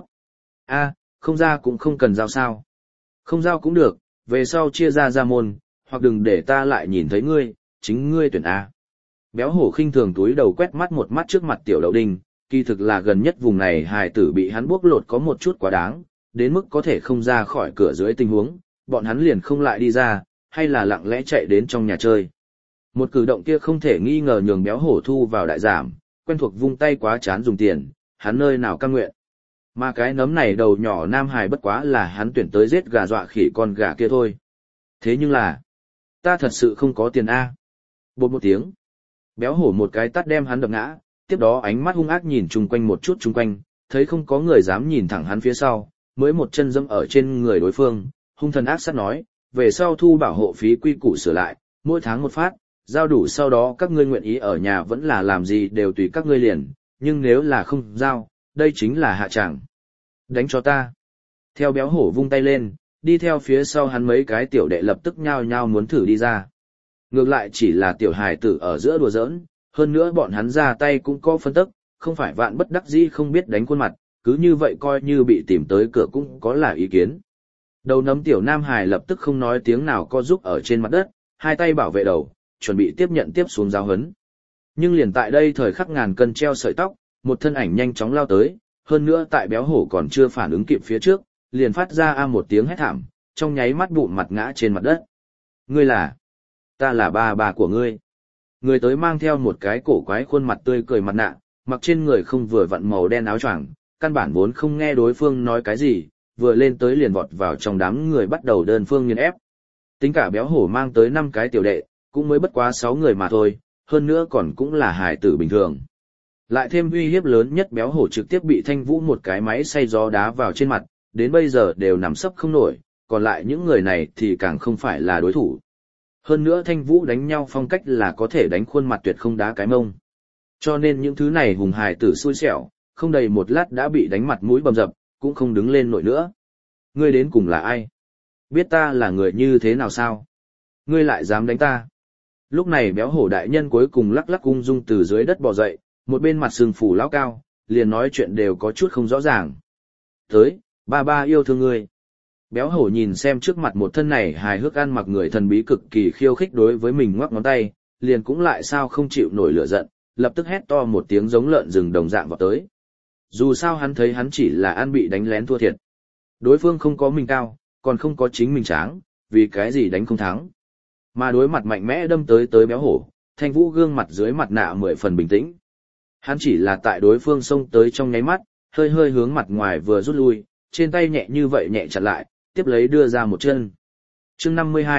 A, không ra cũng không cần giao sao. Không giao cũng được, về sau chia ra môn, hoặc đừng để ta lại nhìn thấy ngươi, chính ngươi tuyển A. Béo hổ khinh thường túi đầu quét mắt một mắt trước mặt tiểu đậu đinh, kỳ thực là gần nhất vùng này hài tử bị hắn bóc lột có một chút quá đáng, đến mức có thể không ra khỏi cửa dưới tình huống, bọn hắn liền không lại đi ra, hay là lặng lẽ chạy đến trong nhà chơi. Một cử động kia không thể nghi ngờ nhường béo hổ thu vào đại giảm, quen thuộc vung tay quá chán dùng tiền, hắn nơi nào cam nguyện. Mà cái nấm này đầu nhỏ Nam Hải bất quá là hắn tuyển tới giết gà dọa khỉ con gà kia thôi. Thế nhưng là, ta thật sự không có tiền A. Bột một tiếng. Béo hổ một cái tát đem hắn đập ngã, tiếp đó ánh mắt hung ác nhìn chung quanh một chút chung quanh, thấy không có người dám nhìn thẳng hắn phía sau, mới một chân dẫm ở trên người đối phương, hung thần ác sát nói, về sau thu bảo hộ phí quy củ sửa lại, mỗi tháng một phát, giao đủ sau đó các ngươi nguyện ý ở nhà vẫn là làm gì đều tùy các ngươi liền, nhưng nếu là không giao, đây chính là hạ tràng. Đánh cho ta. Theo béo hổ vung tay lên, đi theo phía sau hắn mấy cái tiểu đệ lập tức nhao nhao muốn thử đi ra. Ngược lại chỉ là tiểu hài tử ở giữa đùa giỡn, hơn nữa bọn hắn ra tay cũng có phân tức, không phải vạn bất đắc dĩ không biết đánh khuôn mặt, cứ như vậy coi như bị tìm tới cửa cũng có là ý kiến. Đầu nấm tiểu Nam Hải lập tức không nói tiếng nào co giúp ở trên mặt đất, hai tay bảo vệ đầu, chuẩn bị tiếp nhận tiếp xuống giáo huấn. Nhưng liền tại đây thời khắc ngàn cân treo sợi tóc, một thân ảnh nhanh chóng lao tới, hơn nữa tại béo hổ còn chưa phản ứng kịp phía trước, liền phát ra một tiếng hét thảm, trong nháy mắt bụng mặt ngã trên mặt đất. Ngươi là? Ta là bà của ngươi. Người tới mang theo một cái cổ quái khuôn mặt tươi cười mặt nạ, mặc trên người không vừa vặn màu đen áo choàng, căn bản vốn không nghe đối phương nói cái gì, vừa lên tới liền vọt vào trong đám người bắt đầu đơn phương nghiền ép. Tính cả béo hổ mang tới 5 cái tiểu đệ, cũng mới bất quá 6 người mà thôi, hơn nữa còn cũng là hài tử bình thường. Lại thêm uy hiếp lớn nhất béo hổ trực tiếp bị Thanh Vũ một cái máy xay gió đá vào trên mặt, đến bây giờ đều nằm sấp không nổi, còn lại những người này thì càng không phải là đối thủ. Hơn nữa Thanh Vũ đánh nhau phong cách là có thể đánh khuôn mặt tuyệt không đá cái mông. Cho nên những thứ này hùng hài tử xui xẻo, không đầy một lát đã bị đánh mặt mũi bầm dập, cũng không đứng lên nổi nữa. Ngươi đến cùng là ai? Biết ta là người như thế nào sao? Ngươi lại dám đánh ta? Lúc này béo hổ đại nhân cuối cùng lắc lắc ung dung từ dưới đất bò dậy, một bên mặt sừng phủ lão cao, liền nói chuyện đều có chút không rõ ràng. Tới, ba yêu thương ngươi. Béo hổ nhìn xem trước mặt một thân này hài hước ăn mặc người thần bí cực kỳ khiêu khích đối với mình ngoắc ngón tay, liền cũng lại sao không chịu nổi lửa giận, lập tức hét to một tiếng giống lợn rừng đồng dạng vào tới. Dù sao hắn thấy hắn chỉ là ăn bị đánh lén thua thiệt. Đối phương không có mình cao, còn không có chính mình tráng, vì cái gì đánh không thắng. Mà đối mặt mạnh mẽ đâm tới béo hổ, Thanh Vũ gương mặt dưới mặt nạ 10 phần bình tĩnh. Hắn chỉ là tại đối phương xông tới trong nháy mắt, hơi hướng mặt ngoài vừa rút lui, trên tay nhẹ như vậy nhẹ chặn lại, tiếp lấy đưa ra một chân. Chương 52,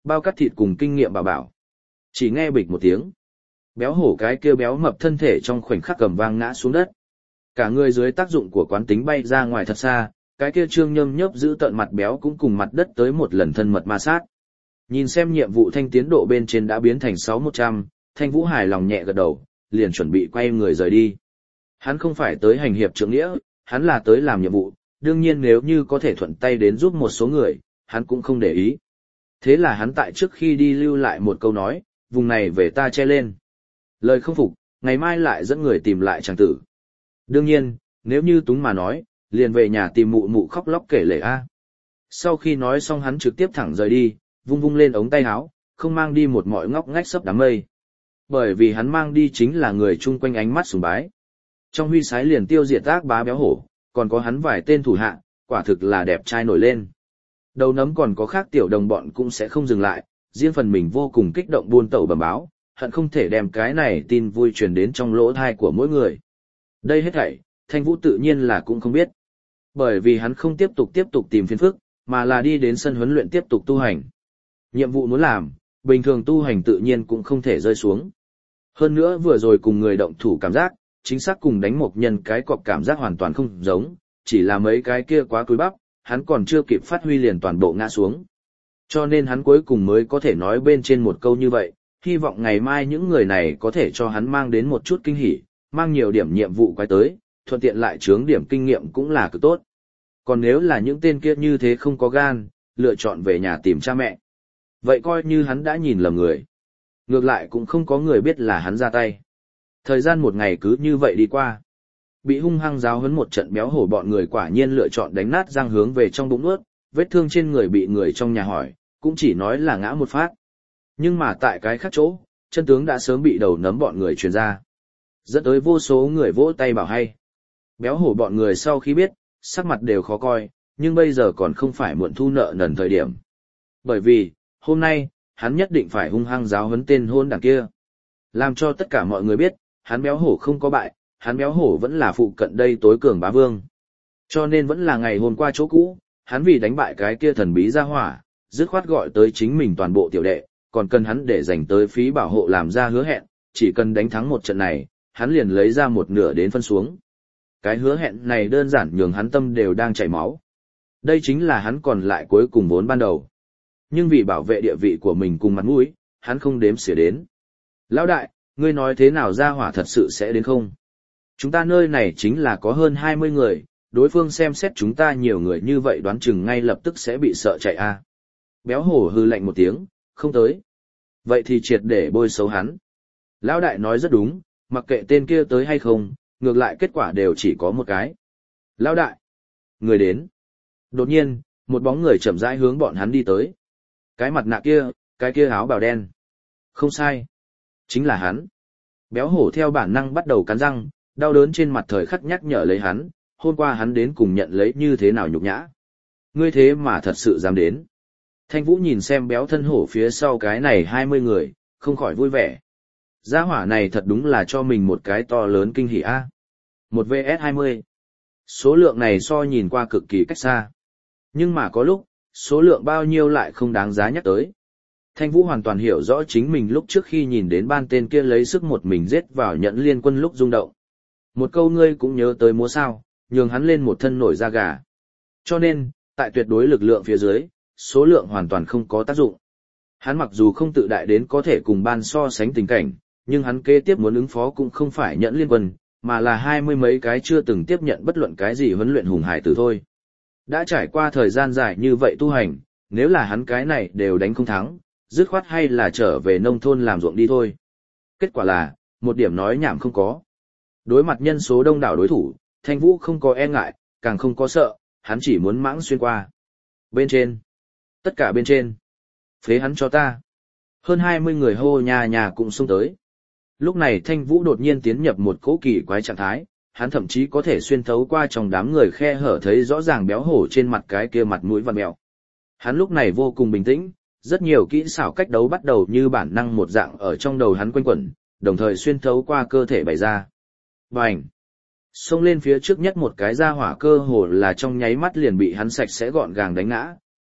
bao cắt thịt cùng kinh nghiệm bảo bảo. Chỉ nghe bịch một tiếng. Béo hổ cái kia béo mập thân thể trong khoảnh khắc cầm vang ngã xuống đất. Cả người dưới tác dụng của quán tính bay ra ngoài thật xa, cái kia trương nhâm nhớp giữ tận mặt béo cũng cùng mặt đất tới một lần thân mật ma sát. Nhìn xem nhiệm vụ thanh tiến độ bên trên đã biến thành 6100, Thanh Vũ hài lòng nhẹ gật đầu, liền chuẩn bị quay người rời đi. Hắn không phải tới hành hiệp trượng nghĩa, hắn là tới làm nhiệm vụ, đương nhiên nếu như có thể thuận tay đến giúp một số người, hắn cũng không để ý. Thế là hắn tại trước khi đi lưu lại một câu nói, vùng này về ta che lên. Lời không phục, ngày mai lại dẫn người tìm lại chàng tử. Đương nhiên, nếu như túng mà nói, liền về nhà tìm mụ mụ khóc lóc kể lể a. Sau khi nói xong hắn trực tiếp thẳng rời đi, vung vung lên ống tay áo, không mang đi một mọi ngóc ngách sấp đám mây. Bởi vì hắn mang đi chính là người chung quanh ánh mắt sùng bái. Trong huy sái liền tiêu diệt ác bá béo hổ, còn có hắn vài tên thủ hạ, quả thực là đẹp trai nổi lên. Đầu nấm còn có khác tiểu đồng bọn cũng sẽ không dừng lại, riêng phần mình vô cùng kích động buôn tẩu bẩm báo, hận không thể đem cái này tin vui truyền đến trong lỗ thai của mỗi người. Đây hết thảy, Thanh Vũ tự nhiên là cũng không biết. Bởi vì hắn không tiếp tục tìm phiền phức, mà là đi đến sân huấn luyện tiếp tục tu hành. Nhiệm vụ muốn làm, bình thường tu hành tự nhiên cũng không thể rơi xuống. Hơn nữa vừa rồi cùng người động thủ cảm giác, chính xác cùng đánh một nhân cái cọp cảm giác hoàn toàn không giống, chỉ là mấy cái kia quá cúi bắp, hắn còn chưa kịp phát huy liền toàn bộ ngã xuống. Cho nên hắn cuối cùng mới có thể nói bên trên một câu như vậy, hy vọng ngày mai những người này có thể cho hắn mang đến một chút kinh hỉ, mang nhiều điểm nhiệm vụ quay tới, thuận tiện lại chướng điểm kinh nghiệm cũng là cực tốt. Còn nếu là những tên kia như thế không có gan, lựa chọn về nhà tìm cha mẹ. Vậy coi như hắn đã nhìn lầm người. Ngược lại cũng không có người biết là hắn ra tay. Thời gian một ngày cứ như vậy đi qua. Bị hung hăng giáo huấn một trận béo hổ bọn người quả nhiên lựa chọn đánh nát răng hướng về trong bụng nuốt, vết thương trên người bị người trong nhà hỏi, cũng chỉ nói là ngã một phát. Nhưng mà tại cái khác chỗ, chân tướng đã sớm bị đầu nấm bọn người truyền ra. Dẫn tới vô số người vỗ tay bảo hay. Béo hổ bọn người sau khi biết, sắc mặt đều khó coi, nhưng bây giờ còn không phải muộn thu nợ nần thời điểm. Bởi vì, hôm nay, hắn nhất định phải hung hăng giáo huấn tên hôn đảng kia. Làm cho tất cả mọi người biết, hắn béo hổ không có bại, hắn béo hổ vẫn là phụ cận đây tối cường bá vương. Cho nên vẫn là ngày hôm qua chỗ cũ, hắn vì đánh bại cái kia thần bí ra hỏa, dứt khoát gọi tới chính mình toàn bộ tiểu đệ, còn cần hắn để dành tới phí bảo hộ làm ra hứa hẹn, chỉ cần đánh thắng một trận này, hắn liền lấy ra một nửa đến phân xuống. Cái hứa hẹn này đơn giản nhường hắn tâm đều đang chảy máu. Đây chính là hắn còn lại cuối cùng vốn ban đầu. Nhưng vì bảo vệ địa vị của mình cùng mặt mũi, hắn không đếm xỉa đến. Lão đại, ngươi nói thế nào ra hỏa thật sự sẽ đến không? Chúng ta nơi này chính là có hơn 20 người, đối phương xem xét chúng ta nhiều người như vậy đoán chừng ngay lập tức sẽ bị sợ chạy a. Béo hổ hư lạnh một tiếng, không tới. Vậy thì triệt để bôi xấu hắn. Lão đại nói rất đúng, mặc kệ tên kia tới hay không, ngược lại kết quả đều chỉ có một cái. Lão đại, người đến. Đột nhiên, một bóng người chậm rãi hướng bọn hắn đi tới. Cái mặt nạ kia, cái kia áo bào đen. Không sai. Chính là hắn. Béo hổ theo bản năng bắt đầu cắn răng, đau đớn trên mặt thời khắc nhắc nhở lấy hắn, hôm qua hắn đến cùng nhận lấy như thế nào nhục nhã. Ngươi thế mà thật sự dám đến. Thanh Vũ nhìn xem béo thân hổ phía sau cái này 20 người, không khỏi vui vẻ. Gia hỏa này thật đúng là cho mình một cái to lớn kinh hỉ a. Một vs 20. Số lượng này so nhìn qua cực kỳ cách xa. Nhưng mà có lúc, số lượng bao nhiêu lại không đáng giá nhắc tới. Thanh Vũ hoàn toàn hiểu rõ chính mình lúc trước khi nhìn đến ban tên kia lấy sức một mình giết vào Nhẫn Liên Quân lúc rung động. Một câu ngươi cũng nhớ tới múa sao, nhường hắn lên một thân nổi da gà. Cho nên, tại tuyệt đối lực lượng phía dưới, số lượng hoàn toàn không có tác dụng. Hắn mặc dù không tự đại đến có thể cùng ban so sánh tình cảnh, nhưng hắn kế tiếp muốn ứng phó cũng không phải Nhẫn Liên Quân, mà là 20 mấy cái chưa từng tiếp nhận bất luận cái gì huấn luyện hùng hải tử thôi. Đã trải qua thời gian dài như vậy tu hành, nếu là hắn cái này đều đánh không thắng, dứt khoát hay là trở về nông thôn làm ruộng đi thôi. Kết quả là, một điểm nói nhảm không có. Đối mặt nhân số đông đảo đối thủ, Thanh Vũ không có e ngại, càng không có sợ, hắn chỉ muốn mãng xuyên qua. Bên trên. Tất cả bên trên. Phế hắn cho ta. Hơn 20 người hô nhà nhà cũng xông tới. Lúc này Thanh Vũ đột nhiên tiến nhập một cỗ kỳ quái trạng thái, hắn thậm chí có thể xuyên thấu qua trong đám người khe hở thấy rõ ràng béo hổ trên mặt cái kia mặt mũi vằn mèo. Hắn lúc này vô cùng bình tĩnh, rất nhiều kỹ xảo cách đấu bắt đầu như bản năng một dạng ở trong đầu hắn quanh quẩn, đồng thời xuyên thấu qua cơ thể bày ra. Bành! Xông lên phía trước nhất một cái ra hỏa cơ hồ là trong nháy mắt liền bị hắn sạch sẽ gọn gàng đánh ngã,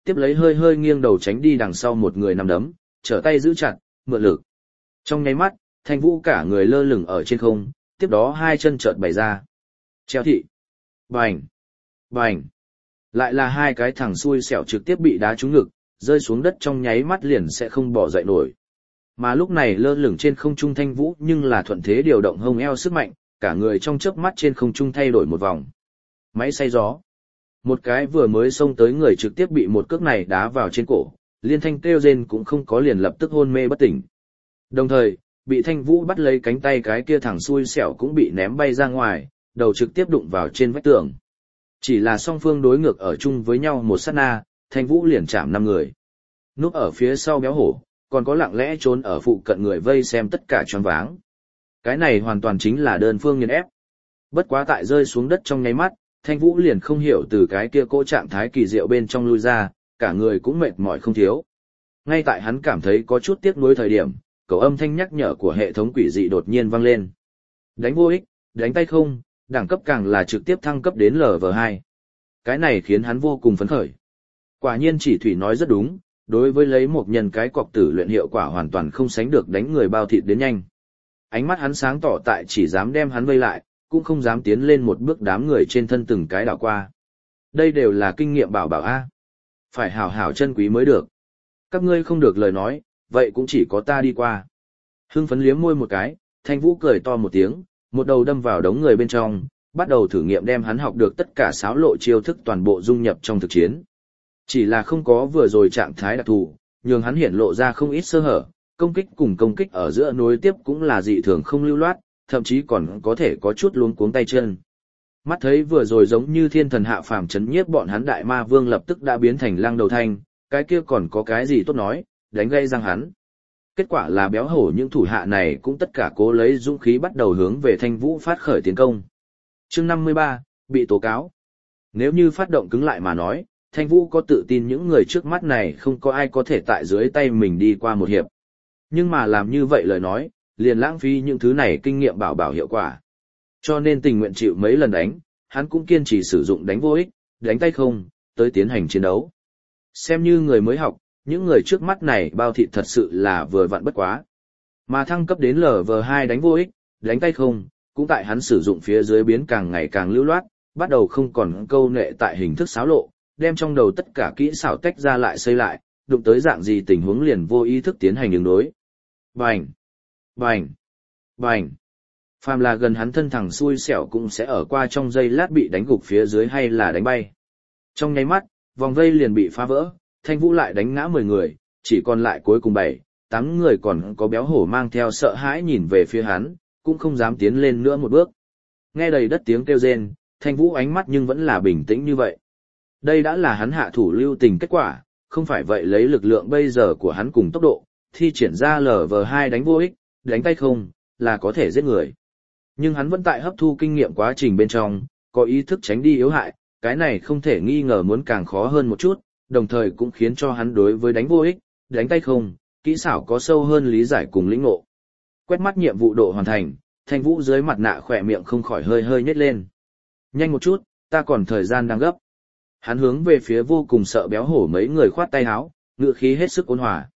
tiếp lấy hơi hơi nghiêng đầu tránh đi đằng sau một người nằm đấm, trở tay giữ chặt, mượn lực. Trong nháy mắt, Thanh Vũ cả người lơ lửng ở trên không, tiếp đó hai chân chợt bày ra. Treo thị. Bành. Bành. Lại là hai cái thằng xui xẻo trực tiếp bị đá trúng ngực, rơi xuống đất trong nháy mắt liền sẽ không bỏ dậy nổi. Mà lúc này lơ lửng trên không trung Thanh Vũ nhưng là thuận thế điều động hông eo sức mạnh, cả người trong chớp mắt trên không trung thay đổi một vòng. Máy xay gió. Một cái vừa mới xông tới người trực tiếp bị một cước này đá vào trên cổ, liên thanh kêu rên cũng không có liền lập tức hôn mê bất tỉnh. Đồng thời, bị Thanh Vũ bắt lấy cánh tay cái kia thằng xui xẻo cũng bị ném bay ra ngoài, đầu trực tiếp đụng vào trên vách tường. Chỉ là song phương đối ngược ở chung với nhau một sát na, Thanh Vũ liền chạm 5 người. Núp ở phía sau béo hổ, còn có lặng lẽ trốn ở phụ cận người vây xem tất cả choáng váng. Cái này hoàn toàn chính là đơn phương nghiền ép. Bất quá tại rơi xuống đất trong nháy mắt, Thanh Vũ liền không hiểu từ cái kia cỗ trạng thái kỳ diệu bên trong lui ra, cả người cũng mệt mỏi không thiếu. Ngay tại hắn cảm thấy có chút tiếc nuối thời điểm, cầu âm thanh nhắc nhở của hệ thống quỷ dị đột nhiên vang lên. Đánh vô ích, đánh tay không, đẳng cấp càng là trực tiếp thăng cấp đến LV2. Cái này khiến hắn vô cùng phấn khởi. Quả nhiên chỉ thủy nói rất đúng, đối với lấy một nhân cái cọc tử luyện hiệu quả hoàn toàn không sánh được đánh người bao thịt đến nhanh. Ánh mắt hắn sáng tỏ tại chỉ dám đem hắn vây lại, cũng không dám tiến lên một bước đám người trên thân từng cái đảo qua. Đây đều là kinh nghiệm bảo bảo A. Phải hảo hảo chân quý mới được. Các ngươi không được lời nói, vậy cũng chỉ có ta đi qua. Hưng phấn liếm môi một cái, Thanh Vũ cười to một tiếng, một đầu đâm vào đống người bên trong, bắt đầu thử nghiệm đem hắn học được tất cả xáo lộ chiêu thức toàn bộ dung nhập trong thực chiến. Chỉ là không có vừa rồi trạng thái đặc thù, nhường hắn hiển lộ ra không ít sơ hở, công kích cùng công kích ở giữa nối tiếp cũng là dị thường không lưu loát, thậm chí còn có thể có chút luống cuống tay chân. Mắt thấy vừa rồi giống như thiên thần hạ phàm chấn nhiếp bọn hắn đại ma vương lập tức đã biến thành lang đầu thanh, cái kia còn có cái gì tốt nói, đánh gây răng hắn. Kết quả là béo hổ những thủ hạ này cũng tất cả cố lấy dũng khí bắt đầu hướng về Thanh Vũ phát khởi tiến công. Chương 53, bị tố cáo. Nếu như phát động cứng lại mà nói, Thanh Vũ có tự tin những người trước mắt này không có ai có thể tại dưới tay mình đi qua một hiệp. Nhưng mà làm như vậy lời nói, liền lãng phí những thứ này kinh nghiệm bảo bảo hiệu quả. Cho nên tình nguyện chịu mấy lần đánh, hắn cũng kiên trì sử dụng đánh vô ích, đánh tay không, tới tiến hành chiến đấu. Xem như người mới học, những người trước mắt này bao thịt thật sự là vừa vặn bất quá. Mà thăng cấp đến LV2 đánh vô ích, đánh tay không, cũng tại hắn sử dụng phía dưới biến càng ngày càng lưu loát, bắt đầu không còn câu nệ tại hình thức xáo lộ, đem trong đầu tất cả kỹ xảo tách ra lại xây lại, đụng tới dạng gì tình huống liền vô ý thức tiến hành ứng đối. Bành! Bành! Bành! Phàm là gần hắn thân thằng xui xẻo cũng sẽ ở qua trong giây lát bị đánh gục phía dưới hay là đánh bay. Trong nháy mắt, vòng vây liền bị phá vỡ, Thanh Vũ lại đánh ngã 10 người, chỉ còn lại cuối cùng 7, 8 người còn có béo hổ mang theo sợ hãi nhìn về phía hắn, cũng không dám tiến lên nữa một bước. Nghe đầy đất tiếng kêu rên, Thanh Vũ ánh mắt nhưng vẫn là bình tĩnh như vậy. Đây đã là hắn hạ thủ lưu tình kết quả, không phải vậy lấy lực lượng bây giờ của hắn cùng tốc độ, thi triển ra LV2 đánh vô ích, đánh tay không, là có thể giết người. Nhưng hắn vẫn tại hấp thu kinh nghiệm quá trình bên trong, có ý thức tránh đi yếu hại, cái này không thể nghi ngờ muốn càng khó hơn một chút, đồng thời cũng khiến cho hắn đối với đánh vô ích, đánh tay không, kỹ xảo có sâu hơn lý giải cùng lĩnh ngộ. Quét mắt nhiệm vụ độ hoàn thành, Thanh Vũ dưới mặt nạ khỏe miệng không khỏi hơi hơi nhếch lên. Nhanh một chút, ta còn thời gian đang gấp. Hắn hướng về phía vô cùng sợ béo hổ mấy người khoát tay áo, ngựa khí hết sức ôn hòa.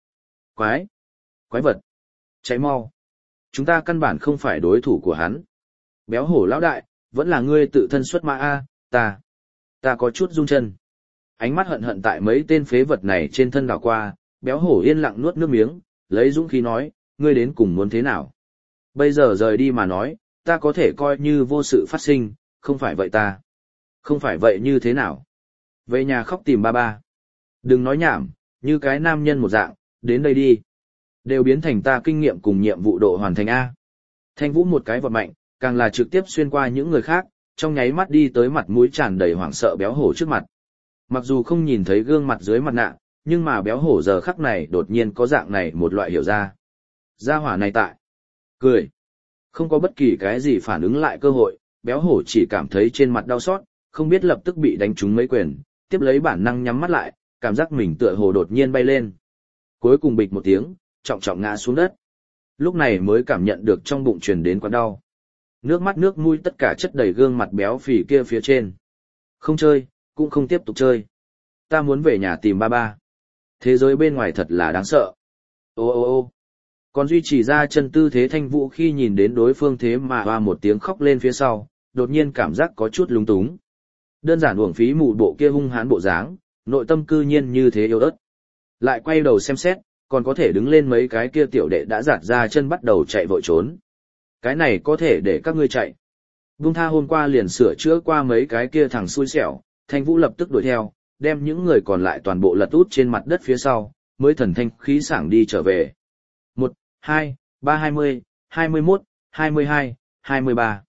Quái vật, cháy mau. Chúng ta căn bản không phải đối thủ của hắn. Béo hổ lão đại, vẫn là ngươi tự thân xuất mã a, ta có chút run chân. Ánh mắt hận hận tại mấy tên phế vật này trên thân đảo qua, béo hổ yên lặng nuốt nước miếng, lấy dũng khí nói, ngươi đến cùng muốn thế nào? Bây giờ rời đi mà nói, ta có thể coi như vô sự phát sinh, không phải vậy ta. Không phải vậy như thế nào? Về nhà khóc tìm ba ba. Đừng nói nhảm, như cái nam nhân một dạng, đến đây đi. Đều biến thành ta kinh nghiệm cùng nhiệm vụ độ hoàn thành A. Thanh Vũ một cái vọt mạnh, càng là trực tiếp xuyên qua những người khác, trong nháy mắt đi tới mặt mũi tràn đầy hoảng sợ béo hổ trước mặt. Mặc dù không nhìn thấy gương mặt dưới mặt nạ, nhưng mà béo hổ giờ khắc này đột nhiên có dạng này một loại hiểu ra. Gia hỏa này tại. Cười. Không có bất kỳ cái gì phản ứng lại cơ hội, béo hổ chỉ cảm thấy trên mặt đau xót, không biết lập tức bị đánh trúng mấy quyền, tiếp lấy bản năng nhắm mắt lại, cảm giác mình tựa hồ đột nhiên bay lên. Cuối cùng bịch một tiếng, trọng trọng ngã xuống đất. Lúc này mới cảm nhận được trong bụng truyền đến quặn đau. Nước mắt nước mũi tất cả chất đầy gương mặt béo phì kia phía trên. Không chơi, cũng không tiếp tục chơi. ta muốn về nhà tìm ba ba. Thế giới bên ngoài thật là đáng sợ. Ô ô ô còn duy trì ra chân tư thế Thanh Vũ khi nhìn đến đối phương thế mà hoa một tiếng khóc lên phía sau, đột nhiên cảm giác có chút lúng túng. Đơn giản uổng phí mụ bộ kia hung hãn bộ dáng, nội tâm cư nhiên như thế yếu ớt. Lại quay đầu xem xét, còn có thể đứng lên mấy cái kia tiểu đệ đã giạt ra chân bắt đầu chạy vội trốn. Cái này có thể để các ngươi chạy. Vung tha hôm qua liền sửa chữa qua mấy cái kia thằng xui xẻo, Thanh Vũ lập tức đuổi theo, đem những người còn lại toàn bộ lật út trên mặt đất phía sau, mới thần thanh khí sảng đi trở về. 1, 2, 3 20, 21, 22, 23.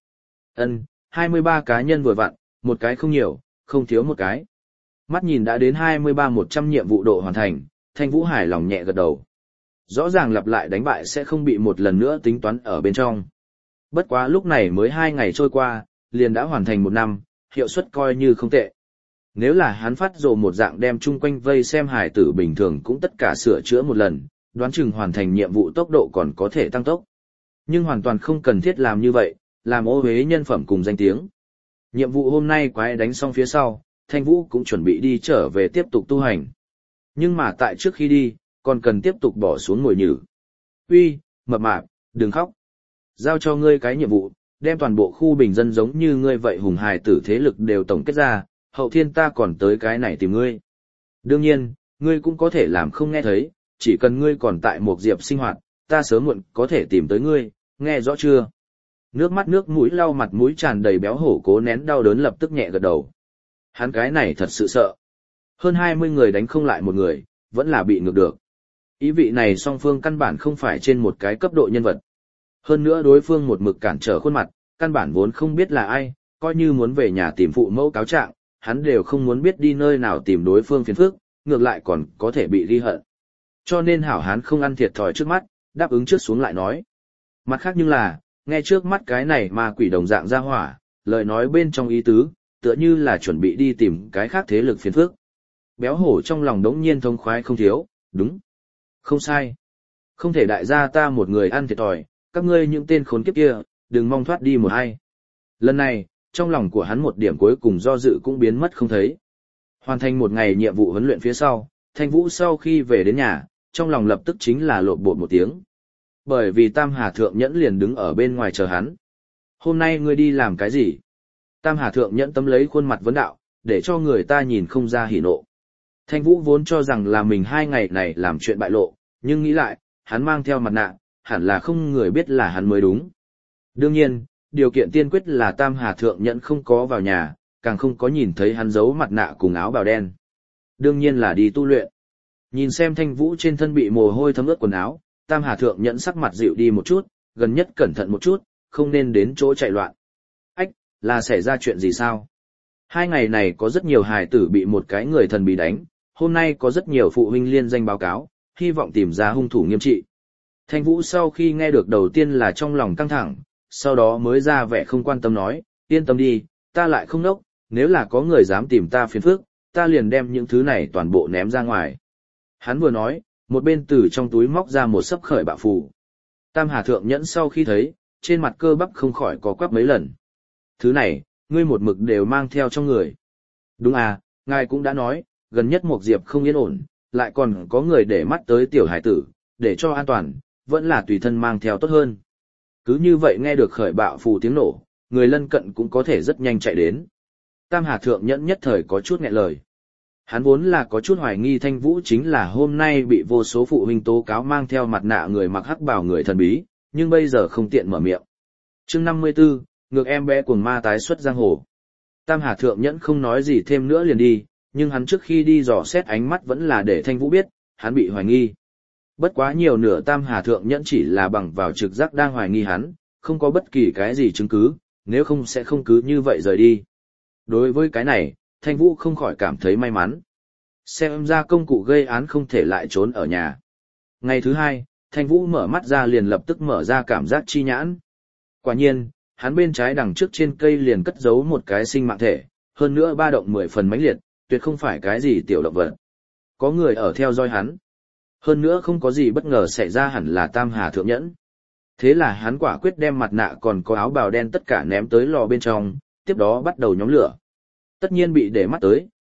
23 cá nhân vừa vặn, một cái không nhiều, không thiếu một cái. Mắt nhìn đã đến 23-100 nhiệm vụ độ hoàn thành, Thanh Vũ hài lòng nhẹ gật đầu. Rõ ràng lặp lại đánh bại sẽ không bị một lần nữa tính toán ở bên trong. Bất quá lúc này mới 2 ngày trôi qua, liền đã hoàn thành 1 năm, hiệu suất coi như không tệ. Nếu là hắn phát rồ một dạng đem chung quanh vây xem hài tử bình thường cũng tất cả sửa chữa một lần, đoán chừng hoàn thành nhiệm vụ tốc độ còn có thể tăng tốc. Nhưng hoàn toàn không cần thiết làm như vậy, làm ô uế nhân phẩm cùng danh tiếng. Nhiệm vụ hôm nay quái đánh xong phía sau, Thanh Vũ cũng chuẩn bị đi trở về tiếp tục tu hành. Nhưng mà tại trước khi đi, còn cần tiếp tục bỏ xuống ngồi nhử. Uy, mập mạp, đừng khóc. Giao cho ngươi cái nhiệm vụ, đem toàn bộ khu bình dân giống như ngươi vậy hùng hài tử thế lực đều tổng kết ra, hậu thiên ta còn tới cái này tìm ngươi. Đương nhiên, ngươi cũng có thể làm không nghe thấy, chỉ cần ngươi còn tại một diệp sinh hoạt, ta sớm muộn có thể tìm tới ngươi, nghe rõ chưa? Nước mắt nước mũi lau mặt mũi tràn đầy béo hổ cố nén đau đớn lập tức nhẹ gật đầu. Hắn cái này thật sự sợ. Hơn 20 người đánh không lại một người, vẫn là bị ngược được. Ý vị này song phương căn bản không phải trên một cái cấp độ nhân vật. Hơn nữa đối phương một mực cản trở khuôn mặt, căn bản vốn không biết là ai, coi như muốn về nhà tìm phụ mẫu cáo trạng, hắn đều không muốn biết đi nơi nào tìm đối phương phiền phức, ngược lại còn có thể bị ghi hận. Cho nên hảo hán không ăn thiệt thòi trước mắt, đáp ứng trước xuống lại nói. Mặt khác nhưng là, nghe trước mắt cái này mà quỷ đồng dạng ra hỏa, lời nói bên trong ý tứ, tựa như là chuẩn bị đi tìm cái khác thế lực phiền phức. Béo hổ trong lòng đống nhiên thông khoái không thiếu, đúng. Không sai. Không thể đại gia ta một người ăn thiệt thòi, các ngươi những tên khốn kiếp kia, đừng mong thoát đi một hay. Lần này, trong lòng của hắn một điểm cuối cùng do dự cũng biến mất không thấy. Hoàn thành một ngày nhiệm vụ huấn luyện phía sau, Thanh Vũ sau khi về đến nhà, trong lòng lập tức chính là lộn bột một tiếng. Bởi vì Tam Hà Thượng Nhẫn liền đứng ở bên ngoài chờ hắn. Hôm nay ngươi đi làm cái gì? Tam Hà Thượng Nhẫn tấm lấy khuôn mặt vấn đạo, để cho người ta nhìn không ra hỉ nộ. Thanh Vũ vốn cho rằng là mình 2 ngày này làm chuyện bại lộ, nhưng nghĩ lại, hắn mang theo mặt nạ, hẳn là không người biết là hắn mới đúng. Đương nhiên, điều kiện tiên quyết là Tam Hà Thượng Nhẫn không có vào nhà, càng không có nhìn thấy hắn giấu mặt nạ cùng áo bào đen. Đương nhiên là đi tu luyện. Nhìn xem Thanh Vũ trên thân bị mồ hôi thấm ướt quần áo, Tam Hà Thượng Nhẫn sắc mặt dịu đi một chút, gần nhất cẩn thận một chút, không nên đến chỗ chạy loạn. Ách, là xảy ra chuyện gì sao? 2 ngày này có rất nhiều hài tử bị một cái người thần bí đánh, hôm nay có rất nhiều phụ huynh liên danh báo cáo, hy vọng tìm ra hung thủ nghiêm trị. Thanh Vũ sau khi nghe được đầu tiên là trong lòng căng thẳng, sau đó mới ra vẻ không quan tâm nói, yên tâm đi, ta lại không nốc, nếu là có người dám tìm ta phiền phức, ta liền đem những thứ này toàn bộ ném ra ngoài. Hắn vừa nói, một bên từ trong túi móc ra một sấp khởi bạo phù. Tam Hà Thượng Nhẫn sau khi thấy, trên mặt cơ bắp không khỏi có quắp mấy lần. Thứ này, ngươi một mực đều mang theo trong người. Đúng à, ngài cũng đã nói, gần nhất một diệp không yên ổn, lại còn có người để mắt tới tiểu hải tử, để cho an toàn, vẫn là tùy thân mang theo tốt hơn. Cứ như vậy nghe được khởi bạo phù tiếng nổ, người lân cận cũng có thể rất nhanh chạy đến. Tam Hà Thượng Nhẫn nhất thời có chút nghẹn lời. Hắn vốn là có chút hoài nghi Thanh Vũ chính là hôm nay bị vô số phụ huynh tố cáo mang theo mặt nạ người mặc hắc bào người thần bí, nhưng bây giờ không tiện mở miệng. Chương 54, ngược em bé cuồng ma tái xuất giang hồ. Tam Hà Thượng Nhẫn không nói gì thêm nữa liền đi, nhưng hắn trước khi đi dò xét ánh mắt vẫn là để Thanh Vũ biết, hắn bị hoài nghi. Bất quá nhiều nửa Tam Hà Thượng Nhẫn chỉ là bằng vào trực giác đang hoài nghi hắn, không có bất kỳ cái gì chứng cứ, nếu không sẽ không cứ như vậy rời đi. Đối với cái này, Thanh Vũ không khỏi cảm thấy may mắn. Xem ra công cụ gây án không thể lại trốn ở nhà. Ngày thứ 2, Thanh Vũ mở mắt ra liền lập tức mở ra cảm giác chi nhãn. Quả nhiên, hắn bên trái đằng trước trên cây liền cất giấu một cái sinh mạng thể, hơn nữa ba động 10 phần mãnh liệt, tuyệt không phải cái gì tiểu động vật. Có người ở theo dõi hắn. Hơn nữa không có gì bất ngờ xảy ra hẳn là Tam Hà Thượng Nhẫn. Thế là hắn quả quyết đem mặt nạ còn có áo bào đen tất cả ném tới lò bên trong, tiếp đó bắt đầu nhóm lửa. Tất nhiên bị để mắt tới,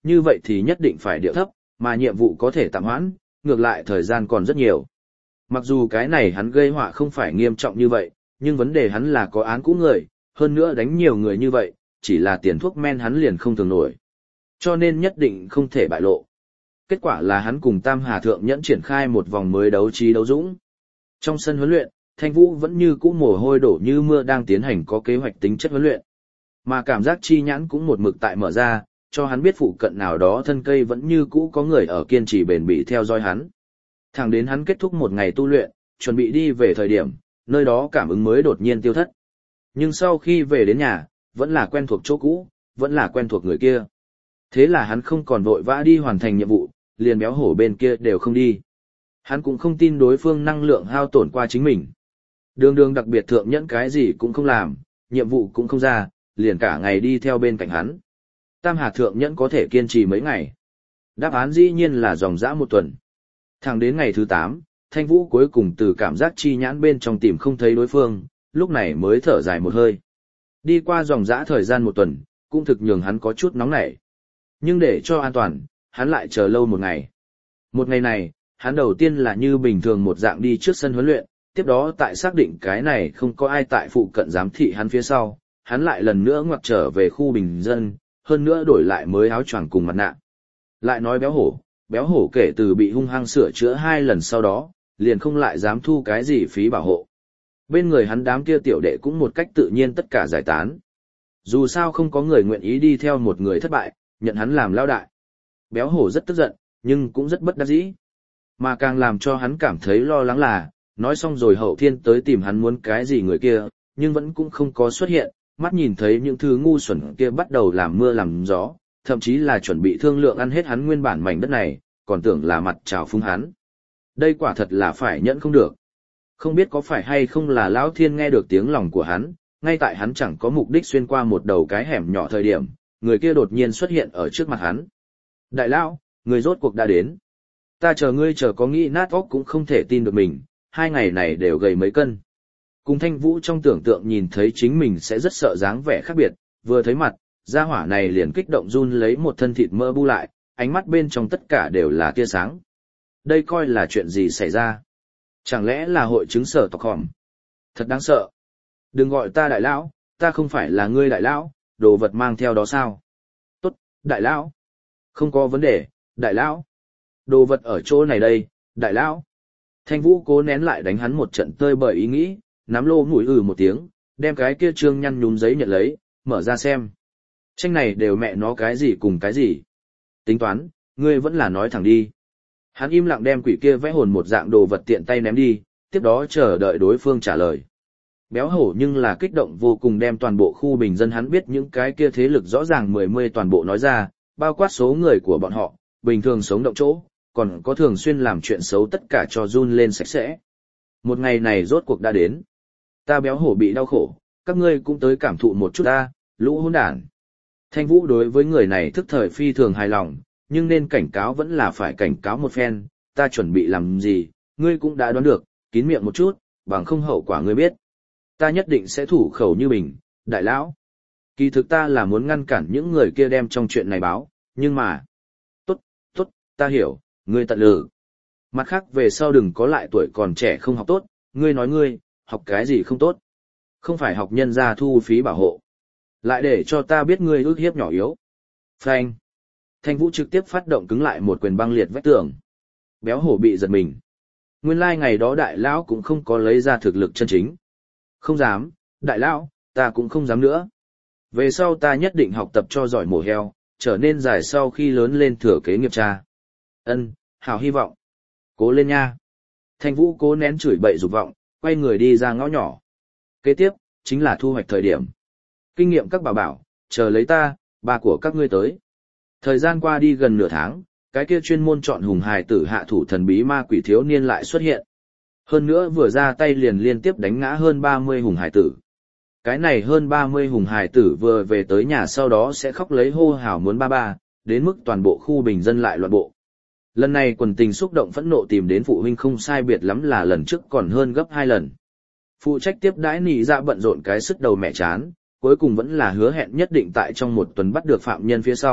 như vậy thì nhất định phải điệu thấp, mà nhiệm vụ có thể tạm hoãn, ngược lại thời gian còn rất nhiều. Mặc dù cái này hắn gây họa không phải nghiêm trọng như vậy, nhưng vấn đề hắn là có án cũ người, hơn nữa đánh nhiều người như vậy, chỉ là tiền thuốc men hắn liền không thường nổi. Cho nên nhất định không thể bại lộ. Kết quả là hắn cùng Tam Hà Thượng Nhẫn triển khai một vòng mới đấu trí đấu dũng. Trong sân huấn luyện, Thanh Vũ vẫn như cũ mồ hôi đổ như mưa đang tiến hành có kế hoạch tính chất huấn luyện. Mà cảm giác chi nhãn cũng một mực tại mở ra, cho hắn biết phụ cận nào đó thân cây vẫn như cũ có người ở kiên trì bền bỉ theo dõi hắn. Thẳng đến hắn kết thúc một ngày tu luyện, chuẩn bị đi về thời điểm, nơi đó cảm ứng mới đột nhiên tiêu thất. Nhưng sau khi về đến nhà, vẫn là quen thuộc chỗ cũ, vẫn là quen thuộc người kia. Thế là hắn không còn vội vã đi hoàn thành nhiệm vụ, liền Béo Hổ bên kia đều không đi. Hắn cũng không tin đối phương năng lượng hao tổn qua chính mình. Đường đường đặc biệt thượng nhẫn cái gì cũng không làm, nhiệm vụ cũng không ra, liền cả ngày đi theo bên cạnh hắn. Tam Hà Thượng Nhẫn có thể kiên trì mấy ngày. Đáp án dĩ nhiên là dòng dã một tuần. Thẳng đến ngày thứ 8, Thanh Vũ cuối cùng từ cảm giác chi nhãn bên trong tìm không thấy đối phương, lúc này mới thở dài một hơi. Đi qua dòng dã thời gian một tuần, cũng thực nhường hắn có chút nóng nảy. Nhưng để cho an toàn, hắn lại chờ lâu một ngày. Một ngày này, hắn đầu tiên là như bình thường một dạng đi trước sân huấn luyện, tiếp đó tại xác định cái này không có ai tại phụ cận giám thị hắn phía sau, hắn lại lần nữa ngoặt trở về khu bình dân, hơn nữa đổi lại mới áo choàng cùng mặt nạ. Lại nói béo hổ kể từ bị hung hăng sửa chữa 2 lần sau đó, liền không lại dám thu cái gì phí bảo hộ. Bên người hắn đám kia tiểu đệ cũng một cách tự nhiên tất cả giải tán. Dù sao không có người nguyện ý đi theo một người thất bại, nhận hắn làm lao đại. Béo hổ rất tức giận, nhưng cũng rất bất đắc dĩ. Mà càng làm cho hắn cảm thấy lo lắng là, nói xong rồi Hậu Thiên tới tìm hắn muốn cái gì người kia, nhưng vẫn cũng không có xuất hiện, mắt nhìn thấy những thứ ngu xuẩn kia bắt đầu làm mưa làm gió, thậm chí là chuẩn bị thương lượng ăn hết hắn nguyên bản mảnh đất này, còn tưởng là mặt trào phúng hắn. Đây quả thật là phải nhẫn không được. Không biết có phải hay không là Lão Thiên nghe được tiếng lòng của hắn, ngay tại hắn chẳng có mục đích xuyên qua một đầu cái hẻm nhỏ thời điểm, người kia đột nhiên xuất hiện ở trước mặt hắn. Đại lão, người rốt cuộc đã đến. Ta chờ ngươi chờ có nghĩ nát óc cũng không thể tin được mình, 2 ngày này đều gầy mấy cân. Cùng Thanh Vũ trong tưởng tượng nhìn thấy chính mình sẽ rất sợ dáng vẻ khác biệt, vừa thấy mặt, gia hỏa này liền kích động run lấy một thân thịt mỡ bu lại, ánh mắt bên trong tất cả đều là tia sáng. Đây coi là chuyện gì xảy ra? Chẳng lẽ là hội chứng sở tộc hòm? Thật đáng sợ. Đừng gọi ta đại lão, ta không phải là ngươi đại lão, đồ vật mang theo đó sao? Tốt, đại lão. Không có vấn đề, đại lão. Đồ vật ở chỗ này đây, đại lão. Thanh Vũ cố nén lại đánh hắn một trận tơi bởi ý nghĩ, nắm lô mũi một tiếng, đem cái kia trương nhăn nhúm giấy nhận lấy, mở ra xem. Tranh này đều mẹ nó cái gì cùng cái gì. Tính toán, ngươi vẫn là nói thẳng đi. Hắn im lặng đem quỷ kia vẽ hồn một dạng đồ vật tiện tay ném đi, tiếp đó chờ đợi đối phương trả lời. Béo hổ nhưng là kích động vô cùng đem toàn bộ khu bình dân hắn biết những cái kia thế lực rõ ràng mười toàn bộ nói ra, bao quát số người của bọn họ, bình thường sống động chỗ, còn có thường xuyên làm chuyện xấu tất cả cho run lên sạch sẽ. Một ngày này rốt cuộc đã đến. Ta béo hổ bị đau khổ, các ngươi cũng tới cảm thụ một chút ta, lũ hỗn đản. Thanh Vũ đối với người này thức thời phi thường hài lòng, nhưng nên cảnh cáo vẫn là phải cảnh cáo một phen, ta chuẩn bị làm gì, ngươi cũng đã đoán được, kín miệng một chút, bằng không hậu quả ngươi biết. Ta nhất định sẽ thủ khẩu như mình, đại lão. Kỳ thực ta là muốn ngăn cản những người kia đem trong chuyện này báo, nhưng mà... Tốt, ta hiểu, ngươi tận lực. Mặt khác về sau đừng có lại tuổi còn trẻ không học tốt, ngươi nói ngươi, học cái gì không tốt. Không phải học nhân gia thu phí bảo hộ. Lại để cho ta biết ngươi ước hiếp nhỏ yếu. Phanh. Thanh Vũ trực tiếp phát động cứng lại một quyền băng liệt vách tường. Béo hổ bị giật mình. Nguyên lai ngày đó đại lão cũng không có lấy ra thực lực chân chính. Không dám, đại lão, ta cũng không dám nữa. Về sau ta nhất định học tập cho giỏi mổ heo, trở nên dài sau khi lớn lên thừa kế nghiệp cha. Ân, hảo hy vọng. Cố lên nha. Thanh Vũ cố nén chửi bậy dục vọng, quay người đi ra ngõ nhỏ. Kế tiếp, chính là thu hoạch thời điểm. Kinh nghiệm các bảo, chờ lấy ta, ba của các ngươi tới. Thời gian qua đi gần nửa tháng, cái kia chuyên môn chọn hùng hài tử hạ thủ thần bí ma quỷ thiếu niên lại xuất hiện. Hơn nữa vừa ra tay liền liên tiếp đánh ngã hơn 30 hùng hài tử. Cái này hơn 30 hùng hài tử vừa về tới nhà sau đó sẽ khóc lấy hô hào muốn ba, đến mức toàn bộ khu bình dân lại loạn bộ. Lần này quần tình xúc động phẫn nộ tìm đến phụ huynh không sai biệt lắm là lần trước còn hơn gấp 2 lần. Phụ trách tiếp đãi nị dạ bận rộn cái sức đầu mẹ chán, cuối cùng vẫn là hứa hẹn nhất định tại trong một tuần bắt được phạm nhân phía sau,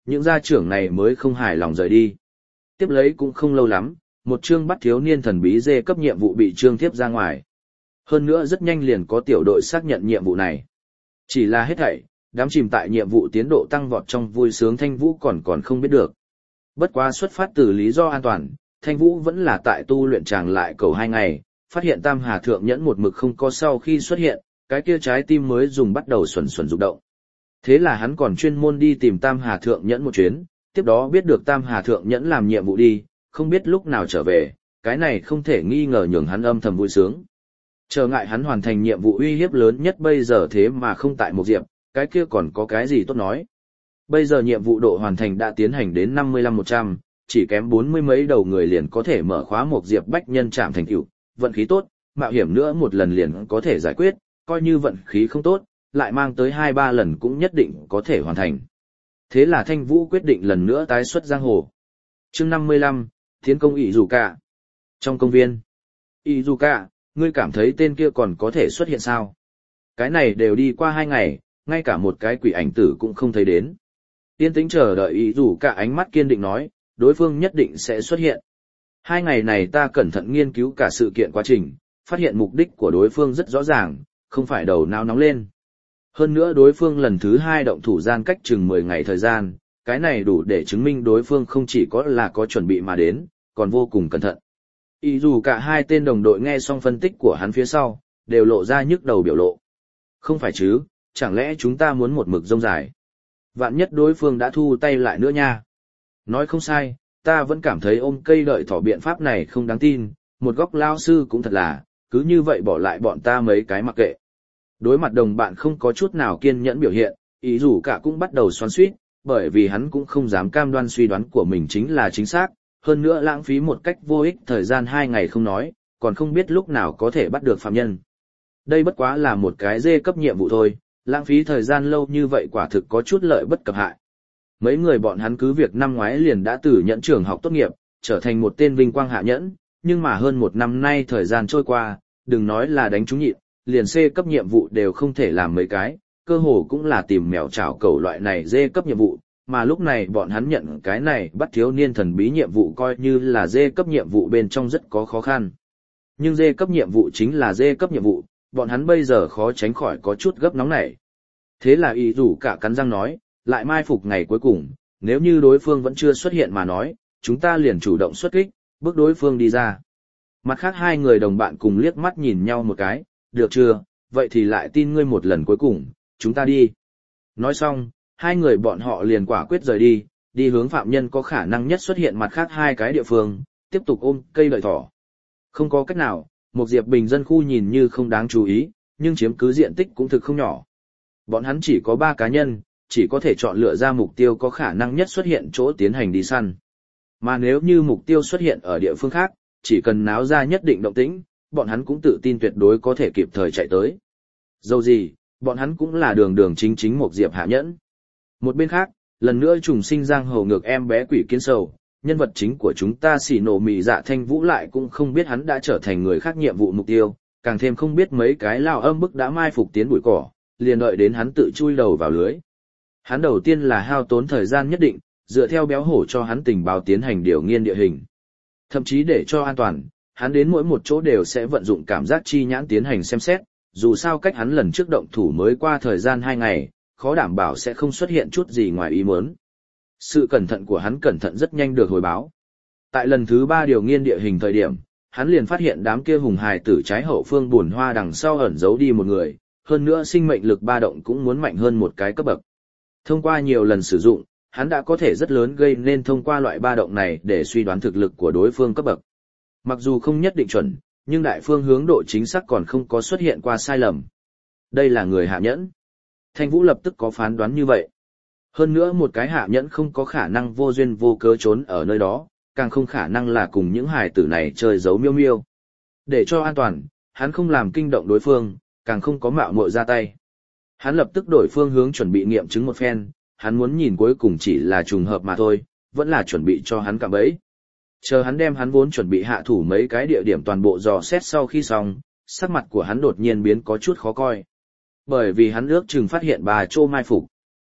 những gia trưởng này mới không hài lòng rời đi. Tiếp lấy cũng không lâu lắm, một chương bắt thiếu niên thần bí dê cấp nhiệm vụ bị trương tiếp ra ngoài. Hơn nữa rất nhanh liền có tiểu đội xác nhận nhiệm vụ này. Chỉ là hết thảy, đám chìm tại nhiệm vụ tiến độ tăng vọt trong vui sướng Thanh Vũ còn không biết được. Bất quá xuất phát từ lý do an toàn, Thanh Vũ vẫn là tại tu luyện tràng lại cầu 2 ngày, phát hiện Tam Hà Thượng Nhẫn một mực không có sau khi xuất hiện, cái kia trái tim mới dùng bắt đầu xuẩn xuẩn rụng động. Thế là hắn còn chuyên môn đi tìm Tam Hà Thượng Nhẫn một chuyến, tiếp đó biết được Tam Hà Thượng Nhẫn làm nhiệm vụ đi, không biết lúc nào trở về, cái này không thể nghi ngờ nhường hắn âm thầm vui sướng. Chờ ngại hắn hoàn thành nhiệm vụ uy hiếp lớn nhất bây giờ thế mà không tại một diệp, cái kia còn có cái gì tốt nói. Bây giờ nhiệm vụ độ hoàn thành đã tiến hành đến 55-100, chỉ kém 40 mấy đầu người liền có thể mở khóa một diệp bách nhân trạm thành tựu, vận khí tốt, mạo hiểm nữa một lần liền có thể giải quyết, coi như vận khí không tốt, lại mang tới 2-3 lần cũng nhất định có thể hoàn thành. Thế là Thanh Vũ quyết định lần nữa tái xuất giang hồ. Chương 55, Tiến công ỷ dù cả. Trong công viên, ỷ dù cả, ngươi cảm thấy tên kia còn có thể xuất hiện sao? Cái này đều đi qua 2 ngày, ngay cả một cái quỷ ảnh tử cũng không thấy đến. Yên tĩnh chờ đợi ỷ dù cả ánh mắt kiên định nói, đối phương nhất định sẽ xuất hiện. 2 ngày này ta cẩn thận nghiên cứu cả sự kiện quá trình, phát hiện mục đích của đối phương rất rõ ràng, không phải đầu não nóng lên. Hơn nữa đối phương lần thứ 2 động thủ gian cách chừng 10 ngày thời gian, cái này đủ để chứng minh đối phương không chỉ có chuẩn bị mà đến, còn vô cùng cẩn thận. Ý dù cả hai tên đồng đội nghe xong phân tích của hắn phía sau, đều lộ ra nhức đầu biểu lộ. Không phải chứ, chẳng lẽ chúng ta muốn một mực rông dài? Vạn nhất đối phương đã thu tay lại nữa nha. Nói không sai, ta vẫn cảm thấy ôm cây đợi thỏ biện pháp này không đáng tin, một góc lao sư cũng thật là, cứ như vậy bỏ lại bọn ta mấy cái mặc kệ. Đối mặt đồng bạn không có chút nào kiên nhẫn biểu hiện, ý dù cả cũng bắt đầu xoắn xuýt, bởi vì hắn cũng không dám cam đoan suy đoán của mình chính là chính xác, hơn nữa lãng phí một cách vô ích thời gian 2 ngày không nói, còn không biết lúc nào có thể bắt được phạm nhân. Đây bất quá là một cái dê cấp nhiệm vụ thôi, lãng phí thời gian lâu như vậy quả thực có chút lợi bất cập hại. Mấy người bọn hắn cứ việc năm ngoái liền đã từ nhẫn trường học tốt nghiệp, trở thành một tên vinh quang hạ nhẫn, nhưng mà hơn 1 năm nay thời gian trôi qua, đừng nói là đánh trúng nhịn, liền C cấp nhiệm vụ đều không thể làm mấy cái, cơ hồ cũng là tìm mèo chảo cẩu loại này D cấp nhiệm vụ, mà lúc này bọn hắn nhận cái này bắt thiếu niên thần bí nhiệm vụ coi như là D cấp nhiệm vụ bên trong rất có khó khăn. Nhưng D cấp nhiệm vụ chính là D cấp nhiệm vụ, bọn hắn bây giờ khó tránh khỏi có chút gấp nóng nảy. Thế là ý rủ cả cắn răng nói, lại mai phục ngày cuối cùng, nếu như đối phương vẫn chưa xuất hiện mà nói, chúng ta liền chủ động xuất kích, bước đối phương đi ra. Mặt khác hai người đồng bạn cùng liếc mắt nhìn nhau một cái, được chưa, vậy thì lại tin ngươi một lần cuối cùng, chúng ta đi. Nói xong, hai người bọn họ liền quả quyết rời đi, đi hướng phạm nhân có khả năng nhất xuất hiện mặt khác 2 cái địa phương, tiếp tục ôm cây đợi thỏ. Không có cách nào, một diệp bình dân khu nhìn như không đáng chú ý, nhưng chiếm cứ diện tích cũng thực không nhỏ. Bọn hắn chỉ có 3 cá nhân, chỉ có thể chọn lựa ra mục tiêu có khả năng nhất xuất hiện chỗ tiến hành đi săn. Mà nếu như mục tiêu xuất hiện ở địa phương khác, chỉ cần náo ra nhất định động tĩnh, bọn hắn cũng tự tin tuyệt đối có thể kịp thời chạy tới. Dẫu gì, bọn hắn cũng là đường chính một diệp hạ nhẫn. Một bên khác, lần nữa trùng sinh giang hồ ngược em bé quỷ kiến sầu, nhân vật chính của chúng ta xỉ nổ mị dạ Thanh Vũ lại cũng không biết hắn đã trở thành người khác nhiệm vụ mục tiêu, càng thêm không biết mấy cái lao âm bức đã mai phục tiến bụi cỏ, liền đợi đến hắn tự chui đầu vào lưới. Hắn đầu tiên là hao tốn thời gian nhất định, dựa theo béo hổ cho hắn tình báo tiến hành điều nghiên địa hình. Thậm chí để cho an toàn, hắn đến mỗi một chỗ đều sẽ vận dụng cảm giác chi nhãn tiến hành xem xét, dù sao cách hắn lần trước động thủ mới qua thời gian 2 ngày, khó đảm bảo sẽ không xuất hiện chút gì ngoài ý muốn. Sự cẩn thận của hắn cẩn thận rất nhanh được hồi báo. Tại lần thứ 3 điều nghiên địa hình thời điểm, hắn liền phát hiện đám kia hùng hài tử trái hậu phương buồn hoa đằng sau ẩn giấu đi một người, hơn nữa sinh mệnh lực ba động cũng muốn mạnh hơn một cái cấp bậc. Thông qua nhiều lần sử dụng, hắn đã có thể rất lớn gây nên thông qua loại ba động này để suy đoán thực lực của đối phương cấp bậc. Mặc dù không nhất định chuẩn, nhưng đại phương hướng độ chính xác còn không có xuất hiện qua sai lầm. Đây là người hạ nhẫn. Thanh Vũ lập tức có phán đoán như vậy. Hơn nữa một cái hạ nhẫn không có khả năng vô duyên vô cớ trốn ở nơi đó, càng không khả năng là cùng những hài tử này chơi giấu miêu miêu. Để cho an toàn, hắn không làm kinh động đối phương, càng không có mạo muội ra tay. Hắn lập tức đổi phương hướng chuẩn bị nghiệm chứng một phen, hắn muốn nhìn cuối cùng chỉ là trùng hợp mà thôi, vẫn là chuẩn bị cho hắn cạm bẫy. Chờ hắn đem hắn vốn chuẩn bị hạ thủ mấy cái địa điểm toàn bộ dò xét sau khi xong, sắc mặt của hắn đột nhiên biến có chút khó coi. Bởi vì hắn ước chừng phát hiện bà Trô mai phục.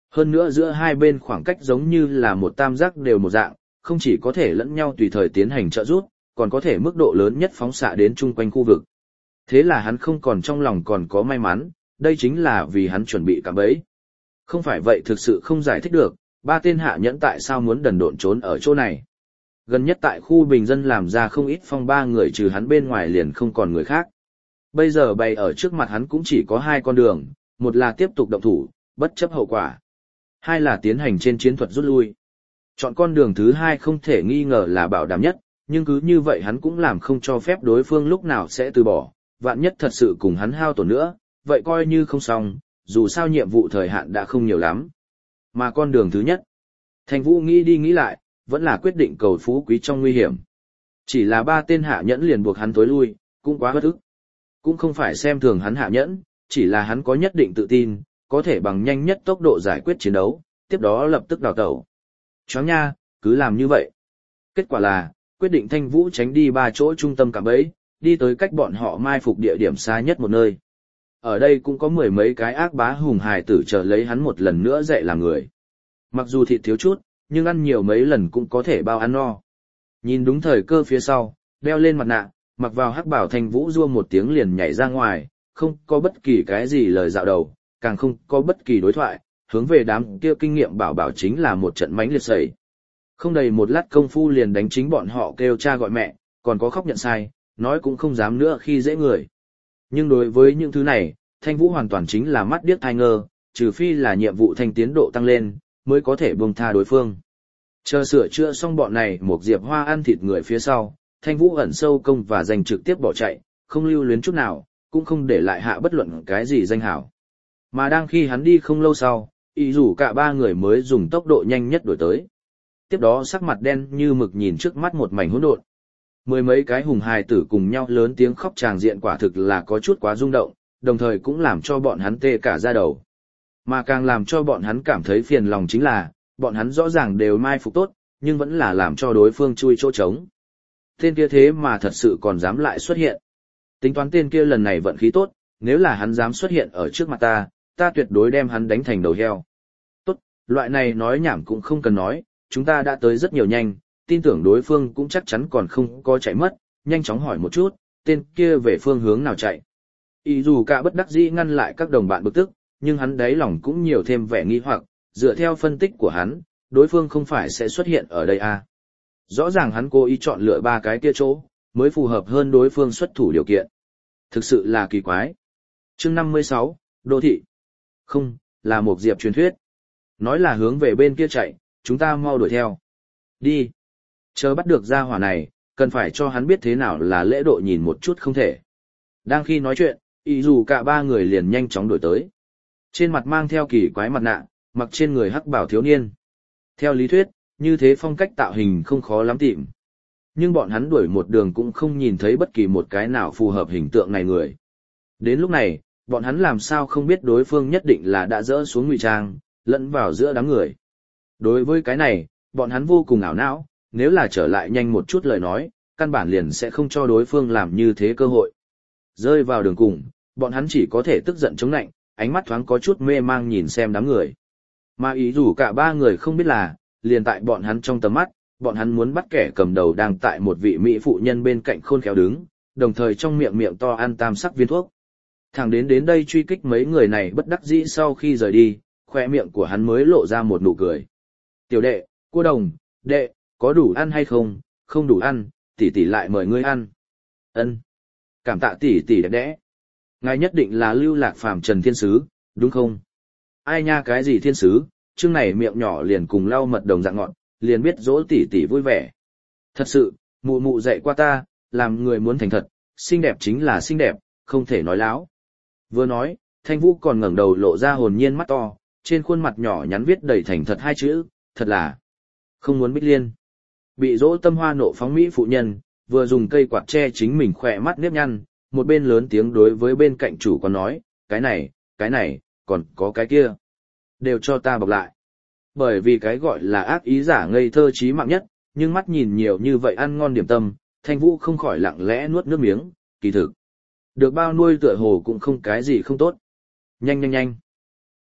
Hơn nữa giữa hai bên khoảng cách giống như là một tam giác đều một dạng, không chỉ có thể lẫn nhau tùy thời tiến hành trợ giúp, còn có thể mức độ lớn nhất phóng xạ đến chung quanh khu vực. Thế là hắn không còn trong lòng còn có may mắn, đây chính là vì hắn chuẩn bị cạm bẫy. Không phải vậy thực sự không giải thích được, ba tên hạ nhẫn tại sao muốn đần độn trốn ở chỗ này. Gần nhất tại khu bình dân làm ra không ít phong ba người trừ hắn bên ngoài liền không còn người khác. Bây giờ bày ở trước mặt hắn cũng chỉ có hai con đường, một là tiếp tục động thủ, bất chấp hậu quả. Hai là tiến hành trên chiến thuật rút lui. Chọn con đường thứ hai không thể nghi ngờ là bảo đảm nhất, nhưng cứ như vậy hắn cũng làm không cho phép đối phương lúc nào sẽ từ bỏ, vạn nhất thật sự cùng hắn hao tổn nữa, vậy coi như không xong, dù sao nhiệm vụ thời hạn đã không nhiều lắm. Mà con đường thứ nhất, Thanh Vũ nghĩ đi nghĩ lại, vẫn là quyết định cầu phú quý trong nguy hiểm. Chỉ là ba tên hạ nhẫn liền buộc hắn tối lui, cũng quá bất ức. Cũng không phải xem thường hắn hạ nhẫn, chỉ là hắn có nhất định tự tin, có thể bằng nhanh nhất tốc độ giải quyết chiến đấu, tiếp đó lập tức đào tẩu. Choáng nha, cứ làm như vậy. Kết quả là, quyết định Thanh Vũ tránh đi ba chỗ trung tâm cạm bẫy, đi tới cách bọn họ mai phục địa điểm xa nhất một nơi. Ở đây cũng có mười mấy cái ác bá hùng hài tử chờ lấy hắn một lần nữa dạy làm người. Mặc dù thịt thiếu chút, nhưng ăn nhiều mấy lần cũng có thể bao ăn no. Nhìn đúng thời cơ phía sau, đeo lên mặt nạ, mặc vào hắc bảo Thanh Vũ rua một tiếng liền nhảy ra ngoài, không có bất kỳ cái gì lời dạo đầu, càng không có bất kỳ đối thoại, hướng về đám kia kinh nghiệm bảo bảo chính là một trận mánh liệt sẩy. Không đầy một lát công phu liền đánh chính bọn họ kêu cha gọi mẹ, còn có khóc nhận sai, nói cũng không dám nữa khi dễ người. Nhưng đối với những thứ này, Thanh Vũ hoàn toàn chính là mắt điếc thai ngơ, trừ phi là nhiệm vụ thanh tiến độ tăng lên, mới có thể buông tha đối phương. Chờ sửa chữa xong bọn này một diệp hoa ăn thịt người phía sau, Thanh Vũ ẩn sâu công và giành trực tiếp bỏ chạy, không lưu luyến chút nào, cũng không để lại hạ bất luận cái gì danh hảo. Mà đang khi hắn đi không lâu sau, ý rủ cả ba người mới dùng tốc độ nhanh nhất đuổi tới. Tiếp đó sắc mặt đen như mực nhìn trước mắt một mảnh hỗn độn. Mười mấy cái hùng hài tử cùng nhau lớn tiếng khóc tràng diện quả thực là có chút quá rung động, đồng thời cũng làm cho bọn hắn tê cả da đầu. Mà càng làm cho bọn hắn cảm thấy phiền lòng chính là, bọn hắn rõ ràng đều mai phục tốt, nhưng vẫn là làm cho đối phương chui chỗ trống. Tên kia thế mà thật sự còn dám lại xuất hiện. Tính toán tên kia lần này vận khí tốt, nếu là hắn dám xuất hiện ở trước mặt ta tuyệt đối đem hắn đánh thành đầu heo. Tốt, loại này nói nhảm cũng không cần nói, chúng ta đã tới rất nhiều nhanh, tin tưởng đối phương cũng chắc chắn còn không có chạy mất, nhanh chóng hỏi một chút, tên kia về phương hướng nào chạy. Ý dù cả bất đắc dĩ ngăn lại các đồng bạn bực tức, nhưng hắn đáy lòng cũng nhiều thêm vẻ nghi hoặc, dựa theo phân tích của hắn, đối phương không phải sẽ xuất hiện ở đây à. Rõ ràng hắn cố ý chọn lựa ba cái kia chỗ, mới phù hợp hơn đối phương xuất thủ điều kiện. Thực sự là kỳ quái. Chương 56, Đô thị. Không, là một diệp truyền thuyết. Nói là hướng về bên kia chạy, chúng ta mau đuổi theo. Đi. Chờ bắt được gia hỏa này, cần phải cho hắn biết thế nào là lễ độ nhìn một chút không thể. Đang khi nói chuyện, ý dù cả ba người liền nhanh chóng đuổi tới. Trên mặt mang theo kỳ quái mặt nạ, mặc trên người hắc bảo thiếu niên. Theo lý thuyết, như thế phong cách tạo hình không khó lắm tìm. Nhưng bọn hắn đuổi một đường cũng không nhìn thấy bất kỳ một cái nào phù hợp hình tượng này người. Đến lúc này, bọn hắn làm sao không biết đối phương nhất định là đã dỡ xuống ngụy trang, lẫn vào giữa đám người. Đối với cái này, bọn hắn vô cùng ảo não, nếu là trở lại nhanh một chút lời nói, căn bản liền sẽ không cho đối phương làm như thế cơ hội. Rơi vào đường cùng, bọn hắn chỉ có thể tức giận chống nạnh, ánh mắt thoáng có chút mê mang nhìn xem đám người. Mà ý dù cả ba người không biết là, liền tại bọn hắn trong tầm mắt, bọn hắn muốn bắt kẻ cầm đầu đang tại một vị mỹ phụ nhân bên cạnh khôn khéo đứng, đồng thời trong miệng miệng to ăn tam sắc viên thuốc. Thẳng đến đây truy kích mấy người này bất đắc dĩ sau khi rời đi, khoe miệng của hắn mới lộ ra một nụ cười. Tiểu đệ, cô đồng, đệ, có đủ ăn hay không? Không đủ ăn, tỷ tỷ lại mời ngươi ăn. Ân, cảm tạ tỷ tỷ đẹp đẽ. Ngài nhất định là Lưu Lạc Phàm Trần Thiên Sứ, đúng không? Ai nha cái gì thiên sứ, chương này miệng nhỏ liền cùng lau mật đồng dạng ngọn, liền biết dỗ tỷ tỷ vui vẻ. Thật sự, mụ mụ dạy qua ta, làm người muốn thành thật, xinh đẹp chính là xinh đẹp, không thể nói láo. Vừa nói, Thanh Vũ còn ngẩng đầu lộ ra hồn nhiên mắt to, trên khuôn mặt nhỏ nhắn viết đầy thành thật hai chữ, thật là không muốn Bích Liên. Bị dỗ tâm hoa nộ phóng mỹ phụ nhân, vừa dùng cây quạt che chính mình khỏe mắt nếp nhăn, một bên lớn tiếng đối với bên cạnh chủ còn nói, cái này, còn có cái kia. Đều cho ta bọc lại. Bởi vì cái gọi là ác ý giả ngây thơ trí mạng nhất, nhưng mắt nhìn nhiều như vậy ăn ngon điểm tâm, Thanh Vũ không khỏi lặng lẽ nuốt nước miếng, kỳ thực. Được bao nuôi tựa hồ cũng không cái gì không tốt. Nhanh.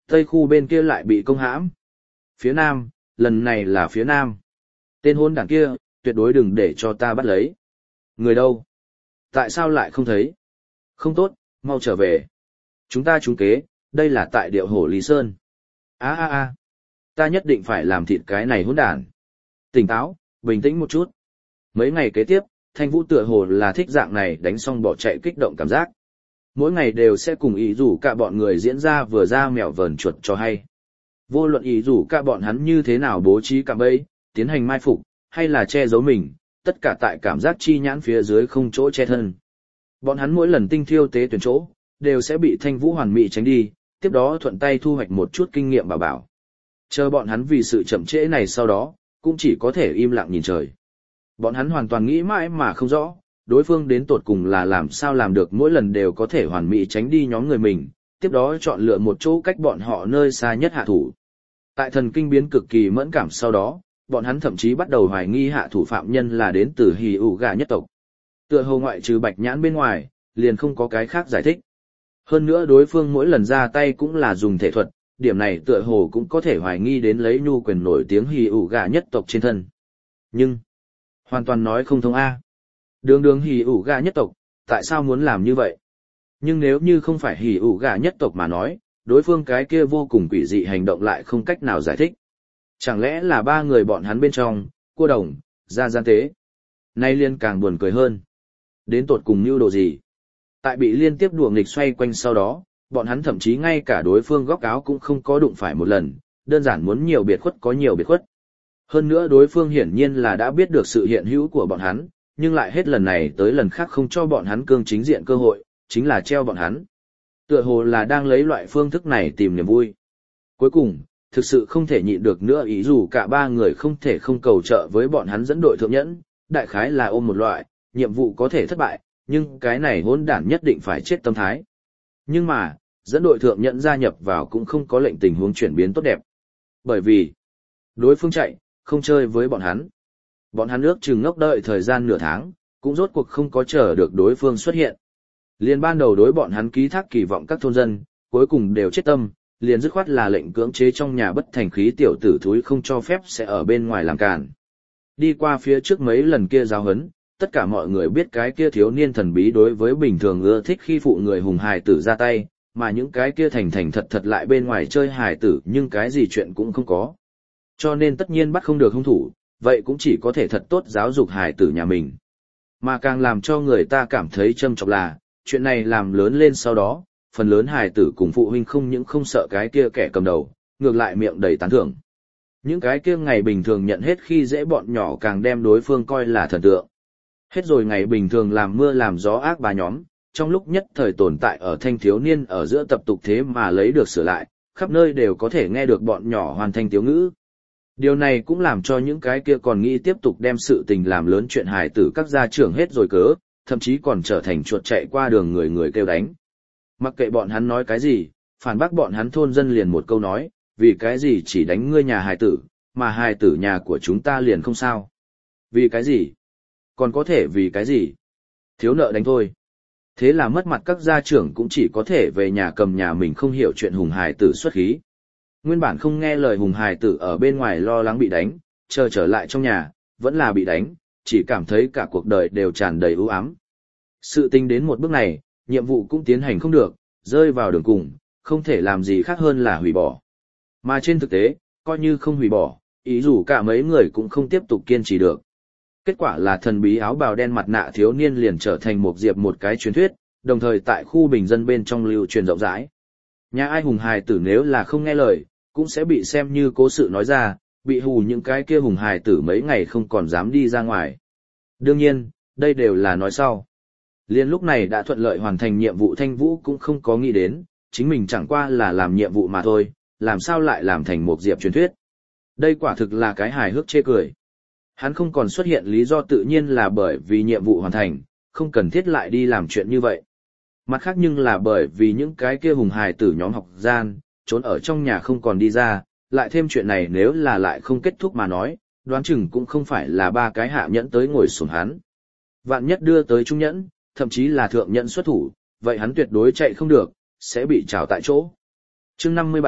Tây khu bên kia lại bị công hãm. Phía nam, lần này là phía nam. Tên hôn đảng kia, tuyệt đối đừng để cho ta bắt lấy. Người đâu? Tại sao lại không thấy? Không tốt, mau trở về. Chúng ta trúng kế, đây là tại điệu hổ Lý Sơn. Ta nhất định phải làm thịt cái này hỗn đản. Tỉnh táo, bình tĩnh một chút. Mấy ngày kế tiếp, Thanh Vũ tựa hồ là thích dạng này đánh xong bỏ chạy kích động cảm giác. Mỗi ngày đều sẽ cùng ý rủ cả bọn người diễn ra vừa ra mèo vờn chuột cho hay. Vô luận ý rủ cả bọn hắn như thế nào bố trí cạm bẫy, tiến hành mai phục, hay là che giấu mình, tất cả tại cảm giác chi nhãn phía dưới không chỗ che thân. Bọn hắn mỗi lần tinh thiêu tế tuyển chỗ, đều sẽ bị Thanh Vũ hoàn mỹ tránh đi, tiếp đó thuận tay thu hoạch một chút kinh nghiệm bảo. Chờ bọn hắn vì sự chậm trễ này sau đó, cũng chỉ có thể im lặng nhìn trời. Bọn hắn hoàn toàn nghĩ mãi mà không rõ, đối phương đến tột cùng là làm sao làm được mỗi lần đều có thể hoàn mỹ tránh đi nhóm người mình, tiếp đó chọn lựa một chỗ cách bọn họ nơi xa nhất hạ thủ. Tại thần kinh biến cực kỳ mẫn cảm sau đó, bọn hắn thậm chí bắt đầu hoài nghi hạ thủ phạm nhân là đến từ Hỉ ủ gà nhất tộc. Tựa hồ ngoại trừ Bạch Nhãn bên ngoài, liền không có cái khác giải thích. Hơn nữa đối phương mỗi lần ra tay cũng là dùng thể thuật, điểm này tựa hồ cũng có thể hoài nghi đến lấy nhu quyền nổi tiếng Hỉ ủ gà nhất tộc trên thân. Nhưng, hoàn toàn nói không thông A. Đường Hỉ ủ gà nhất tộc, tại sao muốn làm như vậy? Nhưng nếu như không phải Hỉ ủ gà nhất tộc mà nói, đối phương cái kia vô cùng quỷ dị hành động lại không cách nào giải thích. Chẳng lẽ là ba người bọn hắn bên trong, Cua Đồng, Gia Gian Tế? Nay liên càng buồn cười hơn. Đến tột cùng mưu đồ gì? Tại bị liên tiếp đùa nghịch xoay quanh sau đó, bọn hắn thậm chí ngay cả đối phương góc áo cũng không có đụng phải một lần, đơn giản muốn nhiều biệt khuất có nhiều biệt khuất. Hơn nữa đối phương hiển nhiên là đã biết được sự hiện hữu của bọn hắn, nhưng lại hết lần này tới lần khác không cho bọn hắn cương chính diện cơ hội, chính là treo bọn hắn. Tựa hồ là đang lấy loại phương thức này tìm niềm vui. Cuối cùng, thực sự không thể nhịn được nữa ý dù cả ba người không thể không cầu trợ với bọn hắn dẫn đội thượng nhẫn, đại khái là ôm một loại, nhiệm vụ có thể thất bại, nhưng cái này hỗn đản nhất định phải chết tâm thái. Nhưng mà, dẫn đội thượng nhẫn gia nhập vào cũng không có lệnh tình huống chuyển biến tốt đẹp. Bởi vì, đối phương chạy, không chơi với bọn hắn. Bọn hắn ước chừng ngốc đợi thời gian nửa tháng, cũng rốt cuộc không có chờ được đối phương xuất hiện. Liền ban đầu đối bọn hắn ký thác kỳ vọng các thôn dân, cuối cùng đều chết tâm, liền dứt khoát là lệnh cưỡng chế trong nhà bất thành khí tiểu tử thúi không cho phép sẽ ở bên ngoài làm càn. Đi qua phía trước mấy lần kia giáo huấn, tất cả mọi người biết cái kia thiếu niên thần bí đối với bình thường ưa thích khi phụ người hùng hài tử ra tay, mà những cái kia thành thành thật thật lại bên ngoài chơi hài tử nhưng cái gì chuyện cũng không có. Cho nên tất nhiên bắt không được hung thủ, vậy cũng chỉ có thể thật tốt giáo dục hài tử nhà mình. Mà càng làm cho người ta cảm thấy châm chọc là, chuyện này làm lớn lên sau đó, phần lớn hài tử cùng phụ huynh không những không sợ cái kia kẻ cầm đầu, ngược lại miệng đầy tán thưởng. Những cái kia ngày bình thường nhận hết khi dễ bọn nhỏ càng đem đối phương coi là thần tượng. Hết rồi ngày bình thường làm mưa làm gió ác bà nhóm, trong lúc nhất thời tồn tại ở thanh thiếu niên ở giữa tập tục thế mà lấy được sửa lại, khắp nơi đều có thể nghe được bọn nhỏ hoàn thành tiếu ngữ. Điều này cũng làm cho những cái kia còn nghĩ tiếp tục đem sự tình làm lớn chuyện hài tử các gia trưởng hết rồi cớ, thậm chí còn trở thành chuột chạy qua đường người người kêu đánh. Mặc kệ bọn hắn nói cái gì, phản bác bọn hắn thôn dân liền một câu nói, vì cái gì chỉ đánh ngươi nhà hài tử, mà hài tử nhà của chúng ta liền không sao. Vì cái gì? Còn có thể vì cái gì? Thiếu nợ đánh thôi. Thế là mất mặt các gia trưởng cũng chỉ có thể về nhà cầm nhà mình không hiểu chuyện hùng hài tử xuất khí. Nguyên bản không nghe lời hùng hài tử ở bên ngoài lo lắng bị đánh, chờ trở lại trong nhà, vẫn là bị đánh, chỉ cảm thấy cả cuộc đời đều tràn đầy ưu ám. Sự tình đến một bước này, nhiệm vụ cũng tiến hành không được, rơi vào đường cùng, không thể làm gì khác hơn là hủy bỏ. Mà trên thực tế, coi như không hủy bỏ, ý dù cả mấy người cũng không tiếp tục kiên trì được. Kết quả là thần bí áo bào đen mặt nạ thiếu niên liền trở thành một diệp một cái truyền thuyết, đồng thời tại khu bình dân bên trong lưu truyền rộng rãi. Nhà ai hùng hài tử nếu là không nghe lời, cũng sẽ bị xem như cố sự nói ra, bị hù những cái kia hùng hài tử mấy ngày không còn dám đi ra ngoài. Đương nhiên, đây đều là nói sau. Liên lúc này đã thuận lợi hoàn thành nhiệm vụ Thanh Vũ cũng không có nghĩ đến, chính mình chẳng qua là làm nhiệm vụ mà thôi, làm sao lại làm thành một diệp truyền thuyết. Đây quả thực là cái hài hước chê cười. Hắn không còn xuất hiện lý do tự nhiên là bởi vì nhiệm vụ hoàn thành, không cần thiết lại đi làm chuyện như vậy. Mặt khác nhưng là bởi vì những cái kia hùng hài tử nhóm học gian, trốn ở trong nhà không còn đi ra, lại thêm chuyện này nếu là lại không kết thúc mà nói, đoán chừng cũng không phải là ba cái hạ nhẫn tới ngồi sổn hắn. Vạn nhất đưa tới trung nhẫn, thậm chí là thượng nhẫn xuất thủ, vậy hắn tuyệt đối chạy không được, sẽ bị trảo tại chỗ. Chương 57,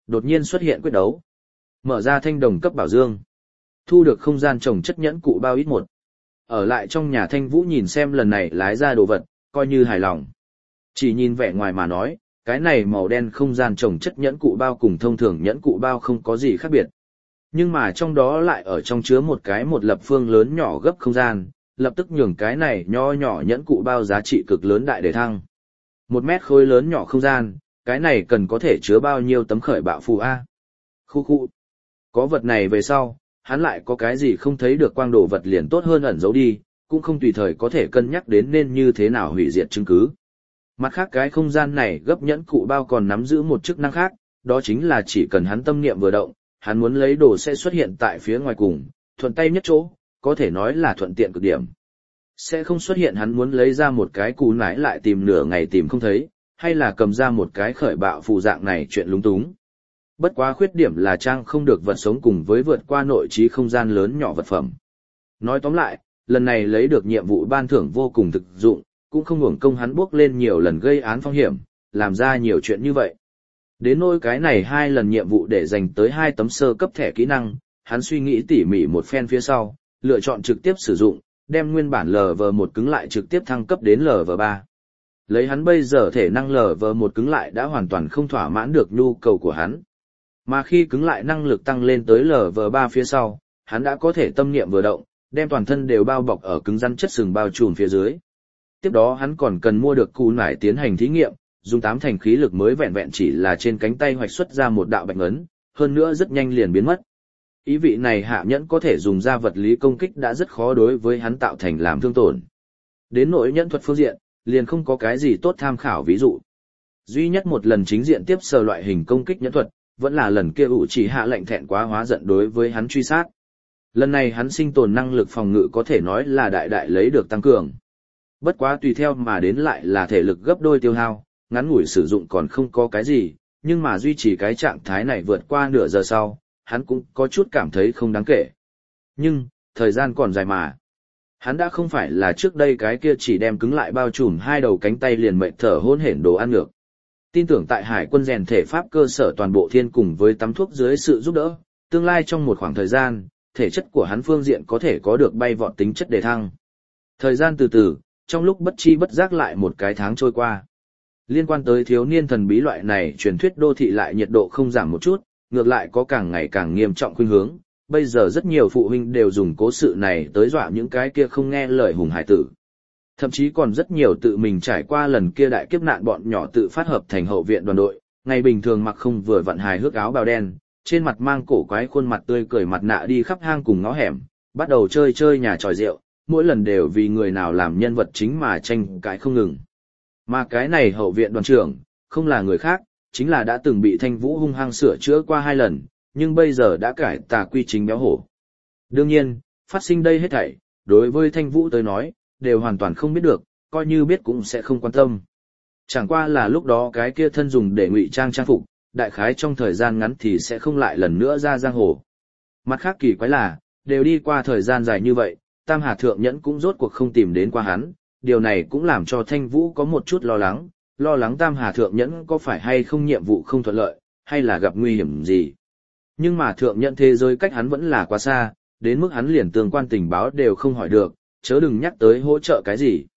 đột nhiên xuất hiện quyết đấu. Mở ra thanh đồng cấp bảo dương. Thu được không gian trồng chất nhẫn cụ bao ít một. Ở lại trong nhà Thanh Vũ nhìn xem lần này lái ra đồ vật, coi như hài lòng. Chỉ nhìn vẻ ngoài mà nói, cái này màu đen không gian trồng chất nhẫn cụ bao cùng thông thường nhẫn cụ bao không có gì khác biệt. Nhưng mà trong đó lại ở trong chứa một cái một lập phương lớn nhỏ gấp không gian, lập tức nhường cái này nho nhỏ nhẫn cụ bao giá trị cực lớn đại để thăng. 1 mét khối lớn nhỏ không gian, cái này cần có thể chứa bao nhiêu tấm khởi bạo phù A. Khu khu. Có vật này về sau, hắn lại có cái gì không thấy được quang đồ vật liền tốt hơn ẩn giấu đi, cũng không tùy thời có thể cân nhắc đến nên như thế nào hủy diệt chứng cứ. Mặt khác cái không gian này gấp nhẫn cụ bao còn nắm giữ một chức năng khác, đó chính là chỉ cần hắn tâm niệm vừa động, hắn muốn lấy đồ sẽ xuất hiện tại phía ngoài cùng, thuận tay nhất chỗ, có thể nói là thuận tiện cực điểm. Sẽ không xuất hiện hắn muốn lấy ra một cái cú nái lại tìm nửa ngày tìm không thấy, hay là cầm ra một cái khởi bạo phù dạng này chuyện lúng túng. Bất quá khuyết điểm là trang không được vật sống cùng với vượt qua nội trí không gian lớn nhỏ vật phẩm. Nói tóm lại, lần này lấy được nhiệm vụ ban thưởng vô cùng thực dụng, cũng không hưởng công hắn bước lên nhiều lần gây án phong hiểm, làm ra nhiều chuyện như vậy. Đến nỗi cái này 2 lần nhiệm vụ để dành tới 2 tấm sơ cấp thẻ kỹ năng, hắn suy nghĩ tỉ mỉ một phen phía sau, lựa chọn trực tiếp sử dụng, đem nguyên bản LV1 cứng lại trực tiếp thăng cấp đến LV3. Lấy hắn bây giờ thể năng LV1 cứng lại đã hoàn toàn không thỏa mãn được nhu cầu của hắn. Mà khi cứng lại năng lực tăng lên tới LV3 phía sau, hắn đã có thể tâm niệm vừa động, đem toàn thân đều bao bọc ở cứng rắn chất sừng bao trùm phía dưới. Tiếp đó hắn còn cần mua được cú nải tiến hành thí nghiệm, dùng 8 thành khí lực mới vẹn vẹn chỉ là trên cánh tay hoạch xuất ra một đạo bạch ấn, hơn nữa rất nhanh liền biến mất. Ý vị này hạ nhẫn có thể dùng ra vật lý công kích đã rất khó đối với hắn tạo thành làm thương tổn. Đến nỗi nhẫn thuật phương diện, liền không có cái gì tốt tham khảo ví dụ. Duy nhất một lần chính diện tiếp sờ loại hình công kích nhẫn thuật, vẫn là lần kia ủ chỉ hạ lệnh thẹn quá hóa giận đối với hắn truy sát. Lần này hắn sinh tồn năng lực phòng ngự có thể nói là đại đại lấy được tăng cường. Bất quá tùy theo mà đến lại là thể lực gấp đôi tiêu hao, ngắn ngủi sử dụng còn không có cái gì, nhưng mà duy trì cái trạng thái này vượt qua nửa giờ sau, hắn cũng có chút cảm thấy không đáng kể. Nhưng, thời gian còn dài mà. Hắn đã không phải là trước đây cái kia chỉ đem cứng lại bao trùm 2 đầu cánh tay liền mệt thở hôn hển đồ ăn ngược. Tin tưởng tại hải quân rèn thể pháp cơ sở toàn bộ thiên cùng với tắm thuốc dưới sự giúp đỡ, tương lai trong một khoảng thời gian, thể chất của hắn phương diện có thể có được bay vọt tính chất đề thăng. Thời gian từ từ, trong lúc bất chi bất giác lại một cái tháng trôi qua. Liên quan tới thiếu niên thần bí loại này truyền thuyết đô thị lại nhiệt độ không giảm một chút, ngược lại có càng ngày càng nghiêm trọng khuynh hướng. Bây giờ rất nhiều phụ huynh đều dùng cố sự này tới dọa những cái kia không nghe lời hùng hải tử. Thậm chí còn rất nhiều tự mình trải qua lần kia đại kiếp nạn bọn nhỏ tự phát hợp thành hậu viện đoàn đội, ngày bình thường mặc không vừa vặn hài hước áo bào đen, trên mặt mang cổ quái khuôn mặt tươi cười mặt nạ đi khắp hang cùng ngõ hẻm, bắt đầu chơi nhà tròi rượu, mỗi lần đều vì người nào làm nhân vật chính mà tranh cãi không ngừng. Mà cái này hậu viện đoàn trưởng, không là người khác, chính là đã từng bị Thanh Vũ hung hăng sửa chữa qua 2 lần, nhưng bây giờ đã cải tà quy chính béo hổ. Đương nhiên, phát sinh đây hết thảy, đối với Thanh Vũ tới nói, đều hoàn toàn không biết được, coi như biết cũng sẽ không quan tâm. Chẳng qua là lúc đó cái kia thân dùng để ngụy trang trang phục, đại khái trong thời gian ngắn thì sẽ không lại lần nữa ra giang hồ. Mặt khác kỳ quái là, đều đi qua thời gian dài như vậy, Tam Hà Thượng Nhẫn cũng rốt cuộc không tìm đến qua hắn, điều này cũng làm cho Thanh Vũ có một chút lo lắng Tam Hà Thượng Nhẫn có phải hay không nhiệm vụ không thuận lợi, hay là gặp nguy hiểm gì. Nhưng mà Thượng Nhẫn thế giới cách hắn vẫn là quá xa, đến mức hắn liền tương quan tình báo đều không hỏi được, chớ đừng nhắc tới hỗ trợ cái gì.